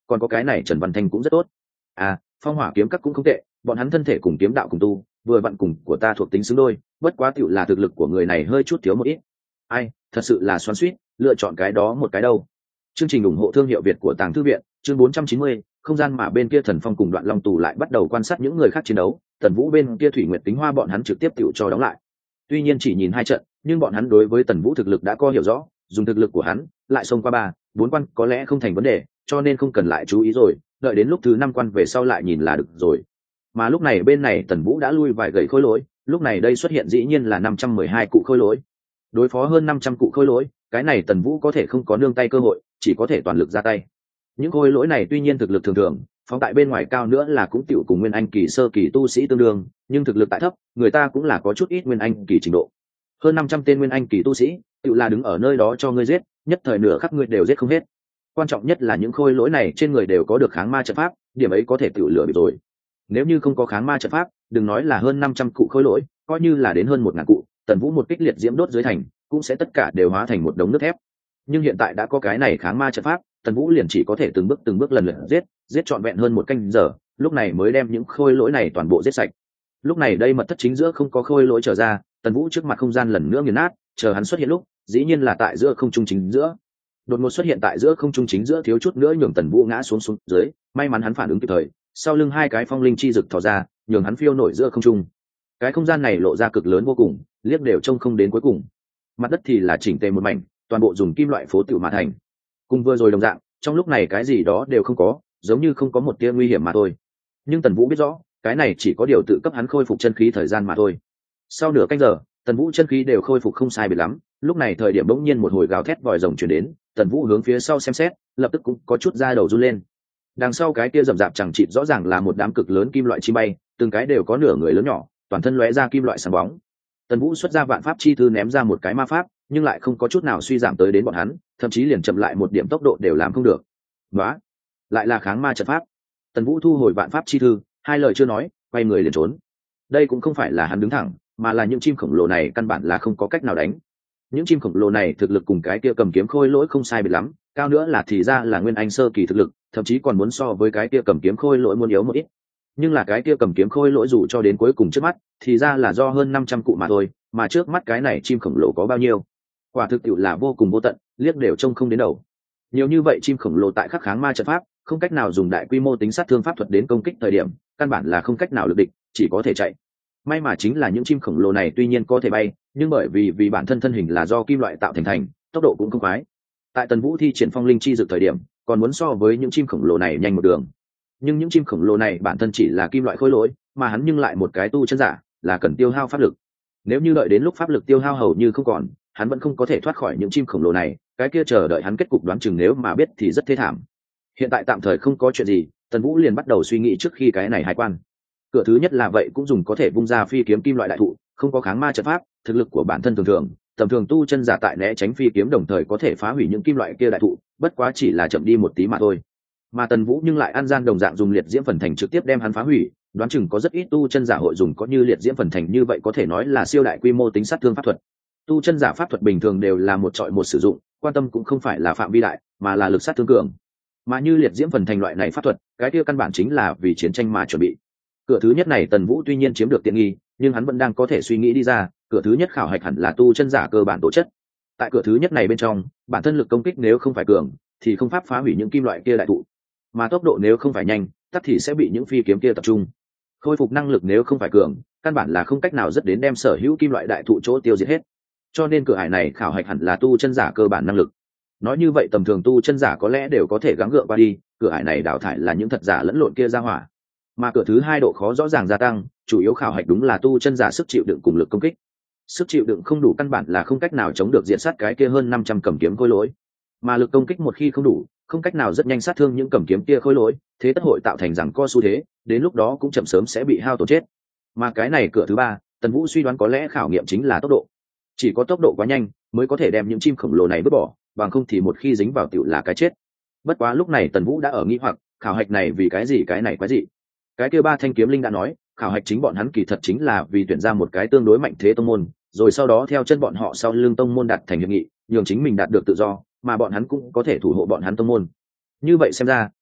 còn có cái này Trần Văn Thanh cũng rất tốt. À, Phong Hỏa kiếm các cũng không tệ, bọn hắn thân thể cùng kiếm đạo cùng tu, vừa vặn cùng của ta thuộc tính xứng đôi, bất quá tựu là thực lực của người này hơi chút thiếu một ít. Ai, thật sự là xoắn xuýt, lựa chọn cái đó một cái đâu. Chương trình ủng hộ thương hiệu Việt của Tàng Thư viện, chương bốn trăm chín mươi, không gian mà bên kia Thần Phong cùng Đoạn Long Tù lại bắt đầu quan sát những người khác chiến đấu, Tần Vũ bên kia Thủy Nguyệt Kính Hoa bọn hắn trực tiếp tựu cho đóng lại. Tuy nhiên chỉ nhìn hai trận, nhưng bọn hắn đối với Tần Vũ thực lực đã có hiểu rõ, dùng thực lực của hắn, lại xông qua ba, bốn quan có lẽ không thành vấn đề, cho nên không cần lại chú ý rồi, đợi đến lúc thứ năm quan về sau lại nhìn là được rồi. Mà lúc này bên này Tần Vũ đã lui vài gậy khối lỗi, lúc này đây xuất hiện dĩ nhiên là năm trăm mười hai cụ khối lỗi. Đối phó hơn năm trăm cụ khối lỗi, cái này Tần Vũ có thể không có nương tay cơ hội, chỉ có thể toàn lực ra tay. Những khối lỗi này tuy nhiên thực lực thường thường, phóng tại bên ngoài cao nữa là cũng tiểu cùng nguyên anh kỳ sơ kỳ tu sĩ tương đương, nhưng thực lực tại thấp, người ta cũng là có chút ít nguyên anh kỳ trình độ. Hơn năm trăm tên nguyên anh kỳ tu sĩ, tiểu là đứng ở nơi đó cho ngươi giết, nhất thời nửa khắp ngươi đều giết không hết. Quan trọng nhất là những khối lỗi này trên người đều có được kháng ma trận pháp, điểm ấy có thể tiểu lửa bị rồi. Nếu như không có kháng ma trận pháp, đừng nói là hơn năm trăm cụ khối lỗi, coi như là đến hơn một ngàn cụ, Tần Vũ một kích liệt diễm đốt dưới thành, cũng sẽ tất cả đều hóa thành một đống nước thép. Nhưng hiện tại đã có cái này kháng ma trận pháp, Tần Vũ liền chỉ có thể từng bước từng bước lần lượt giết, giết trọn vẹn hơn một canh giờ, lúc này mới đem những khôi lỗi này toàn bộ giết sạch. Lúc này đây mật thất chính giữa không có khôi lỗi trở ra, Tần Vũ trước mặt không gian lần nữa nghiền nát, chờ hắn xuất hiện lúc, dĩ nhiên là tại giữa không trung chính giữa. Đột ngột xuất hiện tại giữa không trung chính giữa thiếu chút nữa nhường Tần Vũ ngã xuống xuống dưới, may mắn hắn phản ứng kịp thời, sau lưng hai cái phong linh chi rực thò ra, nhường hắn phiêu nổi giữa không trung. Cái không gian này lộ ra cực lớn vô cùng, liếc đều trông không đến cuối cùng. Mặt đất thì là chỉnh tề một mảnh, toàn bộ dùng kim loại phố tiểu mà thành. Cùng vừa rồi đồng dạng, trong lúc này cái gì đó đều không có, giống như không có một tia nguy hiểm mà thôi. Nhưng Tần Vũ biết rõ, cái này chỉ có điều tự cấp hắn khôi phục chân khí thời gian mà thôi. Sau nửa canh giờ, Tần Vũ chân khí đều khôi phục không sai biệt lắm, lúc này thời điểm bỗng nhiên một hồi gào thét vòi rồng truyền đến, Tần Vũ hướng phía sau xem xét, lập tức cũng có chút da đầu run lên. Đằng sau cái kia rậm rạp chẳng chịt rõ ràng là một đám cực lớn kim loại chim bay, từng cái đều có nửa người lớn nhỏ, toàn thân lóe ra kim loại sáng bóng. Tần Vũ xuất ra vạn pháp chi thư ném ra một cái ma pháp, nhưng lại không có chút nào suy giảm tới đến bọn hắn, thậm chí liền chậm lại một điểm tốc độ đều làm không được. Nóa, lại là kháng ma trận pháp. Tần Vũ thu hồi vạn pháp chi thư, hai lời chưa nói, quay người liền trốn. Đây cũng không phải là hắn đứng thẳng, mà là những chim khổng lồ này căn bản là không có cách nào đánh. Những chim khổng lồ này thực lực cùng cái kia cầm kiếm khôi lỗi không sai biệt lắm, cao nữa là thì ra là nguyên anh sơ kỳ thực lực, thậm chí còn muốn so với cái kia cầm kiếm khôi lỗi muốn yếu một ít. Nhưng là cái kia cầm kiếm khôi lỗi dù cho đến cuối cùng trước mắt, thì ra là do hơn năm trăm cụ mà thôi, mà trước mắt cái này chim khổng lồ có bao nhiêu? Quả thực tiệu là vô cùng vô tận, liếc đều trông không đến đầu. Nhiều như vậy chim khổng lồ tại khắc kháng ma trận pháp, không cách nào dùng đại quy mô tính sát thương pháp thuật đến công kích thời điểm, căn bản là không cách nào lực địch, chỉ có thể chạy. May mà chính là những chim khổng lồ này tuy nhiên có thể bay, nhưng bởi vì vì bản thân thân hình là do kim loại tạo thành thành, tốc độ cũng không khoái. Tại Tần Vũ thi triển phong linh chi dược thời điểm, còn muốn so với những chim khổng lồ này nhanh một đường. Nhưng những chim khổng lồ này bản thân chỉ là kim loại khối lỗi, mà hắn nhưng lại một cái tu chân giả, là cần tiêu hao pháp lực. Nếu như đợi đến lúc pháp lực tiêu hao hầu như không còn, hắn vẫn không có thể thoát khỏi những chim khổng lồ này, cái kia chờ đợi hắn kết cục đoán chừng nếu mà biết thì rất thê thảm. Hiện tại tạm thời không có chuyện gì, Tần Vũ liền bắt đầu suy nghĩ trước khi cái này hai quan. Cửa thứ nhất là vậy cũng dùng có thể vung ra phi kiếm kim loại đại thụ, không có kháng ma trận pháp, thực lực của bản thân thường thường, tầm thường tu chân giả tại né tránh phi kiếm đồng thời có thể phá hủy những kim loại kia đại thụ, bất quá chỉ là chậm đi một tí mà thôi. Mà Tần Vũ nhưng lại ăn gian đồng dạng dùng liệt diễm phần thành trực tiếp đem hắn phá hủy, đoán chừng có rất ít tu chân giả hội dùng có như liệt diễm phần thành như vậy có thể nói là siêu đại quy mô tính sát thương pháp thuật. Tu chân giả pháp thuật bình thường đều là một trọi một sử dụng, quan tâm cũng không phải là phạm vi đại, mà là lực sát thương cường. Mà như liệt diễm phần thành loại này pháp thuật, cái kia căn bản chính là vì chiến tranh mà chuẩn bị. Cửa thứ nhất này Tần Vũ tuy nhiên chiếm được tiện nghi, nhưng hắn vẫn đang có thể suy nghĩ đi ra, cửa thứ nhất khảo hạch hẳn là tu chân giả cơ bản tố chất. Tại cửa thứ nhất này bên trong, bản thân lực công kích nếu không phải cường, thì không pháp phá hủy những kim loại kia đại thụ, mà tốc độ nếu không phải nhanh, tắc thì sẽ bị những phi kiếm kia tập trung. Khôi phục năng lực nếu không phải cường, căn bản là không cách nào rất đến đem sở hữu kim loại đại thụ chỗ tiêu diệt hết. Cho nên cửa hải này khảo hạch hẳn là tu chân giả cơ bản năng lực. Nói như vậy tầm thường tu chân giả có lẽ đều có thể gắng gượng qua đi, cửa hải này đào thải là những thật giả lẫn lộn kia ra hỏa. Mà cửa thứ hai độ khó rõ ràng gia tăng, chủ yếu khảo hạch đúng là tu chân giả sức chịu đựng cùng lực công kích. Sức chịu đựng không đủ căn bản là không cách nào chống được diện sát cái kia hơn năm trăm cầm kiếm khối lỗi, mà lực công kích một khi không đủ, không cách nào rất nhanh sát thương những cầm kiếm kia khối lỗi, thế tất hội tạo thành rằng co xu thế, đến lúc đó cũng chậm sớm sẽ bị hao tổn chết. Mà cái này cửa thứ ba, Tần Vũ suy đoán có lẽ khảo nghiệm chính là tốc độ. Chỉ có tốc độ quá nhanh mới có thể đem những chim khổng lồ này vứt bỏ, bằng không thì một khi dính vào tiểu là cái chết. Bất quá lúc này Tần Vũ đã ở nghi hoặc, khảo hạch này vì cái gì cái này quái gì? Cái kia ba thanh kiếm linh đã nói, khảo hạch chính bọn hắn kỳ thật chính là vì tuyển ra một cái tương đối mạnh thế tông môn, rồi sau đó theo chân bọn họ sau lưng tông môn đạt thành hiệp nghị, nhường chính mình đạt được tự do, mà bọn hắn cũng có thể thủ hộ bọn hắn tông môn. Như vậy xem ra,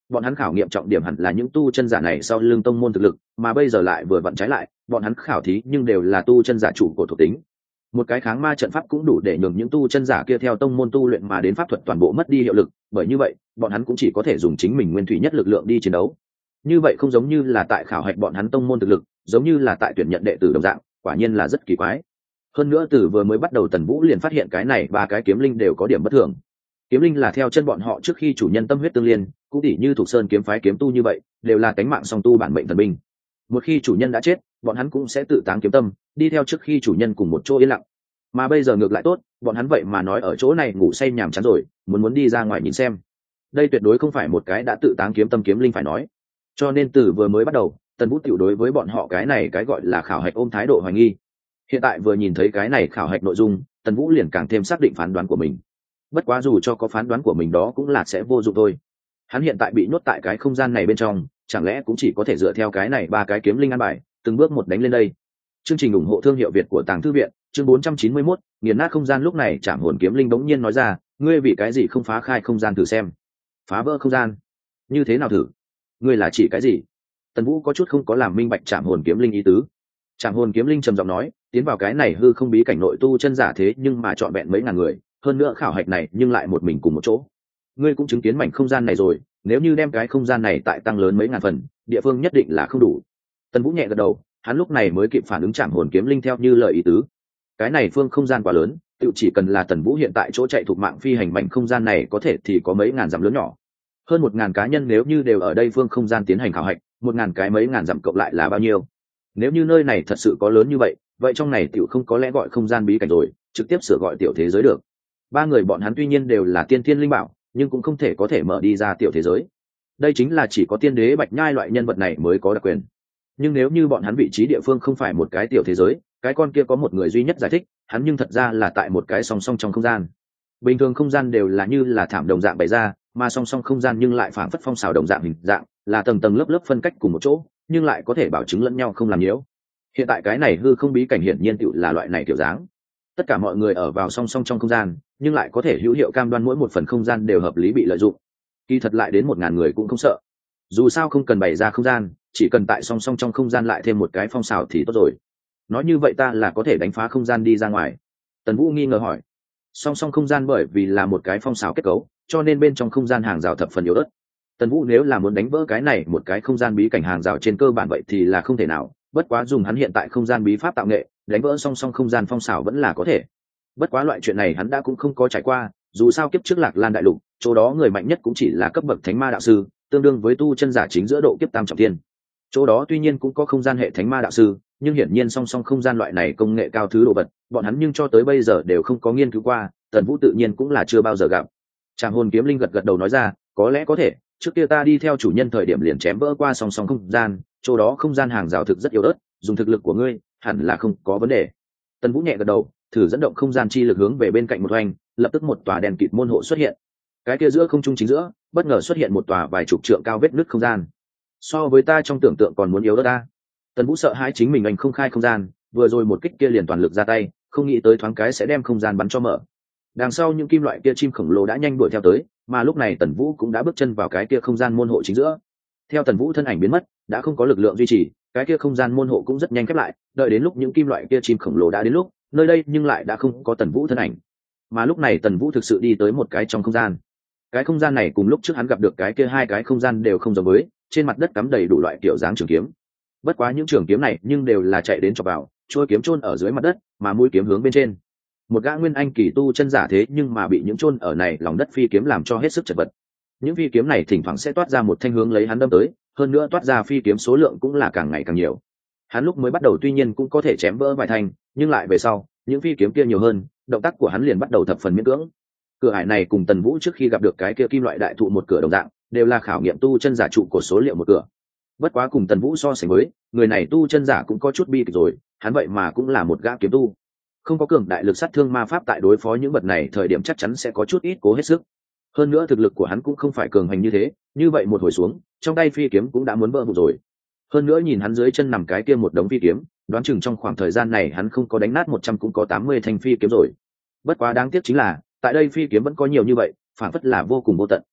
bọn hắn khảo nghiệm trọng điểm hẳn là những tu chân giả này sau lưng tông môn thực lực, mà bây giờ lại vừa vặn trái lại, bọn hắn khảo thí nhưng đều là tu chân giả chủ của thuộc tính. Một cái kháng ma trận pháp cũng đủ để nhường những tu chân giả kia theo tông môn tu luyện mà đến pháp thuật toàn bộ mất đi hiệu lực, bởi như vậy bọn hắn cũng chỉ có thể dùng chính mình nguyên thủy nhất lực lượng đi chiến đấu. Như vậy không giống như là tại khảo hạch bọn hắn tông môn thực lực, giống như là tại tuyển nhận đệ tử đồng dạng, quả nhiên là rất kỳ quái. Hơn nữa từ vừa mới bắt đầu Tần Vũ liền phát hiện cái này ba cái kiếm linh đều có điểm bất thường. Kiếm linh là theo chân bọn họ trước khi chủ nhân tâm huyết tương liên, cũng tỉ như thuộc sơn kiếm phái kiếm tu như vậy, đều là cánh mạng song tu bản mệnh thần binh. Một khi chủ nhân đã chết, bọn hắn cũng sẽ tự táng kiếm tâm, đi theo trước khi chủ nhân cùng một chỗ yên lặng. Mà bây giờ ngược lại tốt, bọn hắn vậy mà nói ở chỗ này ngủ say nhàm chán rồi, muốn muốn đi ra ngoài nhìn xem. Đây tuyệt đối không phải một cái đã tự táng kiếm tâm kiếm linh phải nói. Cho nên từ vừa mới bắt đầu, Tần Vũ tiểu đối với bọn họ cái này cái gọi là khảo hạch ôm thái độ hoài nghi. Hiện tại vừa nhìn thấy cái này khảo hạch nội dung, Tần Vũ liền càng thêm xác định phán đoán của mình. Bất quá dù cho có phán đoán của mình đó cũng là sẽ vô dụng thôi. Hắn hiện tại bị nhốt tại cái không gian này bên trong, chẳng lẽ cũng chỉ có thể dựa theo cái này ba cái kiếm linh ăn bài, từng bước một đánh lên đây. Chương trình ủng hộ thương hiệu Việt của Tàng Thư viện, chương bốn trăm chín mươi mốt, nghiền nát không gian. Lúc này Trảm Hồn kiếm linh bỗng nhiên nói ra, ngươi vì cái gì không phá khai không gian thử xem? Phá vỡ không gian? Như thế nào thử? Ngươi là chỉ cái gì? Tần Vũ có chút không có làm minh bạch Trảm Hồn kiếm linh ý tứ. Trảm Hồn kiếm linh trầm giọng nói, tiến vào cái này hư không bí cảnh nội tu chân giả thế nhưng mà trọn vẹn mấy ngàn người, hơn nữa khảo hạch này nhưng lại một mình cùng một chỗ. Ngươi cũng chứng kiến mảnh không gian này rồi, nếu như đem cái không gian này tại tăng lớn mấy ngàn phần, địa phương nhất định là không đủ. Tần Vũ nhẹ gật đầu, hắn lúc này mới kịp phản ứng Trảm Hồn kiếm linh theo như lời ý tứ. Cái này phương không gian quá lớn, tự chỉ cần là Tần Vũ hiện tại chỗ chạy thuộc mạng phi hành mảnh không gian này có thể thì có mấy ngàn dặm lớn nhỏ. Hơn một ngàn cá nhân nếu như đều ở đây phương không gian tiến hành khảo hạch, một ngàn cái mấy ngàn dặm cộng lại là bao nhiêu? Nếu như nơi này thật sự có lớn như vậy, vậy trong này tiểu không có lẽ gọi không gian bí cảnh rồi, trực tiếp sửa gọi tiểu thế giới được. Ba người bọn hắn tuy nhiên đều là tiên thiên linh bảo, nhưng cũng không thể có thể mở đi ra tiểu thế giới. Đây chính là chỉ có tiên đế Bạch Nhai loại nhân vật này mới có đặc quyền. Nhưng nếu như bọn hắn vị trí địa phương không phải một cái tiểu thế giới, cái con kia có một người duy nhất giải thích, hắn nhưng thật ra là tại một cái song song trong không gian. Bình thường không gian đều là như là thảm đồng dạng bày ra, mà song song không gian nhưng lại phảng phất phong xào đồng dạng hình dạng, là tầng tầng lớp lớp phân cách cùng một chỗ, nhưng lại có thể bảo chứng lẫn nhau không làm nhiễu. Hiện tại cái này hư không bí cảnh hiển nhiên tựu là loại này kiểu dáng. Tất cả mọi người ở vào song song trong không gian, nhưng lại có thể hữu hiệu cam đoan mỗi một phần không gian đều hợp lý bị lợi dụng. Kỳ thật lại đến một ngàn người cũng không sợ. Dù sao không cần bày ra không gian, chỉ cần tại song song trong không gian lại thêm một cái phong xào thì tốt rồi. Nói như vậy ta là có thể đánh phá không gian đi ra ngoài? Tần Vũ nghi ngờ hỏi. Song song không gian bởi vì là một cái phong xào kết cấu, cho nên bên trong không gian hàng rào thập phần yếu ớt. Tần Vũ nếu là muốn đánh vỡ cái này một cái không gian bí cảnh hàng rào trên cơ bản vậy thì là không thể nào, bất quá dùng hắn hiện tại không gian bí pháp tạo nghệ, đánh vỡ song song không gian phong xào vẫn là có thể. Bất quá loại chuyện này hắn đã cũng không có trải qua, dù sao kiếp trước Lạc Lan đại lục, chỗ đó người mạnh nhất cũng chỉ là cấp bậc thánh ma đạo sư, tương đương với tu chân giả chính giữa độ kiếp tam trọng thiên. Chỗ đó tuy nhiên cũng có không gian hệ thánh ma đạo sư, nhưng hiển nhiên song song không gian loại này công nghệ cao thứ đồ vật, bọn hắn nhưng cho tới bây giờ đều không có nghiên cứu qua, Tần Vũ tự nhiên cũng là chưa bao giờ gặp. Trảm Hồn kiếm linh gật gật đầu nói ra, có lẽ có thể, trước kia ta đi theo chủ nhân thời điểm liền chém vỡ qua song song không gian, chỗ đó không gian hàng rào thực rất yếu ớt, dùng thực lực của ngươi, hẳn là không có vấn đề. Tần Vũ nhẹ gật đầu, thử dẫn động không gian chi lực hướng về bên cạnh một hoành, lập tức một tòa đèn kịt môn hộ xuất hiện. Cái kia giữa không trung chính giữa, bất ngờ xuất hiện một tòa vài chục trượng cao vết nứt không gian. So với ta trong tưởng tượng còn muốn yếu ớt ta. Tần Vũ sợ hãi chính mình anh không khai không gian, vừa rồi một kích kia liền toàn lực ra tay, không nghĩ tới thoáng cái sẽ đem không gian bắn cho mở. Đằng sau những kim loại kia chim khổng lồ đã nhanh đuổi theo tới, mà lúc này Tần Vũ cũng đã bước chân vào cái kia không gian môn hộ chính giữa. Theo Tần Vũ thân ảnh biến mất, đã không có lực lượng duy trì, cái kia không gian môn hộ cũng rất nhanh khép lại, đợi đến lúc những kim loại kia chim khổng lồ đã đến lúc, nơi đây nhưng lại đã không có Tần Vũ thân ảnh. Mà lúc này Tần Vũ thực sự đi tới một cái trong không gian. Cái không gian này cùng lúc trước hắn gặp được cái kia hai cái không gian đều không giống với, trên mặt đất cắm đầy đủ loại kiểu dáng trường kiếm. Bất quá những trường kiếm này nhưng đều là chạy đến chọc vào, trôi kiếm chôn ở dưới mặt đất, mà mũi kiếm hướng bên trên. Một gã nguyên anh kỳ tu chân giả thế nhưng mà bị những chôn ở này lòng đất phi kiếm làm cho hết sức chật vật. Những phi kiếm này thỉnh thoảng sẽ toát ra một thanh hướng lấy hắn đâm tới, hơn nữa toát ra phi kiếm số lượng cũng là càng ngày càng nhiều. Hắn lúc mới bắt đầu tuy nhiên cũng có thể chém vỡ vài thanh, nhưng lại về sau, những phi kiếm kia nhiều hơn, động tác của hắn liền bắt đầu thập phần miễn cưỡng. Cửa ải này cùng Tần Vũ trước khi gặp được cái kia kim loại đại thụ một cửa đồng dạng, đều là khảo nghiệm tu chân giả trụ của số liệu một cửa. Bất quá cùng Tần Vũ so sánh với, người này tu chân giả cũng có chút bi kịch rồi, hắn vậy mà cũng là một gã kiếm tu. Không có cường đại lực sát thương ma pháp tại đối phó những vật này thời điểm chắc chắn sẽ có chút ít cố hết sức. Hơn nữa thực lực của hắn cũng không phải cường hành như thế, như vậy một hồi xuống, trong tay phi kiếm cũng đã muốn vỡ vụn rồi. Hơn nữa nhìn hắn dưới chân nằm cái kia một đống phi kiếm, đoán chừng trong khoảng thời gian này hắn không có đánh nát một trăm cũng có tám mươi thanh phi kiếm rồi. Bất quá đáng tiếc chính là, tại đây phi kiếm vẫn có nhiều như vậy, phản phất là vô cùng vô tận.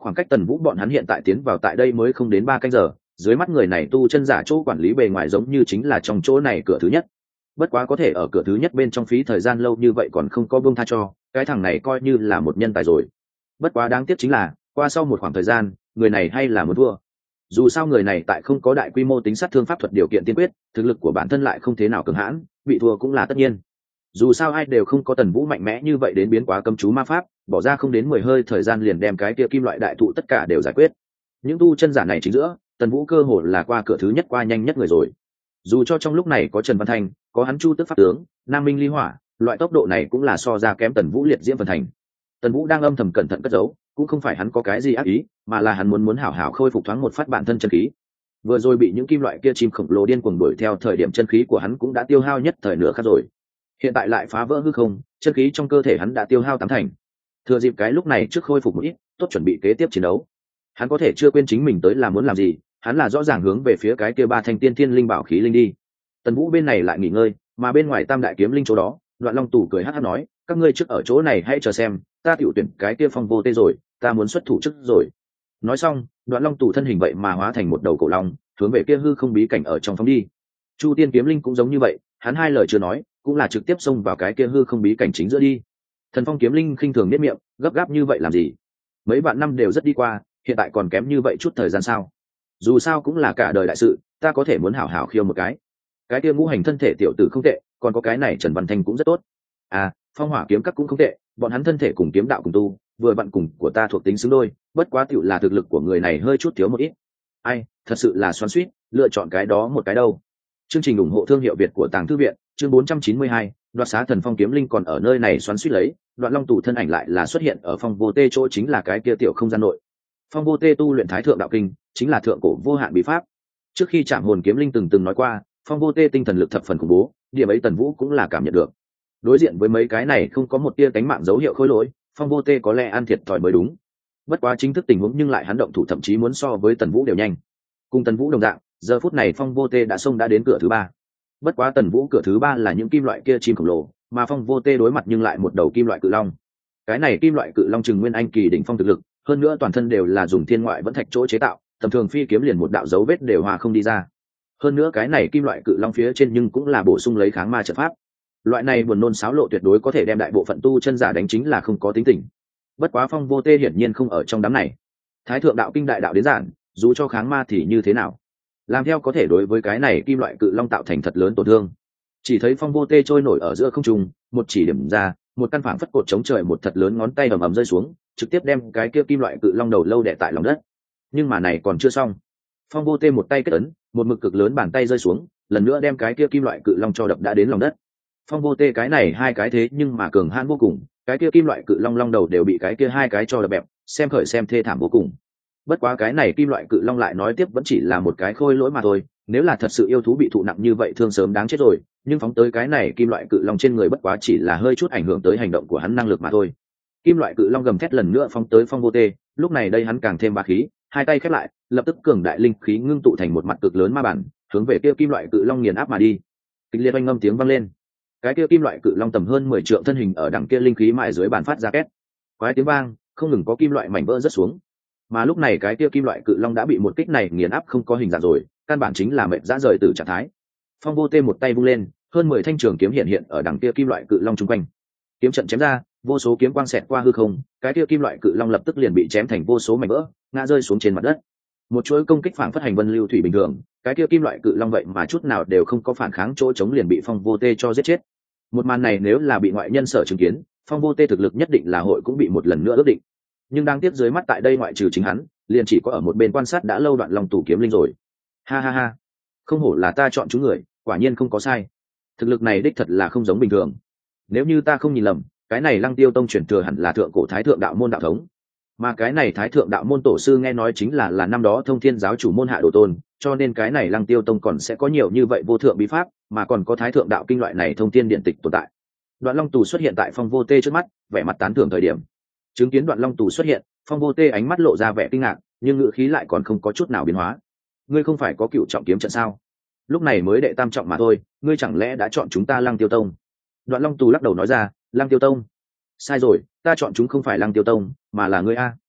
khoảng cách Tần Vũ bọn hắn hiện tại tiến vào tại đây mới không đến ba canh giờ, dưới mắt người này tu chân giả chỗ quản lý bề ngoài giống như chính là trong chỗ này cửa thứ nhất. Bất quá có thể ở cửa thứ nhất bên trong phí thời gian lâu như vậy còn không có buông tha cho, cái thằng này coi như là một nhân tài rồi. Bất quá đáng tiếc chính là qua sau một khoảng thời gian, người này hay là muốn thua. Dù sao người này tại không có đại quy mô tính sát thương pháp thuật điều kiện tiên quyết, thực lực của bản thân lại không thế nào cường hãn, bị thua cũng là tất nhiên. Dù sao ai đều không có Tần Vũ mạnh mẽ như vậy đến biến quá cấm chú ma pháp, bỏ ra không đến mười hơi thời gian liền đem cái kia kim loại đại thụ tất cả đều giải quyết. Những tu chân giả này chính giữa, Tần Vũ cơ hồ là qua cửa thứ nhất qua nhanh nhất người rồi. Dù cho trong lúc này có Trần Văn Thanh, có hắn Chu Tức pháp tướng, Nam Minh Ly Hỏa, loại tốc độ này cũng là so ra kém Tần Vũ liệt diễm phần thành. Tần Vũ đang âm thầm cẩn thận cất giấu, cũng không phải hắn có cái gì ác ý, mà là hắn muốn muốn hảo hảo khôi phục thoáng một phát bản thân chân khí. Vừa rồi bị những kim loại kia chim khổng lồ điên cuồng đuổi theo, thời điểm chân khí của hắn cũng đã tiêu hao nhất thời nửa khắc rồi. Hiện tại lại phá vỡ hư không, chân khí trong cơ thể hắn đã tiêu hao tám thành. Thừa dịp cái lúc này trước khôi phục một ít, tốt chuẩn bị kế tiếp chiến đấu. Hắn có thể chưa quên chính mình tới là muốn làm gì, hắn là rõ ràng hướng về phía cái kia ba thanh tiên thiên linh bảo khí linh đi. Tần Vũ bên này lại nghỉ ngơi, mà bên ngoài Tam đại kiếm linh chỗ đó, Đoạn Long Tù cười hắc hắc nói, các ngươi trước ở chỗ này hãy chờ xem, ta tiểu tuyển cái kia Phong Vô Tê rồi, ta muốn xuất thủ trước rồi. Nói xong, Đoạn Long Tù thân hình vậy mà hóa thành một đầu cổ long, hướng về kia hư không bí cảnh ở trong phóng đi. Chu Tiên kiếm linh cũng giống như vậy, hắn hai lời chưa nói, cũng là trực tiếp xông vào cái kia hư không bí cảnh chính giữa đi. Thần Phong kiếm linh khinh thường niết miệng, gấp gáp như vậy làm gì? Mấy vạn năm đều rất đi qua, hiện tại còn kém như vậy chút thời gian sao? Dù sao cũng là cả đời đại sự, ta có thể muốn hảo hảo khiêu một cái. Cái kia ngũ hành thân thể tiểu tử không tệ, còn có cái này Trần Văn Thanh cũng rất tốt. À, Phong Hỏa kiếm các cũng không tệ, bọn hắn thân thể cùng kiếm đạo cùng tu, vừa vặn cùng của ta thuộc tính xứng đôi, bất quá tiểu là thực lực của người này hơi chút thiếu một ít. Ai, thật sự là xoắn xuýt, lựa chọn cái đó một cái đâu. Chương trình ủng hộ thương hiệu Việt của Tàng Thư viện, chương bốn trăm chín mươi hai, đoạt xá Thần Phong kiếm linh còn ở nơi này xoắn xuýt lấy, Đoạn Long Tù thân ảnh lại là xuất hiện ở Phong Vô Tê chỗ, chính là cái kia tiểu không gian nội. Phong Vô Tê tu luyện Thái Thượng Đạo Kinh, chính là thượng cổ vô hạn bí pháp. Trước khi Trảm Hồn kiếm linh từng từng nói qua, Phong Vô Tê tinh thần lực thập phần khủng bố, điểm ấy Tần Vũ cũng là cảm nhận được. Đối diện với mấy cái này không có một tia cánh mạng dấu hiệu khôi lỗi, Phong Vô Tê có lẽ ăn thiệt thòi mới đúng. Bất quá chính thức tình huống nhưng lại hắn động thủ thậm chí muốn so với Tần Vũ đều nhanh. Cùng Tần Vũ đồng dạng, giờ phút này Phong Vô Tê đã xông đã đến cửa thứ ba. Bất quá Tần Vũ cửa thứ ba là những kim loại kia chim khổng lồ, mà Phong Vô Tê đối mặt nhưng lại một đầu kim loại cự long. Cái này kim loại cự long chừng nguyên anh kỳ đỉnh phong thực lực, hơn nữa toàn thân đều là dùng thiên ngoại vẫn thạch chỗ chế tạo, tầm thường phi kiếm liền một đạo dấu vết đều hòa không đi ra. Hơn nữa cái này kim loại cự long phía trên nhưng cũng là bổ sung lấy kháng ma trận pháp. Loại này buồn nôn xáo lộ tuyệt đối có thể đem đại bộ phận tu chân giả đánh chính là không có tính tình. Bất quá Phong Vô Tê hiển nhiên không ở trong đám này. Thái Thượng Đạo Kinh đại đạo đến giản, dù cho kháng ma thì như thế nào, làm theo có thể đối với cái này kim loại cự long tạo thành thật lớn tổn thương. Chỉ thấy Phong Vô Tê trôi nổi ở giữa không trung, một chỉ điểm ra, một căn phảng phất cột chống trời một thật lớn ngón tay ầm ầm rơi xuống, trực tiếp đem cái kia kim loại cự long đầu lâu đè tại lòng đất. Nhưng mà này còn chưa xong. Phong Vô Tê một tay kết ấn, một mực cực lớn bàn tay rơi xuống, lần nữa đem cái kia kim loại cự long cho đập đã đến lòng đất. Phong Vô Tê cái này hai cái thế nhưng mà cường hãn vô cùng, cái kia kim loại cự long long đầu đều bị cái kia hai cái cho đập bẹp, xem khởi xem thê thảm vô cùng. Bất quá cái này kim loại cự long lại nói tiếp vẫn chỉ là một cái khôi lỗi mà thôi, nếu là thật sự yêu thú bị thụ nặng như vậy thương sớm đáng chết rồi, nhưng phóng tới cái này kim loại cự long trên người bất quá chỉ là hơi chút ảnh hưởng tới hành động của hắn năng lực mà thôi. Kim loại cự long gầm thét lần nữa phóng tới Phong Vô Tê, lúc này đây hắn càng thêm bá khí, hai tay khép lại, lập tức cường đại linh khí ngưng tụ thành một mặt cực lớn ma bản, hướng về kia kim loại cự long nghiền áp mà đi. Kịch liệt oanh ngâm tiếng vang lên. Cái kia kim loại cự long tầm hơn mười trượng thân hình ở đằng kia linh khí mại dưới bàn phát ra két. Quái tiếng vang, không ngừng có kim loại mảnh vỡ rớt xuống. Mà lúc này cái kia kim loại cự long đã bị một kích này nghiền áp không có hình dạng rồi, căn bản chính là mệt rã rời từ trạng thái. Phong Vô Tê một tay vung lên, hơn mười thanh trường kiếm hiện hiện ở đằng kia kim loại cự long chung quanh. Kiếm trận chém ra, vô số kiếm quang xẹt qua hư không, cái kia kim loại cự long lập tức liền bị chém thành vô số mảnh vỡ, ngã rơi xuống trên mặt đất. Một chuỗi công kích phản phất hành vân lưu thủy bình thường, cái kia kim loại cự long vậy mà chút nào đều không có phản kháng, chỗ chống liền bị Phong Vô Tê cho giết chết. Một màn này nếu là bị ngoại nhân sở chứng kiến, Phong Vô Tê thực lực nhất định là hội cũng bị một lần nữa ước định. Nhưng đang tiếp dưới mắt tại đây ngoại trừ chính hắn, liền chỉ có ở một bên quan sát đã lâu Đoạn Long Tù kiếm linh rồi. Ha ha ha, không hổ là ta chọn chúng người, quả nhiên không có sai. Thực lực này đích thật là không giống bình thường. Nếu như ta không nhìn lầm, cái này Lăng Tiêu Tông truyền thừa hẳn là thượng cổ Thái Thượng đạo môn đạo thống. Mà cái này Thái Thượng đạo môn tổ sư nghe nói chính là là năm đó Thông Thiên giáo chủ môn hạ đồ tôn, cho nên cái này Lăng Tiêu Tông còn sẽ có nhiều như vậy vô thượng bí pháp, mà còn có Thái Thượng đạo kinh loại này thông thiên điện tịch tồn tại. Đoạn Long Tù xuất hiện tại Phong Vô Tê trước mắt, vẻ mặt tán thưởng thời điểm. Chứng kiến Đoạn Long Tù xuất hiện, Phong Vô Tê ánh mắt lộ ra vẻ kinh ngạc, nhưng ngữ khí lại còn không có chút nào biến hóa. Ngươi không phải có cựu trọng kiếm trận sao? Lúc này mới đệ tam trọng mà thôi, ngươi chẳng lẽ đã chọn chúng ta Lăng Tiêu Tông? Đoạn Long Tù lắc đầu nói ra, Lăng Tiêu Tông? Sai rồi, ta chọn chúng không phải Lăng Tiêu Tông, mà là ngươi a.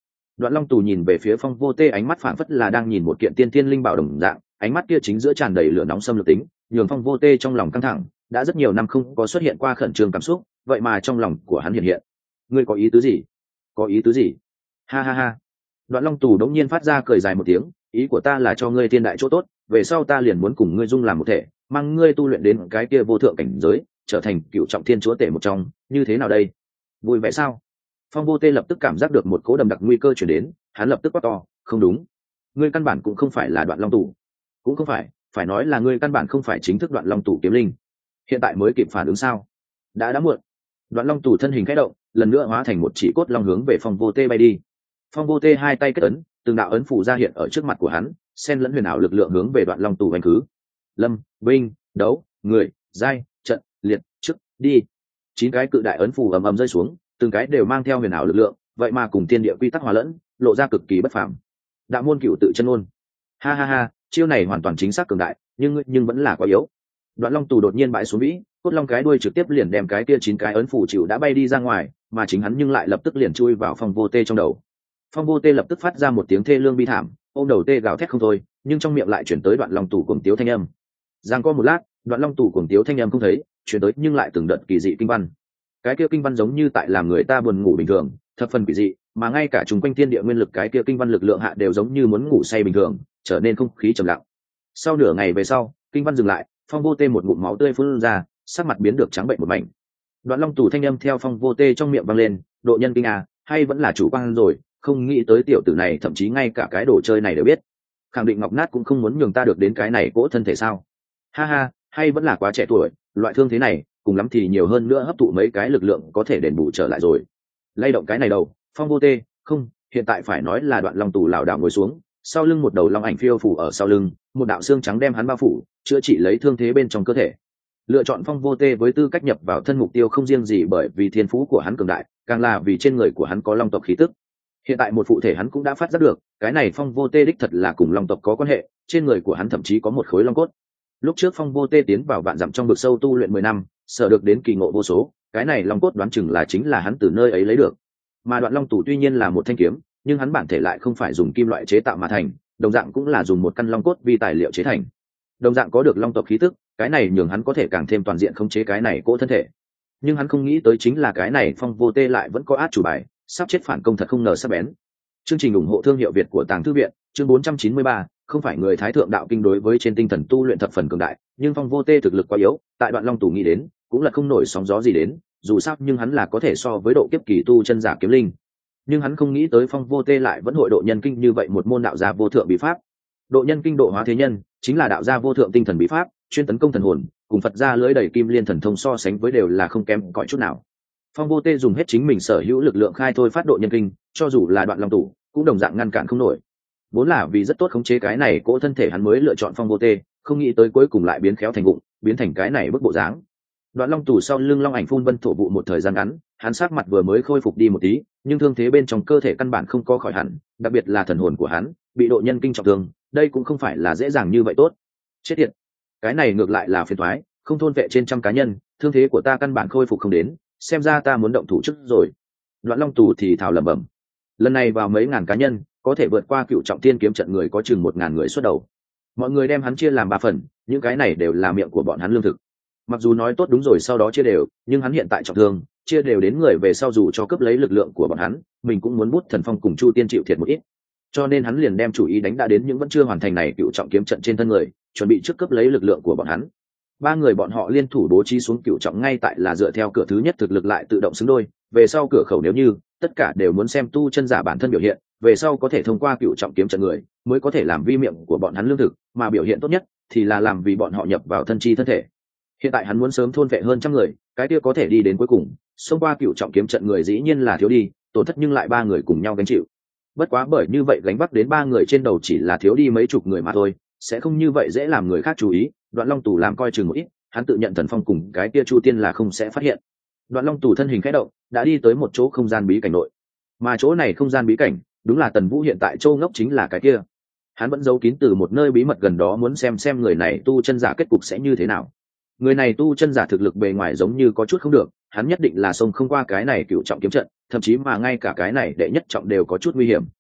Đoạn Long Tù nhìn về phía Phong Vô Tê, ánh mắt phảng phất là đang nhìn một kiện tiên tiên linh bảo đồng dạng, ánh mắt kia chính giữa tràn đầy lửa nóng xâm lược tính, nhường Phong Vô Tê trong lòng căng thẳng, đã rất nhiều năm không có xuất hiện qua khẩn trương cảm xúc, vậy mà trong lòng của hắn hiện hiện. Ngươi có ý tứ gì? Có ý tứ gì? Ha ha ha. Đoạn Long Tù đống nhiên phát ra cười dài một tiếng, ý của ta là cho ngươi tiên đại chỗ tốt, về sau ta liền muốn cùng ngươi dung làm một thể, mang ngươi tu luyện đến cái kia vô thượng cảnh giới, trở thành cựu trọng thiên chúa tể một trong, như thế nào đây? Vui vẻ sao? Phong Vô Tê lập tức cảm giác được một cỗ đầm đặc nguy cơ chuyển đến, hắn lập tức quát to, không đúng, ngươi căn bản cũng không phải là Đoạn Long Tù, cũng không phải, phải nói là ngươi căn bản không phải chính thức Đoạn Long Tù kiếm linh, hiện tại mới kịp phản ứng sao? Đã đã muộn. Đoạn Long Tù thân hình khẽ động, lần nữa hóa thành một chỉ cốt long hướng về Phong Vô Tê bay đi. Phong Vô Tê hai tay kết ấn, từng đạo ấn phù ra hiện ở trước mặt của hắn, xen lẫn huyền ảo lực lượng hướng về Đoạn Long Tù đánh cứ. Lâm, binh, đấu, người, giai, trận, liệt, chức, đi. Chín cái cự đại ấn phù ầm ầm rơi xuống, từng cái đều mang theo huyền ảo lực lượng, vậy mà cùng thiên địa quy tắc hòa lẫn, lộ ra cực kỳ bất phàm. Đạo môn cửu tự chân ôn. Ha ha ha, chiêu này hoàn toàn chính xác cường đại, nhưng nhưng vẫn là quá yếu. Đoạn Long Tù đột nhiên bãi xuống vĩ, cốt long cái đuôi trực tiếp liền đem cái kia chín cái ấn phù chịu đã bay đi ra ngoài, mà chính hắn nhưng lại lập tức liền chui vào Phong Vô Tê trong đầu. Phong Vô Tê lập tức phát ra một tiếng thê lương bi thảm, ôm đầu tê gào thét không thôi, nhưng trong miệng lại chuyển tới Đoạn Long Tù cuồng tiếu thanh âm. Giang có một lát, Đoạn Long Tù cuồng tiếu thanh âm không thấy, chuyển tới nhưng lại từng đợt kỳ dị kinh văn. Cái kia kinh văn giống như tại làm người ta buồn ngủ bình thường, thập phần kỳ dị, mà ngay cả chúng quanh thiên địa nguyên lực cái kia kinh văn lực lượng hạ đều giống như muốn ngủ say bình thường, trở nên không khí trầm lặng. Sau nửa ngày về sau, kinh văn dừng lại, Phong Vô Tê một ngụm máu tươi phun ra, sắc mặt biến được trắng bệnh một mảnh. Đoạn Long Tù thanh âm theo Phong Vô Tê trong miệng vang lên, độ nhân kinh à, hay vẫn là chủ quan rồi, không nghĩ tới tiểu tử này thậm chí ngay cả cái đồ chơi này đều biết. Khẳng định Ngọc Nát cũng không muốn nhường ta được đến cái này cỗ thân thể sao? Ha ha, hay vẫn là quá trẻ tuổi, loại thương thế này, cùng lắm thì nhiều hơn nữa hấp thụ mấy cái lực lượng có thể đền bù trở lại rồi. Lay động cái này đầu, Phong Vô Tê, không, hiện tại phải nói là Đoạn Long Tù lảo đảo ngồi xuống, sau lưng một đầu long ảnh phiêu phủ ở sau lưng, một đạo xương trắng đem hắn bao phủ, chữa trị lấy thương thế bên trong cơ thể. Lựa chọn Phong Vô Tê với tư cách nhập vào thân mục tiêu không riêng gì bởi vì thiên phú của hắn cường đại, càng là vì trên người của hắn có long tộc khí tức. Hiện tại một phụ thể hắn cũng đã phát giác được, cái này Phong Vô Tê đích thật là cùng long tộc có quan hệ, trên người của hắn thậm chí có một khối long cốt. Lúc trước Phong Vô Tê tiến vào vạn dặm trong vực sâu tu luyện mười năm, sở được đến kỳ ngộ vô số, cái này long cốt đoán chừng là chính là hắn từ nơi ấy lấy được. Mà Đoạn Long Tù tuy nhiên là một thanh kiếm, nhưng hắn bản thể lại không phải dùng kim loại chế tạo mà thành, đồng dạng cũng là dùng một căn long cốt vì tài liệu chế thành. Đồng dạng có được long tộc khí tức, cái này nhường hắn có thể càng thêm toàn diện khống chế cái này cỗ thân thể. Nhưng hắn không nghĩ tới chính là cái này Phong Vô Tê lại vẫn có át chủ bài, sắp chết phản công thật không ngờ sắc bén. Chương trình ủng hộ thương hiệu Việt của Tàng Thư viện, chương bốn trăm chín mươi ba, không phải người Thái thượng đạo kinh đối với trên tinh thần tu luyện thập phần cường đại, nhưng Phong Vô Tê thực lực quá yếu, tại Đoạn Long Tù nghĩ đến, cũng là không nổi sóng gió gì đến, dù sao nhưng hắn là có thể so với độ kiếp kỳ tu chân giả kiếm linh. Nhưng hắn không nghĩ tới Phong Vô Tê lại vẫn hội độ nhân kinh như vậy một môn đạo gia vô thượng bí pháp. Độ nhân kinh độ hóa thế nhân, chính là đạo gia vô thượng tinh thần bí pháp, chuyên tấn công thần hồn, cùng Phật gia lưỡi đầy kim liên thần thông so sánh với đều là không kém cỏi chút nào. Phong Vô Tê dùng hết chính mình sở hữu lực lượng khai thôi phát độ nhân kinh, cho dù là Đoạn Long Tù, cũng đồng dạng ngăn cản không nổi. Vốn là vì rất tốt khống chế cái này cỗ thân thể hắn mới lựa chọn Phong Vô Tê, không nghĩ tới cuối cùng lại biến khéo thành vụng, biến thành cái này bức bộ dáng. Đoạn Long Tù sau lưng long ảnh phun vân thổ vụ một thời gian ngắn, hắn sắc mặt vừa mới khôi phục đi một tí, nhưng thương thế bên trong cơ thể căn bản không có khỏi hẳn, đặc biệt là thần hồn của hắn bị độ nhân kinh trọng thương, đây cũng không phải là dễ dàng như vậy tốt. Chết tiệt, cái này ngược lại là phiền toái, không thôn vệ trên trăm cá nhân, thương thế của ta căn bản khôi phục không đến, xem ra ta muốn động thủ trước rồi. Đoạn Long Tù thì thào lẩm bẩm. Lần này vào mấy ngàn cá nhân, có thể vượt qua cựu trọng thiên kiếm trận người có chừng một ngàn người xuất đầu. Mọi người đem hắn chia làm ba phần, những cái này đều là miệng của bọn hắn lương thực. Mặc dù nói tốt đúng rồi sau đó chia đều, nhưng hắn hiện tại trọng thương, chia đều đến người về sau dù cho cướp lấy lực lượng của bọn hắn, mình cũng muốn bút Thần Phong cùng Chu Tiên chịu thiệt một ít. Cho nên hắn liền đem chủ ý đánh đã đến những vẫn chưa hoàn thành này cựu trọng kiếm trận trên thân người, chuẩn bị trước cướp lấy lực lượng của bọn hắn. Ba người bọn họ liên thủ bố trí xuống cựu trọng ngay tại là dựa theo cửa thứ nhất thực lực lại tự động xứng đôi, về sau cửa khẩu nếu như tất cả đều muốn xem tu chân giả bản thân biểu hiện, về sau có thể thông qua cựu trọng kiếm trận người mới có thể làm vi miệng của bọn hắn lương thực, mà biểu hiện tốt nhất thì là làm vì bọn họ nhập vào thân chi thân thể. Hiện tại hắn muốn sớm thôn vệ hơn trăm người, cái kia có thể đi đến cuối cùng, xông qua cựu trọng kiếm trận người dĩ nhiên là thiếu đi, tổn thất nhưng lại ba người cùng nhau gánh chịu. Bất quá bởi như vậy gánh vác đến ba người trên đầu chỉ là thiếu đi mấy chục người mà thôi, sẽ không như vậy dễ làm người khác chú ý. Đoạn Long Tù làm coi chừng một ít, hắn tự nhận Thần Phong cùng cái kia Chu Tiên là không sẽ phát hiện. Đoạn Long Tù thân hình khẽ động, đã đi tới một chỗ không gian bí cảnh nội, mà chỗ này không gian bí cảnh đúng là Tần Vũ hiện tại châu ngốc chính là cái kia. Hắn vẫn giấu kín từ một nơi bí mật gần đó, muốn xem xem người này tu chân giả kết cục sẽ như thế nào. Người này tu chân giả thực lực bề ngoài giống như có chút không được, hắn nhất định là xông không qua cái này cựu trọng kiếm trận, thậm chí mà ngay cả cái này đệ nhất trọng đều có chút nguy hiểm.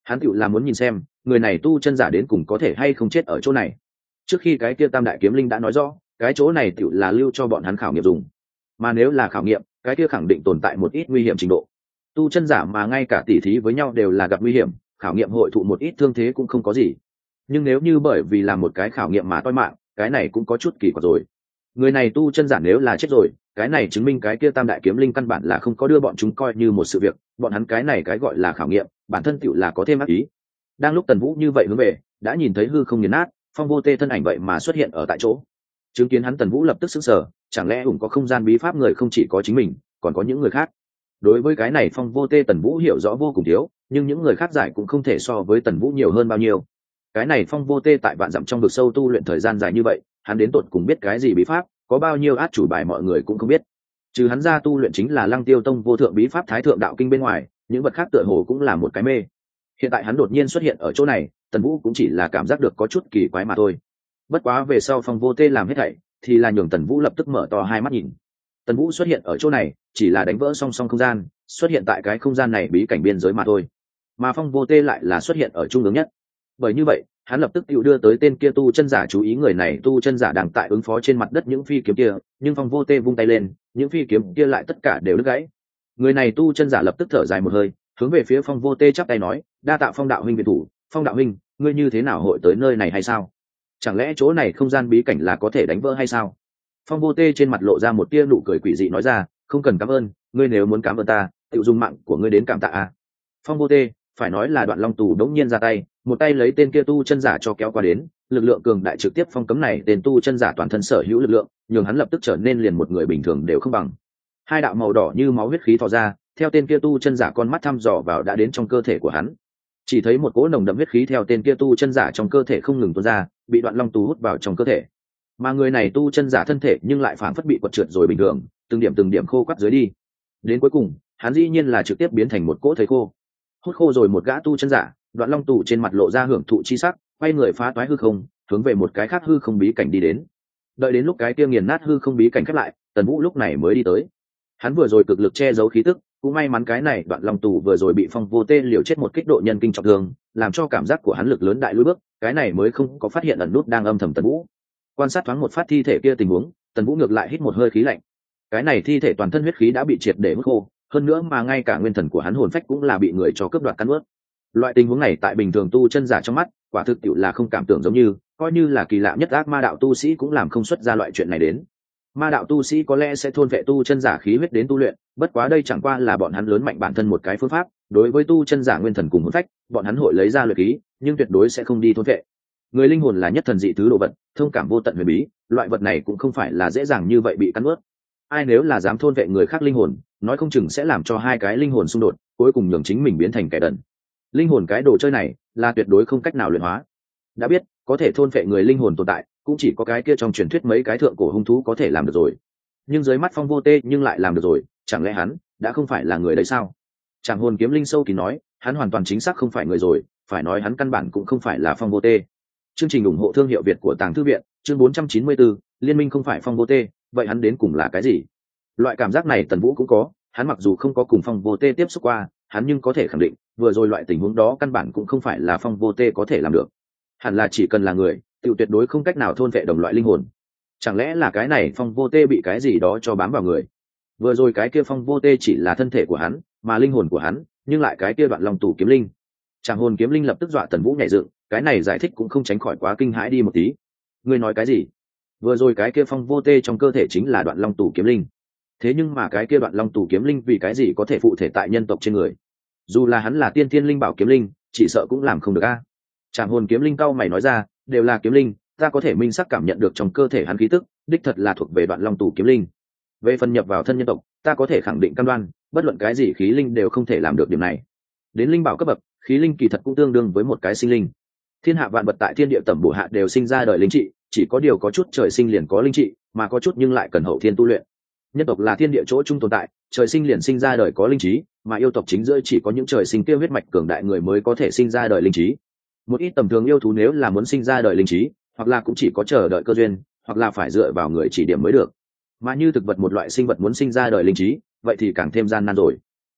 Hắn tựu là muốn nhìn xem người này tu chân giả đến cùng có thể hay không chết ở chỗ này. Trước khi cái kia tam đại kiếm linh đã nói rõ cái chỗ này tựu là lưu cho bọn hắn khảo nghiệm dùng, mà nếu là khảo nghiệm cái kia khẳng định tồn tại một ít nguy hiểm trình độ. Tu chân giả mà ngay cả tỉ thí với nhau đều là gặp nguy hiểm, khảo nghiệm hội thụ một ít thương thế cũng không có gì, nhưng nếu như bởi vì làm một cái khảo nghiệm mà toi mạng, cái này cũng có chút kỳ quặc rồi. Người này tu chân giả nếu là chết rồi, cái này chứng minh cái kia tam đại kiếm linh căn bản là không có đưa bọn chúng coi như một sự việc, bọn hắn cái này cái gọi là khảo nghiệm bản thân tựu là có thêm ác ý. Đang lúc Tần Vũ như vậy hướng về, đã nhìn thấy hư không nghiền nát, Phong Vô Tê thân ảnh vậy mà xuất hiện ở tại chỗ. Chứng kiến hắn, Tần Vũ lập tức sững sờ, chẳng lẽ ủng có không gian bí pháp người không chỉ có chính mình, còn có những người khác. Đối với cái này Phong Vô Tê Tần Vũ hiểu rõ vô cùng thiếu, nhưng những người khác giải cũng không thể so với Tần Vũ nhiều hơn bao nhiêu. Cái này Phong Vô Tê tại vạn dặm trong vực sâu tu luyện thời gian dài như vậy, hắn đến tột cùng biết cái gì bí pháp, có bao nhiêu át chủ bài mọi người cũng không biết. Trừ hắn ra tu luyện chính là Lăng Tiêu Tông vô thượng bí pháp Thái Thượng Đạo Kinh bên ngoài, những vật khác tựa hồ cũng là một cái mê. Hiện tại hắn đột nhiên xuất hiện ở chỗ này, Tần Vũ cũng chỉ là cảm giác được có chút kỳ quái mà thôi. Bất quá về sau Phong Vô Tê làm hết thảy, thì là nhường Tần Vũ lập tức mở to hai mắt nhìn. Tần Vũ xuất hiện ở chỗ này, chỉ là đánh vỡ song song không gian, xuất hiện tại cái không gian này bí cảnh biên giới mà thôi. Mà Phong Vô Tê lại là xuất hiện ở trung ương nhất. Bởi như vậy, hắn lập tức tự đưa tới tên kia tu chân giả chú ý, người này tu chân giả đang tại ứng phó trên mặt đất những phi kiếm kia, nhưng Phong Vô Tê vung tay lên, những phi kiếm kia lại tất cả đều đứt gãy. Người này tu chân giả lập tức thở dài một hơi, hướng về phía Phong Vô Tê chắp tay nói, đa tạ Phong đạo huynh viện thủ. Phong đạo huynh, ngươi như thế nào hội tới nơi này hay sao? Chẳng lẽ chỗ này không gian bí cảnh là có thể đánh vỡ hay sao? Phong Vô Tê trên mặt lộ ra một tia nụ cười quỷ dị nói ra, không cần cảm ơn, ngươi nếu muốn cảm ơn ta, tự dùng mạng của ngươi đến cảm tạ à? Phong Vô Tê, phải nói là Đoạn Long Tù đống nhiên ra tay, một tay lấy tên kia tu chân giả cho kéo qua đến, lực lượng cường đại trực tiếp phong cấm này tên tu chân giả toàn thân sở hữu lực lượng, nhường hắn lập tức trở nên liền một người bình thường đều không bằng. Hai đạo màu đỏ như máu huyết khí thò ra, theo tên kia tu chân giả con mắt thăm dò vào đã đến trong cơ thể của hắn. Chỉ thấy một cỗ nồng đậm huyết khí theo tên kia tu chân giả trong cơ thể không ngừng tuôn ra, bị Đoạn Long Tù hút vào trong cơ thể. Mà người này tu chân giả thân thể nhưng lại phảng phất bị quật trượt rồi bình thường, từng điểm từng điểm khô quắt dưới đi. Đến cuối cùng, hắn dĩ nhiên là trực tiếp biến thành một cỗ thây khô. Hút khô rồi một gã tu chân giả, Đoạn Long Tù trên mặt lộ ra hưởng thụ chi sắc, quay người phá toái hư không, hướng về một cái khác hư không bí cảnh đi đến. Đợi đến lúc cái kia nghiền nát hư không bí cảnh khép lại, Tần Vũ lúc này mới đi tới. Hắn vừa rồi cực lực che giấu khí tức, cũng may mắn cái này Đoạn Long Tù vừa rồi bị Phong Vô Tê liều chết một kích độ nhân kinh trọng thương, làm cho cảm giác của hắn lực lớn đại lùi bước, cái này mới không có phát hiện ẩn nút đang âm thầm Tần Vũ. Quan sát thoáng một phát thi thể kia tình huống, Tần Vũ ngược lại hít một hơi khí lạnh. Cái này thi thể toàn thân huyết khí đã bị triệt để hút khô, hơn nữa mà ngay cả nguyên thần của hắn hồn phách cũng là bị người cho cướp đoạt cắn nuốt. Loại tình huống này tại bình thường tu chân giả trong mắt, quả thực tiệu là không cảm tưởng, giống như coi như là kỳ lạ nhất ác ma đạo tu sĩ cũng làm không xuất ra loại chuyện này đến. Ma đạo tu sĩ có lẽ sẽ thôn vệ tu chân giả khí huyết đến tu luyện, bất quá đây chẳng qua là bọn hắn lớn mạnh bản thân một cái phương pháp, đối với tu chân giả nguyên thần cùng hồn phách, bọn hắn hội lấy ra luyện khí, nhưng tuyệt đối sẽ không đi thôn vệ. Người linh hồn là nhất thần dị thứ đồ vật, thông cảm vô tận huyền bí, loại vật này cũng không phải là dễ dàng như vậy bị cắn nuốt. Ai nếu là dám thôn vệ người khác linh hồn, nói không chừng sẽ làm cho hai cái linh hồn xung đột, cuối cùng nhường chính mình biến thành kẻ đần. Linh hồn cái đồ chơi này là tuyệt đối không cách nào luyện hóa. Đã biết có thể thôn vệ người linh hồn tồn tại, cũng chỉ có cái kia trong truyền thuyết mấy cái thượng cổ hung thú có thể làm được rồi. Nhưng dưới mắt Phong Vô Tê nhưng lại làm được rồi, chẳng lẽ hắn đã không phải là người đấy sao? Trảm Hồn Kiếm Linh sâu kín nói, hắn hoàn toàn chính xác không phải người rồi, phải nói hắn căn bản cũng không phải là Phong Vô Tê. Chương trình ủng hộ thương hiệu Việt của Tàng Thư viện, chương bốn trăm chín mươi tư, liên minh không phải Phong Vô Tê, vậy hắn đến cùng là cái gì? Loại cảm giác này Tần Vũ cũng có, hắn mặc dù không có cùng Phong Vô Tê tiếp xúc qua, hắn nhưng có thể khẳng định, vừa rồi loại tình huống đó căn bản cũng không phải là Phong Vô Tê có thể làm được. Hẳn là chỉ cần là người, tiểu tuyệt đối không cách nào thôn vệ đồng loại linh hồn. Chẳng lẽ là cái này Phong Vô Tê bị cái gì đó cho bám vào người? Vừa rồi cái kia Phong Vô Tê chỉ là thân thể của hắn, mà linh hồn của hắn, nhưng lại cái kia Đoạn Long Tù kiếm linh. Trảm Hồn Kiếm Linh lập tức dọa Tần Vũ nhảy dựng, cái này giải thích cũng không tránh khỏi quá kinh hãi đi một tí. Ngươi nói cái gì? Vừa rồi cái kia Phong Vô Tê trong cơ thể chính là Đoạn Long Tù kiếm linh. Thế nhưng mà cái kia Đoạn Long Tù kiếm linh vì cái gì có thể phụ thể tại nhân tộc trên người? Dù là hắn là tiên thiên linh bảo kiếm linh, chỉ sợ cũng làm không được a. Trảm Hồn Kiếm Linh cau mày nói ra, đều là kiếm linh, ta có thể minh xác cảm nhận được trong cơ thể hắn khí tức, đích thật là thuộc về Đoạn Long Tù kiếm linh. Về phần nhập vào thân nhân tộc, ta có thể khẳng định cam đoan, bất luận cái gì khí linh đều không thể làm được điểm này. Đến linh bảo cấp bậc, khí linh kỳ thật cũng tương đương với một cái sinh linh. Thiên hạ vạn vật tại thiên địa tẩm bổ hạ đều sinh ra đời linh trị, chỉ có điều có chút trời sinh liền có linh trị, mà có chút nhưng lại cần hậu thiên tu luyện. Nhân tộc là thiên địa chỗ trung tồn tại, trời sinh liền sinh ra đời có linh trí, mà yêu tộc chính giữa chỉ có những trời sinh tiêu huyết mạch cường đại người mới có thể sinh ra đời linh trí. Một ít tầm thường yêu thú nếu là muốn sinh ra đời linh trí, hoặc là cũng chỉ có chờ đợi cơ duyên, hoặc là phải dựa vào người chỉ điểm mới được. Mà như thực vật một loại sinh vật muốn sinh ra đời linh trí, vậy thì càng thêm gian nan rồi.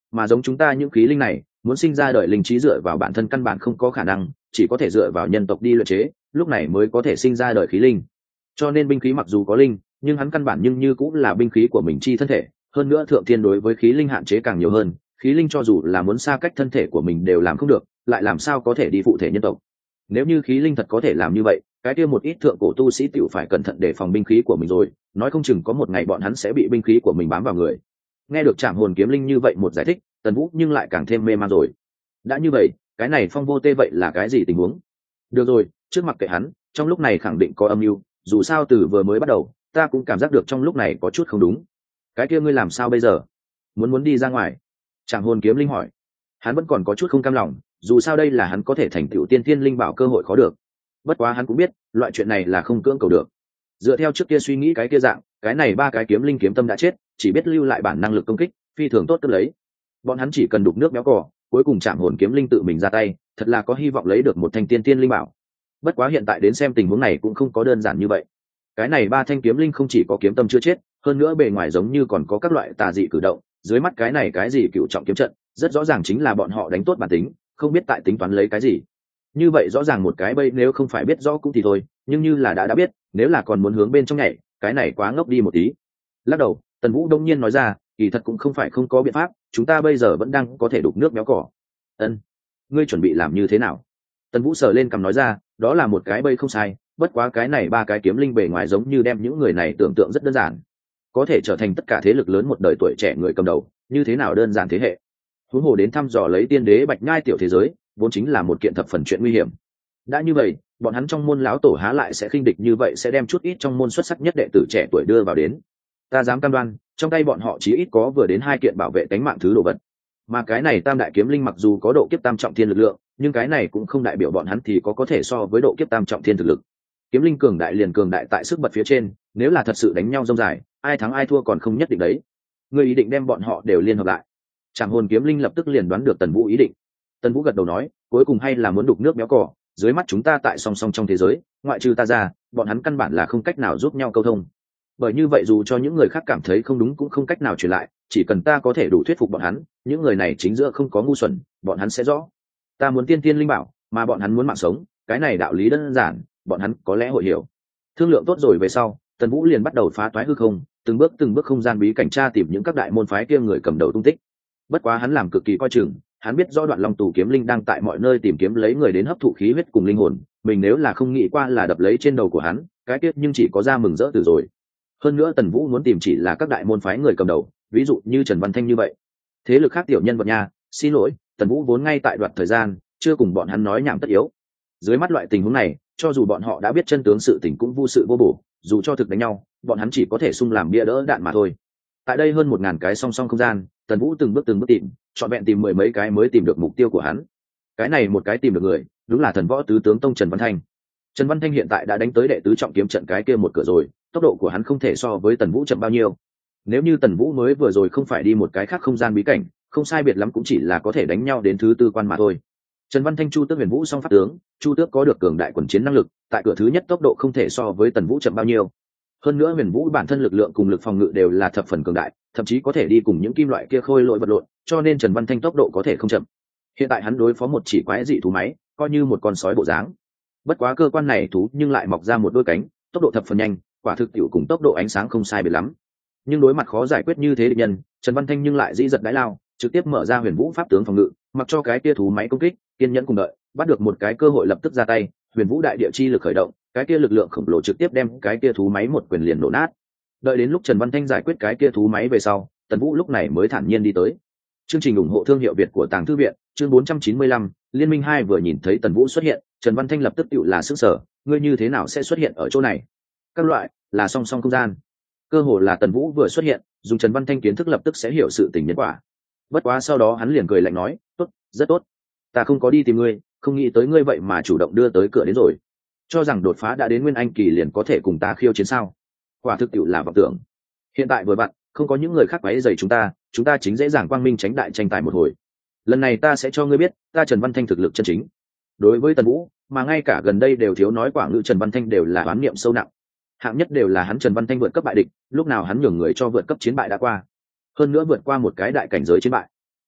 mà giống chúng ta những khí linh này muốn sinh ra đời linh trí dựa vào bản thân căn bản không có khả năng, chỉ có thể dựa vào nhân tộc đi luyện chế, lúc này mới có thể sinh ra đời khí linh. Cho nên binh khí mặc dù có linh, nhưng hắn căn bản nhưng như cũng là binh khí của mình chi thân thể. Hơn nữa thượng thiên đối với khí linh hạn chế càng nhiều hơn, khí linh cho dù là muốn xa cách thân thể của mình đều làm không được, lại làm sao có thể đi phụ thể nhân tộc. Nếu như khí linh thật có thể làm như vậy, cái kia một ít thượng cổ tu sĩ tiểu phải cẩn thận để phòng binh khí của mình rồi, nói không chừng có một ngày bọn hắn sẽ bị binh khí của mình bám vào người. Nghe được Trảm Hồn Kiếm Linh như vậy một giải thích, Tần Vũ nhưng lại càng thêm mê man rồi. Đã như vậy, cái này Phong Vô Tê vậy là cái gì tình huống? Được rồi, trước mặt kệ hắn, trong lúc này khẳng định có âm mưu, dù sao từ vừa mới bắt đầu, ta cũng cảm giác được trong lúc này có chút không đúng. Cái kia ngươi làm sao bây giờ? Muốn muốn đi ra ngoài? Trảm Hồn Kiếm Linh hỏi. Hắn vẫn còn có chút không cam lòng, dù sao đây là hắn có thể thành tựu tiên thiên linh bảo cơ hội khó được. Bất quá hắn cũng biết, loại chuyện này là không cưỡng cầu được. Dựa theo trước kia suy nghĩ cái kia dạng, cái này ba cái kiếm linh kiếm tâm đã chết, chỉ biết lưu lại bản năng lực công kích, phi thường tốt cất lấy. Bọn hắn chỉ cần đục nước béo cỏ, cuối cùng Trảm Hồn Kiếm Linh tự mình ra tay, thật là có hy vọng lấy được một thanh tiên tiên linh bảo. Bất quá hiện tại đến xem tình huống này cũng không có đơn giản như vậy. Cái này ba thanh kiếm linh không chỉ có kiếm tâm chưa chết, hơn nữa bề ngoài giống như còn có các loại tà dị cử động, dưới mắt cái này cái gì cựu trọng kiếm trận, rất rõ ràng chính là bọn họ đánh tốt bản tính, không biết tại tính toán lấy cái gì. Như vậy rõ ràng một cái bẫy, nếu không phải biết rõ cũng thì thôi, nhưng như là đã đã biết, nếu là còn muốn hướng bên trong nhảy, cái này quá ngốc đi một tí. Lắc đầu, Tần Vũ đông nhiên nói ra, kỳ thật cũng không phải không có biện pháp, chúng ta bây giờ vẫn đang có thể đục nước béo cỏ. Ân, ngươi chuẩn bị làm như thế nào? Tần Vũ sờ lên cằm nói ra, đó là một cái bẫy không sai, bất quá cái này ba cái kiếm linh bề ngoài giống như đem những người này tưởng tượng rất đơn giản, có thể trở thành tất cả thế lực lớn một đời tuổi trẻ người cầm đầu, như thế nào đơn giản thế hệ. Huống hồ đến thăm dò lấy tiên đế Bạch Nhai tiểu thế giới, vốn chính là một kiện thập phần chuyện nguy hiểm. Đã như vậy, bọn hắn trong môn lão tổ há lại sẽ khinh địch như vậy, sẽ đem chút ít trong môn xuất sắc nhất đệ tử trẻ tuổi đưa vào đến. Ta dám cam đoan, trong tay bọn họ chí ít có vừa đến hai kiện bảo vệ tính mạng thứ đồ vật. Mà cái này Tam đại kiếm linh mặc dù có độ kiếp tam trọng thiên lực lượng, nhưng cái này cũng không đại biểu bọn hắn thì có có thể so với độ kiếp tam trọng thiên thực lực. Kiếm linh cường đại liền cường đại tại sức bật phía trên, nếu là thật sự đánh nhau rông dài, ai thắng ai thua còn không nhất định đấy. Ngươi ý định đem bọn họ đều liên hợp lại? Trảm Hồn Kiếm Linh lập tức liền đoán được Tần Vũ ý định. Tần Vũ gật đầu nói, cuối cùng hay là muốn đục nước béo cỏ, dưới mắt chúng ta tại song song trong thế giới, ngoại trừ ta ra, bọn hắn căn bản là không cách nào giúp nhau câu thông. Bởi như vậy dù cho những người khác cảm thấy không đúng cũng không cách nào truyền lại, chỉ cần ta có thể đủ thuyết phục bọn hắn, những người này chính giữa không có ngu xuẩn, bọn hắn sẽ rõ. Ta muốn tiên tiên linh bảo, mà bọn hắn muốn mạng sống, cái này đạo lý đơn giản, bọn hắn có lẽ hội hiểu. Thương lượng tốt rồi về sau, Tần Vũ liền bắt đầu phá toái hư không, từng bước từng bước không gian bí cảnh tra tìm những các đại môn phái kia người cầm đầu tung tích. Bất quá hắn làm cực kỳ coi chừng, hắn biết rõ Đoạn Long Tù kiếm linh đang tại mọi nơi tìm kiếm lấy người đến hấp thụ khí huyết cùng linh hồn, mình nếu là không nghĩ qua là đập lấy trên đầu của hắn, cái tiết nhưng chỉ có ra mừng rỡ từ rồi. Hơn nữa Tần Vũ muốn tìm chỉ là các đại môn phái người cầm đầu, ví dụ như Trần Văn Thanh như vậy. Thế lực khác tiểu nhân vật nha, xin lỗi, Tần Vũ vốn ngay tại đoạn thời gian, chưa cùng bọn hắn nói nhảm tất yếu. Dưới mắt loại tình huống này, cho dù bọn họ đã biết chân tướng sự tình cũng vô sự vô bổ, dù cho thực đánh nhau, bọn hắn chỉ có thể sung làm bia đỡ đạn mà thôi. Tại đây hơn một ngàn cái song song không gian, Tần Vũ từng bước từng bước tìm, chọn vẹn tìm mười mấy cái mới tìm được mục tiêu của hắn. Cái này một cái tìm được người, đúng là Thần Võ tứ tướng tông Trần Văn Thanh. Trần Văn Thanh hiện tại đã đánh tới đệ tứ trọng kiếm trận cái kia một cửa rồi, tốc độ của hắn không thể so với Tần Vũ chậm bao nhiêu. Nếu như Tần Vũ mới vừa rồi không phải đi một cái khác không gian bí cảnh, không sai biệt lắm cũng chỉ là có thể đánh nhau đến thứ tư quan mà thôi. Trần Văn Thanh Chu Tước Huyền Vũ song pháp tướng, Chu Tước có được cường đại quần chiến năng lực, tại cửa thứ nhất tốc độ không thể so với Tần Vũ chậm bao nhiêu. Hơn nữa Huyền Vũ bản thân lực lượng cùng lực phòng ngự đều là thập phần cường đại, thậm chí có thể đi cùng những kim loại kia khôi lỗi vật lộn, cho nên Trần Văn Thanh tốc độ có thể không chậm. Hiện tại hắn đối phó một chỉ quái dị thú máy, coi như một con sói bộ dáng. Bất quá cơ quan này thú nhưng lại mọc ra một đôi cánh, tốc độ thập phần nhanh, quả thực tiểu cùng tốc độ ánh sáng không sai biệt lắm. Nhưng đối mặt khó giải quyết như thế địch nhân, Trần Văn Thanh nhưng lại dĩ giật đái lao, trực tiếp mở ra Huyền Vũ pháp tướng phòng ngự, mặc cho cái kia thú máy công kích, kiên nhẫn cùng đợi, bắt được một cái cơ hội lập tức ra tay, Huyền Vũ đại địa chi lực khởi động, cái kia lực lượng khổng lồ trực tiếp đem cái kia thú máy một quyền liền nổ nát. Đợi đến lúc Trần Văn Thanh giải quyết cái kia thú máy về sau, Tần Vũ lúc này mới thản nhiên đi tới. Chương trình ủng hộ thương hiệu Việt của Tàng Thư viện, chương bốn trăm chín mươi lăm, Liên minh hai vừa nhìn thấy Tần Vũ xuất hiện, Trần Văn Thanh lập tức tựu là sửng sở, ngươi như thế nào sẽ xuất hiện ở chỗ này? Các loại, là song song không gian. Cơ hồ là Tần Vũ vừa xuất hiện, dùng Trần Văn Thanh kiến thức lập tức sẽ hiểu sự tình nhân quả. Bất quá sau đó hắn liền cười lạnh nói, tốt, rất tốt. Ta không có đi tìm ngươi, không nghĩ tới ngươi vậy mà chủ động đưa tới cửa đến rồi. Cho rằng đột phá đã đến Nguyên Anh kỳ liền có thể cùng ta khiêu chiến sao? Quả thực tiệu là vọng tưởng. Hiện tại vừa vặn, không có những người khác quấy rầy chúng ta, chúng ta chính dễ dàng quang minh tránh đại tranh tài một hồi. Lần này ta sẽ cho ngươi biết, ta Trần Văn Thanh thực lực chân chính. Đối với Tần Vũ, mà ngay cả gần đây đều thiếu nói quả ngữ Trần Văn Thanh đều là oán niệm sâu nặng. Hạng nhất đều là hắn Trần Văn Thanh vượt cấp bại địch, lúc nào hắn nhường người cho vượt cấp chiến bại đã qua, hơn nữa vượt qua một cái đại cảnh giới chiến bại.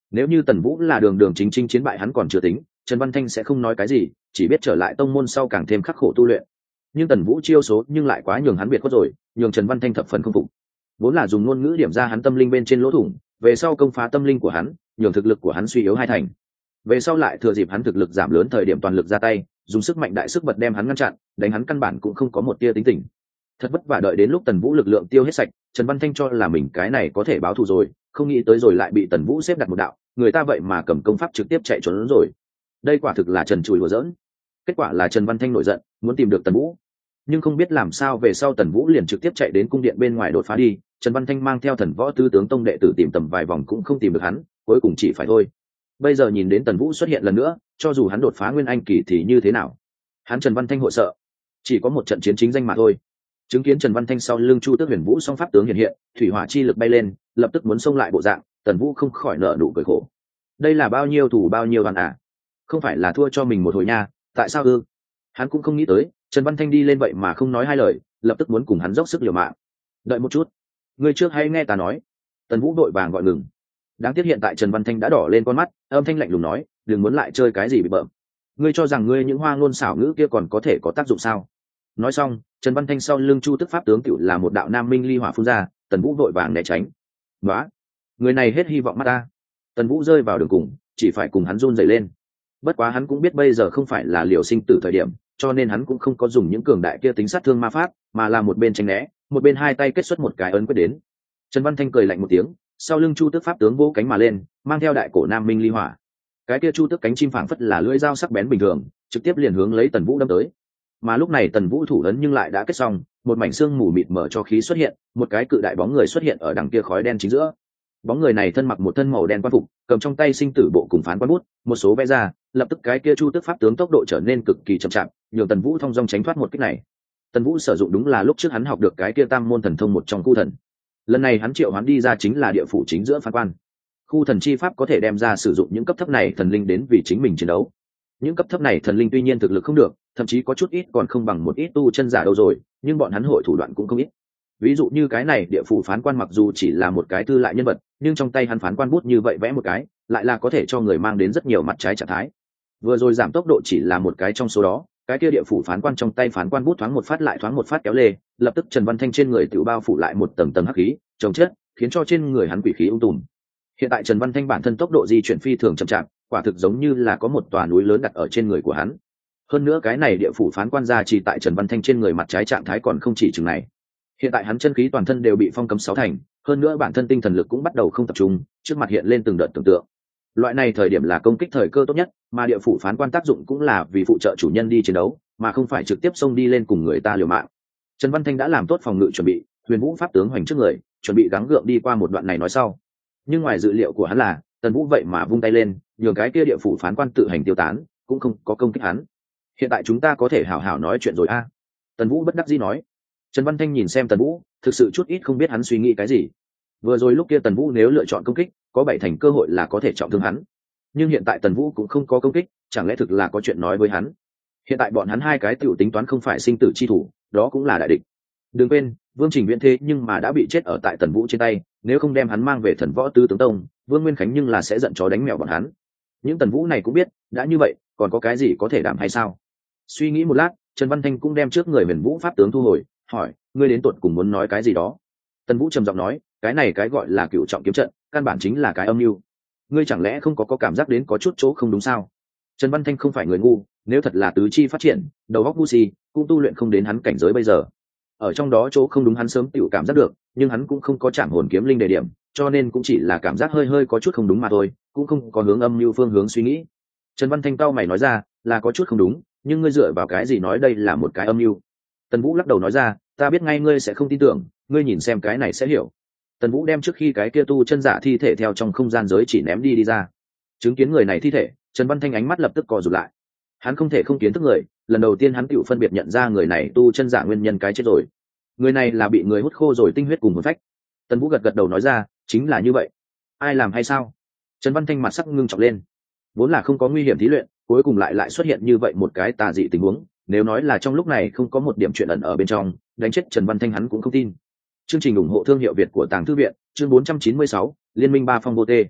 Nếu như Tần Vũ là đường đường chính chính chiến bại hắn còn chưa tính, Trần Văn Thanh sẽ không nói cái gì, chỉ biết trở lại tông môn sau càng thêm khắc khổ tu luyện. Nhưng Tần Vũ chiêu số nhưng lại quá nhường hắn biệt khuất rồi, nhường Trần Văn Thanh thập phần không phục. Vốn là dùng ngôn ngữ điểm ra hắn tâm linh bên trên lỗ thủng, về sau công phá tâm linh của hắn, nhường thực lực của hắn suy yếu hai thành. Về sau lại thừa dịp hắn thực lực giảm lớn thời điểm toàn lực ra tay, dùng sức mạnh đại sức bật đem hắn ngăn chặn, đánh hắn căn bản cũng không có một tia tính tình. Thật vất vả đợi đến lúc Tần Vũ lực lượng tiêu hết sạch, Trần Văn Thanh cho là mình cái này có thể báo thù rồi, không nghĩ tới rồi lại bị Tần Vũ xếp đặt một đạo, người ta vậy mà cầm công pháp trực tiếp chạy trốn rồi. Đây quả thực là trần trụi đùa giỡn. Kết quả là Trần Văn Thanh nổi giận, muốn tìm được Tần Vũ, nhưng không biết làm sao về sau Tần Vũ liền trực tiếp chạy đến cung điện bên ngoài đột phá đi. Trần Văn Thanh mang theo Thần Võ Tứ tướng tông đệ tử tìm tầm vài vòng cũng không tìm được hắn, cuối cùng chỉ phải thôi. Bây giờ nhìn đến Tần Vũ xuất hiện lần nữa, cho dù hắn đột phá nguyên anh kỳ thì như thế nào, hắn Trần Văn Thanh hội sợ? Chỉ có một trận chiến chính danh mà thôi. Chứng kiến Trần Văn Thanh sau lưng Chu Tước Huyền Vũ song pháp tướng hiện hiện, thủy hỏa chi lực bay lên, lập tức muốn xông lại bộ dạng, Tần Vũ không khỏi nở nụ cười khổ. Đây là bao nhiêu thủ bao nhiêu đoàn à? Không phải là thua cho mình một hồi nha, tại sao ư? Hắn cũng không nghĩ tới, Trần Văn Thanh đi lên vậy mà không nói hai lời, lập tức muốn cùng hắn dốc sức liều mạng. Đợi một chút, ngươi trước hãy nghe ta nói. Tần Vũ đội vàng gọi ngừng. Đáng tiếc hiện tại Trần Văn Thanh đã đỏ lên con mắt, âm thanh lạnh lùng nói, đừng muốn lại chơi cái gì bị bợm. Ngươi cho rằng ngươi những hoa ngôn xảo ngữ kia còn có thể có tác dụng sao? Nói xong, Trần Văn Thanh sau lưng Chu Tức pháp tướng tựu là một đạo nam minh ly hỏa phun ra, Tần Vũ vội vàng né tránh. Nóa, người này hết hy vọng mắt ta. Tần Vũ rơi vào đường cùng, chỉ phải cùng hắn run rẩy lên. Bất quá hắn cũng biết bây giờ không phải là liều sinh tử thời điểm, cho nên hắn cũng không có dùng những cường đại kia tính sát thương ma pháp, mà là một bên tránh né, một bên hai tay kết xuất một cái ấn quyết đến. Trần Văn Thanh cười lạnh một tiếng, sau lưng Chu Tước pháp tướng vỗ cánh mà lên, mang theo đại cổ nam minh ly hỏa. Cái kia Chu Tước cánh chim phảng phất là lưỡi dao sắc bén bình thường, trực tiếp liền hướng lấy Tần Vũ đâm tới. Mà lúc này Tần Vũ thủ ấn nhưng lại đã kết xong, một mảnh xương mù mịt mở cho khí xuất hiện, một cái cự đại bóng người xuất hiện ở đằng kia khói đen chính giữa. Bóng người này thân mặc một thân màu đen quan phục, cầm trong tay sinh tử bộ cùng phán quan bút, một số vẽ ra, lập tức cái kia Chu Tước pháp tướng tốc độ trở nên cực kỳ chậm chạp, nhường Tần Vũ thông dong tránh thoát một kích này. Tần Vũ sử dụng đúng là lúc trước hắn học được cái kia tam môn thần thông một trong khu thần. Lần này hắn triệu hắn đi ra chính là địa phủ chính giữa phán quan. Khu thần chi pháp có thể đem ra sử dụng những cấp thấp này thần linh đến vì chính mình chiến đấu. Những cấp thấp này thần linh tuy nhiên thực lực không được, thậm chí có chút ít còn không bằng một ít tu chân giả đâu rồi, nhưng bọn hắn hội thủ đoạn cũng không ít. Ví dụ như cái này địa phủ phán quan mặc dù chỉ là một cái thư lại nhân vật, nhưng trong tay hắn phán quan bút như vậy vẽ một cái, lại là có thể cho người mang đến rất nhiều mặt trái trạng thái. Vừa rồi giảm tốc độ chỉ là một cái trong số đó, cái kia địa phủ phán quan trong tay phán quan bút thoáng một phát lại thoáng một phát kéo lê, lập tức Trần Văn Thanh trên người tự bao phủ lại một tầng tầng hắc khí, chồng chết, khiến cho trên người hắn quỷ khí ung tùm. Hiện tại Trần Văn Thanh bản thân tốc độ di chuyển phi thường chậm chạp, quả thực giống như là có một tòa núi lớn đặt ở trên người của hắn. Hơn nữa cái này địa phủ phán quan gia chỉ tại Trần Văn Thanh trên người mặt trái trạng thái còn không chỉ chừng này. Hiện tại hắn chân khí toàn thân đều bị phong cấm sáu thành, hơn nữa bản thân tinh thần lực cũng bắt đầu không tập trung, trước mặt hiện lên từng đợt tưởng tượng. Loại này thời điểm là công kích thời cơ tốt nhất, mà địa phủ phán quan tác dụng cũng là vì phụ trợ chủ nhân đi chiến đấu, mà không phải trực tiếp xông đi lên cùng người ta liều mạng. Trần Văn Thanh đã làm tốt phòng ngự chuẩn bị, Huyền Vũ pháp tướng hoành trước người, chuẩn bị gắng gượng đi qua một đoạn này nói sau. Nhưng ngoài dự liệu của hắn là, Tần Vũ vậy mà vung tay lên, nhường cái kia địa phủ phán quan tự hành tiêu tán, cũng không có công kích hắn. Hiện tại chúng ta có thể hảo hảo nói chuyện rồi a. À? Tần Vũ bất đắc dĩ nói. Trần Văn Thanh nhìn xem Tần Vũ, thực sự chút ít không biết hắn suy nghĩ cái gì. Vừa rồi lúc kia Tần Vũ nếu lựa chọn công kích, có bảy thành cơ hội là có thể trọng thương hắn. Nhưng hiện tại Tần Vũ cũng không có công kích, chẳng lẽ thực là có chuyện nói với hắn? Hiện tại bọn hắn hai cái tiểu tính toán không phải sinh tử chi thủ, đó cũng là đại địch. Đừng quên, Vương Trình Viễn thế nhưng mà đã bị chết ở tại Tần Vũ trên tay, nếu không đem hắn mang về Thần Võ Tứ tướng tông, Vương Nguyên Khánh nhưng là sẽ giận chó đánh mèo bọn hắn. Những Tần Vũ này cũng biết, đã như vậy, còn có cái gì có thể đảm hay sao? Suy nghĩ một lát, Trần Văn Thanh cũng đem trước người Huyền Vũ pháp tướng thu hồi, hỏi, ngươi đến tuột cùng muốn nói cái gì đó? Tần Vũ trầm giọng nói, cái này cái gọi là cựu trọng kiếm trận, căn bản chính là cái âm mưu. Ngươi chẳng lẽ không có có cảm giác đến có chút chỗ không đúng sao? Trần Văn Thanh không phải người ngu, nếu thật là tứ chi phát triển, đầu óc ngu si, cũng tu luyện không đến hắn cảnh giới bây giờ. Ở trong đó chỗ không đúng hắn sớm tự cảm giác được, nhưng hắn cũng không có chạm hồn kiếm linh đề điểm, cho nên cũng chỉ là cảm giác hơi hơi có chút không đúng mà thôi, cũng không có hướng âm mưu phương hướng suy nghĩ. Trần Văn Thanh cau mày nói ra, là có chút không đúng, nhưng ngươi dựa vào cái gì nói đây là một cái âm mưu? Tần Vũ lắc đầu nói ra, ta biết ngay ngươi sẽ không tin tưởng, ngươi nhìn xem cái này sẽ hiểu. Tần Vũ đem trước khi cái kia tu chân giả thi thể theo trong không gian giới chỉ ném đi đi ra. Chứng kiến người này thi thể, Trần Văn Thanh ánh mắt lập tức co rụt lại. Hắn không thể không kiến thức người, lần đầu tiên hắn tự phân biệt nhận ra người này tu chân giả nguyên nhân cái chết rồi. Người này là bị người hút khô rồi tinh huyết cùng hồn phách. Tần Vũ gật gật đầu nói ra, chính là như vậy. Ai làm hay sao? Trần Văn Thanh mặt sắc ngưng trọng lên. Vốn là không có nguy hiểm thí luyện, cuối cùng lại lại xuất hiện như vậy một cái tà dị tình huống. Nếu nói là trong lúc này không có một điểm chuyện ẩn ở bên trong, đánh chết Trần Văn Thanh hắn cũng không tin. Chương trình ủng hộ thương hiệu Việt của Tàng Thư viện, chương bốn trăm chín mươi sáu, Liên minh ba phong vô tê.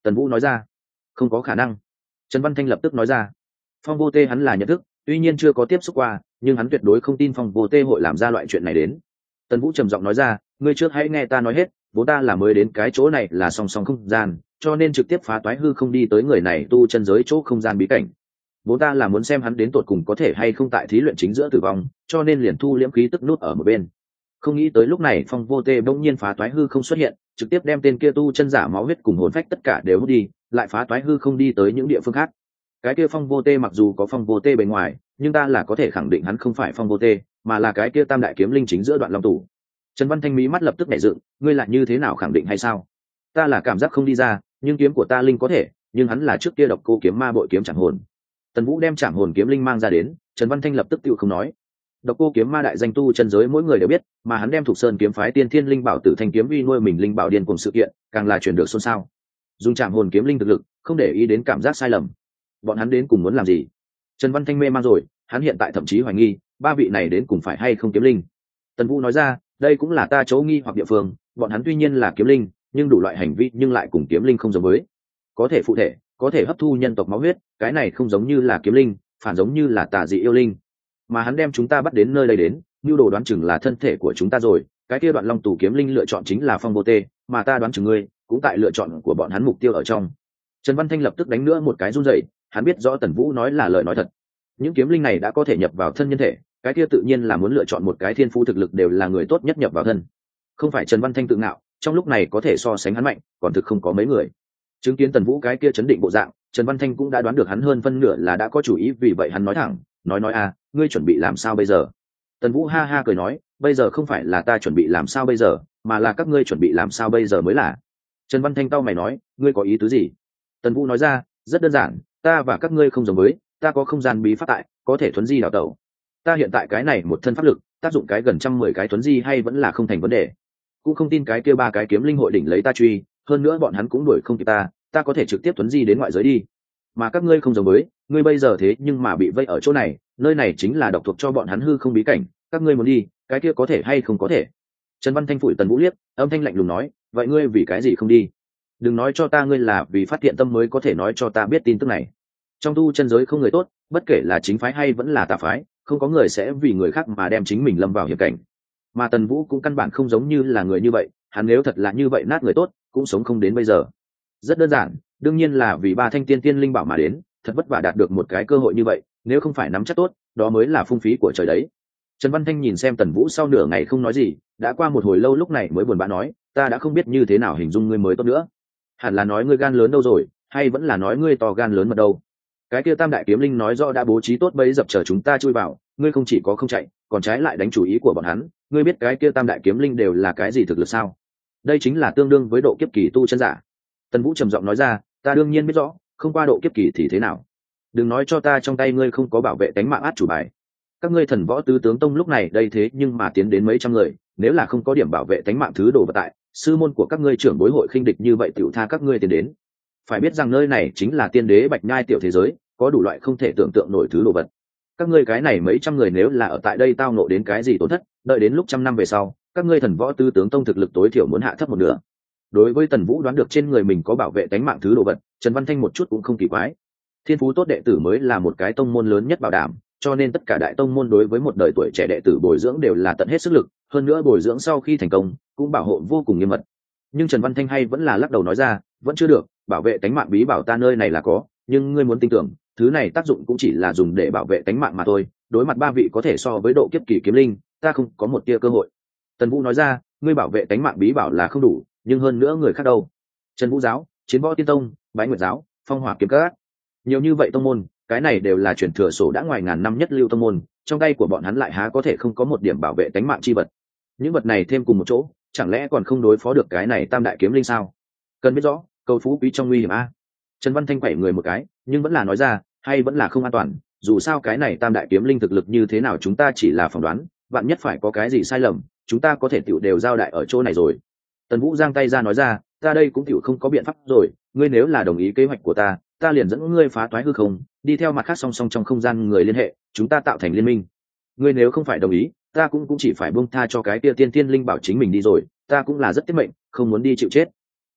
Tần Vũ nói ra. Không có khả năng. Trần Văn Thanh lập tức nói ra. Phong Vô Tê hắn là nhận thức, tuy nhiên chưa có tiếp xúc qua, nhưng hắn tuyệt đối không tin Phong Vô Tê hội làm ra loại chuyện này đến. Tần Vũ trầm giọng nói ra, ngươi trước hãy nghe ta nói hết, bố ta là mới đến cái chỗ này là song song không gian, cho nên trực tiếp phá toái hư không đi tới người này tu chân giới chỗ không gian bí cảnh. Bố ta là muốn xem hắn đến tột cùng có thể hay không tại thí luyện chính giữa tử vong, cho nên liền thu liễm khí tức nút ở một bên. Không nghĩ tới lúc này Phong Vô Tê bỗng nhiên phá toái hư không xuất hiện, trực tiếp đem tên kia tu chân giả máu huyết cùng hồn phách tất cả đều hút đi, lại phá toái hư không đi tới những địa phương khác. Cái kia Phong Vô Tê mặc dù có Phong Vô Tê bề ngoài, nhưng ta là có thể khẳng định hắn không phải Phong Vô Tê, mà là cái kia tam đại kiếm linh chính giữa đoạn long tủ. Trần Văn Thanh mí mắt lập tức nhảy dựng, ngươi lại như thế nào khẳng định hay sao? Ta là cảm giác không đi ra, nhưng kiếm của ta linh có thể, nhưng hắn là trước kia độc cô kiếm ma bội kiếm chẳng hồn. Tần Vũ đem Trảm Hồn kiếm linh mang ra đến, Trần Văn Thanh lập tức tự không nói. Độc cô kiếm ma đại danh tu chân giới mỗi người đều biết, mà hắn đem Thục Sơn kiếm phái Tiên Thiên Linh Bảo Tử Thanh kiếm vi nuôi mình linh bảo điên cùng sự kiện, càng là truyền được xôn xao. Dùng Trảm Hồn kiếm linh thực lực, không để ý đến cảm giác sai lầm. Bọn hắn đến cùng muốn làm gì? Trần Văn Thanh mê mang rồi, hắn hiện tại thậm chí hoài nghi, ba vị này đến cùng phải hay không kiếm linh. Tần Vũ nói ra, đây cũng là ta chỗ nghi hoặc địa phương, bọn hắn tuy nhiên là kiếm linh, nhưng đủ loại hành vi nhưng lại cùng kiếm linh không giống với. Có thể phụ thể, có thể hấp thu nhân tộc máu huyết, cái này không giống như là kiếm linh, phản giống như là tà dị yêu linh. Mà hắn đem chúng ta bắt đến nơi đây đến, nhu đồ đoán chừng là thân thể của chúng ta rồi, cái kia đoạn long tù kiếm linh lựa chọn chính là Phong Vô Tê, mà ta đoán chừng ngươi cũng tại lựa chọn của bọn hắn mục tiêu ở trong. Trần Văn Thanh lập tức đánh nữa một cái run rẩy, hắn biết rõ Tần Vũ nói là lời nói thật. Những kiếm linh này đã có thể nhập vào thân nhân thể, cái kia tự nhiên là muốn lựa chọn một cái thiên phú thực lực đều là người tốt nhất nhập vào thân. Không phải Trần Văn Thanh tự ngạo, trong lúc này có thể so sánh hắn mạnh, còn thực không có mấy người. Chứng kiến Tần Vũ cái kia chấn định bộ dạng, Trần Văn Thanh cũng đã đoán được hắn hơn phân nửa là đã có chủ ý, vì vậy hắn nói thẳng, nói nói a, ngươi chuẩn bị làm sao bây giờ? Tần Vũ ha ha cười nói, bây giờ không phải là ta chuẩn bị làm sao bây giờ, mà là các ngươi chuẩn bị làm sao bây giờ mới là. Trần Văn Thanh cau mày nói, ngươi có ý tứ gì? Tần Vũ nói ra, rất đơn giản, ta và các ngươi không giống với, ta có không gian bí pháp tại, có thể thuấn di đào tẩu. Ta hiện tại cái này một thân pháp lực, tác dụng cái gần trăm mười cái thuấn di hay vẫn là không thành vấn đề. Cũng không tin cái kia ba cái kiếm linh hội đỉnh lấy ta truy, hơn nữa bọn hắn cũng đuổi không kịp ta, ta có thể trực tiếp thuấn di đến ngoại giới đi. Mà các ngươi không giống với, ngươi bây giờ thế nhưng mà bị vây ở chỗ này, nơi này chính là độc thuộc cho bọn hắn hư không bí cảnh, các ngươi muốn đi, cái kia có thể hay không có thể? Trần Văn Thanh phủi Tần Vũ liếc, âm thanh lạnh lùng nói, vậy ngươi vì cái gì không đi? Đừng nói cho ta ngươi là vì phát hiện tâm mới có thể nói cho ta biết tin tức này. Trong tu chân giới không người tốt, bất kể là chính phái hay vẫn là tà phái, không có người sẽ vì người khác mà đem chính mình lâm vào hiểm cảnh. Mà Tần Vũ cũng căn bản không giống như là người như vậy, hắn nếu thật là như vậy nát người tốt, cũng sống không đến bây giờ. Rất đơn giản, đương nhiên là vì ba thanh tiên tiên linh bảo mà đến, thật vất vả đạt được một cái cơ hội như vậy, nếu không phải nắm chắc tốt, đó mới là phung phí của trời đấy. Trần Văn Thanh nhìn xem Tần Vũ sau nửa ngày không nói gì, đã qua một hồi lâu lúc này mới buồn bã nói, ta đã không biết như thế nào hình dung ngươi mới tốt nữa. Hẳn là nói ngươi gan lớn đâu rồi, hay vẫn là nói ngươi to gan lớn mật đâu? Cái kia tam đại kiếm linh nói rõ đã bố trí tốt bẫy dập chờ chúng ta chui vào, ngươi không chỉ có không chạy, còn trái lại đánh chủ ý của bọn hắn, ngươi biết cái kia tam đại kiếm linh đều là cái gì thực lực sao? Đây chính là tương đương với độ kiếp kỳ tu chân giả. Tần Vũ trầm giọng nói ra, ta đương nhiên biết rõ, không qua độ kiếp kỳ thì thế nào? Đừng nói cho ta trong tay ngươi không có bảo vệ tánh mạng át chủ bài. Các ngươi thần võ tứ tướng tông lúc này đây thế nhưng mà tiến đến mấy trăm người, nếu là không có điểm bảo vệ tánh mạng thứ đồ vật tại, sư môn của các ngươi trưởng bối hội khinh địch như vậy tiểu tha các ngươi tiến đến. Phải biết rằng nơi này chính là tiên đế Bạch Nhai tiểu thế giới, có đủ loại không thể tưởng tượng nổi thứ đồ vật. Các ngươi cái này mấy trăm người nếu là ở tại đây tao nộ đến cái gì tổn thất, đợi đến lúc trăm năm về sau, các ngươi thần võ tứ tướng tông thực lực tối thiểu muốn hạ thấp một nửa. Đối với Tần Vũ đoán được trên người mình có bảo vệ tánh mạng thứ đồ vật, Trần Văn Thanh một chút cũng không kỳ quái. Thiên phú tốt đệ tử mới là một cái tông môn lớn nhất bảo đảm, cho nên tất cả đại tông môn đối với một đời tuổi trẻ đệ tử bồi dưỡng đều là tận hết sức lực, hơn nữa bồi dưỡng sau khi thành công cũng bảo hộ vô cùng nghiêm mật. Nhưng Trần Văn Thanh hay vẫn là lắc đầu nói ra, vẫn chưa được, bảo vệ tánh mạng bí bảo ta nơi này là có, nhưng ngươi muốn tin tưởng, thứ này tác dụng cũng chỉ là dùng để bảo vệ tánh mạng mà thôi, đối mặt ba vị có thể so với độ kiếp kỳ kiếm linh, ta không có một tia cơ hội. Tần Vũ nói ra, ngươi bảo vệ tánh mạng bí bảo là không đủ, nhưng hơn nữa người khác đâu? Trần Vũ giáo, Chiến Võ Tiên Tông, Bái Nguyệt giáo, Phong Hỏa Kiếm Các, nhiều như vậy tông môn, cái này đều là truyền thừa sổ đã ngoài ngàn năm nhất lưu tông môn, trong tay của bọn hắn lại há có thể không có một điểm bảo vệ tánh mạng chi vật. Những vật này thêm cùng một chỗ, chẳng lẽ còn không đối phó được cái này tam đại kiếm linh sao? Cần biết rõ, cầu phú quý trong nguy hiểm a. Trần Văn Thanh quẩy người một cái, nhưng vẫn là nói ra, hay vẫn là không an toàn, dù sao cái này tam đại kiếm linh thực lực như thế nào chúng ta chỉ là phỏng đoán, vạn nhất phải có cái gì sai lầm, chúng ta có thể tiểu đều giao đại ở chỗ này rồi. Tần Vũ giang tay ra nói ra, ta đây cũng tiểu không có biện pháp rồi, ngươi nếu là đồng ý kế hoạch của ta, ta liền dẫn ngươi phá toái hư không, đi theo mặt khác song song trong không gian người liên hệ, chúng ta tạo thành liên minh. Ngươi nếu không phải đồng ý, ta cũng cũng chỉ phải buông tha cho cái kia tiên tiên linh bảo chính mình đi rồi, ta cũng là rất tiết mệnh, không muốn đi chịu chết.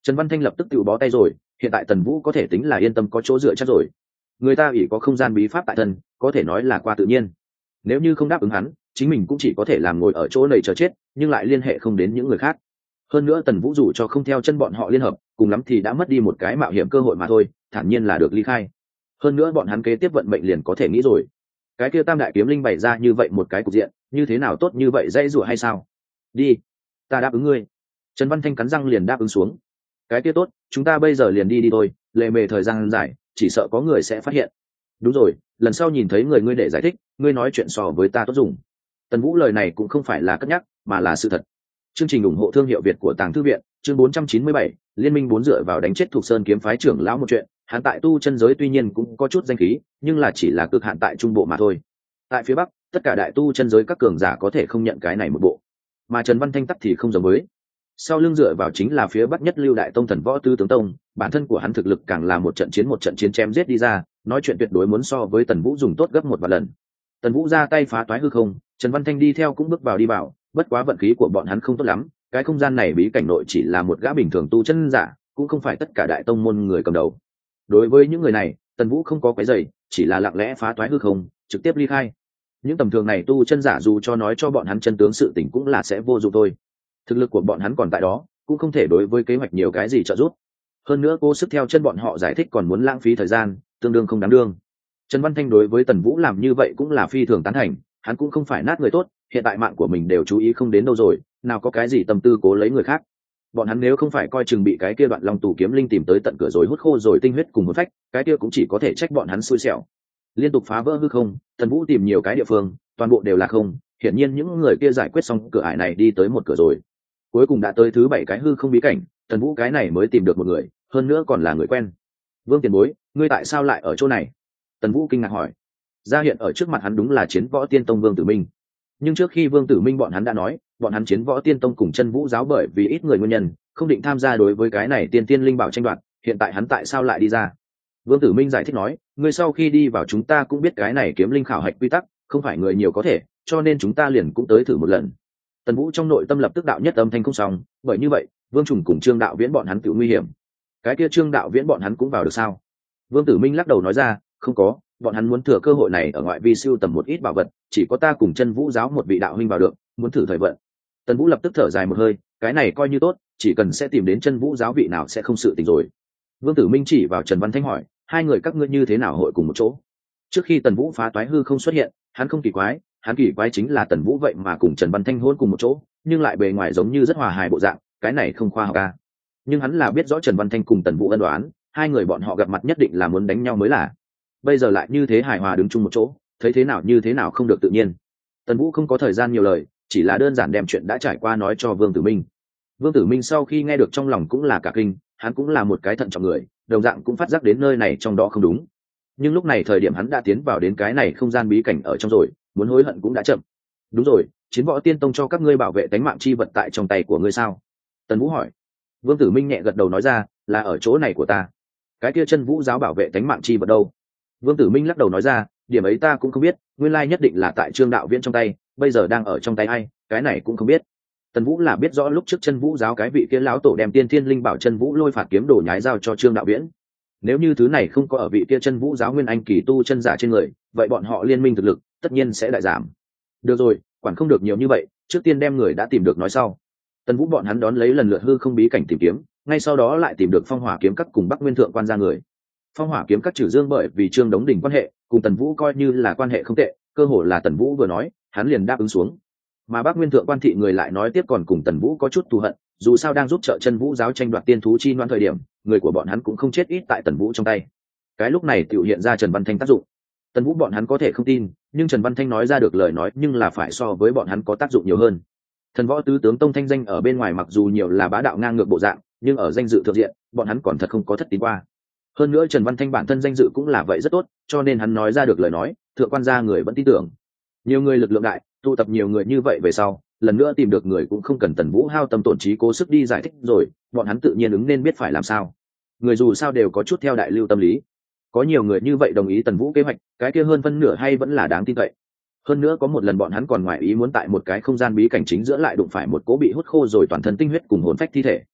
Trần Văn Thanh lập tức tự bó tay rồi, hiện tại Tần Vũ có thể tính là yên tâm có chỗ dựa chắc rồi. Người ta ỷ có không gian bí pháp tại thân, có thể nói là qua tự nhiên. Nếu như không đáp ứng hắn, chính mình cũng chỉ có thể làm ngồi ở chỗ này chờ chết, nhưng lại liên hệ không đến những người khác. Hơn nữa Tần Vũ dù cho không theo chân bọn họ liên hợp, cùng lắm thì đã mất đi một cái mạo hiểm cơ hội mà thôi, thản nhiên là được ly khai. Hơn nữa bọn hắn kế tiếp vận mệnh liền có thể nghĩ rồi. Cái kia Tam đại kiếm linh bày ra như vậy một cái cục diện, như thế nào tốt như vậy dễ dụa hay sao? Đi, ta đáp ứng ngươi. Trần Văn Thanh cắn răng liền đáp ứng xuống. Cái kia tốt, chúng ta bây giờ liền đi đi thôi, lề mề thời gian dài, chỉ sợ có người sẽ phát hiện. Đúng rồi, lần sau nhìn thấy người ngươi để giải thích, ngươi nói chuyện so với ta tốt dùng. Tần Vũ lời này cũng không phải là cất nhắc, mà là sự thật. Chương trình ủng hộ thương hiệu Việt của Tàng Thư viện, chương bốn trăm chín mươi bảy, Liên minh bốn dựa vào đánh chết Thục Sơn kiếm phái trưởng lão một chuyện, hắn tại tu chân giới tuy nhiên cũng có chút danh khí, nhưng là chỉ là cực hạn tại trung bộ mà thôi. Tại phía Bắc, tất cả đại tu chân giới các cường giả có thể không nhận cái này một bộ, mà Trần Văn Thanh tắc thì không giống với. Sau lưng dựa vào chính là phía Bắc nhất lưu đại tông Thần Võ Tư tướng tông, bản thân của hắn thực lực càng là một trận chiến một trận chiến chém giết đi ra, nói chuyện tuyệt đối muốn so với Tần Vũ dùng tốt gấp một vài lần. Tần Vũ ra tay phá toái hư không, Trần Văn Thanh đi theo cũng bước vào đi vào, bất quá vận khí của bọn hắn không tốt lắm, cái không gian này bí cảnh nội chỉ là một gã bình thường tu chân giả, cũng không phải tất cả đại tông môn người cầm đầu. Đối với những người này, Tần Vũ không có quấy rầy, chỉ là lặng lẽ phá toái hư không, trực tiếp ly khai. Những tầm thường này tu chân giả dù cho nói cho bọn hắn chân tướng sự tình cũng là sẽ vô dụng thôi. Thực lực của bọn hắn còn tại đó, cũng không thể đối với kế hoạch nhiều cái gì trợ giúp. Hơn nữa cố sức theo chân bọn họ giải thích còn muốn lãng phí thời gian, tương đương không đáng đương. Trần Văn Thanh đối với Tần Vũ làm như vậy cũng là phi thường tán thành, hắn cũng không phải nát người tốt, hiện tại mạng của mình đều chú ý không đến đâu rồi, nào có cái gì tâm tư cố lấy người khác. Bọn hắn nếu không phải coi chừng bị cái kia Đoạn Long Tù kiếm linh tìm tới tận cửa rồi hút khô rồi tinh huyết cùng hồn phách, cái kia cũng chỉ có thể trách bọn hắn xui xẻo. Liên tục phá vỡ hư không, Tần Vũ tìm nhiều cái địa phương, toàn bộ đều là không, hiển nhiên những người kia giải quyết xong cửa ải này đi tới một cửa rồi. Cuối cùng đã tới thứ bảy cái hư không bí cảnh, Tần Vũ cái này mới tìm được một người, hơn nữa còn là người quen. Vương tiền bối, ngươi tại sao lại ở chỗ này? Tần Vũ kinh ngạc hỏi. Ra hiện ở trước mặt hắn đúng là Chiến Võ Tiên Tông Vương Tử Minh. Nhưng trước khi Vương Tử Minh bọn hắn đã nói, bọn hắn Chiến Võ Tiên Tông cùng Chân Vũ giáo bởi vì ít người nguyên nhân, không định tham gia đối với cái này tiên tiên linh bảo tranh đoạt, hiện tại hắn tại sao lại đi ra? Vương Tử Minh giải thích nói, người sau khi đi vào chúng ta cũng biết cái này kiếm linh khảo hạch quy tắc, không phải người nhiều có thể, cho nên chúng ta liền cũng tới thử một lần. Tần Vũ trong nội tâm lập tức đạo nhất âm thanh không xong, bởi như vậy, Vương Trùng cùng Trương Đạo Viễn bọn hắn tự nguy hiểm. Cái kia Trương Đạo Viễn bọn hắn cũng vào được sao? Vương Tử Minh lắc đầu nói ra, không có, bọn hắn muốn thừa cơ hội này ở ngoại vi siêu tầm một ít bảo vật, chỉ có ta cùng Chân Vũ giáo một vị đạo huynh vào được, muốn thử thời vận. Tần Vũ lập tức thở dài một hơi, cái này coi như tốt, chỉ cần sẽ tìm đến Chân Vũ giáo vị nào sẽ không sự tình rồi. Vương Tử Minh chỉ vào Trần Văn Thanh hỏi, hai người các ngươi như thế nào hội cùng một chỗ? Trước khi Tần Vũ phá toái hư không xuất hiện, hắn không kỳ quái, hắn kỳ quái chính là Tần Vũ vậy mà cùng Trần Văn Thanh hôn cùng một chỗ, nhưng lại bề ngoài giống như rất hòa hài bộ dạng, cái này không khoa học ca. Nhưng hắn là biết rõ Trần Văn Thanh cùng Tần Vũ ân đoán, hai người bọn họ gặp mặt nhất định là muốn đánh nhau mới là. Bây giờ lại như thế hài hòa đứng chung một chỗ, thấy thế nào như thế nào không được tự nhiên. Tần Vũ không có thời gian nhiều lời, chỉ là đơn giản đem chuyện đã trải qua nói cho Vương Tử Minh. Vương Tử Minh sau khi nghe được trong lòng cũng là cả kinh, hắn cũng là một cái thận trọng người, đồng dạng cũng phát giác đến nơi này trong đó không đúng. Nhưng lúc này thời điểm hắn đã tiến vào đến cái này không gian bí cảnh ở trong rồi, muốn hối hận cũng đã chậm. Đúng rồi, Chiến Võ Tiên Tông cho các ngươi bảo vệ tánh mạng chi vật tại trong tay của ngươi sao? Tần Vũ hỏi. Vương Tử Minh nhẹ gật đầu nói ra, là ở chỗ này của ta. Cái kia Chân Vũ giáo bảo vệ tánh mạng chi vật đâu? Vương Tử Minh lắc đầu nói ra, điểm ấy ta cũng không biết, nguyên lai nhất định là tại Trương Đạo Viễn trong tay, bây giờ đang ở trong tay ai, cái này cũng không biết. Tần Vũ là biết rõ lúc trước Chân Vũ giáo cái vị kia lão tổ đem Tiên Thiên Linh Bảo Chân Vũ Lôi Phạt kiếm đồ nhái giao cho Trương Đạo Viễn. Nếu như thứ này không có ở vị kia Chân Vũ giáo nguyên anh kỳ tu chân giả trên người, vậy bọn họ liên minh thực lực tất nhiên sẽ đại giảm. Được rồi, quản không được nhiều như vậy, trước tiên đem người đã tìm được nói sau. Tần Vũ bọn hắn đón lấy lần lượt hư không bí cảnh tìm kiếm, ngay sau đó lại tìm được Phong Hỏa kiếm các cùng Bắc Nguyên thượng quan ra người. Phong Hỏa kiếm các trừ Dương bởi vì Trương Đống Đỉnh quan hệ, cùng Tần Vũ coi như là quan hệ không tệ, cơ hội là Tần Vũ vừa nói, hắn liền đáp ứng xuống. Mà Bắc Nguyên thượng quan thị người lại nói tiếp còn cùng Tần Vũ có chút thù hận, dù sao đang giúp trợ Chân Vũ giáo tranh đoạt tiên thú chi noan thời điểm, người của bọn hắn cũng không chết ít tại Tần Vũ trong tay. Cái lúc này tiểu hiện ra Trần Văn Thanh tác dụng. Tần Vũ bọn hắn có thể không tin, nhưng Trần Văn Thanh nói ra được lời nói nhưng là phải so với bọn hắn có tác dụng nhiều hơn. Thần Võ tứ tướng tông thanh danh ở bên ngoài mặc dù nhiều là bá đạo ngang ngược bộ dạng, nhưng ở danh dự thượng diện, bọn hắn còn thật không có thất tín qua. Hơn nữa Trần Văn Thanh bản thân danh dự cũng là vậy rất tốt, cho nên hắn nói ra được lời nói, thượng quan gia người vẫn tin tưởng. Nhiều người lực lượng đại, tụ tập nhiều người như vậy về sau, lần nữa tìm được người cũng không cần Tần Vũ hao tâm tổn trí cố sức đi giải thích rồi, bọn hắn tự nhiên ứng nên biết phải làm sao. Người dù sao đều có chút theo đại lưu tâm lý. Có nhiều người như vậy đồng ý Tần Vũ kế hoạch, cái kia hơn phân nửa hay vẫn là đáng tin cậy. Hơn nữa có một lần bọn hắn còn ngoài ý muốn tại một cái không gian bí cảnh chính giữa lại đụng phải một cố bị hút khô rồi toàn thân tinh huyết cùng hồn phách thi thể.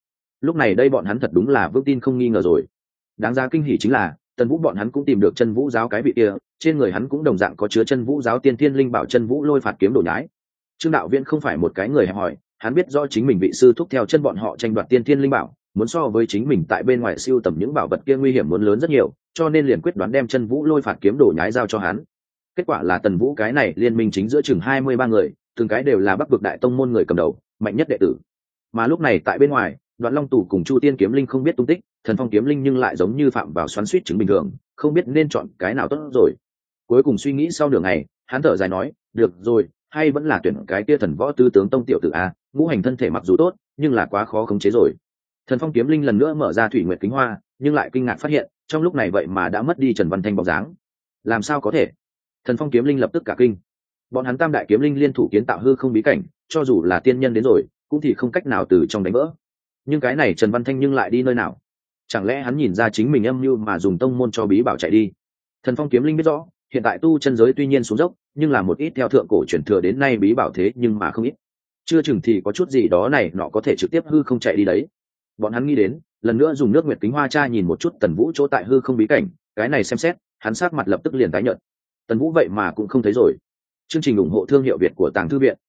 lúc này đây bọn hắn thật đúng là vững tin không nghi ngờ rồi. Đáng giá kinh hỉ chính là Tần Vũ bọn hắn cũng tìm được chân vũ giáo cái vị kia, trên người hắn cũng đồng dạng có chứa chân vũ giáo tiên thiên linh bảo chân vũ lôi phạt kiếm đồ nhái. Trương đạo viễn không phải một cái người hẹp hòi, hắn biết rõ chính mình vị sư thúc theo chân bọn họ tranh đoạt tiên thiên linh bảo, muốn so với chính mình tại bên ngoài siêu tầm những bảo vật kia nguy hiểm muốn lớn rất nhiều, cho nên liền quyết đoán đem chân vũ lôi phạt kiếm đồ nhái giao cho hắn. Kết quả là Tần Vũ cái này liên minh chính giữa chừng hai mươi ba người, từng cái đều là Bắc vực đại tông môn người cầm đầu, mạnh nhất đệ tử. Mà lúc này tại bên ngoài, Đoạn Long Tù cùng Chu Tiên kiếm linh không biết tung tích, Thần Phong kiếm linh nhưng lại giống như phạm vào xoắn xuýt chứng bình thường, không biết nên chọn cái nào tốt rồi. Cuối cùng suy nghĩ sau nửa ngày, hắn thở dài nói, được rồi, hay vẫn là tuyển cái kia Thần Võ Tư tướng tông tiểu tử a, ngũ hành thân thể mặc dù tốt, nhưng là quá khó khống chế rồi. Thần Phong kiếm linh lần nữa mở ra thủy nguyệt kính hoa, nhưng lại kinh ngạc phát hiện, trong lúc này vậy mà đã mất đi Trần Văn Thanh bóng dáng. Làm sao có thể? Thần Phong kiếm linh lập tức cả kinh. Bọn hắn tam đại kiếm linh liên thủ kiến tạo hư không bí cảnh, cho dù là tiên nhân đến rồi, cũng thì không cách nào từ trong đánh vỡ. Nhưng cái này Trần Văn Thanh nhưng lại đi nơi nào? Chẳng lẽ hắn nhìn ra chính mình âm mưu mà dùng tông môn cho bí bảo chạy đi? Thần Phong kiếm linh biết rõ, hiện tại tu chân giới tuy nhiên xuống dốc, nhưng là một ít theo thượng cổ truyền thừa đến nay bí bảo thế nhưng mà không ít. Chưa chừng thì có chút gì đó này nọ có thể trực tiếp hư không chạy đi đấy. Bọn hắn nghĩ đến, lần nữa dùng nước nguyệt kính hoa tra nhìn một chút Tần Vũ chỗ tại hư không bí cảnh, cái này xem xét, hắn sắc mặt lập tức liền tái nhợt. Tần Vũ vậy mà cũng không thấy rồi. Chương trình ủng hộ thương hiệu Việt của Tàng Thư viện.